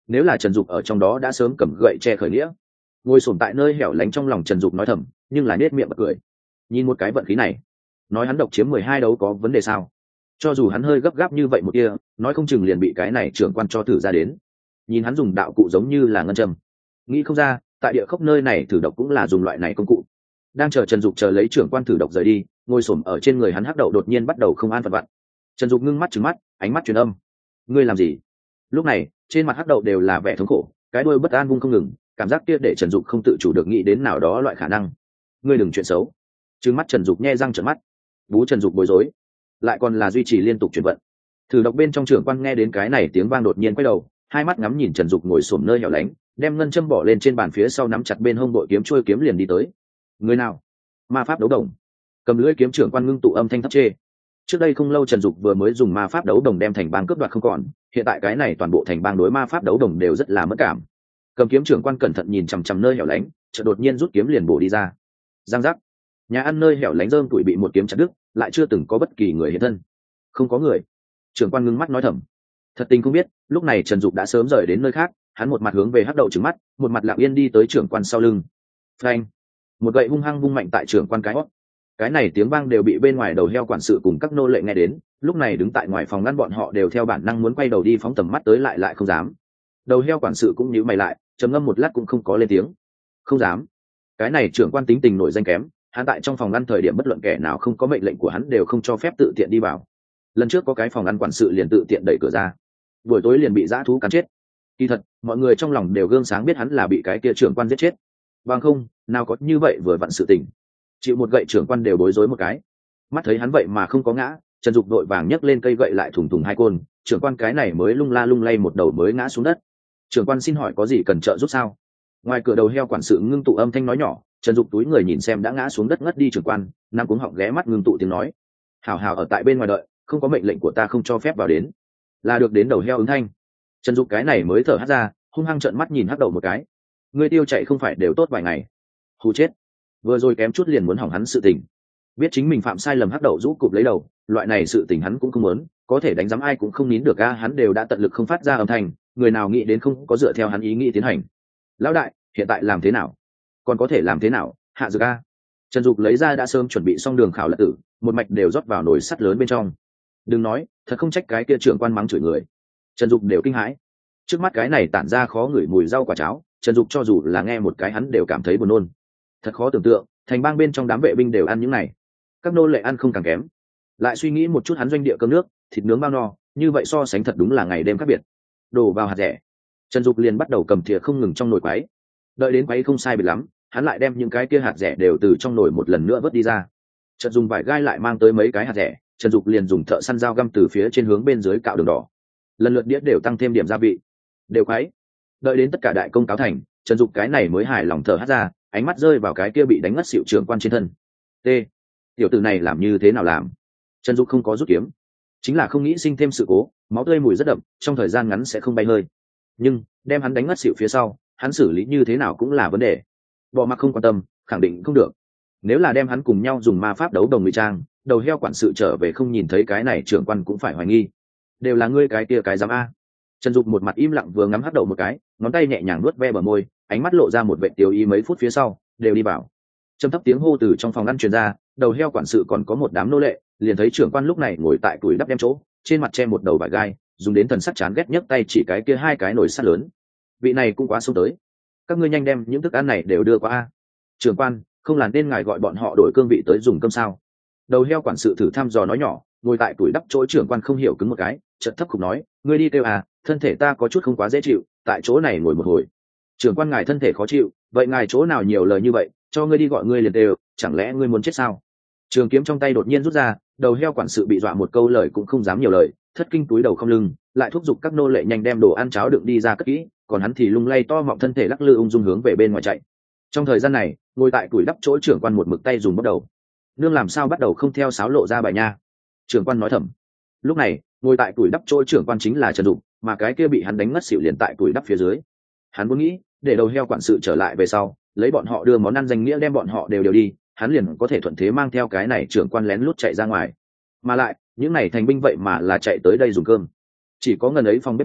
nếu là Trần Dục ở trong đó đã sớm cầm gậy che khởi nghĩa. Ngồi xổm tại nơi hẻo lánh trong lòng Trần Dục nói thầm, nhưng là nết miệng bật cười. Nhìn một cái vận khí này, nói hắn độc chiếm mười hai đấu có vấn đề sao? Cho dù hắn hơi gấp gáp như vậy một kia, nói không chừng liền bị cái này trưởng quan cho thử ra đến. Nhìn hắn dùng đạo cụ giống như là ngân châm, nghĩ không ra tại địa khốc nơi này thử độc cũng là dùng loại này công cụ. Đang chờ Trần Dục chờ lấy trưởng quan thử độc rời đi, ngồi xổm ở trên người hắn hắc đậu đột nhiên bắt đầu không an phận vặn. Trần Dục ngưng mắt trừng mắt, ánh mắt truyền âm: ngươi làm gì? Lúc này trên mặt hắc đậu đều là vẻ thống khổ, cái đuôi bất an vung không ngừng, cảm giác kia để Trần Dục không tự chủ được nghĩ đến nào đó loại khả năng. Ngươi đừng chuyện xấu. Trừng mắt Trần Dục nhe răng trợn mắt. Bú Trần Dục bối rối, lại còn là duy trì liên tục chuyển vận. Thử độc bên trong trưởng quan nghe đến cái này tiếng vang đột nhiên quay đầu, hai mắt ngắm nhìn Trần Dục ngồi xổm nơi hẻo lánh, đem ngân châm bỏ lên trên bàn phía sau nắm chặt bên hông bội kiếm trôi kiếm liền đi tới. Người nào? Ma pháp đấu đồng. Cầm lưỡi kiếm trưởng quan ngưng tụ âm thanh thấp chê. Trước đây không lâu Trần Dục vừa mới dùng ma pháp đấu đồng đem thành bang cướp đoạt không còn, hiện tại cái này toàn bộ thành bang đối ma pháp đấu đồng đều rất là mất cảm. Cầm kiếm trưởng quan cẩn thận nhìn chằm chằm nơi hẻo lánh, chợt đột nhiên rút kiếm liền bổ đi ra. Giang giác. Nhà ăn nơi hẻo lánh rơm tuổi bị một kiếm chặt đứt, lại chưa từng có bất kỳ người hiện thân. Không có người. Trưởng quan ngưng mắt nói thầm. Thật tình không biết, lúc này Trần Dục đã sớm rời đến nơi khác, hắn một mặt hướng về hắc đậu trừng mắt, một mặt lặng yên đi tới trưởng quan sau lưng. Phanh! Một gậy hung hăng vung mạnh tại trưởng quan cái hót. Cái này tiếng vang đều bị bên ngoài đầu heo quản sự cùng các nô lệ nghe đến, lúc này đứng tại ngoài phòng ngăn bọn họ đều theo bản năng muốn quay đầu đi phóng tầm mắt tới lại lại không dám. Đầu heo quản sự cũng nhíu mày lại, trầm ngâm một lát cũng không có lên tiếng. Không dám. Cái này trưởng quan tính tình nổi danh kém, hắn tại trong phòng ngăn thời điểm bất luận kẻ nào không có mệnh lệnh của hắn đều không cho phép tự tiện đi vào. Lần trước có cái phòng ngăn quản sự liền tự tiện đẩy cửa ra, buổi tối liền bị dã thú cắn chết. Kỳ thật mọi người trong lòng đều gương sáng biết hắn là bị cái kia trưởng quan giết chết, bằng không nào có như vậy vừa vặn sự tình. Chịu một gậy trưởng quan đều bối rối một cái. Mắt thấy hắn vậy mà không có ngã, Trần Dục đội vàng nhấc lên cây gậy lại thủng thủng hai côn, trưởng quan cái này mới lung la lung lay một đầu mới ngã xuống đất. Trưởng quan xin hỏi có gì cần trợ giúp sao? Ngoài cửa đầu heo quản sự ngưng tụ âm thanh nói nhỏ. Trần Dục túi người nhìn xem đã ngã xuống đất ngất đi trưởng quan, nam cuống họng ghé mắt ngưng tụ tiếng nói: hảo hảo ở tại bên ngoài đợi, không có mệnh lệnh của ta không cho phép vào đến. Là được đến đầu heo ứng thanh. Trần Dục cái này mới thở hắt ra, hung hăng trợn mắt nhìn hắc đầu một cái. Ngươi tiêu chạy không phải đều tốt vài ngày? Hù chết. Vừa rồi kém chút liền muốn hỏng hắn sự tình. Biết chính mình phạm sai lầm hắc đầu rũ cụp lấy đầu, loại này sự tình hắn cũng không muốn, có thể đánh giám ai cũng không nín được a, hắn đều đã tận lực không phát ra âm thanh, người nào nghĩ đến không có dựa theo hắn ý nghĩ tiến hành. Lão đại, hiện tại làm thế nào? Còn có thể làm thế nào? Hạ dược a. Trần Dục lấy ra đã sớm chuẩn bị xong đường khảo lật tử, một mạch đều rót vào nồi sắt lớn bên trong. Đừng nói, thật không trách cái kia trưởng quan mắng chửi người. Trần Dục đều kinh hãi. Trước mắt cái này tản ra khó ngửi mùi rau quả cháo, Trần Dục cho dù là nghe một cái hắn đều cảm thấy buồn nôn. Thật khó tưởng tượng, thành bang bên trong đám vệ binh đều ăn những này, các nô lệ ăn không càng kém. Lại suy nghĩ một chút hắn doanh địa cơm nước, thịt nướng bao no, như vậy so sánh thật đúng là ngày đêm khác biệt. Đổ vào hạt rẻ, Trần Dục liền bắt đầu cầm thìa không ngừng trong nồi quấy. Đợi đến quấy không sai biệt lắm, hắn lại đem những cái kia hạt rẻ đều từ trong nồi một lần nữa vớt đi ra. Trần dùng vải gai lại mang tới mấy cái hạt rẻ, Trần Dục liền dùng thợ săn dao găm từ phía trên hướng bên dưới cạo đường đỏ. Lần lượt đĩa đều tăng thêm điểm gia vị, đều quấy. Đợi đến tất cả đại công cáo thành, Trần Dục cái này mới hài lòng thở hắt ra, ánh mắt rơi vào cái kia bị đánh ngất xỉu trưởng quan trên thân. T, tiểu tử này làm như thế nào làm? Trần Dục không có rút kiếm, chính là không nghĩ sinh thêm sự cố, máu tươi mùi rất đậm, trong thời gian ngắn sẽ không bay hơi. Nhưng đem hắn đánh ngất xỉu phía sau, hắn xử lý như thế nào cũng là vấn đề. Bỏ mặc không quan tâm, khẳng định không được. Nếu là đem hắn cùng nhau dùng ma pháp đấu đồng ngụy trang, đầu heo quản sự trở về không nhìn thấy cái này trưởng quan cũng phải hoài nghi. Đều là ngươi cái kia cái dám a. Trần Dục một mặt im lặng vừa ngắm hắc đầu một cái, ngón tay nhẹ nhàng nuốt ve bờ môi, ánh mắt lộ ra một vẻ tiêu ý. Mấy phút phía sau, đều đi vào. Trầm thấp tiếng hô từ trong phòng ăn truyền ra, đầu heo quản sự còn có một đám nô lệ, liền thấy trưởng quan lúc này ngồi tại tuổi đắp đem chỗ, trên mặt che một đầu vải gai, dùng đến thần sắc chán ghét nhấc tay chỉ cái kia hai cái nồi sắt lớn. Vị này cũng quá xông tới, các ngươi nhanh đem những thức ăn này đều đưa qua a. Trưởng quan, không là nên ngài gọi bọn họ đổi cương vị tới dùng cơm sao? Đầu heo quản sự thử thăm dò nói nhỏ, ngồi tại tuổi đắp chỗ trưởng quan không hiểu cứng một cái, chợt thấp khục nói, ngươi đi kêu à, thân thể ta có chút không quá dễ chịu, tại chỗ này ngồi một hồi. Trưởng quan ngài thân thể khó chịu, vậy ngài chỗ nào nhiều lời như vậy, cho ngươi đi gọi ngươi liền đều, chẳng lẽ ngươi muốn chết sao? Trường kiếm trong tay đột nhiên rút ra, đầu heo quản sự bị dọa một câu lời cũng không dám nhiều lời, thất kinh túi đầu không lưng, lại thúc giục các nô lệ nhanh đem đồ ăn cháo đựng đi ra cất kỹ, còn hắn thì lung lay to mọng thân thể lắc lư ung dung hướng về bên ngoài chạy. Trong thời gian này, ngồi tại tuổi đắp chỗ trưởng quan một mực tay dùng bắt đầu. Nương làm sao bắt đầu không theo sáo lộ ra bài nha? Trưởng quan nói thầm. Lúc này, ngồi tại tuổi đắp chỗ trưởng quan chính là Trần Dục, mà cái kia bị hắn đánh ngất xỉu liền tại tuổi đắp phía dưới. Hắn muốn nghĩ, để đầu heo quản sự trở lại về sau, lấy bọn họ đưa món ăn danh nghĩa đem bọn họ đều đều đi, hắn liền có thể thuận thế mang theo cái này trưởng quan lén lút chạy ra ngoài. Mà lại, những này thành binh vậy mà là chạy tới đây dùng cơm. Chỉ có ngần ấy phòng bếp nhỏ,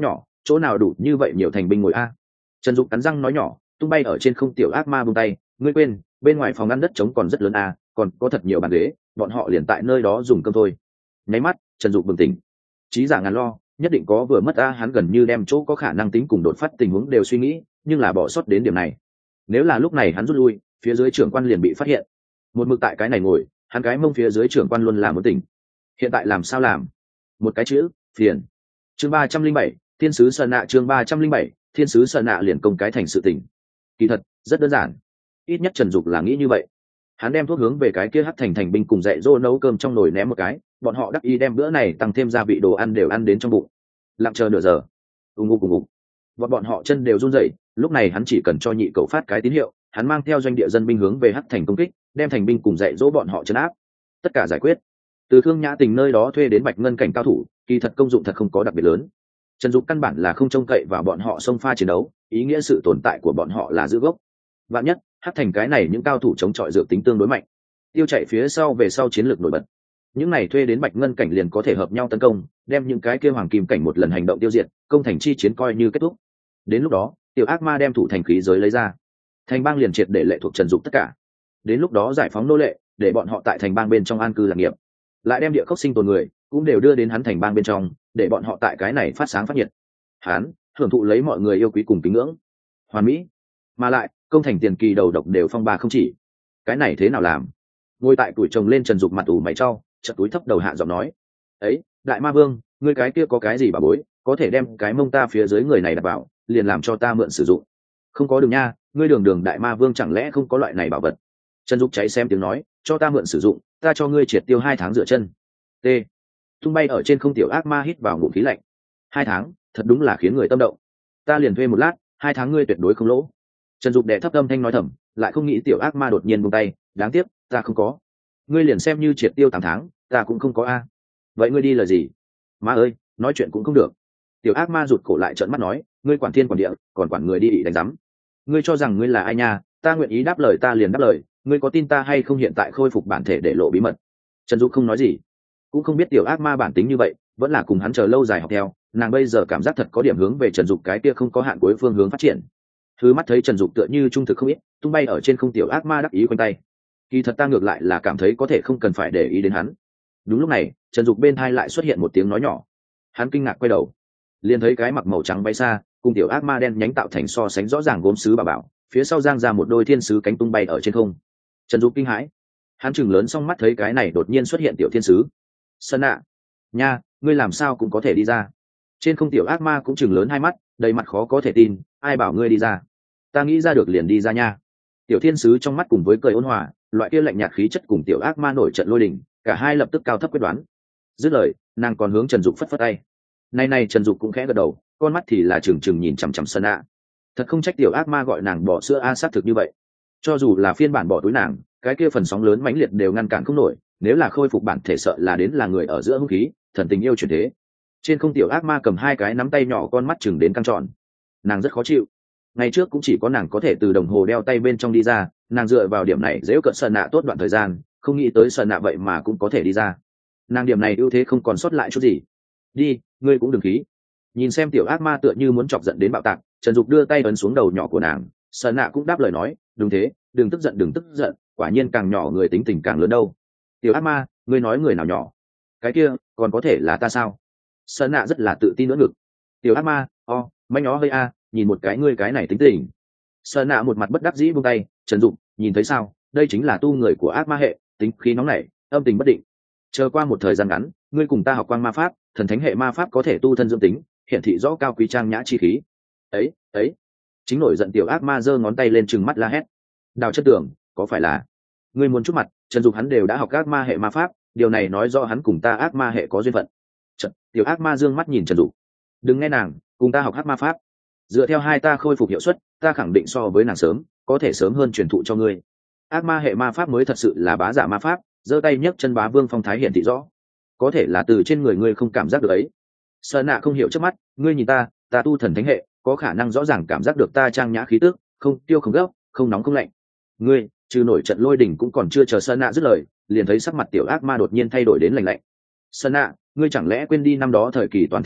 chỗ nào đủ như vậy nhiều thành binh ngồi a? Trần Dục cắn răng nói nhỏ, tung bay ở trên không. Tiểu ác ma buông tay, ngươi quên bên ngoài phòng ăn đất trống còn rất lớn a, còn có thật nhiều bàn ghế, bọn họ liền tại nơi đó dùng cơm thôi. Nháy mắt Trần Dục bừng tỉnh, trí giả ngàn lo, nhất định có vừa mất a. Hắn gần như đem chỗ có khả năng tính cùng đột phát tình huống đều suy nghĩ, nhưng là bỏ sót đến điểm này. Nếu là lúc này hắn rút lui, phía dưới trưởng quan liền bị phát hiện. Một mực tại cái này ngồi, hắn cái mông phía dưới trưởng quan luôn là một tỉnh. Hiện tại làm sao làm? Một cái chữ, phiền. Chương ba trăm linh bảy, thiên sứ Sơn Nạ. Chương ba trăm linh bảy, thiên sứ Sơn Nạ liền công cái thành sự tỉnh. Kỳ thật rất đơn giản, ít nhất Trần Dục là nghĩ như vậy. Hắn đem thuốc hướng về cái kia hắc thành thành binh cùng dạy dỗ nấu cơm trong nồi ném một cái, bọn họ đắc ý đem bữa này tăng thêm gia vị đồ ăn đều ăn đến trong bụng. Lặng chờ nửa giờ, ùng ục ùng ục, và bọn họ chân đều run rẩy. Lúc này hắn chỉ cần cho nhị cậu phát cái tín hiệu, hắn mang theo doanh địa dân binh hướng về hắc thành công kích, đem thành binh cùng dạy dỗ bọn họ trấn áp. Tất cả giải quyết. Từ Thương Nhã Tình nơi đó thuê đến bạch ngân cảnh cao thủ, kỳ thật công dụng thật không có đặc biệt lớn. Trần Dục căn bản là không trông cậy vào bọn họ xông pha chiến đấu, ý nghĩa sự tồn tại của bọn họ là giữ gốc. Vạn nhất hắc thành cái này những cao thủ chống chọi dược tính tương đối mạnh, tiêu chạy phía sau về sau chiến lược nổi bật, những này thuê đến bạch ngân cảnh liền có thể hợp nhau tấn công, đem những cái kia hoàng kim cảnh một lần hành động tiêu diệt, công thành chi chiến coi như kết thúc. Đến lúc đó tiểu ác ma đem thủ thành khí giới lấy ra, thành bang liền triệt để lệ thuộc Trần Dục tất cả. Đến lúc đó giải phóng nô lệ, để bọn họ tại thành bang bên trong an cư lạc nghiệp, lại đem địa khốc sinh tồn người cũng đều đưa đến hắn thành bang bên trong, để bọn họ tại cái này phát sáng phát nhiệt. Hắn hưởng thụ lấy mọi người yêu quý cùng kính ngưỡng, hoàn mỹ. Mà lại công thành tiền kỳ đầu độc đều phong ba không chỉ. Cái này thế nào làm? Ngồi tại tuổi chồng lên Trần Dục mặt ủ mày trao, chợt túi thấp đầu hạ giọng nói, ấy đại ma vương, ngươi cái kia có cái gì bà bối có thể đem cái mông ta phía dưới người này đặt vào, liền làm cho ta mượn sử dụng? Không có đường nha, ngươi đường đường đại ma vương chẳng lẽ không có loại này bảo vật? Trần Dục cháy xem tiếng nói, cho ta mượn sử dụng, ta cho ngươi triệt tiêu hai tháng rửa chân. T. Tung bay ở trên không tiểu ác ma hít vào ngụm khí lạnh. Hai tháng, thật đúng là khiến người tâm động. Ta liền thuê một lát, hai tháng ngươi tuyệt đối không lỗ. Trần Dục đệ thấp âm thanh nói thầm, lại không nghĩ tiểu ác ma đột nhiên buông tay, đáng tiếc, ta không có. Ngươi liền xem như triệt tiêu tám tháng, ta cũng không có a. Vậy ngươi đi lời gì? Má ơi, nói chuyện cũng không được. Tiểu ác ma rụt cổ lại trợn mắt nói, ngươi quản thiên quản địa, còn quản người đi ị đánh rắm. Ngươi cho rằng ngươi là ai nha? Ta nguyện ý đáp lời ta liền đáp lời, ngươi có tin ta hay không hiện tại khôi phục bản thể để lộ bí mật? Trần Dục không nói gì, cũng không biết tiểu ác ma bản tính như vậy, vẫn là cùng hắn chờ lâu dài học theo. Nàng bây giờ cảm giác thật có điểm hướng về Trần Dục cái kia không có hạn cuối phương hướng phát triển. Thứ mắt thấy Trần Dục tựa như trung thực không ít, tung bay ở trên không tiểu ác ma đắc ý quanh tay. Kỳ thật ta ngược lại là cảm thấy có thể không cần phải để ý đến hắn. Đúng lúc này Trần Dục bên thai lại xuất hiện một tiếng nói nhỏ. Hắn kinh ngạc quay đầu, liền thấy cái mặc màu trắng bay xa, cùng tiểu ác ma đen nhánh tạo thành so sánh rõ ràng gốm sứ bà bảo, phía sau giang ra một đôi thiên sứ cánh tung bay ở trên không. Trần Dục kinh hãi, hắn chừng lớn xong mắt thấy cái này đột nhiên xuất hiện tiểu thiên sứ. Sơn Nạ, nha, ngươi làm sao cũng có thể đi ra? Trên không tiểu ác ma cũng chừng lớn hai mắt, đầy mặt khó có thể tin, ai bảo ngươi đi ra? Ta nghĩ ra được liền đi ra nha. Tiểu thiên sứ trong mắt cùng với cười ôn hòa, loại kia lạnh nhạt khí chất cùng tiểu ác ma nổi trận lôi đình, cả hai lập tức cao thấp quyết đoán. Dứt lời, nàng còn hướng Trần Dục phất phất tay. Nay này Trần Dục cũng khẽ gật đầu, con mắt thì là trừng trừng nhìn chằm chằm Sơn Nạ. Thật không trách tiểu ác ma gọi nàng bỏ sữa a, sát thực như vậy. Cho dù là phiên bản bỏ túi nàng, cái kia phần sóng lớn mãnh liệt đều ngăn cản không nổi, nếu là khôi phục bản thể sợ là đến là người ở giữa hung khí, thần tình yêu chuyển thế. Trên không tiểu ác ma cầm hai cái nắm tay nhỏ, con mắt chừng đến căng tròn. Nàng rất khó chịu. Ngày trước cũng chỉ có nàng có thể từ đồng hồ đeo tay bên trong đi ra, nàng dựa vào điểm này dễ cận Sơn Nạ tốt đoạn thời gian, không nghĩ tới Sơn Nạ vậy mà cũng có thể đi ra. Nàng điểm này ưu thế không còn sót lại chút gì. Đi, ngươi cũng đừng khí. Nhìn xem tiểu ác ma tựa như muốn chọc giận đến bạo tạc, Trần Dục đưa tay ấn xuống đầu nhỏ của nàng. Sơn Nạ cũng đáp lời nói, đúng thế, đừng tức giận đừng tức giận, quả nhiên càng nhỏ người tính tình càng lớn đâu. Tiểu ác ma, ngươi nói người nào nhỏ? Cái kia còn có thể là ta sao? Sơn Nạ rất là tự tin nữa ngực. Tiểu ác ma, o, manh nó hơi a, nhìn một cái ngươi cái này tính tình. Sơn Nạ một mặt bất đắc dĩ buông tay. Trần Dục, nhìn thấy sao, đây chính là tu người của ác ma hệ, tính khí nóng nảy, âm tình bất định. Chờ qua một thời gian ngắn, ngươi cùng ta học quang ma pháp, thần thánh hệ ma pháp có thể tu thân dưỡng tính, hiển thị rõ cao quý trang nhã chi khí. Ấy, ấy. Chính nổi giận tiểu ác ma giơ ngón tay lên trừng mắt la hét. Đào chất tưởng, có phải là ngươi muốn chút mặt? Trần Dục hắn đều đã học ác ma hệ ma pháp, điều này nói rõ hắn cùng ta ác ma hệ có duyên phận. Trận, tiểu ác ma dương mắt nhìn Trần Dục. Đừng nghe nàng, cùng ta học ác ma pháp. Dựa theo hai ta khôi phục hiệu suất, ta khẳng định so với nàng sớm, có thể sớm hơn truyền thụ cho ngươi. Ác ma hệ ma pháp mới thật sự là bá giả ma pháp, giơ tay nhấc chân bá vương phong thái hiển thị rõ. Có thể là từ trên người ngươi không cảm giác được ấy. Sơn Nạ không hiểu trước mắt, ngươi nhìn ta, ta tu thần thánh hệ, có khả năng rõ ràng cảm giác được ta trang nhã khí tức, không tiêu không gấp, không nóng không lạnh. Ngươi, trừ nổi trận lôi đỉnh cũng còn chưa chờ Sơn Nạ dứt lời, liền thấy sắc mặt tiểu ác ma đột nhiên thay đổi đến lạnh lạnh. Sơn Nạ, ngươi chẳng lẽ quên đi năm đó thời kỳ toàn thịnh ta,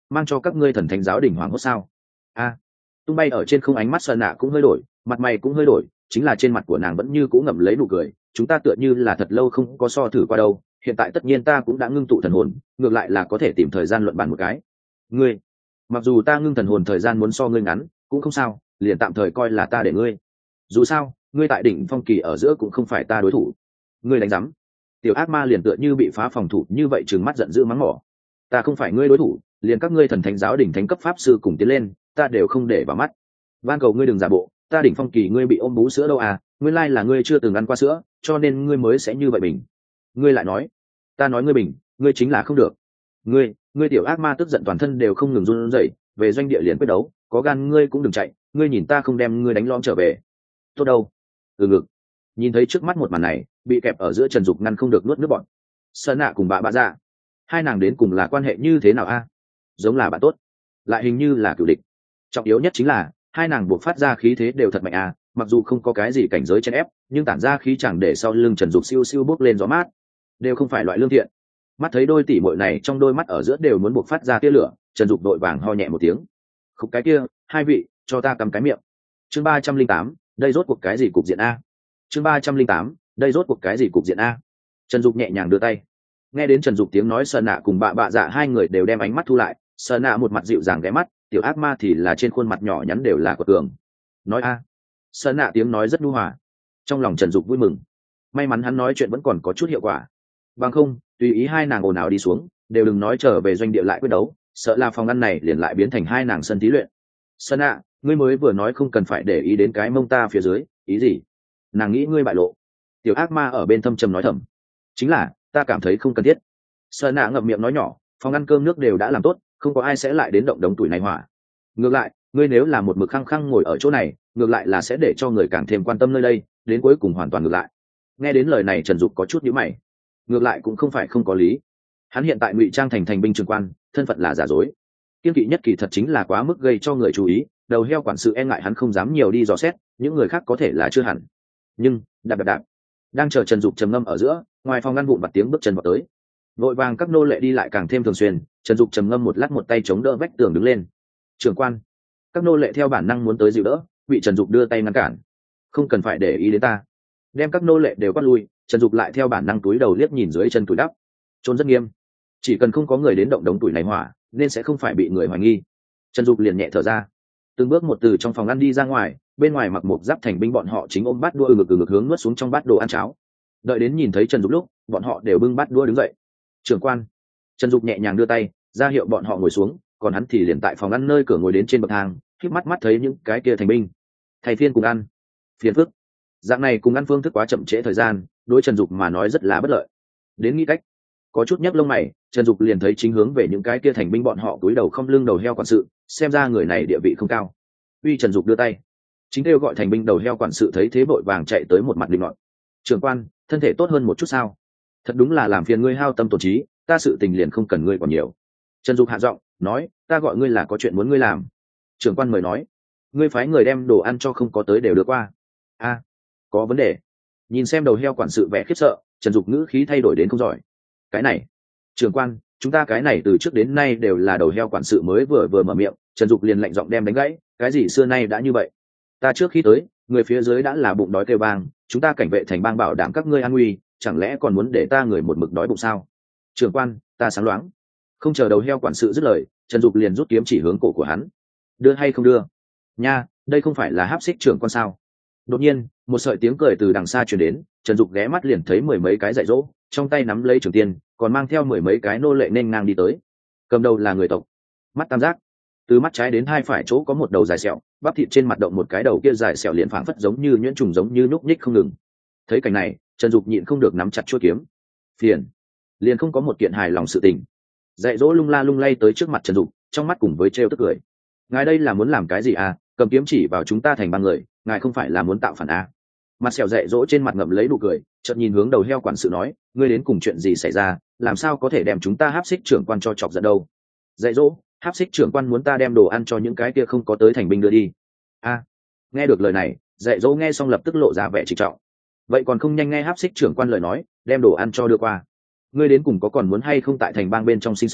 mang cho các ngươi thần thánh giáo đỉnh hoàng hốt sao? A, tung bay ở trên không ánh mắt Sơn Nạ cũng hơi đổi, mặt mày cũng hơi đổi, chính là trên mặt của nàng vẫn như cũ ngậm lấy nụ cười. Chúng ta tựa như là thật lâu không có so thử qua đâu, hiện tại tất nhiên ta cũng đã ngưng tụ thần hồn, ngược lại là có thể tìm thời gian luận bàn một cái. Ngươi, mặc dù ta ngưng thần hồn thời gian muốn so ngươi ngắn, cũng không sao, liền tạm thời coi là ta để ngươi. Dù sao, ngươi tại đỉnh phong kỳ ở giữa cũng không phải ta đối thủ. Ngươi đánh rắm. Tiểu ác ma liền tựa như bị phá phòng thủ như vậy, trừng mắt giận dữ mắng mỏ. Ta không phải ngươi đối thủ, liền các ngươi thần thánh giáo đỉnh thánh cấp pháp sư cùng tiến lên, ta đều không để vào mắt. Van cầu ngươi đừng giả bộ, ta đỉnh phong kỳ ngươi bị ôm bú sữa đâu à, nguyên lai là ngươi chưa từng ăn qua sữa, cho nên ngươi mới sẽ như vậy bình. Ngươi lại nói, ta nói ngươi bình, ngươi chính là không được. Ngươi, ngươi tiểu ác ma tức giận toàn thân đều không ngừng run rẩy, về doanh địa liền quyết đấu, có gan ngươi cũng đừng chạy, ngươi nhìn ta không đem ngươi đánh lom trở về. Tốt đâu? Ừ ngực. Nhìn thấy trước mắt một màn này, bị kẹp ở giữa Trần Dục ngăn không được nuốt nước bọt. Sơn Nạ cùng bà bạ dạ, hai nàng đến cùng là quan hệ như thế nào a? Giống là bạn tốt, lại hình như là cựu địch. Trọng yếu nhất chính là hai nàng buộc phát ra khí thế đều thật mạnh a, mặc dù không có cái gì cảnh giới chen ép, nhưng tản ra khí chẳng để sau lưng Trần Dục siêu siêu bốc lên gió mát, đều không phải loại lương thiện. Mắt thấy đôi tỷ muội này trong đôi mắt ở giữa đều muốn buộc phát ra tia lửa, Trần Dục đội vàng ho nhẹ một tiếng. Khúc cái kia, hai vị, cho ta cầm cái miệng. Chương ba trăm linh tám, đây rốt cuộc cái gì cục diện a? Chương ba trăm linh tám, đây rốt cuộc cái gì cục diện a? Trần Dục nhẹ nhàng đưa tay. Nghe đến Trần Dục tiếng nói, Sơn Nạ cùng bạ bạ dạ hai người đều đem ánh mắt thu lại. Sơn Nạ một mặt dịu dàng ghé mắt, tiểu ác ma thì là trên khuôn mặt nhỏ nhắn đều là quật cường. Nói a. Sơn Nạ tiếng nói rất nhu hòa. Trong lòng Trần Dục vui mừng. May mắn hắn nói chuyện vẫn còn có chút hiệu quả. Bằng không, tùy ý hai nàng ồn ào đi xuống, đều đừng nói trở về doanh địa lại quyết đấu, sợ là phòng ăn này liền lại biến thành hai nàng sân thí luyện. Sơn Nạ, ngươi mới vừa nói không cần phải để ý đến cái mông ta phía dưới, ý gì? Nàng nghĩ ngươi bại lộ. Tiểu ác ma ở bên thâm trầm nói thầm. Chính là, ta cảm thấy không cần thiết. Sơn Nạ ngậm miệng nói nhỏ, phòng ăn cơm nước đều đã làm tốt, không có ai sẽ lại đến động đống tuổi này hỏa. Ngược lại, ngươi nếu là một mực khăng khăng ngồi ở chỗ này, ngược lại là sẽ để cho người càng thêm quan tâm nơi đây, đến cuối cùng hoàn toàn ngược lại. Nghe đến lời này Trần Dục có chút nhíu mày. Ngược lại cũng không phải không có lý. Hắn hiện tại ngụy trang thành thành binh trường quan, thân phận là giả dối. Kiên kỵ nhất kỳ thật chính là quá mức gây cho người chú ý, đầu heo quản sự e ngại hắn không dám nhiều đi dò xét, những người khác có thể là chưa hẳn. Nhưng, đạp đạp đạp, đang chờ Trần Dục trầm ngâm ở giữa, ngoài phòng ngăn vụn vặt tiếng bước chân vào tới. Vội vàng các nô lệ đi lại càng thêm thường xuyên, Trần Dục trầm ngâm một lát một tay chống đỡ vách tường đứng lên. Trưởng quan, các nô lệ theo bản năng muốn tới dịu đỡ, bị Trần Dục đưa tay ngăn cản. Không cần phải để ý đến ta. Đem các nô lệ đều quát lui, Trần Dục lại theo bản năng túi đầu liếc nhìn dưới chân túi đắp. Trốn rất nghiêm, chỉ cần không có người đến động đống tuổi này hỏa, nên sẽ không phải bị người hoài nghi. Trần Dục liền nhẹ thở ra, từng bước một từ trong phòng ăn đi ra ngoài. Bên ngoài mặc một giáp thành binh bọn họ chính ôm bát đũa ừ ngực ừ ngực hướng nuốt xuống trong bát đồ ăn cháo. Đợi đến nhìn thấy Trần Dục lúc, bọn họ đều bưng bát đũa đứng dậy. Trưởng quan, Trần Dục nhẹ nhàng đưa tay ra hiệu bọn họ ngồi xuống, còn hắn thì liền tại phòng ăn nơi cửa ngồi đến trên bậc thang, khép mắt mắt thấy những cái kia thành binh thầy phiên cùng ăn. Phiền phức, dạng này cùng ăn phương thức quá chậm trễ thời gian, đối Trần Dục mà nói rất là bất lợi. Đến nghĩ cách, có chút nhấc lông mày, Trần Dục liền thấy chính hướng về những cái kia thành binh bọn họ cúi đầu không lưng đầu heo quản sự, xem ra người này địa vị không cao. Uy Trần Dục đưa tay, chính kêu gọi thành binh đầu heo quản sự thấy thế vội vàng chạy tới một mặt linh ngọn. Trưởng quan, thân thể tốt hơn một chút sao? Thật đúng là làm phiền ngươi hao tâm tổn trí, ta sự tình liền không cần ngươi còn nhiều. Trần Dục hạ giọng nói, ta gọi ngươi là có chuyện muốn ngươi làm. Trưởng quan mời nói, ngươi phái người đem đồ ăn cho không có tới đều được qua. A, có vấn đề. Nhìn xem đầu heo quản sự vẻ khiếp sợ, Trần Dục ngữ khí thay đổi đến không giỏi. Cái này, trưởng quan, chúng ta cái này từ trước đến nay đều là đầu heo quản sự mới vừa vừa mở miệng, Trần Dục liền lạnh giọng đem đánh gãy, cái gì xưa nay đã như vậy? Ta trước khi tới, người phía dưới đã là bụng đói kêu bang, chúng ta cảnh vệ thành bang bảo đảm các ngươi an nguy, chẳng lẽ còn muốn để ta người một mực đói bụng sao? Trưởng quan, ta sáng loáng. Không chờ đầu heo quản sự dứt lời, Trần Dục liền rút kiếm chỉ hướng cổ của hắn. Đưa hay không đưa? Nha, đây không phải là háp xích trưởng quan sao? Đột nhiên, một sợi tiếng cười từ đằng xa truyền đến, Trần Dục ghé mắt liền thấy mười mấy cái dạy dỗ, trong tay nắm lấy trường tiên, còn mang theo mười mấy cái nô lệ nên ngang đi tới. Cầm đầu là người tộc, mắt tam giác, từ mắt trái đến hai phải chỗ có một đầu dài sẹo, bắp thịt trên mặt động một cái đầu kia dài sẹo liền phảng phất giống như nhuyễn trùng giống như núc nhích không ngừng. Thấy cảnh này, Trần Dục nhịn không được nắm chặt chuôi kiếm. Phiền, liền không có một kiện hài lòng sự tình. Dạy dỗ lung la lung lay tới trước mặt Trần Dục, trong mắt cùng với trêu tức cười. Ngài đây là muốn làm cái gì à? Cầm kiếm chỉ vào chúng ta thành ba người, ngài không phải là muốn tạo phản à? Mặt sẹo dạy dỗ trên mặt ngậm lấy nụ cười, chợt nhìn hướng đầu heo quản sự nói, ngươi đến cùng chuyện gì xảy ra, làm sao có thể đem chúng ta háp xích trưởng quan cho chọc giận đâu? Dạy dỗ, háp xích trưởng quan muốn ta đem đồ ăn cho những cái kia không có tới thành binh đưa đi. A, nghe được lời này, dạy dỗ nghe xong lập tức lộ ra vẻ trịnh trọng. Vậy còn không nhanh nghe háp xích trưởng quan lời nói, đem đồ ăn cho đưa qua. Ngươi đến cùng có còn muốn hay không tại thành bang bên trong sinh sống,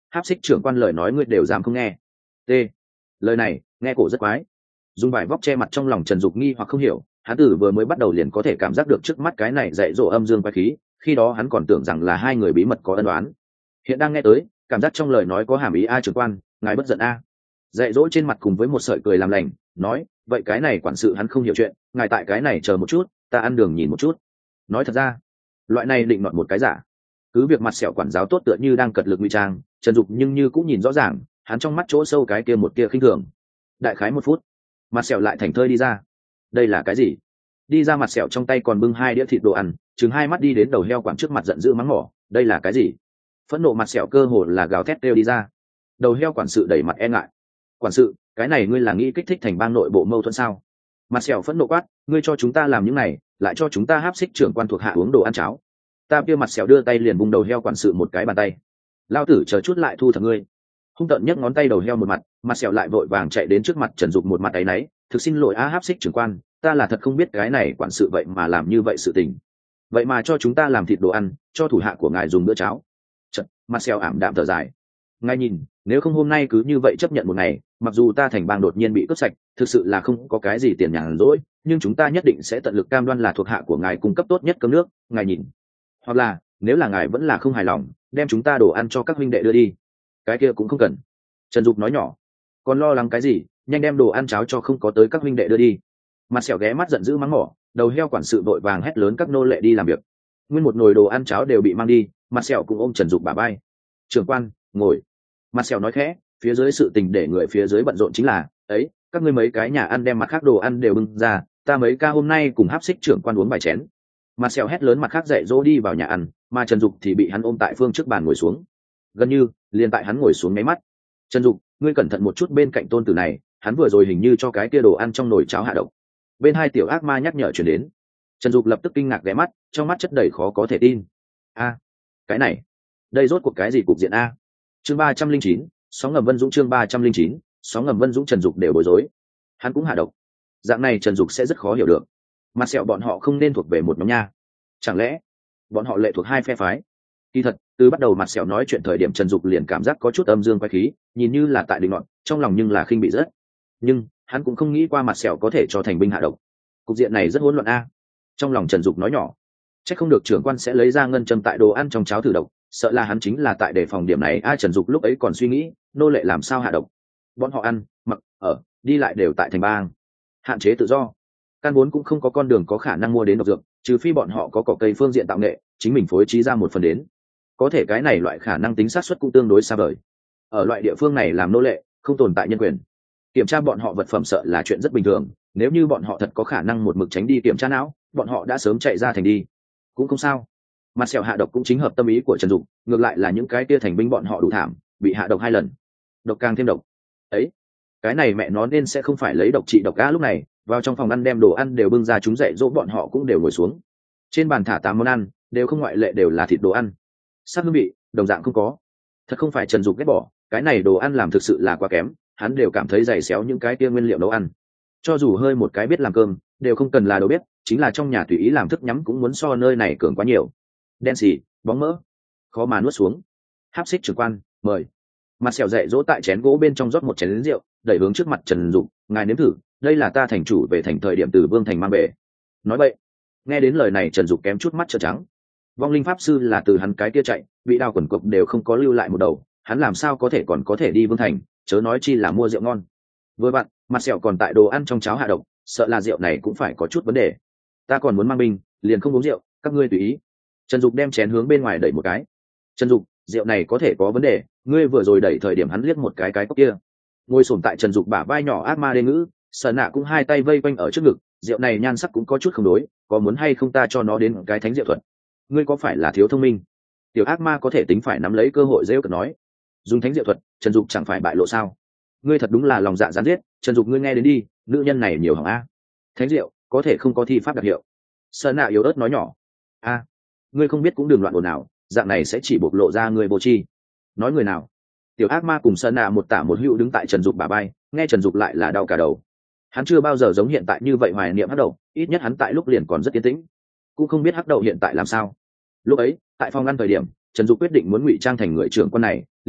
háp xích trưởng quan lời nói ngươi đều dám không nghe. T, lời này nghe cổ rất quái. Dùng vải vóc che mặt trong lòng Trần Dục nghi hoặc không hiểu, hắn tử vừa mới bắt đầu liền có thể cảm giác được trước mắt cái này dạy dỗ âm dương quái khí, khi đó hắn còn tưởng rằng là hai người bí mật có ân đoán. Hiện đang nghe tới, cảm giác trong lời nói có hàm ý a trưởng quan, ngài bất giận a. Dạy dỗ trên mặt cùng với một sợi cười làm lành, nói, vậy cái này quản sự hắn không hiểu chuyện, ngài tại cái này chờ một chút, ta ăn đường nhìn một chút. Nói thật ra, loại này định nọt một cái giả. Cứ việc mặt sẹo quản giáo tốt tựa như đang cật lực ngụy trang, Trần Dục nhưng như cũng nhìn rõ ràng, hắn trong mắt chỗ sâu cái kia một kia khinh thường. Đại khái một phút, mặt sẹo lại thành thơi đi ra. Đây là cái gì? Đi ra mặt sẹo trong tay còn bưng hai đĩa thịt đồ ăn, chừng hai mắt đi đến đầu heo quản trước mặt giận dữ mắng mỏ, đây là cái gì? Phẫn nộ mặt sẹo cơ hồ là gào thét kêu đi ra. Đầu heo quản sự đẩy mặt e ngại. Quản sự, cái này ngươi là nghĩ kích thích thành bang nội bộ mâu thuẫn sao? Mặt sẹo phẫn nộ quát, ngươi cho chúng ta làm những này, lại cho chúng ta háp xích trưởng quan thuộc hạ uống đồ ăn cháo. Ta kia mặt sẹo đưa tay liền vung đầu heo quản sự một cái bàn tay. Lao tử chờ chút lại thu thập ngươi. Hung tợn nhấc ngón tay đầu heo một mặt, mặt sẹo lại vội vàng chạy đến trước mặt Trần Dục một mặt áy náy, thực xin lỗi a háp xích trưởng quan, ta là thật không biết cái này quản sự vậy mà làm như vậy sự tình. Vậy mà cho chúng ta làm thịt đồ ăn, cho thủ hạ của ngài dùng bữa cháo. Chật, mặt sẹo ảm đạm thở dài. Ngài nhìn, nếu không hôm nay cứ như vậy chấp nhận một ngày, mặc dù ta thành bang đột nhiên bị cướp sạch, thực sự là không có cái gì tiền nhàn rỗi, nhưng chúng ta nhất định sẽ tận lực cam đoan là thuộc hạ của ngài cung cấp tốt nhất cơm nước, ngài nhìn. Hoặc là, nếu là ngài vẫn là không hài lòng, đem chúng ta đồ ăn cho các huynh đệ đưa đi. Cái kia cũng không cần. Trần Dục nói nhỏ. Còn lo lắng cái gì, nhanh đem đồ ăn cháo cho không có tới các huynh đệ đưa đi. Mặt sẹo ghé mắt giận dữ mắng mỏ, đầu heo quản sự vội vàng hét lớn các nô lệ đi làm việc. Nguyên một nồi đồ ăn cháo đều bị mang đi, mặt sẹo cũng ôm Trần Dục bả vai. Trưởng quan, ngồi. Mặt sẹo nói khẽ, phía dưới sự tình để người phía dưới bận rộn chính là, ấy, các ngươi mấy cái nhà ăn đem mặt khác đồ ăn đều bưng ra, ta mấy ca hôm nay cùng háp xích trưởng quan uống vài chén. Mặt sẹo hét lớn mặt khác dạy dỗ đi vào nhà ăn, mà Trần Dục thì bị hắn ôm tại phương trước bàn ngồi xuống. Gần như liền tại hắn ngồi xuống mấy mắt. Trần Dục, ngươi cẩn thận một chút bên cạnh tôn tử này, hắn vừa rồi hình như cho cái kia đồ ăn trong nồi cháo hạ độc. Bên hai tiểu ác ma nhắc nhở chuyển đến. Trần Dục lập tức kinh ngạc ghé mắt, trong mắt chất đầy khó có thể tin. A, cái này, đây rốt cuộc cái gì cục diện a? Chương ba trăm linh chín, sóng ngầm Vân Dũng chương ba trăm linh chín, sóng ngầm Vân Dũng Trần Dục đều bối rối. Hắn cũng hạ độc. Dạng này Trần Dục sẽ rất khó hiểu được. Mặt sẹo bọn họ không nên thuộc về một nhóm nha. Chẳng lẽ bọn họ lệ thuộc hai phe phái? Kỳ thật, từ bắt đầu mặt sẹo nói chuyện thời điểm Trần Dục liền cảm giác có chút âm dương quái khí, nhìn như là tại định luận, trong lòng nhưng là khinh bị rất. Nhưng hắn cũng không nghĩ qua mặt sẹo có thể cho thành binh hạ độc. Cục diện này rất hỗn loạn a. Trong lòng Trần Dục nói nhỏ, chắc không được trưởng quan sẽ lấy ra ngân châm tại đồ ăn trong cháo thử độc, sợ là hắn chính là tại đề phòng điểm này a. Trần Dục lúc ấy còn suy nghĩ, nô lệ làm sao hạ độc? Bọn họ ăn, mặc, ở, đi lại đều tại thành bang, hạn chế tự do, căn vốn cũng không có con đường có khả năng mua đến độc dược, trừ phi bọn họ có cỏ cây phương diện tạo nghệ, chính mình phối trí ra một phần đến. Có thể cái này loại khả năng tính xác suất cũng tương đối xa vời. Ở loại địa phương này làm nô lệ, không tồn tại nhân quyền. Kiểm tra bọn họ vật phẩm sợ là chuyện rất bình thường, nếu như bọn họ thật có khả năng một mực tránh đi kiểm tra não, bọn họ đã sớm chạy ra thành đi. Cũng không sao. Mặt sẹo hạ độc cũng chính hợp tâm ý của Trần Dục, ngược lại là những cái kia thành binh bọn họ đủ thảm, bị hạ độc hai lần. Độc càng thêm độc. Ấy, cái này mẹ nó nên sẽ không phải lấy độc trị độc a. Lúc này, vào trong phòng ăn đem đồ ăn đều bưng ra, chúng dạy dỗ bọn họ cũng đều ngồi xuống. Trên bàn thả tám món ăn, đều không ngoại lệ đều là thịt đồ ăn. Sắc hương vị, đồng dạng không có. Thật không phải Trần Dục ghét bỏ, cái này đồ ăn làm thực sự là quá kém, hắn đều cảm thấy dày xéo những cái kia nguyên liệu nấu ăn. Cho dù hơi một cái biết làm cơm, đều không cần là đồ biết, chính là trong nhà tùy ý làm thức nhắm cũng muốn so nơi này cường quá nhiều. Đen xì, bóng mỡ, khó mà nuốt xuống. Háp xích trưởng quan, mời. Mặt sẹo dạy dỗ tại chén gỗ bên trong rót một chén lính rượu, đẩy hướng trước mặt Trần Dục, ngài nếm thử, đây là ta thành chủ về thành thời điểm từ Vương thành mang về. Nói vậy, nghe đến lời này Trần Dục kém chút mắt trợn trắng. Vong linh pháp sư là từ hắn cái kia chạy, bị đao quần cục đều không có lưu lại một đầu, hắn làm sao có thể còn có thể đi Vương thành, chớ nói chi là mua rượu ngon. Vừa bạn, mặt sẹo còn tại đồ ăn trong cháo hạ độc, sợ là rượu này cũng phải có chút vấn đề. Ta còn muốn mang binh, liền không uống rượu, các ngươi tùy ý. Trần Dục đem chén hướng bên ngoài đẩy một cái. Trần Dục, rượu này có thể có vấn đề, ngươi vừa rồi đẩy thời điểm hắn liếc một cái cái cốc kia. Ngồi xổm tại Trần Dục bả vai nhỏ ác ma đê ngữ, Sở Nạ cũng hai tay vây quanh ở trước ngực, rượu này nhan sắc cũng có chút không đối, có muốn hay không ta cho nó đến cái thánh rượu thuật? Ngươi có phải là thiếu thông minh? Tiểu ác ma có thể tính phải nắm lấy cơ hội rêu cợt nói, dùng thánh rượu thuật, Trần Dục chẳng phải bại lộ sao? Ngươi thật đúng là lòng dạ gián giết, Trần Dục ngươi nghe đến đi, nữ nhân này nhiều hỏng a. Thánh rượu có thể không có thi pháp đặc hiệu. Sở Nạ yếu ớt nói nhỏ, a, ngươi không biết cũng đừng loạn ồn nào, dạng này sẽ chỉ bộc lộ ra ngươi vô tri. Nói người nào? Tiểu ác ma cùng Sở Nạ một tả một hữu đứng tại Trần Dục bả vai, nghe Trần Dục lại là đau cả đầu. Hắn chưa bao giờ giống hiện tại như vậy hoài niệm hắc đầu, ít nhất hắn tại lúc liền còn rất yên tĩnh, cũng không biết hắc đầu hiện tại làm sao. Lúc ấy tại phòng ngăn thời điểm, Trần Dục quyết định muốn ngụy trang thành người trưởng quân này,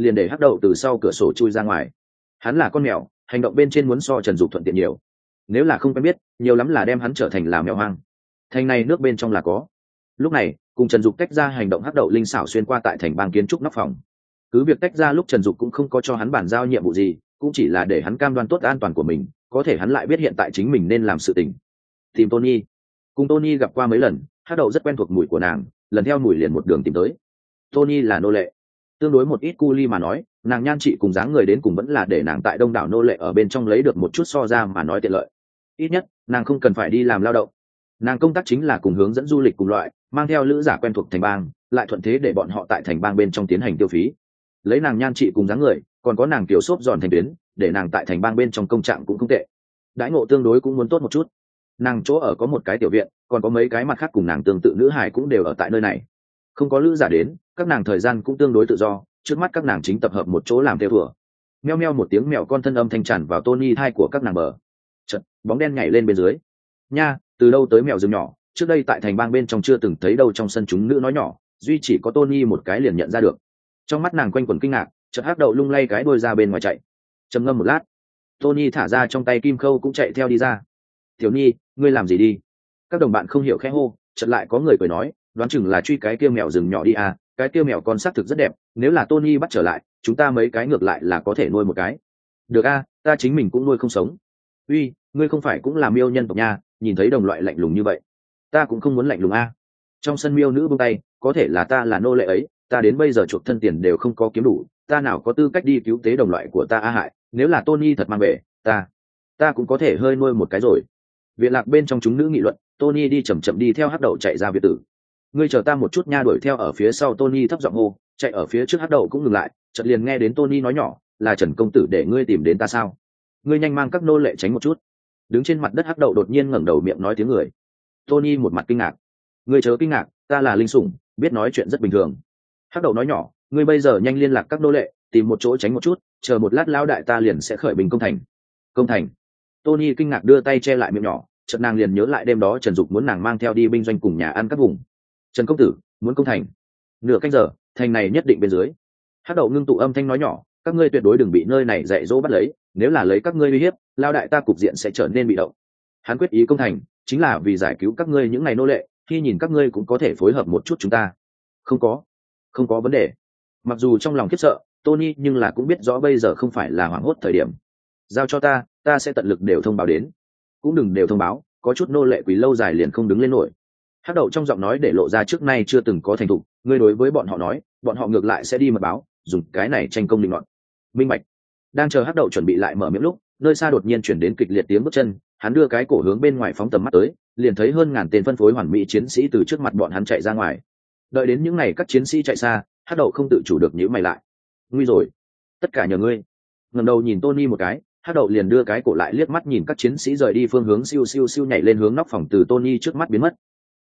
liền để hắc đậu từ sau cửa sổ chui ra ngoài. Hắn là con mèo, hành động bên trên muốn so Trần Dục thuận tiện nhiều. Nếu là không quen biết, nhiều lắm là đem hắn trở thành là mèo hoang. Thành này nước bên trong là có. Lúc này, cùng Trần Dục tách ra hành động hắc đậu linh xảo xuyên qua tại thành bang kiến trúc nóc phòng. Cứ việc tách ra lúc Trần Dục cũng không có cho hắn bàn giao nhiệm vụ gì, cũng chỉ là để hắn cam đoan tốt an toàn của mình, có thể hắn lại biết hiện tại chính mình nên làm sự tình. Tìm Tony. Cùng Tony gặp qua mấy lần, hắc đậu rất quen thuộc mùi của nàng, lần theo mùi liền một đường tìm tới. Tony là nô lệ. Tương đối một ít cu li mà nói, nàng nhan trị cùng dáng người đến cùng vẫn là để nàng tại đông đảo nô lệ ở bên trong lấy được một chút so ra mà nói tiện lợi. Ít nhất, nàng không cần phải đi làm lao động. Nàng công tác chính là cùng hướng dẫn du lịch cùng loại, mang theo lữ giả quen thuộc thành bang, lại thuận thế để bọn họ tại thành bang bên trong tiến hành tiêu phí. Lấy nàng nhan trị cùng dáng người, còn có nàng tiểu xốp giòn thành tuyến, để nàng tại thành bang bên trong công trạng cũng không tệ. Đãi ngộ tương đối cũng muốn tốt một chút. Nàng chỗ ở có một cái tiểu viện, còn có mấy cái mặt khác cùng nàng tương tự nữ hài cũng đều ở tại nơi này. Không có lữ giả đến, các nàng thời gian cũng tương đối tự do, trước mắt các nàng chính tập hợp một chỗ làm theo thùa. Meo meo một tiếng mèo con thân âm thanh tràn vào Tony thai của các nàng bờ. Chợt, bóng đen nhảy lên bên dưới. Nha, từ đâu tới mèo rừng nhỏ, trước đây tại thành bang bên trong chưa từng thấy đâu, trong sân chúng nữ nói nhỏ, duy chỉ có Tony một cái liền nhận ra được. Trong mắt nàng quanh quẩn kinh ngạc, chợt hắc đậu lung lay cái đuôi ra bên ngoài chạy. Trầm ngâm một lát, Tony thả ra trong tay kim khâu cũng chạy theo đi ra. Tiểu Nhi, ngươi làm gì đi? Các đồng bạn không hiểu khẽ hô, chợt lại có người cười nói, đoán chừng là truy cái kia mèo rừng nhỏ đi à, cái kia mèo con xác thực rất đẹp, nếu là Tony bắt trở lại, chúng ta mấy cái ngược lại là có thể nuôi một cái. Được a, ta chính mình cũng nuôi không sống. Uy, ngươi không phải cũng là miêu nhân tộc nha, nhìn thấy đồng loại lạnh lùng như vậy, ta cũng không muốn lạnh lùng a. Trong sân miêu nữ buông tay, có thể là ta là nô lệ ấy, ta đến bây giờ chuộc thân tiền đều không có kiếm đủ, ta nào có tư cách đi cứu tế đồng loại của ta a hại, nếu là Tony thật mang về, ta, ta cũng có thể hơi nuôi một cái rồi. Viện lạc bên trong chúng nữ nghị luận, Tony đi chậm chậm đi theo hắc đậu chạy ra viện tử. Ngươi chờ ta một chút nha, đuổi theo ở phía sau Tony thấp giọng hô, chạy ở phía trước hắc đậu cũng ngừng lại, chợt liền nghe đến Tony nói nhỏ, là Trần công tử để ngươi tìm đến ta sao? Ngươi nhanh mang các nô lệ tránh một chút. Đứng trên mặt đất hắc đậu đột nhiên ngẩng đầu miệng nói tiếng người. Tony một mặt kinh ngạc. Ngươi chớ kinh ngạc, ta là linh sủng, biết nói chuyện rất bình thường. Hắc đậu nói nhỏ, ngươi bây giờ nhanh liên lạc các nô lệ, tìm một chỗ tránh một chút, chờ một lát lão đại ta liền sẽ khởi binh công thành. Công thành? Tony kinh ngạc đưa tay che lại miệng nhỏ, chợt nàng liền nhớ lại đêm đó Trần Dục muốn nàng mang theo đi binh doanh cùng nhà ăn các vùng. Trần công tử muốn công thành? Nửa canh giờ, thành này nhất định bên dưới. Hắc đậu ngưng tụ âm thanh nói nhỏ, các ngươi tuyệt đối đừng bị nơi này dạy dỗ bắt lấy, nếu là lấy các ngươi uy hiếp, lao đại ta cục diện sẽ trở nên bị động. Hắn quyết ý công thành chính là vì giải cứu các ngươi những ngày nô lệ, khi nhìn các ngươi cũng có thể phối hợp một chút chúng ta. Không có, không có vấn đề. Mặc dù trong lòng khiếp sợ, Tony nhưng là cũng biết rõ bây giờ không phải là hoảng hốt thời điểm. Giao cho ta, ta sẽ tận lực đều thông báo đến. Cũng đừng đều thông báo, có chút nô lệ quý lâu dài liền không đứng lên nổi. Hắc đậu trong giọng nói để lộ ra trước nay chưa từng có thành thục, ngươi đối với bọn họ nói, bọn họ ngược lại sẽ đi mật báo, dùng cái này tranh công định luận. Minh bạch. Đang chờ hắc đậu chuẩn bị lại mở miệng lúc, nơi xa đột nhiên chuyển đến kịch liệt tiếng bước chân, hắn đưa cái cổ hướng bên ngoài phóng tầm mắt tới, liền thấy hơn ngàn tên phân phối hoàn mỹ chiến sĩ từ trước mặt bọn hắn chạy ra ngoài. Đợi đến những ngày các chiến sĩ chạy xa, hắc đậu không tự chủ được nhíu mày lại. Nguy rồi, tất cả nhờ ngươi. Ngẩng đầu nhìn Tony một cái, hắc đậu liền đưa cái cổ lại liếc mắt nhìn các chiến sĩ rời đi phương hướng, siêu siêu siêu nhảy lên hướng nóc phòng từ Tony trước mắt biến mất,